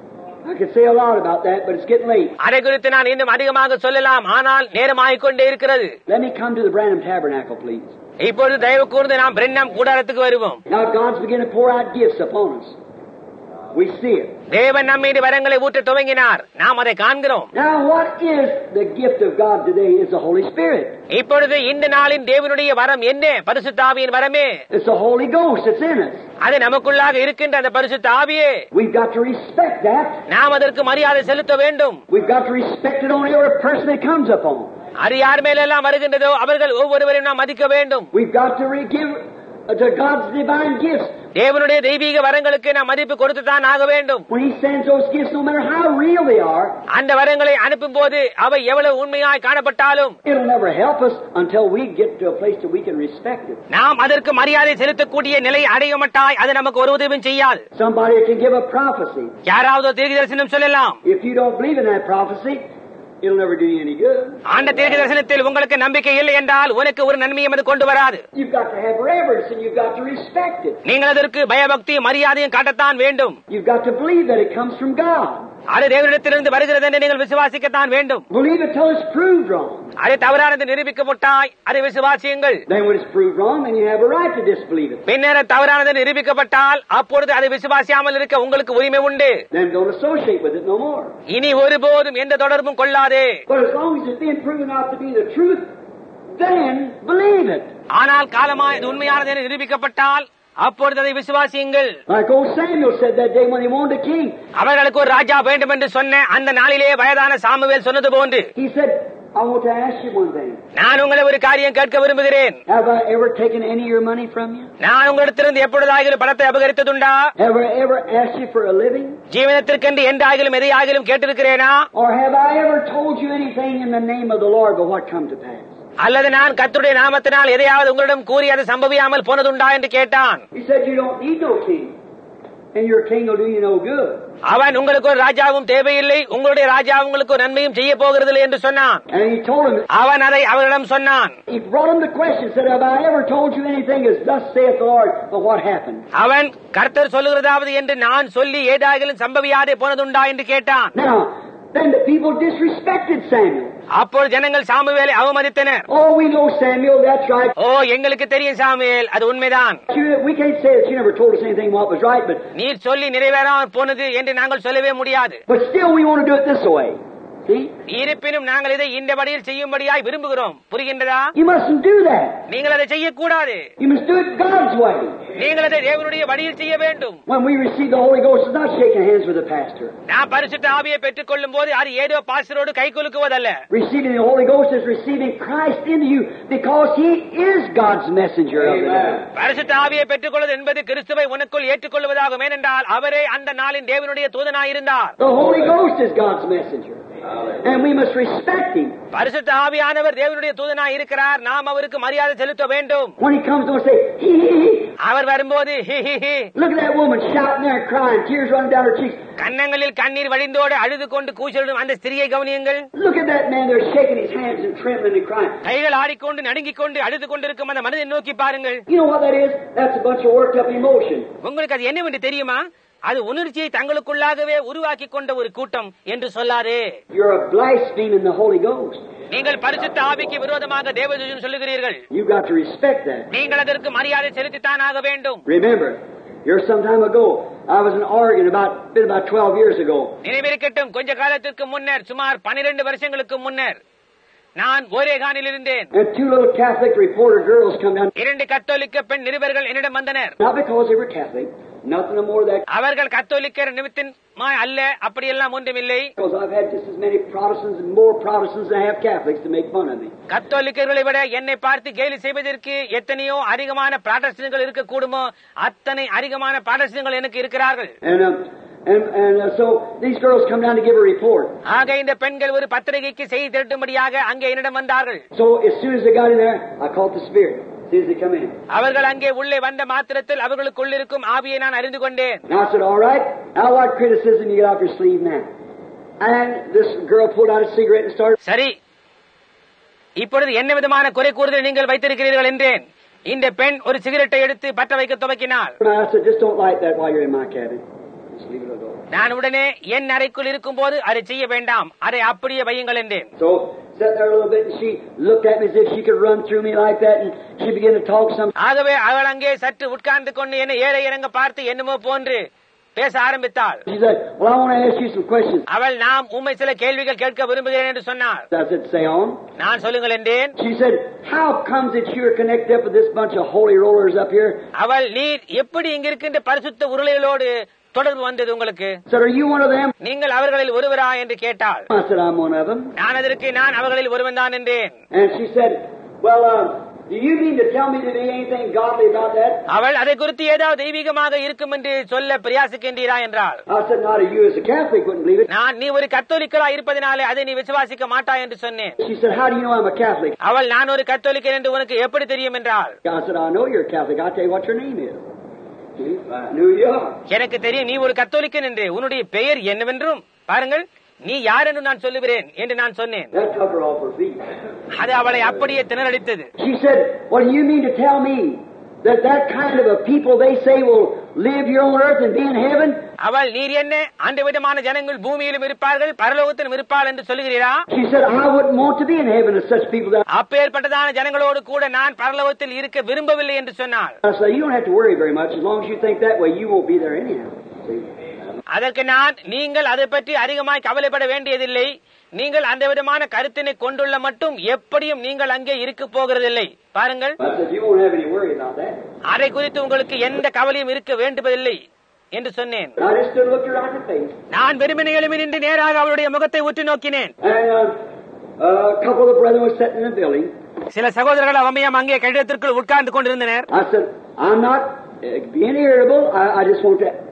Speaker 4: I could say a lot about that, but it's getting late.
Speaker 1: அதை குறித்து நான் இன்னும் அதிகமாக சொல்லலாம், ஆனால் நேரமாகிக் கொண்டே இருக்கிறது.
Speaker 4: Let me come to the Branham Tabernacle, please.
Speaker 1: இப்பொழுது தயவு கூர்ந்து நாம் பிரென்னம் கூடாரத்துக்கு வருவோம்.
Speaker 4: Now God's beginning to pour out gifts upon us. We see it.
Speaker 1: தேவன் நம்மீது வரங்களை ஊற்ற துவங்கினார். நாம் அதை காண்கிறோம்.
Speaker 4: Now what is the gift of God today? Is the Holy Spirit.
Speaker 1: இப்பொழுது இந்த நாளின் தேவனுடைய வரம் என்ன? பரிசுத்த ஆவியின் வரமே.
Speaker 4: It's the Holy Ghost that's in us.
Speaker 1: அது நமக்குள்ளாக இருக்கின்ற அந்த பரிசுத்த ஆவியே.
Speaker 4: We've got to respect that.
Speaker 1: நாம் அதற்கு மரியாதை செலுத்த வேண்டும்.
Speaker 4: We've got to respect it on every person that comes upon.
Speaker 1: அது யார் மேலெல்லாம் வருகின்றதோ அவர்கள் ஒவ்வொருவரையும் நாம் மதிக்க வேண்டும்.
Speaker 4: We've got to give to God's divine gifts.
Speaker 1: தேவனுடைய தெய்வீக வரங்களுக்கு நாம் மதிப்பு கொடுத்து தான் ஆக வேண்டும்.
Speaker 4: When He sends those gifts, no matter how real they are,
Speaker 1: அந்த வரங்களை அனுப்பும் போது அவை எவ்வளவு உண்மையாய் காணப்பட்டாலும்
Speaker 4: it'll never help us until we get to a place that we can respect it.
Speaker 1: நாம் அதற்கு மரியாதை செலுத்தக்கூடிய நிலை அடைய மாட்டாய். அது நமக்கு ஒரு உதவியும் செய்யாது.
Speaker 4: Somebody can give a prophecy.
Speaker 1: யாராவது தீர்க்கதரிசனம் சொல்லலாம்.
Speaker 4: If you don't believe in that prophecy, it'll never do you any good.
Speaker 1: அந்த தீர்க்கதரிசனத்தில் உங்களுக்கு நம்பிக்கை இல்லை என்றால் உனக்கு ஒரு நன்மையும் அது கொண்டு வராது.
Speaker 4: You've got to have reverence and you've got to respect it.
Speaker 1: நீங்கள் அதற்கு பயபக்தி மரியாதையும் காட்டத்தான் வேண்டும்.
Speaker 4: You've got to believe that it comes from God.
Speaker 1: அது தேவனிடத்திலிருந்து வருகிறது என்று நீங்கள் விசுவாசிக்கத்தான் வேண்டும்.
Speaker 4: Believe it till it's proved wrong.
Speaker 1: அது தவறானது நிரூபிக்கப்பட்டாய் அதை விசுவாசியுங்கள்.
Speaker 4: Then when it's proved wrong, then you have a right to disbelieve it.
Speaker 1: பின்னர் தவறானது நிரூபிக்கப்பட்டால் அப்பொழுது அதை விசுவாசியாமல் இருக்க உங்களுக்கு உரிமை உண்டு.
Speaker 4: Then don't associate with it no more.
Speaker 1: இனி ஒருபோதும் எந்த தொடர்பும் கொள்ளாதே.
Speaker 4: But as long as it's being proven out to be the truth, then believe it.
Speaker 1: ஆனால் காலமாய் இது உண்மையானது என நிரூபிக்கப்பட்டால் அப்பொழுது அதை விசுவாசியுங்கள்.
Speaker 4: Like old Samuel said that day when he wanted a king.
Speaker 1: அவர்களுக்கு ஒரு ராஜா வேண்டும் என்று சொன்ன அந்த நாளிலே வயதான சாமுவேல் சொன்னது போன்று,
Speaker 4: He said, I want to ask you one thing.
Speaker 1: நான் உங்களை ஒரு காரியம் கேட்க விரும்புகிறேன்.
Speaker 4: Have I ever taken any of your money from you?
Speaker 1: நான் உங்களிடத்திலிருந்து எப்பொழுதாகிலும் பணத்தை அபகரித்ததுண்டா?
Speaker 4: Have I ever asked you for a living?
Speaker 1: ஜீவனத்திற்கென்று என்றாகிலும் எதையாகிலும் கேட்டிருக்கிறேனா?
Speaker 4: Or have I ever told you anything in the name of the Lord but what come to pass?
Speaker 1: அல்லது நான் கர்த்தருடைய நாமத்தினால் எதையாவது உங்களிடம் கூறி அது சம்பவியாமல் போனதுண்டா என்று கேட்டான்.
Speaker 4: He said, you don't need no king. and your king will do you no good.
Speaker 1: அவன் உங்களுக்கு ஒரு ராஜாவும் தேவையில்லை, உங்களுடைய ராஜா உங்களுக்கு ஒரு நன்மையும் செய்ய போகிறதில்லை என்று சொன்னான்.
Speaker 4: And he told him,
Speaker 1: அவன் அதை அவரிடம் சொன்னான்.
Speaker 4: he brought him the question, said, have I ever told you anything as thus saith the Lord? But what happened?
Speaker 1: அவன் கர்த்தர் சொல்லுகிறதாவது என்று நான் சொல்லி ஏதாகிலும் சம்பவியாதே போனதுண்டா என்று கேட்டான்.
Speaker 4: Now, then the people disrespected Samuel.
Speaker 1: அப்போது ஜனங்கள் சாமுவேலை அவமதித்தனர்.
Speaker 4: Oh, we know Samuel, that's right.
Speaker 1: ஓ, எங்களுக்கு தெரியும் சாமுவேல், அது உண்மைதான்.
Speaker 4: We can't say that you never told us anything what was right, but
Speaker 1: நீர் சொல்லி நிறைவேறாமல் போனது என்று நாங்கள் சொல்லவே முடியாது.
Speaker 4: But still we want to do it this way. See?
Speaker 1: இருப்பினும் நாங்கள் இதை இந்த வழியில் செய்யும்படியாய் விரும்புகிறோம். புரிகின்றதா?
Speaker 4: You mustn't do that.
Speaker 1: நீங்கள் அதை செய்யக்கூடாது.
Speaker 4: You must do it God's way.
Speaker 1: நீங்கள் அதை தேவனுடைய வழியில் செய்ய வேண்டும்.
Speaker 4: When we receive the Holy Ghost, it's not shaking hands with the pastor.
Speaker 1: நான் பரிசுத்த ஆவியை பெற்றுக் கொள்ளும் போது அது ஏதோ பாஸ்டரோடு கை குலுக்குவதல்ல.
Speaker 4: Receiving the Holy Ghost is receiving Christ into you because He is God's messenger. Amen.
Speaker 1: பரிசுத்த ஆவியை பெற்றுக் கொள்வது என்பது கிறிஸ்துவை உனக்குள் ஏற்றுக்கொள்வதாகும். ஏனென்றால் அவரே அந்த நாளின் தேவனுடைய தூதனாய் இருந்தார்.
Speaker 4: The Holy Ghost is God's messenger. And we must respect Him.
Speaker 1: பரிசுத்த ஆவியானவர் தேவனுடைய தூதனாய் இருக்கிறார். நாம் அவருக்கு மரியாதை செலுத்த வேண்டும்.
Speaker 4: When He comes, don't say, hee hee hee.
Speaker 1: அவர் வரும்போது hee hee hee.
Speaker 4: Look at that woman shouting there and crying, tears running down her cheeks.
Speaker 1: கன்னங்களில் கண்ணீர் வழிந்தோடு அழுது கொண்டு கூச்சலிடும் அந்த ஸ்திரியை கவனியுங்கள்.
Speaker 4: Look at that man there shaking his hands and trembling and crying.
Speaker 1: கைகள் ஆடிக்கொண்டு நடுங்கிக் கொண்டு அழுது கொண்டிருக்கும் அந்த மனிதனை நோக்கி பாருங்கள்.
Speaker 4: You know what that is? That's a bunch of worked up emotion.
Speaker 1: உங்களுக்கு அது என்னவென்று தெரியுமா? அது உணர்ச்சியை தங்களுக்குள்ளாகவே உருவாக்கி கொண்ட ஒரு கூட்டம் என்று சொல்லாரே.
Speaker 4: You're a blaspheming the Holy Ghost.
Speaker 1: நீங்கள் பரிசுத்த ஆவிக்கு விரோதமாக தேவதூதன் சொல்லுகிறீர்கள்.
Speaker 4: You got to respect that.
Speaker 1: நீங்கள் அதற்கு மரியாதை செலுத்தித்தான் ஆக வேண்டும்.
Speaker 4: Remember, here some time ago, I was in Oregon about been about twelve years ago.
Speaker 1: நினைவிருக்கட்டும், கொஞ்ச காலத்திற்கு முன்னர், சுமார் பன்னிரண்டு வருஷங்களுக்கு முன்னர் நான் ஓரேகானில் இருந்தேன்.
Speaker 4: And two little Catholic reporter girls come down.
Speaker 1: இரண்டு கத்தோலிக்க பெண் நிருபர்கள் என்னிடம் வந்தனர்.
Speaker 4: Not because they were Catholic, nothing more that.
Speaker 1: அவர்கள் கத்தோலிக்கர் நிமித்தமாய் அல்ல, அப்படியெல்லாம் ஒன்றுமில்லை.
Speaker 4: Because I've had just as many Protestants and more Protestants than I have Catholics to make fun of me.
Speaker 1: கத்தோலிக்கர்களை விட என்னை பார்த்து கேலி செய்வதற்கு எத்தனையோ அதிகமான பிராட்டஸ்டன்ட்கள் இருக்க கூடுமோ அத்தனை அதிகமான பிராட்டஸ்டன்ட்கள் எனக்கு இருக்கிறார்கள்.
Speaker 4: And um, And, and uh, so these girls come down to give a report.
Speaker 1: ஆக இந்த பெண்கள் ஒரு பத்திரிகைக்கு செய்தி திரட்டும்படியாக அங்கே என்னிடம் வந்தார்கள்.
Speaker 4: So as soon as they got in there, I caught the Spirit. As soon as they come in,
Speaker 1: அவர்கள் அங்கே உள்ளே வந்த மாத்திரத்தில் அவர்களுக்குள் இருக்கும் ஆவியை நான் அறிந்து கொண்டேன்.
Speaker 4: And I said, all right, now what criticism you get off your sleeve now? And this girl pulled out a cigarette and started.
Speaker 1: சரி, இப்பொழுது என்ன விதமான குறை கூறுதல் நீங்கள் வைத்திருக்கிறீர்கள் என்றேன். இந்த பெண் ஒரு சிகரெட்டை எடுத்து பற்ற வைக்க துவக்கினாள்.
Speaker 4: I said, just don't light that while you're in my cabin.
Speaker 1: நான் உடனே என் அறைக்குள் இருக்கும் போது அதை செய்ய வேண்டாம், அதை அப்படியே வையுங்கள் என்றேன்.
Speaker 4: So sat there a little bit and she looked at me as if she could run through me like that, and she began to talk some.
Speaker 1: ஆகவே அவள் அங்கே சற்று உட்கார்ந்து கொண்டு என்னை ஏற இறங்க பார்த்து என்னமோ போன்று பேச ஆரம்பித்தாள்.
Speaker 4: She said, well, I want to ask you some questions.
Speaker 1: அவள் நாம் உம்மை சில கேள்விகள் கேட்க விரும்புகிறேன் என்று சொன்னாள்.
Speaker 4: I said, say on.
Speaker 1: நான் சொல்லுங்கள் என்றேன்.
Speaker 4: She said, how comes that you're connected up with this bunch of holy rollers up here?
Speaker 1: அவள், நீர் எப்படி இங்க இருக்கின்ற பரிசுத்த உருளைகளோடு தொடர்பு வந்தது உங்களுக்கு?
Speaker 4: Said, are you one of them?
Speaker 1: நீங்கள் அவர்களில் ஒருவரா என்று கேட்டாள்.
Speaker 4: I said, I'm one of them.
Speaker 1: நான் அதற்கு நான் அவர்களில் ஒருவன் தான் என்றேன்.
Speaker 4: And she said, well, um, do you mean to tell me to do anything godly about that?
Speaker 1: அவள், அதை குறித்து ஏதாவது தெய்வீகமாக இருக்கும் என்று சொல்ல பிரயாசிக்கின்றீரா என்றாள்.
Speaker 4: I said, not you as a Catholic wouldn't believe it.
Speaker 1: நான், நீ ஒரு கத்தோலிக்கரா இருப்பதினாலே அதை நீ விசுவாசிக்க மாட்டாய் என்று சொன்னேன்.
Speaker 4: She said, how do you know I'm a Catholic?
Speaker 1: அவள், நான் ஒரு கத்தோலிக்கர் என்று உனக்கு எப்படி தெரியும் என்றாள்.
Speaker 4: I said, I know you're a Catholic. I'll tell you what your name is. See? I knew you are.
Speaker 1: எனக்கு தெரியும் நீ ஒரு கத்தோலிக்கன் என்று. உன்னுடைய பெயர் என்னவென்றும் பாருங்கள், நீ யார் என்று நான் சொல்லுகிறேன் என்று நான் சொன்னேன்.
Speaker 4: That took her off her feet.
Speaker 1: அது அவளை அப்படியே திணறடித்தது.
Speaker 4: She said, what do you mean to tell me that that kind of a people they say will live here on earth and be in heaven?
Speaker 1: அவள், நீர் என்ன அந்த விதமான ஜனங்கள் பூமியிலும் இருப்பார்கள் பரலோகத்திலும் இருப்பாள் என்று சொல்லுகிறீரா?
Speaker 4: She said, I wouldn't want to be in heaven as such people. That
Speaker 1: அப்பேற்பட்டதான ஜனங்களோடு கூட நான் பரலோகத்தில் இருக்க விரும்பவில்லை என்று சொன்னாள்.
Speaker 4: I said, you don't have to worry very much as long as you think that way. You won't be there anyhow. See?
Speaker 1: அதற்கு நான், நீங்கள் அதை பற்றி அதிகமாய் கவலைப்பட வேண்டியதில்லை. நீங்கள் அந்த விதமான கருத்தினை கொண்டுள்ள மட்டும் எப்படியும் நீங்கள் அங்கே இருக்க போகிறதில்லை. பாருங்கள்,
Speaker 4: I said, you won't have any worry about that.
Speaker 1: அதை குறித்து உங்களுக்கு எந்த கவலையும் இருக்க வேண்டுவதில்லை என்று சொன்னேன்.
Speaker 4: I just stood and looked her right in the face.
Speaker 1: நான் வெறுமனே எழும்பி நின்று நேராக அவளுடைய முகத்தை உற்று நோக்கினேன்.
Speaker 4: And uh, a couple of the brethren were sitting in the building.
Speaker 1: சில சகோதரர்கள் அவமையம் அங்கே கட்டிடத்திற்குள் உட்கார்ந்து கொண்டிருந்தனர்.
Speaker 4: I said, I'm not uh, being irritable. I, I just want to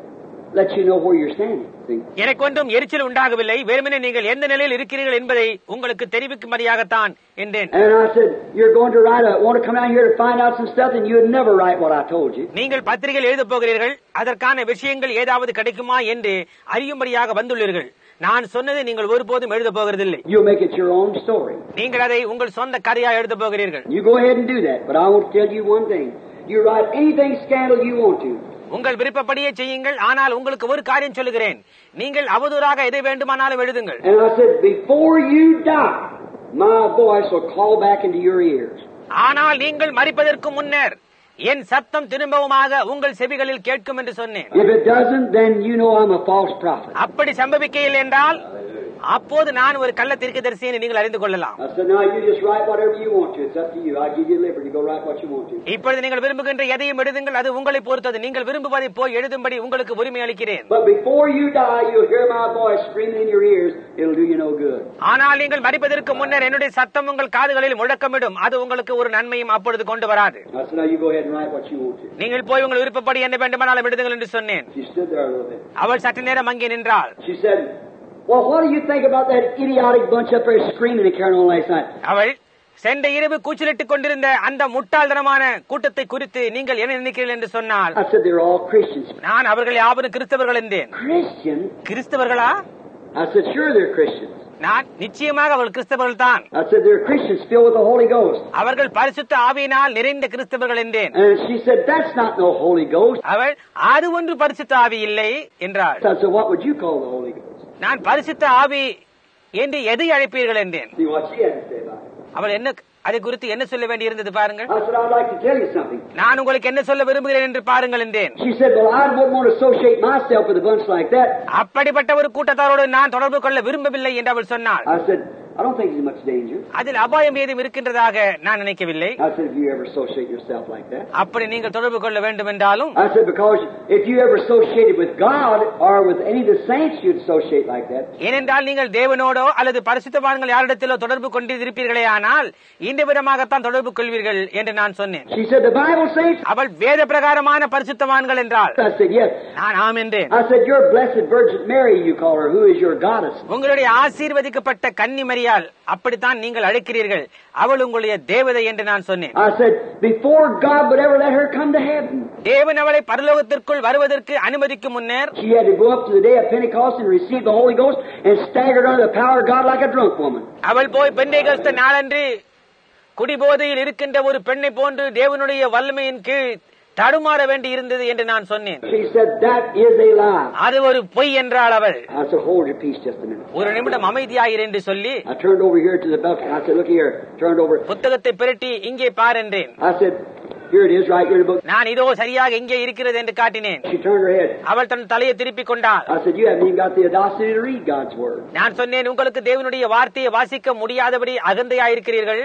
Speaker 4: let you know where you're standing. See?
Speaker 1: எனக்கு ஒன்றும் எரிச்சல் உண்டாகவில்லை, வெறுமனே நீங்கள் எந்த நிலையில் இருக்கிறீர்கள் என்பதை உங்களுக்கு தெரிவிக்கும்படியாகத்தான் என்றேன்.
Speaker 4: And I said, you're going to write a, want to come out here to find out some stuff, and you would never write what I told you.
Speaker 1: நீங்கள் பத்திரிகையில் எழுதப் போகிறீர்கள், அதற்கான விஷயங்கள் ஏதாவது கிடைக்குமா என்று அறியும்படியாக வந்துள்ளீர்கள். நான் சொன்னதை நீங்கள் ஒருபோதும் எழுத போகிறதில்லை.
Speaker 4: You'll make it your own story.
Speaker 1: நீங்கள் அதை உங்கள் சொந்த கதையா எழுத போகிறீர்கள்.
Speaker 4: You go ahead and do that, but I want to tell you one thing. You write anything scandal you want to.
Speaker 1: உங்கள் விருப்பப்படியே செய்யுங்கள், ஆனால் உங்களுக்கு ஒரு காரியம் சொல்லுகிறேன், நீங்கள் அவதூறாக எதை வேண்டுமானாலும் எழுதுங்கள்.
Speaker 4: And I said, before you die, my voice will call back into your ears.
Speaker 1: ஆனால் நீங்கள் மரிப்பதற்கு முன்னர் என் சத்தம் திரும்பவுமாக உங்கள் செவிகளில் கேட்கும் என்று சொன்னேன்.
Speaker 4: If it doesn't, then you know I'm a false prophet.
Speaker 1: அப்படி சம்பவிக்கையில் என்றால் அப்போது நான் ஒரு கள்ள தீர்க்கதரிசி என்று நீங்கள் அறிந்து கொள்ளலாம்.
Speaker 4: I said, now you just write whatever you want to. It's up to you. I give you liberty. Go write what you want to.
Speaker 1: இப்பொழுது நீங்கள் விரும்புகின்ற எதையும் எழுதுங்கள், அது உங்களை பொறுத்தது. நீங்கள் விரும்புவதை போய் எழுதும்படி உங்களுக்கு உரிமை அளிக்கிறேன்.
Speaker 4: But before you die, you'll hear my voice screaming in your ears. It'll do you no good.
Speaker 1: ஆனால் நீங்கள் மரிப்பதற்கு முன்னர் என்னுடைய சத்தம் உங்கள் காதுகளில் முழக்கமிடும், அது உங்களுக்கு ஒரு நன்மையும் அப்பொழுது கொண்டு வராது.
Speaker 4: I said, now you go ahead and write what you want to.
Speaker 1: நீங்கள் போய் உங்கள் விருப்பப்படி என்ன வேண்டுமானாலும் எழுதுங்கள் என்று சொன்னேன்.
Speaker 4: She stood there a little bit.
Speaker 1: அவள் சற்று நேரம் அங்கே நின்றாள்.
Speaker 4: She said, well, what do you think about that idiotic bunch up there screaming and carrying on last night?
Speaker 1: அவள் சென்ற இரவு கூச்சலிட்டுக் கொண்டிருந்த அந்த முட்டாள்தனமான கூட்டத்தை குறித்து நீங்கள் என்ன நினைக்கிறீர்கள் என்று சொன்னால்,
Speaker 4: I said, they're all Christians.
Speaker 1: நான் அவர்கள் யாவரும் கிறிஸ்தவர்கள் என்றேன்.
Speaker 4: Christians?
Speaker 1: கிறிஸ்தவர்களா?
Speaker 4: I said, sure they're Christians.
Speaker 1: நான் நிச்சயமாக அவர்கள் கிறிஸ்தவர்கள் தான்.
Speaker 4: I said, they're Christians filled with the Holy Ghost.
Speaker 1: அவர்கள் பரிசுத்த ஆவியினால் நிறைந்த கிறிஸ்தவர்கள் என்றேன்.
Speaker 4: And she said, that's not no Holy Ghost.
Speaker 1: அவள் அது ஒன்று பரிசுத்த ஆவி இல்லை என்றாள்.
Speaker 4: I said, what would you call the Holy Ghost?
Speaker 1: நான் பரிசுத்த ஆவி என்று எதை அழைப்பீர்கள் என்றேன்.
Speaker 4: See what she had to say about it.
Speaker 1: அவள் என்ன அதை குறித்து என்ன சொல்ல வேண்டி இருந்தது பாருங்கள்.
Speaker 4: I said, I'd like to tell you something.
Speaker 1: நான் உங்களுக்கு என்ன சொல்ல விரும்புகிறேன் என்று பாருங்கள் என்றேன்.
Speaker 4: She said, well, I wouldn't want to associate myself with a bunch like that.
Speaker 1: அப்படிப்பட்ட ஒரு கூட்டத்தாரோடு நான் தொடர்பு கொள்ள விரும்பவில்லை என்று அவள் சொன்னாள்.
Speaker 4: I said, I don't think there's much danger.
Speaker 1: அதில் அபாயம் ஏதும் இருக்கின்றதாக நான் நினைக்கவில்லை.
Speaker 4: I said, if you ever associate yourself like that.
Speaker 1: அப்படி நீங்கள் தொடர்பு கொள்ள வேண்டும் என்றாலும்,
Speaker 4: I said, because if you ever associated with God or with any of the saints, you'd associate like that.
Speaker 1: ஏனென்றால் நீங்கள் தேவனோடோ அல்லது பரிசுத்தவான்கள் யாரிடத்திலோ தொடர்பு கொண்டிருப்பீர்களே, ஆனால் இந்த விதமாகத்தான் தொடர்பு கொள்வீர்கள் என்று நான் சொன்னேன்.
Speaker 4: She said, the Bible says.
Speaker 1: அவள் வேத பிரகாரமான பரிசுத்தவான்கள் என்றாள்.
Speaker 4: I said, yes.
Speaker 1: நான் ஆம் என்றேன்.
Speaker 4: I said, your blessed Virgin Mary, you call her, who is your goddess.
Speaker 1: உங்களுடைய ஆசீர்வதிக்கப்பட்ட கன்னி மரியாள், அப்படித்தான் நீங்கள் அழைக்கிறீர்கள், அவள் உங்களுடைய தேவதை என்று நான் சொன்னேன்.
Speaker 4: I said, before God would ever let her come to heaven.
Speaker 1: தேவன் அவளை பரலோகத்திற்குள் வருவதற்கு அனுமதிக்கும் முன்னர்
Speaker 4: She had to go up to the day of Pentecost and receive the Holy Ghost and staggered under the power of God like a drunk woman.
Speaker 1: அவள் போய் பெந்தேகோஸ்து நாளன்று குடிபோதையில் இருக்கின்ற ஒரு பெண்ணை போன்று தேவனுடைய வல்லமையின் கீழ் தடுமாற வேண்டி இருந்தது என்று நான் சொன்னேன்.
Speaker 4: She said, that is a lie.
Speaker 1: அது ஒரு பொய் என்றாள் அவள்.
Speaker 4: I said, hold your peace just a minute.
Speaker 1: ஒரு நிமிடம் அமைதியாயிரு என்று சொல்லி
Speaker 4: I turned over here to the book. I said, look here. Turned over.
Speaker 1: புத்தகத்தை பிரட்டி இங்கே பார் என்றேன்.
Speaker 4: I said, here it is, right here in the book.
Speaker 1: நான் இதோ சரியாக இங்கே இருக்கிறது என்று காட்டினேன்.
Speaker 4: She turned her head.
Speaker 1: அவள் தன் தலையை திருப்பிக் கொண்டாள்.
Speaker 4: I said, you haven't even got the audacity to read God's word.
Speaker 1: நான் சொன்னேன், உங்களுக்கு தேவனுடைய வார்த்தையை வாசிக்க முடியாதபடி அகந்தையாயிருக்கிறீர்கள்.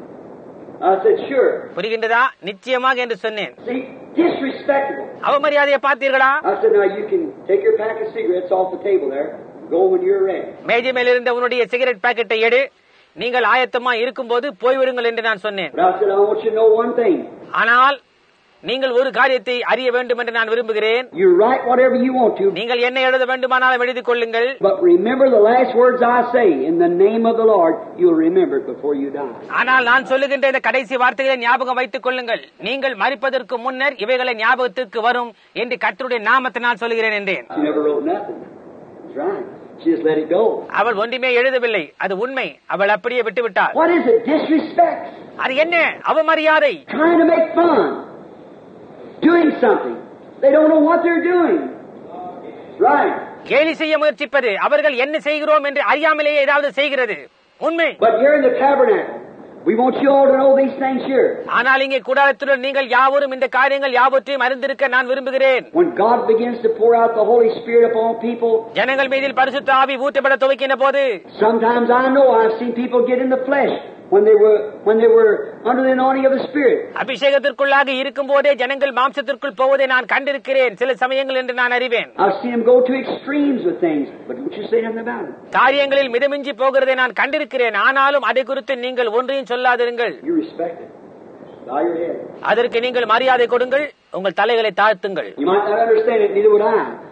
Speaker 4: I said, sure.
Speaker 1: புரிகின்றதா? நிச்சயமாக என்று சொன்னேன்.
Speaker 4: See, disrespectful.
Speaker 1: அவமரியாதையை பார்த்தீர்களா?
Speaker 4: I said, now you can take your pack of cigarettes off the table there. Go when you're ready.
Speaker 1: மேஜை மேல் இருந்த உன்னுடைய சிகரெட் பாக்கெட்டை எடு, நீங்கள் ஆயத்தமா இருக்கும்போது போய்விடுங்கள் என்று நான் சொன்னேன்.
Speaker 4: But I said, I want you to know one thing.
Speaker 1: ஆனால் நீங்கள் ஒரு காரியத்தை அறிய வேண்டும் என்று நான் விரும்புகிறேன்.
Speaker 4: You write whatever you want to.
Speaker 1: நீங்கள் என்ன எழுத வேண்டுமானாலும் எழுதிக் கொள்ளுங்கள்.
Speaker 4: But remember the last words I say in the name of the Lord. You'll remember it before you die.
Speaker 1: ஆனால் நான் சொல்லுகின்ற இந்த கடைசி வார்த்தைகளை ஞாபகம் வைத்துக் கொள்ளுங்கள். நீங்கள் மரிப்பதற்கு முன்னர் இவைகளை ஞாபகத்திற்கு வரும் என்று கர்த்தருடைய நாமத்தினால் சொல்லுகிறேன் என்றேன்.
Speaker 4: She never wrote nothing. That's right. She just let it go.
Speaker 1: அவள் ஒன்றுமே எழுதவில்லை. அது உண்மை. அவள் அப்படியே விட்டுவிட்டாள்.
Speaker 4: What is it? Disrespect.
Speaker 1: அது என்ன? அவமரியாதை.
Speaker 4: Trying to make fun. Doing something. They don't know what they're doing. Right.
Speaker 1: கேலி செய்ய முயற்சிப்பது, அவர்கள் என்ன செய்கிறோம் என்று அறியாமலேயே ஏதாவது செய்கிறது. உண்மை.
Speaker 4: But here in the tabernacle, we want you all to know these things here.
Speaker 1: ஆனால் இங்கே கூடாரத்துடன் நீங்கள் யாவரும் இந்த காரியங்கள் யாவற்றையும் அறிந்திருக்க நான் விரும்புகிறேன்.
Speaker 4: When God begins to pour out the Holy Spirit upon people,
Speaker 1: ஜனங்கள் மீதில் பரிசுத்த ஆவி ஊற்றப்பட துவக்கின போது,
Speaker 4: sometimes I know I've seen people get in the flesh when they were when they were under the anointing of the Spirit.
Speaker 1: அபிஷேகத்திற்குள்ளாக இருக்கும் போதே ஜனங்கள் மாம்சத்திற்குள் போவதை நான் கண்டிருக்கிறேன் சில சமயங்கள் என்று நான் அறிவேன்.
Speaker 4: I've seen them go to extremes with things, but don't you say nothing about it.
Speaker 1: காரியங்களில் மிதமிஞ்சி போகிறதை நான் கண்டிருக்கிறேன். ஆனாலும் அதை குறித்து நீங்கள் ஒன்றையும் சொல்லாதிருங்கள்.
Speaker 4: You respect it. Bow your head.
Speaker 1: அதற்கு நீங்கள் மரியாதை கொடுங்கள், உங்கள் தலைகளை தாழ்த்துங்கள்.
Speaker 4: You might not understand it, neither would I.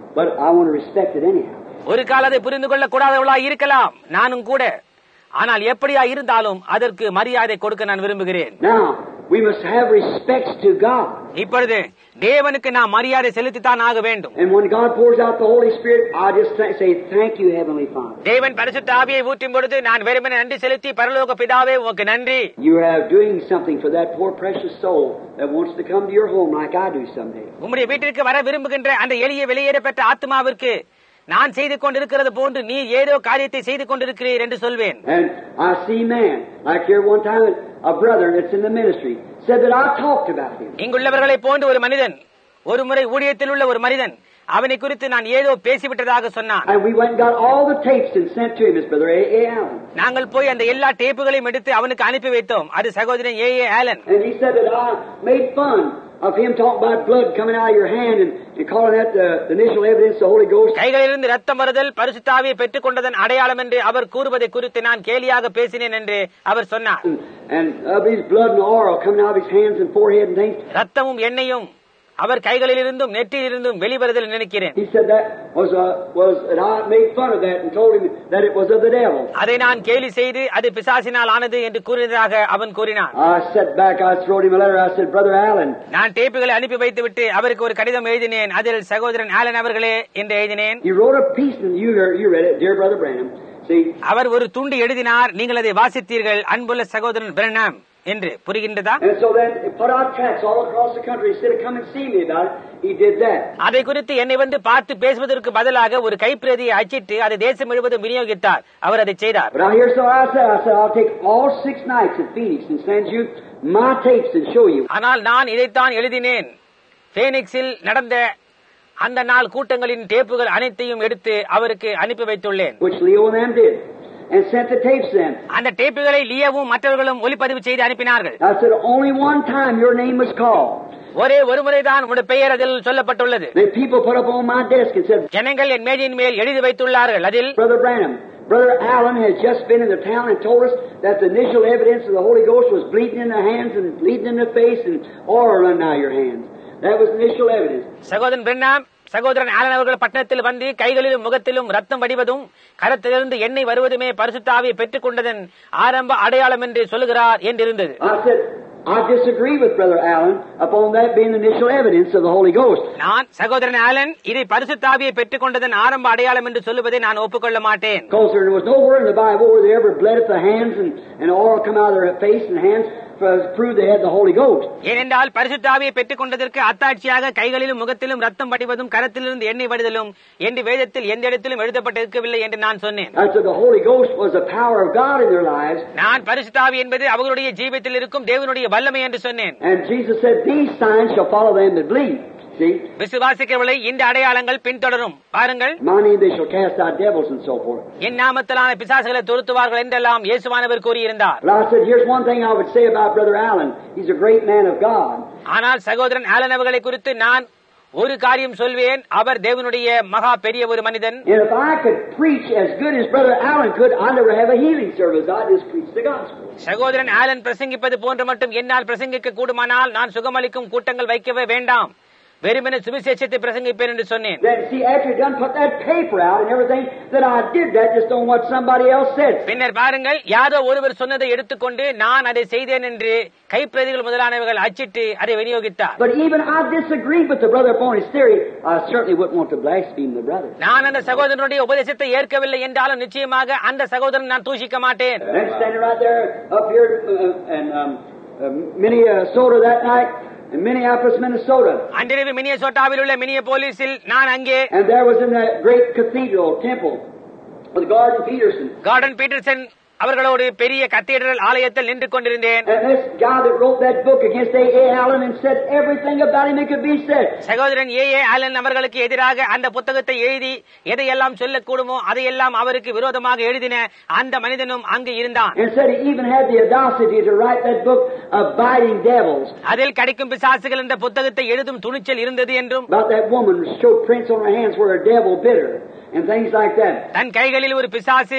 Speaker 4: but I want to respect it anyhow.
Speaker 1: ஒரு கால அதை புரிந்து கொள்ள கூடாதவளா இருக்கலாம், நானும் கூட. ஆனால் எப்படியா இருந்தாலும் அதற்கு மரியாதை கொடுக்க நான் விரும்புகிறேன்.
Speaker 4: Now, we must have respects to God.
Speaker 1: இப்பொழுது தேவனுக்கு நாம் மரியாதை செலுத்தித்தான் ஆக வேண்டும்.
Speaker 4: And when God pours out the Holy Spirit, I just th- say, thank you, Heavenly Father.
Speaker 1: தேவன் பரிசுத்த ஆவியை ஊற்றும் பொழுது நான் வெறுமனே நன்றி செலுத்தி, பரலோக பிதாவே உமக்கு நன்றி.
Speaker 4: You are doing something for that poor precious soul that wants to come to your home like I do someday.
Speaker 1: உம்முடைய வீட்டிற்கு வர விரும்புகின்ற அந்த எளிய வெளியேற பெற்ற ஆத்மாவிற்கு நான் செய்து கொண்டிருக்கிறது போன்று நீ ஏதோ காரியத்தை செய்து கொண்டிருக்கிறீர் என்று சொல்வேன்.
Speaker 4: And I see man, like here one time, a brother that's in the ministry, said that I talked about him.
Speaker 1: இங்குள்ளவர்களை போன்று ஒரு மனிதன், ஒரு முறை ஊழியத்தில் உள்ள ஒரு மனிதன் அவனை குறித்து நான் ஏதோ பேசிவிட்டதாக சொன்னான்.
Speaker 4: And we went and got all the tapes and sent to him, his brother A. A. Allen.
Speaker 1: நாங்கள் போய் அந்த எல்லா டேப்புகளையும் எடுத்து அவனுக்கு அனுப்பி வைத்தோம். அது சகோதரன் A A Allen.
Speaker 4: And he said that I made fun of him talking about blood coming out of your hand and, and calling that the, the initial evidence of the Holy Ghost.
Speaker 1: கைகளிலிருந்து ரத்தம் வருதல் பரிசுத்த ஆவியை பெற்றுக் கொண்டதன் அடையாளம் என்று அவர் கூறுவதை குறித்து நான் கேலியாக பேசினேன் என்று அவர் சொன்னார்.
Speaker 4: And, and of his blood and oil coming out of his hands and forehead and things.
Speaker 1: ரத்தமும் எண்ணெயும் அவர் கைகளிலிருந்தும் நெற்றியிலிருந்தும் வெளிவருதல் நினைக்கிறேன்.
Speaker 4: He said that was a, was and I made fun of that and told him that it was of the devil.
Speaker 1: அதை நான் கேலி செய்து அது பிசாசினால் ஆனது என்று கூறியதாக அவன் கூறினான்.
Speaker 4: I sat back, I wrote him a letter. I said, Brother Allen.
Speaker 1: நான் டேப்புகளை அனுப்பி வைத்துவிட்டு அவருக்கு ஒரு கடிதம் எழுதினேன். அதில் சகோதரன் ஆலன் அவர்களே என்று எழுதினேன்.
Speaker 4: He wrote a piece and you you read it, dear Brother Branham. See,
Speaker 1: அவர் ஒரு துண்டு எழுதினார். நீங்கள் அதை வாசித்தீர்கள், அன்புள்ள சகோதரன் பிரணாம் என்று. புரிகின்றதா?
Speaker 4: and so then he put out tracts all across the country. Instead of come and see me about it, he did that.
Speaker 1: அதை குறித்து என்னை வந்து பார்த்து பேசுவதற்கு பதிலாக ஒரு கைப்பிரதியை அச்சிட்டு அதை தேசம் முழுவதும் விநியோகித்தார். அவர் அதை செய்தார்.
Speaker 4: But I hear so I said, I said I'll take all six nights at Phoenix and send you my tapes and show you.
Speaker 1: ஆனால் நான் இதைத்தான் எழுதினேன். பீனிக்ஸில் நடந்த அந்த நாள் கூட்டங்களின் டேப்புகள் அனைத்தையும் எடுத்து அவருக்கு அனுப்பி வைத்துள்ளேன்.
Speaker 4: Which Leo and them did. And sent the tapes then.
Speaker 1: அந்த டேப்புகளை லியோவும் மற்றவர்களும் ஒளிப்பதிவு செய்து அனுப்பினார்கள்.
Speaker 4: I said only one time your name was called.
Speaker 1: ஒரே ஒரு முறைதான் உங்களுடைய பெயர் அதில் சொல்லப்பட்டுள்ளது.
Speaker 4: Then people put up on my desk and said,
Speaker 1: ஜனங்கள் என் மேஜையின் மேல் எழுதி வைத்துள்ளார்கள். அதில்
Speaker 4: Brother Branham, Brother Allen has just been in the town and told us that the initial evidence of the Holy Ghost was bleeding in the hands and bleeding in the face and oil running out of your hands. That was initial evidence.
Speaker 1: சகோதரன் பிரணாம், சகோதரன் Alan அவர்கள் பட்டணத்தில் வந்து கைகளிலும் முகத்திலும் ரத்தம் வடிவதும் கரத்திலிருந்து எண்ணெய் வருவதுமே பரிசுத்த ஆவியை பெற்றுக் கொண்டதன் ஆரம்ப அடையாளம் என்று சொல்லுகிறார் என்றிருந்தது.
Speaker 4: I said, I disagree with Brother Allen upon that being the initial evidence of the Holy Ghost.
Speaker 1: நான் சகோதரன் ஆலன் இதை பரிசுத்த ஆவியை பெற்றுக் கொண்டதன் ஆரம்ப அடையாளம் என்று சொல்லுவதை நான் ஒப்புக்கொள்ள மாட்டேன்.
Speaker 4: Because there was nowhere in the Bible where they ever bled at the hands and, and oil come out of their face and hands to prove they had the Holy Ghost.
Speaker 1: ஏனென்றால் பரிசுத்த ஆவியை பெற்றுக் கொண்டதற்கு அத்தாட்சியாக கைகளிலும் முகத்திலும் ரத்தம் வடிவதும் கரத்திலிருந்து எண்ணெய் வடிதலும் என்று வேதத்தில் எந்த இடத்திலும் எழுதப்பட்டிருக்கவில்லை என்று நான் சொன்னேன்.
Speaker 4: I said the Holy Ghost was the power of God in their lives.
Speaker 1: நான் பரிசுத்த ஆவி என்பது அவர்களுடைய ஜீவியத்தில் இருக்கும் தேவனுடைய வல்லமை என்று சொன்னேன்.
Speaker 4: And Jesus said these signs shall follow them that believe. See?
Speaker 1: விசுவாசிக்கிறவர்களை இந்த அடையாளங்கள் பின்தொடரும். பாருங்கள்,
Speaker 4: My name they shall cast out devils and so forth.
Speaker 1: என் நாமத்திலான பிசாசுகளை துரத்துவார்கள் என்றெல்லாம் இயேசுவானவர் கூறியிருந்தார்.
Speaker 4: But I said here's one thing I would say about Brother Allen. He's a great man of God.
Speaker 1: ஆனால் சகோதரன் ஆலன் அவர்களை குறித்து நான் ஒரு காரியம் சொல்வேன். அவர் தேவனுடைய மகா பெரிய ஒரு மனிதன்.
Speaker 4: And if I could preach as good as Brother Allen could, I'd never have a healing service. I'd just preach the gospel.
Speaker 1: சகோதரன் ஆலன் பிரசங்கிப்பது போன்று மட்டும் என்னால் பிரசங்கிக்க கூடுமானால் நான் சுகமளிக்கும் கூட்டங்கள் வைக்கவே வேண்டாம், வெறுமனே சுவிசேஷத்தை பிரசங்கிப்பேன் என்று சொன்னேன்.
Speaker 4: Then see, after he done put that paper out and everything, that I did that just on what somebody else said.
Speaker 1: பின்னர் பாருங்கள், யாரோ ஒருவர் சொன்னதை எடுத்துக்கொண்டு நான் அதை செய்தேன் என்று கைப்பிரதிகள் முதலானவர்கள் அச்சிட்டு அதை விநியோகித்தார்.
Speaker 4: But even I disagreed with the brother upon his theory. I certainly wouldn't want to blaspheme the brother.
Speaker 1: நான் அந்த சகோதரனுடைய உபதேசத்தை ஏற்கவில்லை என்றாலும் நிச்சயமாக அந்த சகோதரன் நான் தூஷிக்க மாட்டேன்.
Speaker 4: And then standing right there up here uh, and um, uh, Minnesota that night. In Minneapolis, Minnesota.
Speaker 1: அன்றிரவு மினியசோட்டாவில் உள்ள மினியபோலிஸில் நான் அங்கே.
Speaker 4: And there was in that great cathedral temple with Gordon Peterson.
Speaker 1: Gordon Peterson அவர்களோடு பெரிய கத்தீட்ரல் ஆலயத்தில் நின்று கொண்டிருந்தேன்.
Speaker 4: And this guy that wrote that book against A. A. Allen and said everything about him that could be said.
Speaker 1: சகோதரன் A A Alan அவர்களுக்கு எதிராக அந்த புத்தகத்தை எழுதி எதையெல்லாம் சொல்லக்கூடுமோ அதையெல்லாம் அவருக்கு விரோதமாக எழுதின அந்த மனிதனும் அங்கு இருந்தான்.
Speaker 4: And said he even had the audacity to write that book of biting devils.
Speaker 1: அதில் கிடைக்கும் பிசாசுகள் என்ற புத்தகத்தை எழுதும் துணிச்சல் இருந்தது என்றும்,
Speaker 4: About that woman who showed prints on her hands where a devil bit her and things like that.
Speaker 1: தன் கைகளில் ஒரு பிசாசு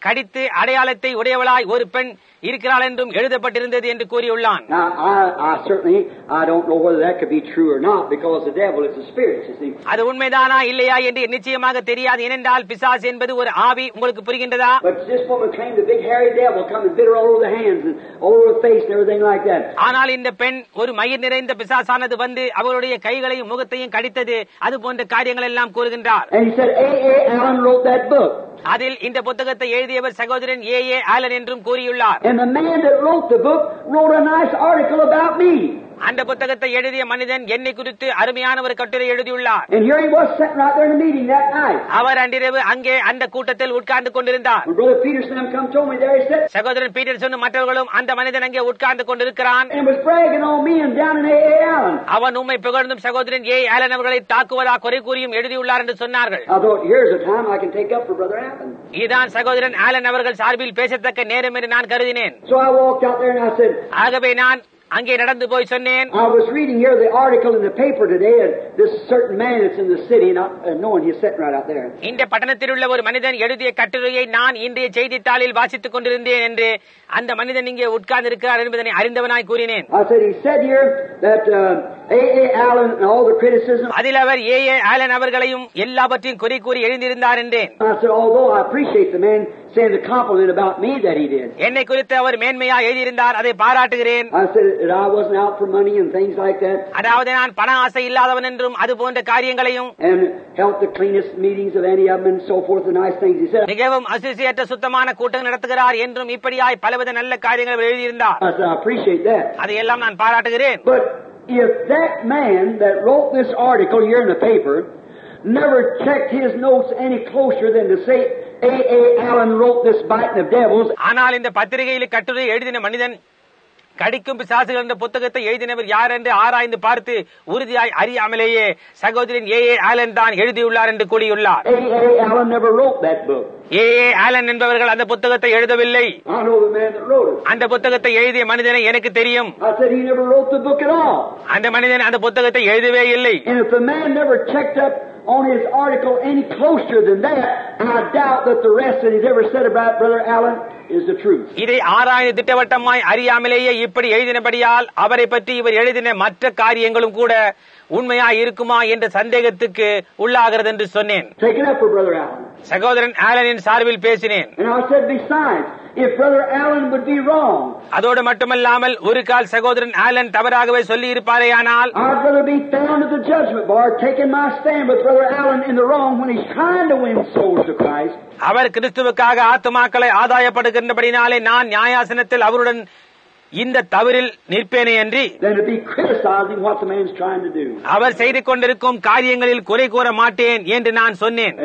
Speaker 1: கடித்து அடையாளத்தை உடையவளாய் ஒரு பெண் இருக்கிறாள் என்றும் எழுதப்பட்டிருந்தது என்று கூறியுள்ளான்.
Speaker 4: Now, I, I certainly, I don't know whether that could be true or not, because the devil is a spirit, you see.
Speaker 1: அது உண்மைதானா இல்லையா என்று நிச்சயமாக தெரியாது. ஏனென்றால் பிசாசு என்பது ஒரு ஆவி. உங்களுக்கு புரிகின்றதா?
Speaker 4: But this woman claimed the big hairy devil come and bit her all over the hands and all over the face and everything like that.
Speaker 1: ஆனால் இந்த பெண் ஒரு மயிர் நிறைந்த பிசாசானது வந்து அவருடைய கைகளையும் முகத்தையும் கடித்தது, அது போன்ற காரியங்கள் எல்லாம் கூறுகின்றார்.
Speaker 4: And he said, A A Allen wrote that book.
Speaker 1: அதில் இந்த புத்தகத்தை எழுதியவர் சகோதரன் ஏ ஏ ஆலன் என்றும் கூறியுள்ளார்.
Speaker 4: And the man that wrote the book wrote a nice article about me.
Speaker 1: அந்த புத்தகத்தை எழுதிய மனிதன் என்னை குறித்து அருமையான ஒரு கட்டுரை எழுதியுள்ளார்.
Speaker 4: And here he was sitting right there in the meeting that night.
Speaker 1: அவர் அன்றிரவு அங்கே அந்த கூட்டத்தில் உட்கார்ந்து கொண்டிருந்தார்.
Speaker 4: When Brother Peterson come told me there he sat.
Speaker 1: சகோதரன் பீட்டர்சன் மற்றவர்களும் அந்த மனிதன் அங்கே உட்கார்ந்து கொண்டிருக்கிறான்.
Speaker 4: And was bragging on me and down in A A Allen.
Speaker 1: அவன் உம்மை புகழ்ந்தும் சகோதரன் ஏ ஆலன் அவர்களை தாக்குவதா குறை கூறியும் எழுதியுள்ளார் என்று சொன்னார்கள்.
Speaker 4: I thought, here's a time I can take up for Brother Allen.
Speaker 1: இதுதான் சகோதரன் ஆலன் அவர்கள் சார்பில் பேசத்தக்க நேரம் என்று நான் கருதினேன்.
Speaker 4: So I walked out there and I said,
Speaker 1: ஆகவே நான் அங்கே நடந்து போய் சொன்னேன்.
Speaker 4: I was reading here the article in the paper today and this certain man that's in the city, not uh, knowing he's sitting right out there.
Speaker 1: இந்த பட்டணத்தில் உள்ள ஒரு மனிதன் எழுதிய கட்டுரையை நான் இன்றைய செய்தித்தாளில் வாசித்துக் கொண்டிருந்தேன் என்று அந்த மனிதன் இங்கே உட்கார்ந்து இருக்கிறார் என்பதனை அறிந்தவனாய் கூறினேன்.
Speaker 4: I said, he said here that uh, A A Allen and all the criticism.
Speaker 1: அதில் அவர் ஏ ஏ ஆலன் அவர்களையும் எல்லாவற்றையும் குறை கூறி எழுந்திருந்தார் என்றேன்.
Speaker 4: I said, although I appreciate the man saying the compliment about me that he did.
Speaker 1: என்னை குறித்து அவர் மேன்மையா எழுதியிருந்தார், அதை பாராட்டுகிறேன்.
Speaker 4: I said that I wasn't out for money and things like that.
Speaker 1: அதாவது நான் பண ஆசை இல்லாதவன் என்றும் அது போன்ற காரியங்களையும்
Speaker 4: And held the cleanest meetings of any of them and so forth, the nice things he said.
Speaker 1: மிகவும் அசுசியற்ற சுத்தமான கூட்டங்கள் நடத்துகிறார் என்றும் இப்படியாய் பலவித நல்ல காரியங்கள் எழுதியிருந்தார்.
Speaker 4: I said, I appreciate that.
Speaker 1: அதையெல்லாம் நான் பாராட்டுகிறேன்.
Speaker 4: But if that man that wrote this article here in the paper never checked his notes any closer than to say A A Allen wrote this biting of devils.
Speaker 1: ஆனால் இந்த பத்திரிகையில் கட்டுரை எழுதின மனிதன் கடிக்கும் பிசாசுகள் என்ற புத்தகத்தை எழுதினவர் யார் என்று ஆராய்ந்து பார்த்து உறுதியாய் அறியாமலேயே சகோதரன் ஏ ஏ ஆலன் தான் எழுதியுள்ளார் என்று கூறியுள்ளார்.
Speaker 4: A A Allen never wrote that book.
Speaker 1: A A Allen என்பவர்கள் அந்த புத்தகத்தை எழுதவில்லை.
Speaker 4: I know the man that wrote it.
Speaker 1: அந்த புத்தகத்தை எழுதிய மனிதனை எனக்கு தெரியும்.
Speaker 4: I said he never wrote the book at all.
Speaker 1: அந்த மனிதன் அந்த புத்தகத்தை எழுதவே இல்லை.
Speaker 4: And if the man never checked up on his article any closer than that, I doubt that the rest that he's ever said about Brother Allen is the truth.
Speaker 1: இதை ஆராய்ந்து திட்டவட்டமாய் அறியாமலேயே இப்படி எழுதினபடியால் அவரை பற்றி இவர் எழுதின மற்ற காரியங்களும் கூட உண்மையா இருக்குமா என்ற சந்தேகத்துக்கு உள்ளாகிறது என்று சொன்னேன்.
Speaker 4: Take it up for Brother Allen.
Speaker 1: சகோதரன் ஆலனின் சார்பில் பேசினேன்.
Speaker 4: And I said, besides, if Brother Allen would be wrong,
Speaker 1: அதோடு மட்டுமல்லாமல் ஒரு கால் சகோதரன் ஆலன் தவறாகவே சொல்லி இருப்பாரேயானால்
Speaker 4: I'd rather be found at the judgment bar taking my stand with Brother Allen in the wrong when he's trying to win souls to Christ.
Speaker 1: அவர் கிறிஸ்துவுக்காக ஆத்துமாக்களை ஆதாயப்படுகின்றபடினாலே நான் நியாயாசனத்தில் அவருடன் இந்த தவறில் நிற்பேனே அன்றி
Speaker 4: Than to be criticizing what the man's trying to do.
Speaker 1: அவர் செய்து கொண்டிருக்கும் காரியங்களில் குறை கூற மாட்டேன் என்று நான் சொன்னேன்.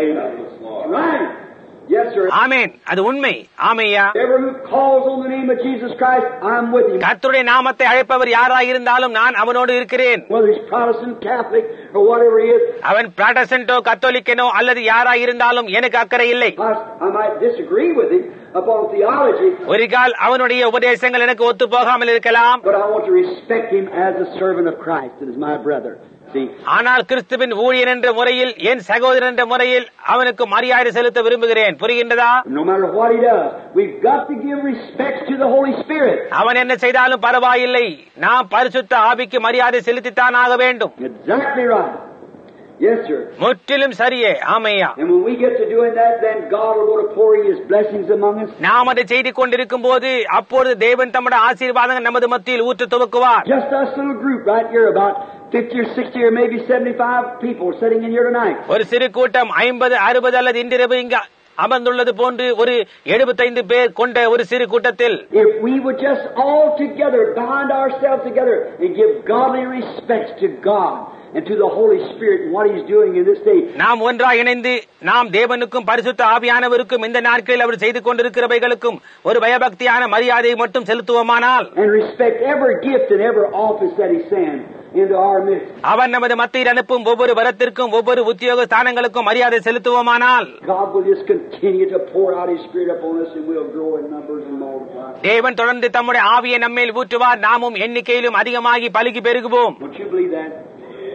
Speaker 4: Right. Yes, sir.
Speaker 1: ஆமேன், அது உண்மை. ஆமையா.
Speaker 4: Ever who calls on the name of Jesus Christ, I'm with him.
Speaker 1: கர்த்தருடைய நாமத்தை அழைப்பவர் யாராக இருந்தாலும் நான் அவனோடு இருக்கிறேன்.
Speaker 4: Whether he's Protestant, Catholic, or whatever he is.
Speaker 1: அவன் புராட்டஸ்டன்டோ கத்தோலிக்கனோ அல்லது யாராக இருந்தாலும் எனக்கு அக்கறை இல்லை.
Speaker 4: I, I might disagree with him upon theology.
Speaker 1: ஒரு கால் அவனுடைய உபதேசங்கள் எனக்கு ஒத்து போகாமல் இருக்கலாம்.
Speaker 4: But I want to respect him as a servant of Christ and as my brother. See?
Speaker 1: ஆனால் கிறிஸ்துவின் ஊழியன் என்ற முறையில் என் சகோதரன் என்ற முறையில் அவனுக்கு மரியாதை செலுத்த விரும்புகிறேன். புரிகின்றதா?
Speaker 4: No matter what he does, we've got to give respect to the Holy Spirit.
Speaker 1: அவன் என்ன செய்தாலும் பரவாயில்லை, நாம் பரிசுத்த ஆவிக்கு மரியாதை செலுத்தித்தான் ஆக வேண்டும்.
Speaker 4: Exactly right. Yes, sir.
Speaker 1: முற்றிலும் சரியே. ஆமையா.
Speaker 4: And when we get to doing that, then God will go to pouring His blessings among us.
Speaker 1: நாம் அதை செய்து கொண்டிருக்கும் போது அப்பொழுது தேவன் தம்முடைய ஆசீர்வாதங்கள் நமது மத்தியில் ஊற்ற துவக்குவார்.
Speaker 4: Just us little group right here, about fifty or sixty or maybe seventy-five people sitting in here tonight.
Speaker 1: ஒரு சிறு கூட்டம் ஐம்பது அறுபது அல்லது இன்றிரவு இங்க அமர்ந்துள்ளது போன்று ஒரு எழுபத்தைந்து பேர் கொண்ட ஒரு சிறு கூட்டத்தில்
Speaker 4: If we would just all together bind ourselves together and give godly respects to God and to the Holy Spirit and what He's doing in this day.
Speaker 1: நாம் ஒன்றாக இணைந்து நாம் தேவனுக்கும் பரிசுத்த ஆவியானவருக்கும் இந்த நாட்களில் அவர் செய்து கொண்டிருக்கிறவைகளுக்கும் ஒரு பயபக்தியான மரியாதையை மட்டும் செலுத்துவோமானால்
Speaker 4: And respect every gift and every office that He sends into our midst.
Speaker 1: அவர் நமது மத்தியில் அனுப்பும் ஒவ்வொரு வரத்திற்கும் ஒவ்வொரு உத்தியோக ஸ்தானங்களுக்கும் மரியாதை செலுத்துவோமானால்
Speaker 4: God will just continue to pour out His Spirit upon us and we'll grow in numbers and multiply.
Speaker 1: தேவன் தொடர்ந்து தம்முடைய ஆவியை நம்மேல் ஊற்றுவார், நாமும் எண்ணிக்கையிலும் அதிகமாகி பலுகி பெருகுவோம்.
Speaker 4: Don't you believe that?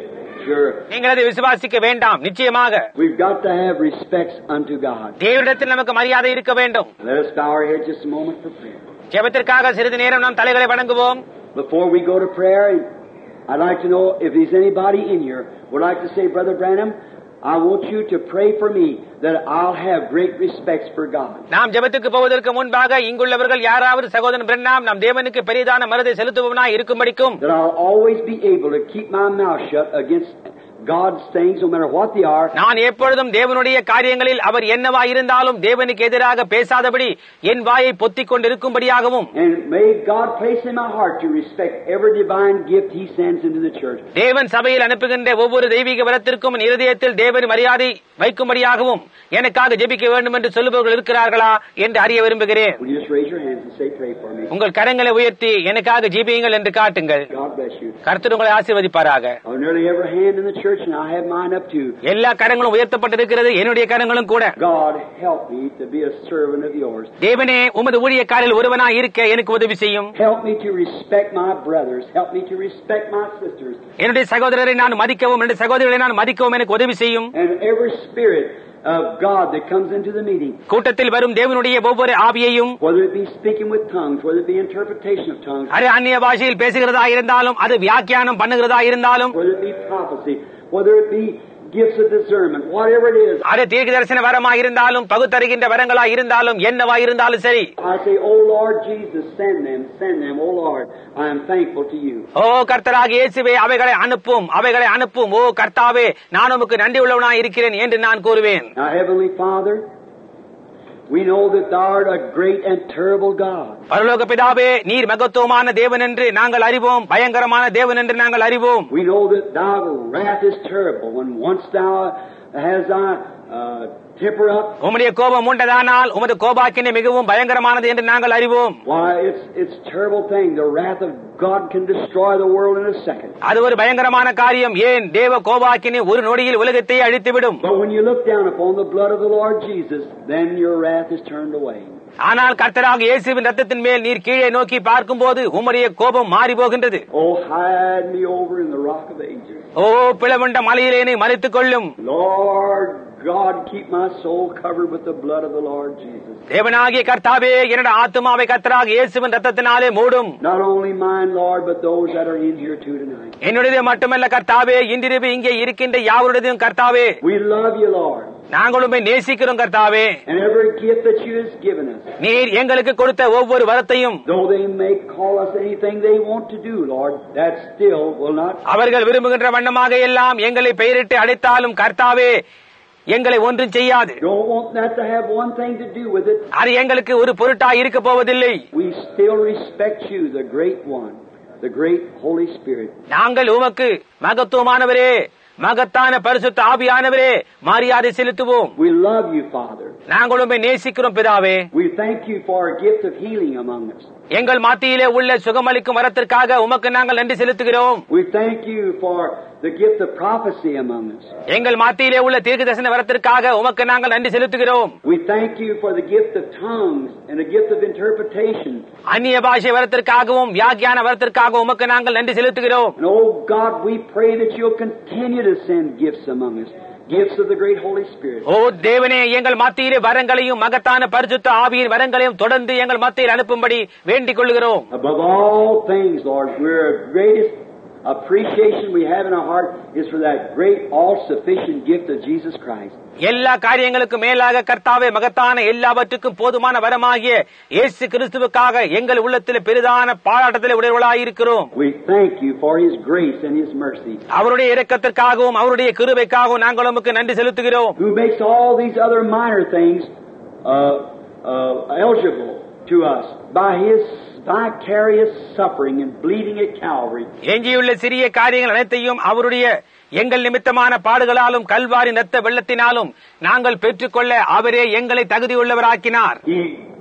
Speaker 4: sure.
Speaker 1: நீங்கள் அதை விசுவாசிக்க வேண்டாம். நிச்சயமாக
Speaker 4: We've got to have respects unto God.
Speaker 1: தேவனிடத்தில் நமக்கு மரியாதை இருக்க வேண்டும்.
Speaker 4: Let us bow our heads just a moment for prayer.
Speaker 1: ஜெபத்திற்காக சிறிது நேரம் நாம் தலைகளை வணங்குவோம்.
Speaker 4: Before we go to prayer, I'd like to know if there's anybody in here would like to say, Brother Branham, I want you to pray for me that I'll have great respects for God.
Speaker 1: நாம் ஜெபத்துக்கு போவதற்கு முன்பாக இங்குள்ளவர்கள் யாராவது சகோதரன் பிரண்ணாம் நாம் தேவனுக்கு பெரிதான மரியாதை செலுத்துபவனாய் இருக்கும்படிக்கும்
Speaker 4: That I'll always be able to keep my mouth shut against God's things, no matter what they are.
Speaker 1: நான் எப்பொழுதும் தேவனுடைய காரியங்களில் அவர் என்னவா இருந்தாலும் தேவனுக்கு எதிராக பேசாதபடி என் வாயை பொத்திக் கொண்டிருக்கும்படியாகவும்
Speaker 4: And may God place in my heart to respect every divine gift He sends into the church.
Speaker 1: தேவன் சபையில் அனுப்புகின்ற ஒவ்வொரு தெய்வீக வரத்திற்கும் என் இருதயத்தில் தேவன் மரியாதை வைக்கும்படியாகவும் எனக்காக ஜெபிக்க வேண்டும் என்று சொல்லுபவர்கள் இருக்கிறார்களா என்று அறிய விரும்புகிறேன்.
Speaker 4: Will you just raise your hands and say, pray for me?
Speaker 1: உங்கள் கரங்களை உயர்த்தி எனக்காக ஜெபியுங்கள் என்று காட்டுங்கள்.
Speaker 4: God bless you.
Speaker 1: கர்த்தர் உங்களை ஆசீர்வதிப்பாராக.
Speaker 4: Oh, nearly every hand in the church, and I have mine up too.
Speaker 1: எல்லா கரங்களும் உயர்த்தப்பட்டிருக்கிறது, என்னுடைய கரங்களும் கூட.
Speaker 4: God help me to be a servant of yours.
Speaker 1: தேவனே உமது ஊழியக்காரில் ஒருவனாய் இருக்க எனக்கு உதவி செய்யும்.
Speaker 4: Help me to respect my brothers. Help me to respect my sisters.
Speaker 1: என்னுடைய சகோதரரை நான் மதிக்கவும் என்னுடைய சகோதரிகளை நான் மதிக்கவும் எனக்கு உதவி செய்யும்.
Speaker 4: And every spirit of God that comes into the meeting.
Speaker 1: கூட்டத்தில் வரும் தேவனுடைய ஒவ்வொரு ஆவியையும்,
Speaker 4: Whether it be speaking with tongues, whether it be interpretation of tongues,
Speaker 1: அது அந்நிய பாஷையில் பேசுகிறதா இருந்தாலும், அது வியாக்கியானம் பண்ணுகிறதா இருந்தாலும்,
Speaker 4: whether it be prophecy, whether it be gifts of discernment, whatever it is.
Speaker 1: அது தீர்க்க தரிசன வரமா இருந்தாலும், பகுத்தறிகின்ற வரங்களா இருந்தாலும், என்னவா இருந்தாலும் சரி.
Speaker 4: I say, oh Lord Jesus, send them, send them, oh Lord, I am thankful to you.
Speaker 1: ஓ கர்த்தராகிய இயேசுவே அவைகளை அனுப்பும், அவைகளை அனுப்பும். ஓ கர்த்தாவே நான் உமக்கு நன்றி உள்ளவனாய் இருக்கிறேன் என்று நான் கூறுவேன்.
Speaker 4: Now, Heavenly Father, we know that thou art a great and terrible God.
Speaker 1: பரலோக பிதாவே நீர் மகத்துவமான தேவன் என்று நாங்கள் அறிவோம், பயங்கரமான தேவன் என்று நாங்கள் அறிவோம்.
Speaker 4: We know that thy wrath is terrible when once thou has thy uh, temper up.
Speaker 1: உம்முடைய கோபம் உண்டதானால் உமது கோபாக்கினை மிகவும் பயங்கரமானது என்று நாங்கள் அறிவோம்.
Speaker 4: Why, it's it's a terrible thing. The wrath of God can destroy the world in a second.
Speaker 1: அது ஒரு பயங்கரமான காரியம். ஏன் தேவ கோபாக்கினை ஒரு நொடியில் உலகத்தை அழித்துவிடும்.
Speaker 4: But when you look down upon the blood of the Lord Jesus, then your wrath is turned away.
Speaker 1: ஆனால் கர்த்தராக இயேசுவின் ரத்தத்தின் மேல் நீர் கீழே நோக்கி பார்க்கும்போது உம்முடைய கோபம் மாறி போகின்றது.
Speaker 4: Oh, hide me over in the rock of ages.
Speaker 1: ஓ பிளவுண்ட மலையிலே என்னை மறைத்துக் கொள்ளும்.
Speaker 4: Lord God, keep my soul covered with the blood of the Lord Jesus.
Speaker 1: தேவனாகிய கர்த்தாவே என்னுடைய ஆத்துமாவை கர்த்தராக இயேசுவின் ரத்தத்தினாலே மூடும்.
Speaker 4: Not only mine, Lord, but those that are in here too tonight.
Speaker 1: என்னுடைய மட்டுமல்ல கர்த்தாவே, இன்றிரவு இங்கே இருக்கின்ற யாவருடையதும் கர்த்தாவே.
Speaker 4: We love you, Lord.
Speaker 1: நாங்களும் நேசிக்கிறோம் கர்த்தாவே.
Speaker 4: And every gift that you has given us.
Speaker 1: நீர் எங்களுக்கு கொடுத்த ஒவ்வொரு வரத்தையும்,
Speaker 4: Though they may call us anything they want to do, Lord, that still will not.
Speaker 1: அவர்கள் விரும்புகின்ற வண்ணமாக எல்லாம் எங்களை பெயரிட்டு அழைத்தாலும் கர்த்தாவே எங்களை ஒன்றும் செய்யாது.
Speaker 4: Don't want that to have one thing to do with it.
Speaker 1: அது எங்களுக்கு ஒரு பொருட்டாய் இருக்க போவதில்லை.
Speaker 4: We still respect you, the great one, the great Holy Spirit.
Speaker 1: நாங்கள் உமக்கு மகத்துவமானவரே, மகத்தான பரிசுத்த ஆவியானவரே மரியாதை செலுத்துவோம்.
Speaker 4: We love you, Father.
Speaker 1: நாங்கள் உம்மை நேசிக்கிறோம் பிதாவே.
Speaker 4: We thank you for a gift of healing among us.
Speaker 1: எங்கள் மத்தியிலே உள்ள சுகமளிக்கும் வரத்திற்காக உமக்கு நாங்கள் நன்றி செலுத்துகிறோம்.
Speaker 4: We thank you for the gift of prophecy among us.
Speaker 1: எங்கள் மத்தியிலே உள்ள தீர்க்கதரிசன வரத்திற்காக உமக்கு நாங்கள் நன்றி செலுத்துகிறோம்.
Speaker 4: We thank you for the gift of tongues and the gift of interpretation.
Speaker 1: அந்நிய பாஷை வரத்திற்காகவும் வியாக்கியான வரத்திற்காகவும் உமக்கு நாங்கள் நன்றி செலுத்துகிறோம்.
Speaker 4: And oh God, we pray that you'll continue to send gifts among us. Gifts of the great Holy Spirit.
Speaker 1: ஓ தேவனே, எங்கள் மத்தியிலே வரங்களையும் மகத்தான பரிசுத்த ஆவியின் வரங்களையும் தொடர்ந்து எங்கள் மத்தியில் அனுப்பும்படி வேண்டிக் கொள்கிறோம்.
Speaker 4: Above all things, Lord, we're greatest appreciation we have in our heart is for that great all-sufficient gift of Jesus Christ.
Speaker 1: எல்லா காரியங்களுக்கும் மேலாக கர்த்தாவே மகத்தான எல்லாவற்றுக்கும் போதுமான வரமாகிய இயேசு கிறிஸ்துவுக்காக எங்கள் உள்ளத்தில் பெரிதான பாராட்டத்தில் உடையவர்களாய் இருக்கிறோம்.
Speaker 4: We thank you for His grace and His mercy.
Speaker 1: அவருடைய இரக்கத்திற்காகவும் அவருடைய கிருபைக்காகவும் நாங்கள் உமக்கு நன்றி செலுத்துகிறோம்.
Speaker 4: Who makes all these other minor things uh, uh, eligible to us by His vicarious suffering and bleeding at Calvary.
Speaker 1: எஞ்சியுள்ள சிறிய காரியங்கள் அனைத்தையும் அவருடைய எங்கள் நிமித்தமான பாடுகளாலும் கல்வாரி இரத்த வெள்ளத்தினாலும் நாங்கள் பெற்றுக்கொள்ள அவரே எங்களை தகுதியுள்ளவராக்கினார்.
Speaker 4: He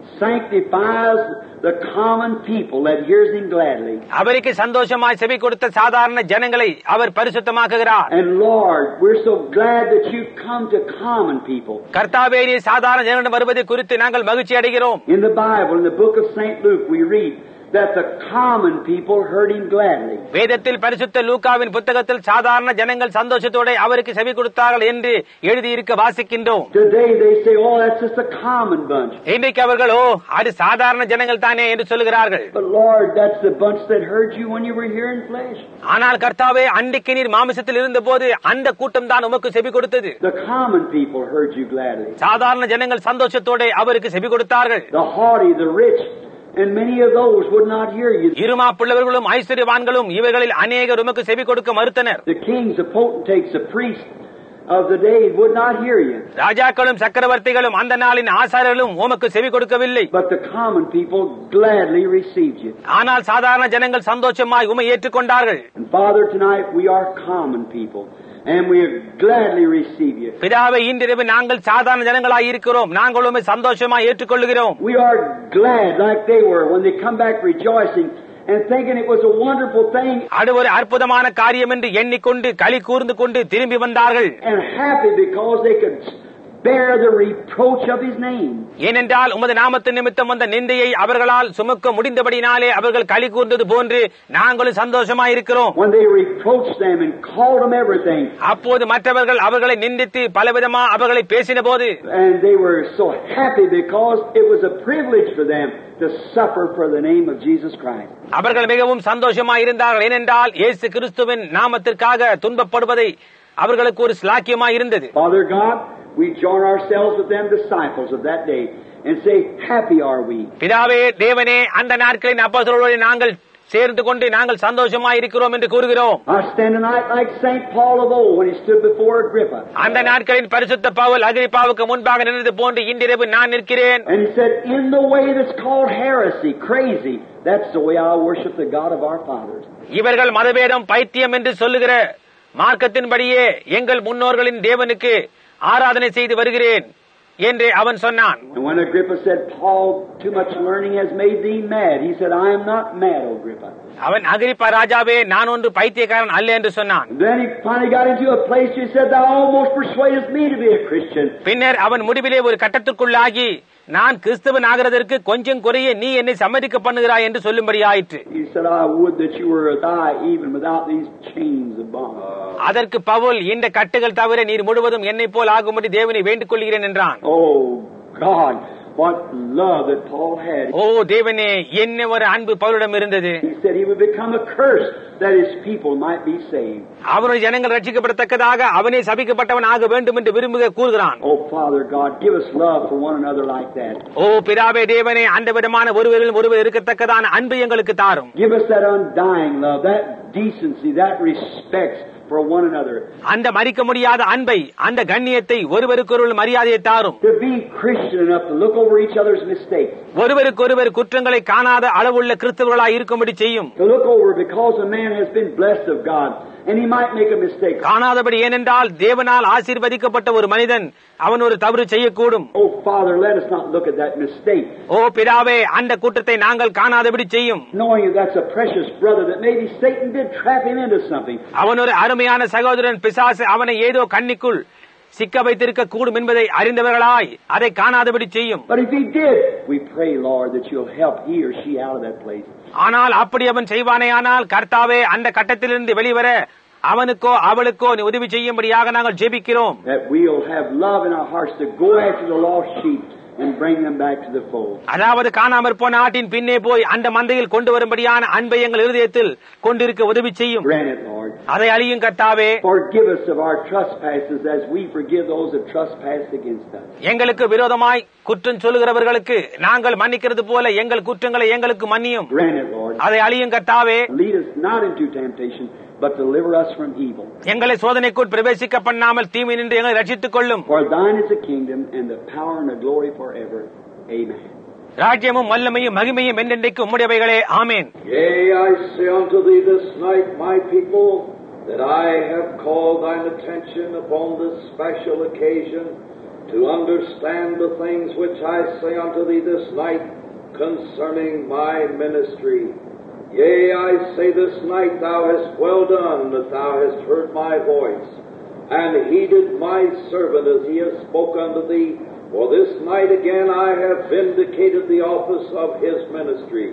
Speaker 4: sanctifies the common people that hears Him gladly.
Speaker 1: அவருக்கு சந்தோஷமாய் செவி கொடுத்த சாதாரண ஜனங்களை அவர் பரிசுத்தமாக்குகிறார்.
Speaker 4: And Lord, we're so glad that you come to common people.
Speaker 1: கர்த்தாவே, நீ சாதாரண ஜனங்களிடம் வருவதை குறித்து நாங்கள் மகிழ்ச்சி அடைகிறோம்.
Speaker 4: In the Bible, in the book of Saint Luke, we read that the common people heard him gladly.
Speaker 1: வேதத்தில் பரிசுத்த லூக்காவின் புத்தகத்தில் சாதாரண ஜனங்கள் சந்தோஷத்தோட அவருக்கு செவி கொடுத்தார்கள் என்று எழுதியிருக்க வாசிக்கின்றோம்.
Speaker 4: Today they say, oh, that's just a common bunch.
Speaker 1: இன்றைக்கு அவர்கள் ஓ அது சாதாரண ஜனங்கள் தானே என்று சொல்லுகிறார்கள்.
Speaker 4: But Lord, that's the bunch that heard you when you were here in flesh.
Speaker 1: ஆனால் கர்த்தாவே அன்றைக்கு நீர் மாமிசத்தில் இருந்தபோது அந்த கூட்டம் தான் உமக்கு செவி கொடுத்தது.
Speaker 4: The common people heard you gladly.
Speaker 1: சாதாரண ஜனங்கள் சந்தோஷத்தோட அவருக்கு செவி கொடுத்தார்கள்.
Speaker 4: The haughty, the rich, and many of those would not hear you.
Speaker 1: இருமாப்புள்ளவர்களும் ஐஸ்வர்யவான்களும் இவர்களில் அநேகர் உமக்கு செவி கொடுக்க மறுத்தனர்.
Speaker 4: The kings, the potentates, the priests of the day would not hear you.
Speaker 1: ராஜாக்களும் சக்கரவர்த்திகளும் அந்த நாளின் ஆசாரியர்களும் உமக்கு செவி கொடுக்கவில்லை.
Speaker 4: But the common people gladly received you.
Speaker 1: ஆனால் சாதாரண ஜனங்கள் சந்தோஷமாய் உம்மை ஏற்றுக்கொண்டார்கள்.
Speaker 4: And Father, tonight we are common people. And we gladly receive you.
Speaker 1: பிதாவே, இன்றிரவு நாங்கள் சாதாரண ஜனங்களாய் இருக்கிறோம். நாங்கள் உம்மை சந்தோஷமாய் ஏற்றுக்கொள்கிறோம்.
Speaker 4: We are glad like they were when they come back rejoicing and thinking it was a wonderful thing.
Speaker 1: அது ஒரு அற்புதமான காரியம் என்று எண்ணிக்கொண்டு களி கூர்ந்து கொண்டு திரும்பி வந்தார்கள்.
Speaker 4: And happy because they could bear the reproach of his name.
Speaker 1: ஏனென்றால் உமது நாமத்தின் நிமித்தம் வந்த நிந்தையை அவர்களால் சுமக்க முடிந்தபடினாலே அவர்கள் களி கூர்ந்தது போன்று நாங்களும் சந்தோஷமாய் இருக்கிறோம்.
Speaker 4: When they reproached them and called them everything.
Speaker 1: அப்போது மற்றவர்கள் அவர்களை நிந்தித்து பலவிதமா அவர்களை பேசின போது,
Speaker 4: and they were so happy because it was a privilege for them to suffer for the name of Jesus Christ.
Speaker 1: அவர்கள் மிகவும் சந்தோஷமாய் இருந்தார்கள். ஏனென்றால் இயேசு கிறிஸ்துவின் நாமத்திற்காக துன்பப்படுவதை அவர்களுக்கு ஒரு ஸ்லாக்கியமாய் இருந்தது.
Speaker 4: Father God, we join ourselves with them disciples of that day and say, happy are we.
Speaker 1: பிதாவே, தேவனே, அந்த நாட்களின் அப்போஸ்தலரோடு நாங்கள் சேர்ந்து கொண்டு நாங்கள் சந்தோஷமாய் இருக்கிறோம் என்று கூறுகிறோம்.
Speaker 4: I stand tonight like Saint Paul of old when he stood before Agrippa.
Speaker 1: அந்த நாட்களின் பரிசுத்த பவுல் அகிரிப்பாவுக்கு முன்பாக நின்றது போன்று இன்றிரவு நான் நிற்கிறேன்.
Speaker 4: And he said, in the way that's called heresy, crazy, that's the way I worship the God of our fathers.
Speaker 1: இவர்கள் மதவேதம் பைத்தியம் என்று சொல்லுகிற மார்க்கத்தின்படியே எங்கள் முன்னோர்களின் தேவனுக்கு ஆராதனை செய்து வருகிறேன் என்று அவன் சொன்னான்.
Speaker 4: And when Agrippa said, Paul, too much learning has made thee mad, he said, I am not mad, Agrippa.
Speaker 1: அவன் அகிரிப்பா, ராஜாவே, நான் ஒன்று பைத்தியக்காரன் அல்ல என்று சொன்னான்.
Speaker 4: Then he finally got into a place where he said, thou almost persuadest me to be a Christian.
Speaker 1: பின்னர் அவன் முடிவிலே ஒரு கட்டத்திற்குள்ளாகி, நான் கிறிஸ்தவன் ஆகிறதற்கு கொஞ்சம் குறைய நீ என்னை சம்மதிக்க பண்ணுகிறாய் என்று சொல்லும்படி ஆயிற்று.
Speaker 4: He said, I would that you were thy even without these chains of bond.
Speaker 1: அதற்கு பவுல், இந்த கட்டுகள் தவிர நீர் முழுவதும் என்னை போல் ஆகும்படி தேவனை வேண்டிக் கொள்கிறேன் என்றான்.
Speaker 4: Oh God, what love that Paul had.
Speaker 1: ஓ தேவனே, என்ன ஒரு அன்பு பவுலிடம் இருந்தது.
Speaker 4: He said he would become a curse that his people might be saved.
Speaker 1: அவருடைய ஜனங்கள் ரட்சிக்கப்படத்தக்கதாக அவனே சபிக்கப்பட்டவன் ஆக வேண்டும் என்று விரும்புக கூறுகிறான்.
Speaker 4: Oh Father God, give us love for one another like that.
Speaker 1: ஓ பிதாவே தேவனே, அந்த விதமான ஒருவரில் ஒருவர் இருக்கத்தக்கதான அன்பு எங்களுக்கு தாரும்.
Speaker 4: Give us that undying love, that decency, that respect for one another.
Speaker 1: அந்த மரிக்க முடியாத அன்பை, அந்த கண்ணியத்தை, ஒருவருக்கொருவர் மரியாதையை தாரும்.
Speaker 4: To be Christian enough to look over each other's mistakes.
Speaker 1: ஒருவருக்கொருவர் குற்றங்களை காணாத அளவுள்ள கிறிஸ்தவர்களாய் இருக்கும்படி செய்யும்.
Speaker 4: To look over because a man has been blessed of God and he might make a mistake.
Speaker 1: காணாதபடி, ஏனென்றால் தேவனால் ஆசீர்வதிக்கப்பட்ட ஒரு மனிதன் அவன் ஒரு தவறு செய்யக்கூடும்.
Speaker 4: Oh Father, let us not look at that mistake.
Speaker 1: ஓ பிதாவே, அந்த குற்றத்தை நாங்கள் காணாதபடி செய்யும்.
Speaker 4: Knowing that's a precious brother that maybe Satan did trap him into something.
Speaker 1: அவன் ஒரு அருமையான சகோதரன், பிசாசு அவனை ஏதோ கண்ணிக்குள் சிக்க வைத்திருக்க கூடும் என்பதை அறிந்தவர்களாய் அதை காணாதபடி செய்யும்.
Speaker 4: But if he did, we pray, Lord, that you'll help he or she out of that place.
Speaker 1: ஆனால் அப்படி அவன் செய்வானே, ஆனால் கர்த்தாவே, அந்த கட்டத்திலிருந்து வெளிவர அவனுக்கோ அவளுக்கோ நீ உதவி செய்யும்படியாக நாங்கள் ஜெபிக்கிறோம்.
Speaker 4: That we'll have love in our hearts to go after the lost sheep and bring them back to the fold.
Speaker 1: அதாவது காணாமற் போன ஆட்டின் பின்னே போய் அந்த மந்தையில் கொண்டு வரும்படியான அன்பை எங்கள் இருதயத்தில் கொண்டிருக்க உதவி செய்யும்.
Speaker 4: Grant it, Lord.
Speaker 1: அதை அழியும் கர்த்தாவே.
Speaker 4: Forgive us of our trespasses as we forgive those that trespass against us.
Speaker 1: எங்களுக்கு விரோதமாய் குற்றம் சொல்லுகிறவர்களுக்கு நாங்கள் மன்னிக்கிறது போல எங்கள் குற்றங்களை எங்களுக்கு மன்னியும்.
Speaker 4: Grant it, Lord.
Speaker 1: அதை அழியும் கர்த்தாவே.
Speaker 4: Lead us not into temptation, but deliver us from evil.
Speaker 1: எங்களை சோதனைக்குள் பிரவேசிக்க பண்ணாமல் தீமை நின்று எங்களை ரட்சித்துக் கொள்ளும்.
Speaker 4: For thine is the kingdom and the power and the glory forever. Amen.
Speaker 1: ராஜ்யமும் வல்லமையும் மகிமையும் என்றென்றைக்கு உம்முடையவைகளே. ஆமென்.
Speaker 3: Yea, I say unto thee this night, my people, that I have called thine attention upon this special occasion to understand the things which I say unto thee this night concerning my ministry. Yea, I say this night, thou hast well done that thou hast heard my voice, and heeded my servant as he has spoken unto thee. For this night again I have vindicated the office of his ministry,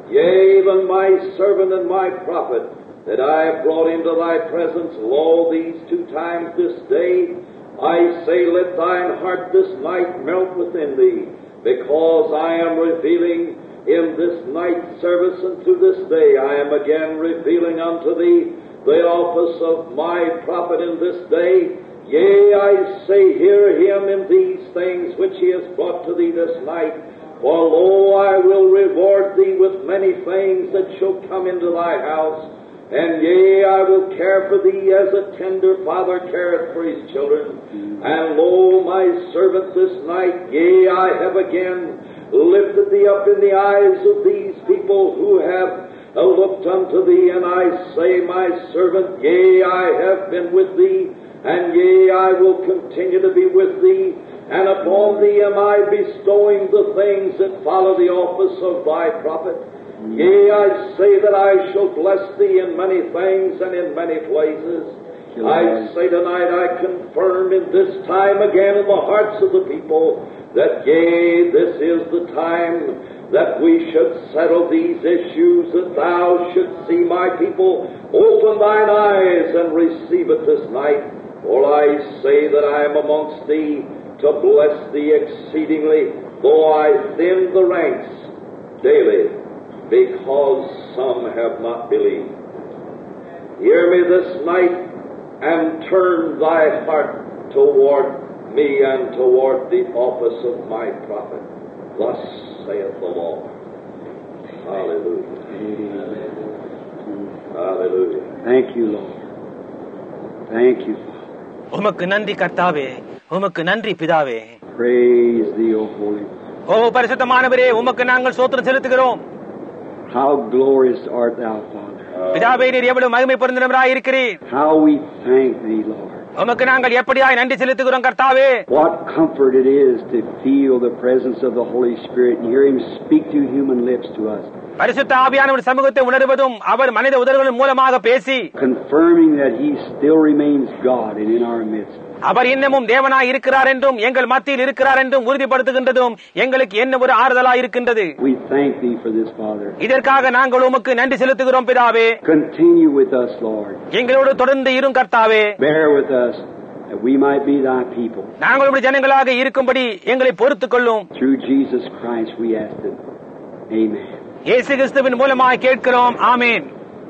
Speaker 3: Yea, even my servant and my prophet that I have brought into thy presence, lo, these two times this day, I say, let thine heart this night melt within thee, because I am revealing in this night service, and to this day I am again revealing unto thee the office of my prophet in this day. Yea, I say, hear him in these things which he has brought to thee this night. For lo, I will reward thee with many things that shall come into thy house. And yea, I will care for thee as a tender father careth for his children. And lo, my servant this night, yea, I have again lifted thee up in the eyes of these people who have looked unto thee. And I say, my servant, yea, I have been with thee, and yea, I will continue to be with thee. And upon thee am I bestowing the things that follow the office of thy prophet. Yea, I say that I shall bless thee in many things and in many places. I say tonight, I confirm in this time again in the hearts of the people that, yea, this is the time that we should settle these issues, that thou shouldst see my people open thine eyes and receive it this night. For I say that I am amongst thee to bless thee exceedingly, though I thin the ranks daily, because some have not believed. Hear me this night, and turn thy heart toward me and toward the office of my prophet. Thus saith the Lord. Hallelujah. Hallelujah.
Speaker 4: Thank you, Lord. Thank you, Father.
Speaker 1: உமக்கு நன்றி கர்த்தாவே, உமக்கு நன்றி பிதாவே.
Speaker 4: Praise thee, O Holy.
Speaker 1: ஓ பரிசுத்தமானவரே, உமக்கு நாங்கள் ஸ்தோத்திரம் செலுத்துகிறோம்.
Speaker 4: How glorious art thou, Father.
Speaker 1: பிதாவே, நீர் எவ்வளவு மகிமை பொருந்தினவராய் இருக்கிறீர்.
Speaker 4: How we thank thee, Lord.
Speaker 1: உமக்கு நாங்கள் எப்படியாய் நன்றி செலுத்துகிறோம் கர்த்தாவே.
Speaker 4: What comfort it is to feel the presence of the Holy Spirit and hear him speak through human lips to us.
Speaker 1: பரிசுத்த ஆவியானவர் சமூகத்தை உணர்வதும் அவர் மனித உதடுகளின் மூலமாக பேசி
Speaker 4: confirming that he still remains God and in our midst.
Speaker 1: அவர் இன்னமும் தேவனாய் இருக்கிறார் என்றும் எங்கள் மத்தியில் இருக்கிறார் என்றும் உறுதிப்படுத்துகின்றதும் எங்களுக்கு என்ன ஒரு ஆறுதலாய் இருக்கின்றது.
Speaker 4: We thank thee for this, Father.
Speaker 1: இதற்காக நாங்கள் உமக்கு நன்றி செலுத்துகிறோம் பிதாவே.
Speaker 4: Continue with us, Lord.
Speaker 1: எங்களோடு தொடர்ந்து இரும் கர்த்தாவே.
Speaker 4: Bear with us that we might be thy people.
Speaker 1: நாங்கள் உம்முடைய ஜனங்களாக இருக்கும்படி எங்களை பொறுத்துக் கொள்ளும்.
Speaker 4: Through Jesus Christ we ask it. Amen.
Speaker 1: இயேசு கிறிஸ்துவின் மூலமாய் கேட்கிறோம். ஆமென்.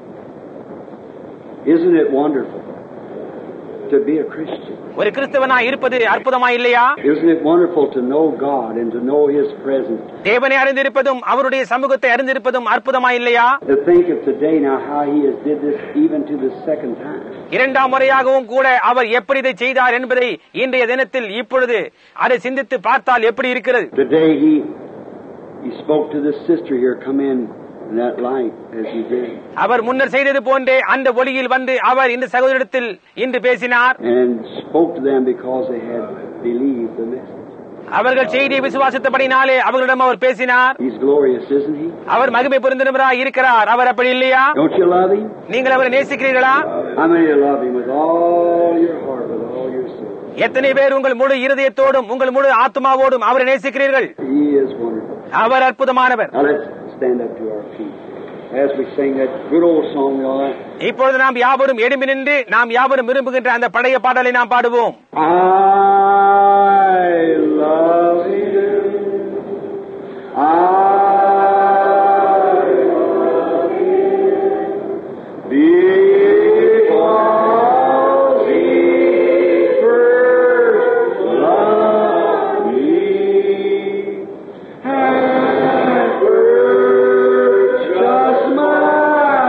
Speaker 4: Isn't it wonderful to be a Christian?
Speaker 1: ஒரு கிறிஸ்தவனாய் இருப்பது அற்புதமாய் இல்லையா?
Speaker 4: Isn't it wonderful to know God and to know his presence?
Speaker 1: தேவனை அறிந்திருப்பதும் அவருடைய சமூகத்தை அறிந்திருப்பதும் அற்புதமாய் இல்லையா?
Speaker 4: To think of today now how he has did this even to the second time.
Speaker 1: இரண்டாம் முறையாகவும் கூட அவர் எப்படி இதை செய்தார் என்பதை இன்றைய தினத்தில் இப்பொழுது அதை சிந்தித்து பார்த்தால் எப்படி இருக்கிறது?
Speaker 4: Today he he spoke to this sister here, come in in that light as he did.
Speaker 1: அவர் முன்னர் செய்தது போன்றே அந்த ஒளியில் வந்து அவர் இந்த சகோதரத்தில் இன்று பேசினார்.
Speaker 4: And spoke to them because they had believed the message.
Speaker 1: அவர்கள் செய்தியை விசுவாசித்தபடினாலே அவர்களிடம் அவர் பேசினார்.
Speaker 4: He's glorious, isn't he?
Speaker 1: அவர் மகிமை பொருந்தினவராய் இருக்கிறார். அவர் அப்படி இல்லையா?
Speaker 4: Don't you love him?
Speaker 1: நீங்கள் அவரை நேசிக்கிறீர்களா?
Speaker 4: How many of you love him with all your heart, with all your soul?
Speaker 1: எத்தனை பேர் உங்கள் முழு இருதயத்தோடும் உங்கள் முழு ஆத்மாவோடும் அவரை நேசிக்கிறீர்கள்?
Speaker 4: He is wonderful.
Speaker 1: Our அற்புதமானவர்.
Speaker 4: Now let's stand up to our feet as we sing that good old song. All right.
Speaker 1: இப்பொழுது நாம் யாவரும் எழும்பி நின்று நாம் யாவரும் விரும்புகின்ற அந்த பழைய பாடலை நாம் பாடுவோம்.
Speaker 4: I love you. I love you. Because he first loved me and purchased my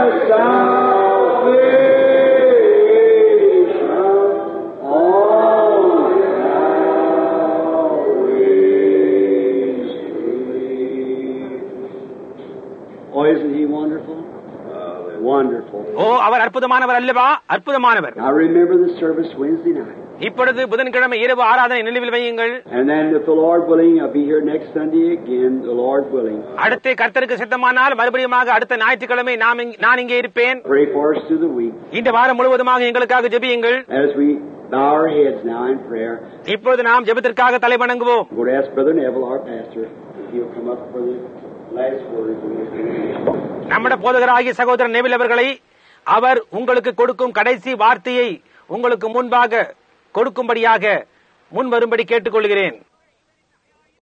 Speaker 4: salvation on Calvary's tree. Oh, isn't he wonderful? Wonderful.
Speaker 1: ஓ அவர் அற்புதமானவர் அல்லவா? அற்புதமானவர்.
Speaker 4: I remember the service Wednesday night.
Speaker 1: இப்பொழுது புதன்கிழமை இரவு ஆராதனை நினைவில் வையுங்கள்.
Speaker 4: And then if the Lord willing, I'll be here next Sunday again, the Lord willing.
Speaker 1: அடுத்த கர்த்தருக்கு சித்தமானால் மறுபடியுமாக அடுத்த ஞாயிற்றுக்கிழமை நான் இங்கே இருப்பேன்.
Speaker 4: Pray for us through the week.
Speaker 1: இந்த வாரம் முழுவதுமாக எங்களுக்காக ஜெபியுங்கள்.
Speaker 4: As we bow our heads now in prayer.
Speaker 1: இப்பொழுது நாம் ஜெபத்திற்காக தலை வணங்குவோம்.
Speaker 4: We're going to ask Brother Neville, our pastor, if he'll come up for the last words.
Speaker 1: நம்முடைய போதகராகிய சகோதரர் நெவில் அவர்களை அவர் உங்களுக்கு கொடுக்கும் கடைசி வார்த்தையை உங்களுக்கு முன்பாக கொடுக்கும்படியாக முன் வரும்படி கேட்டுக்கொள்கிறேன்.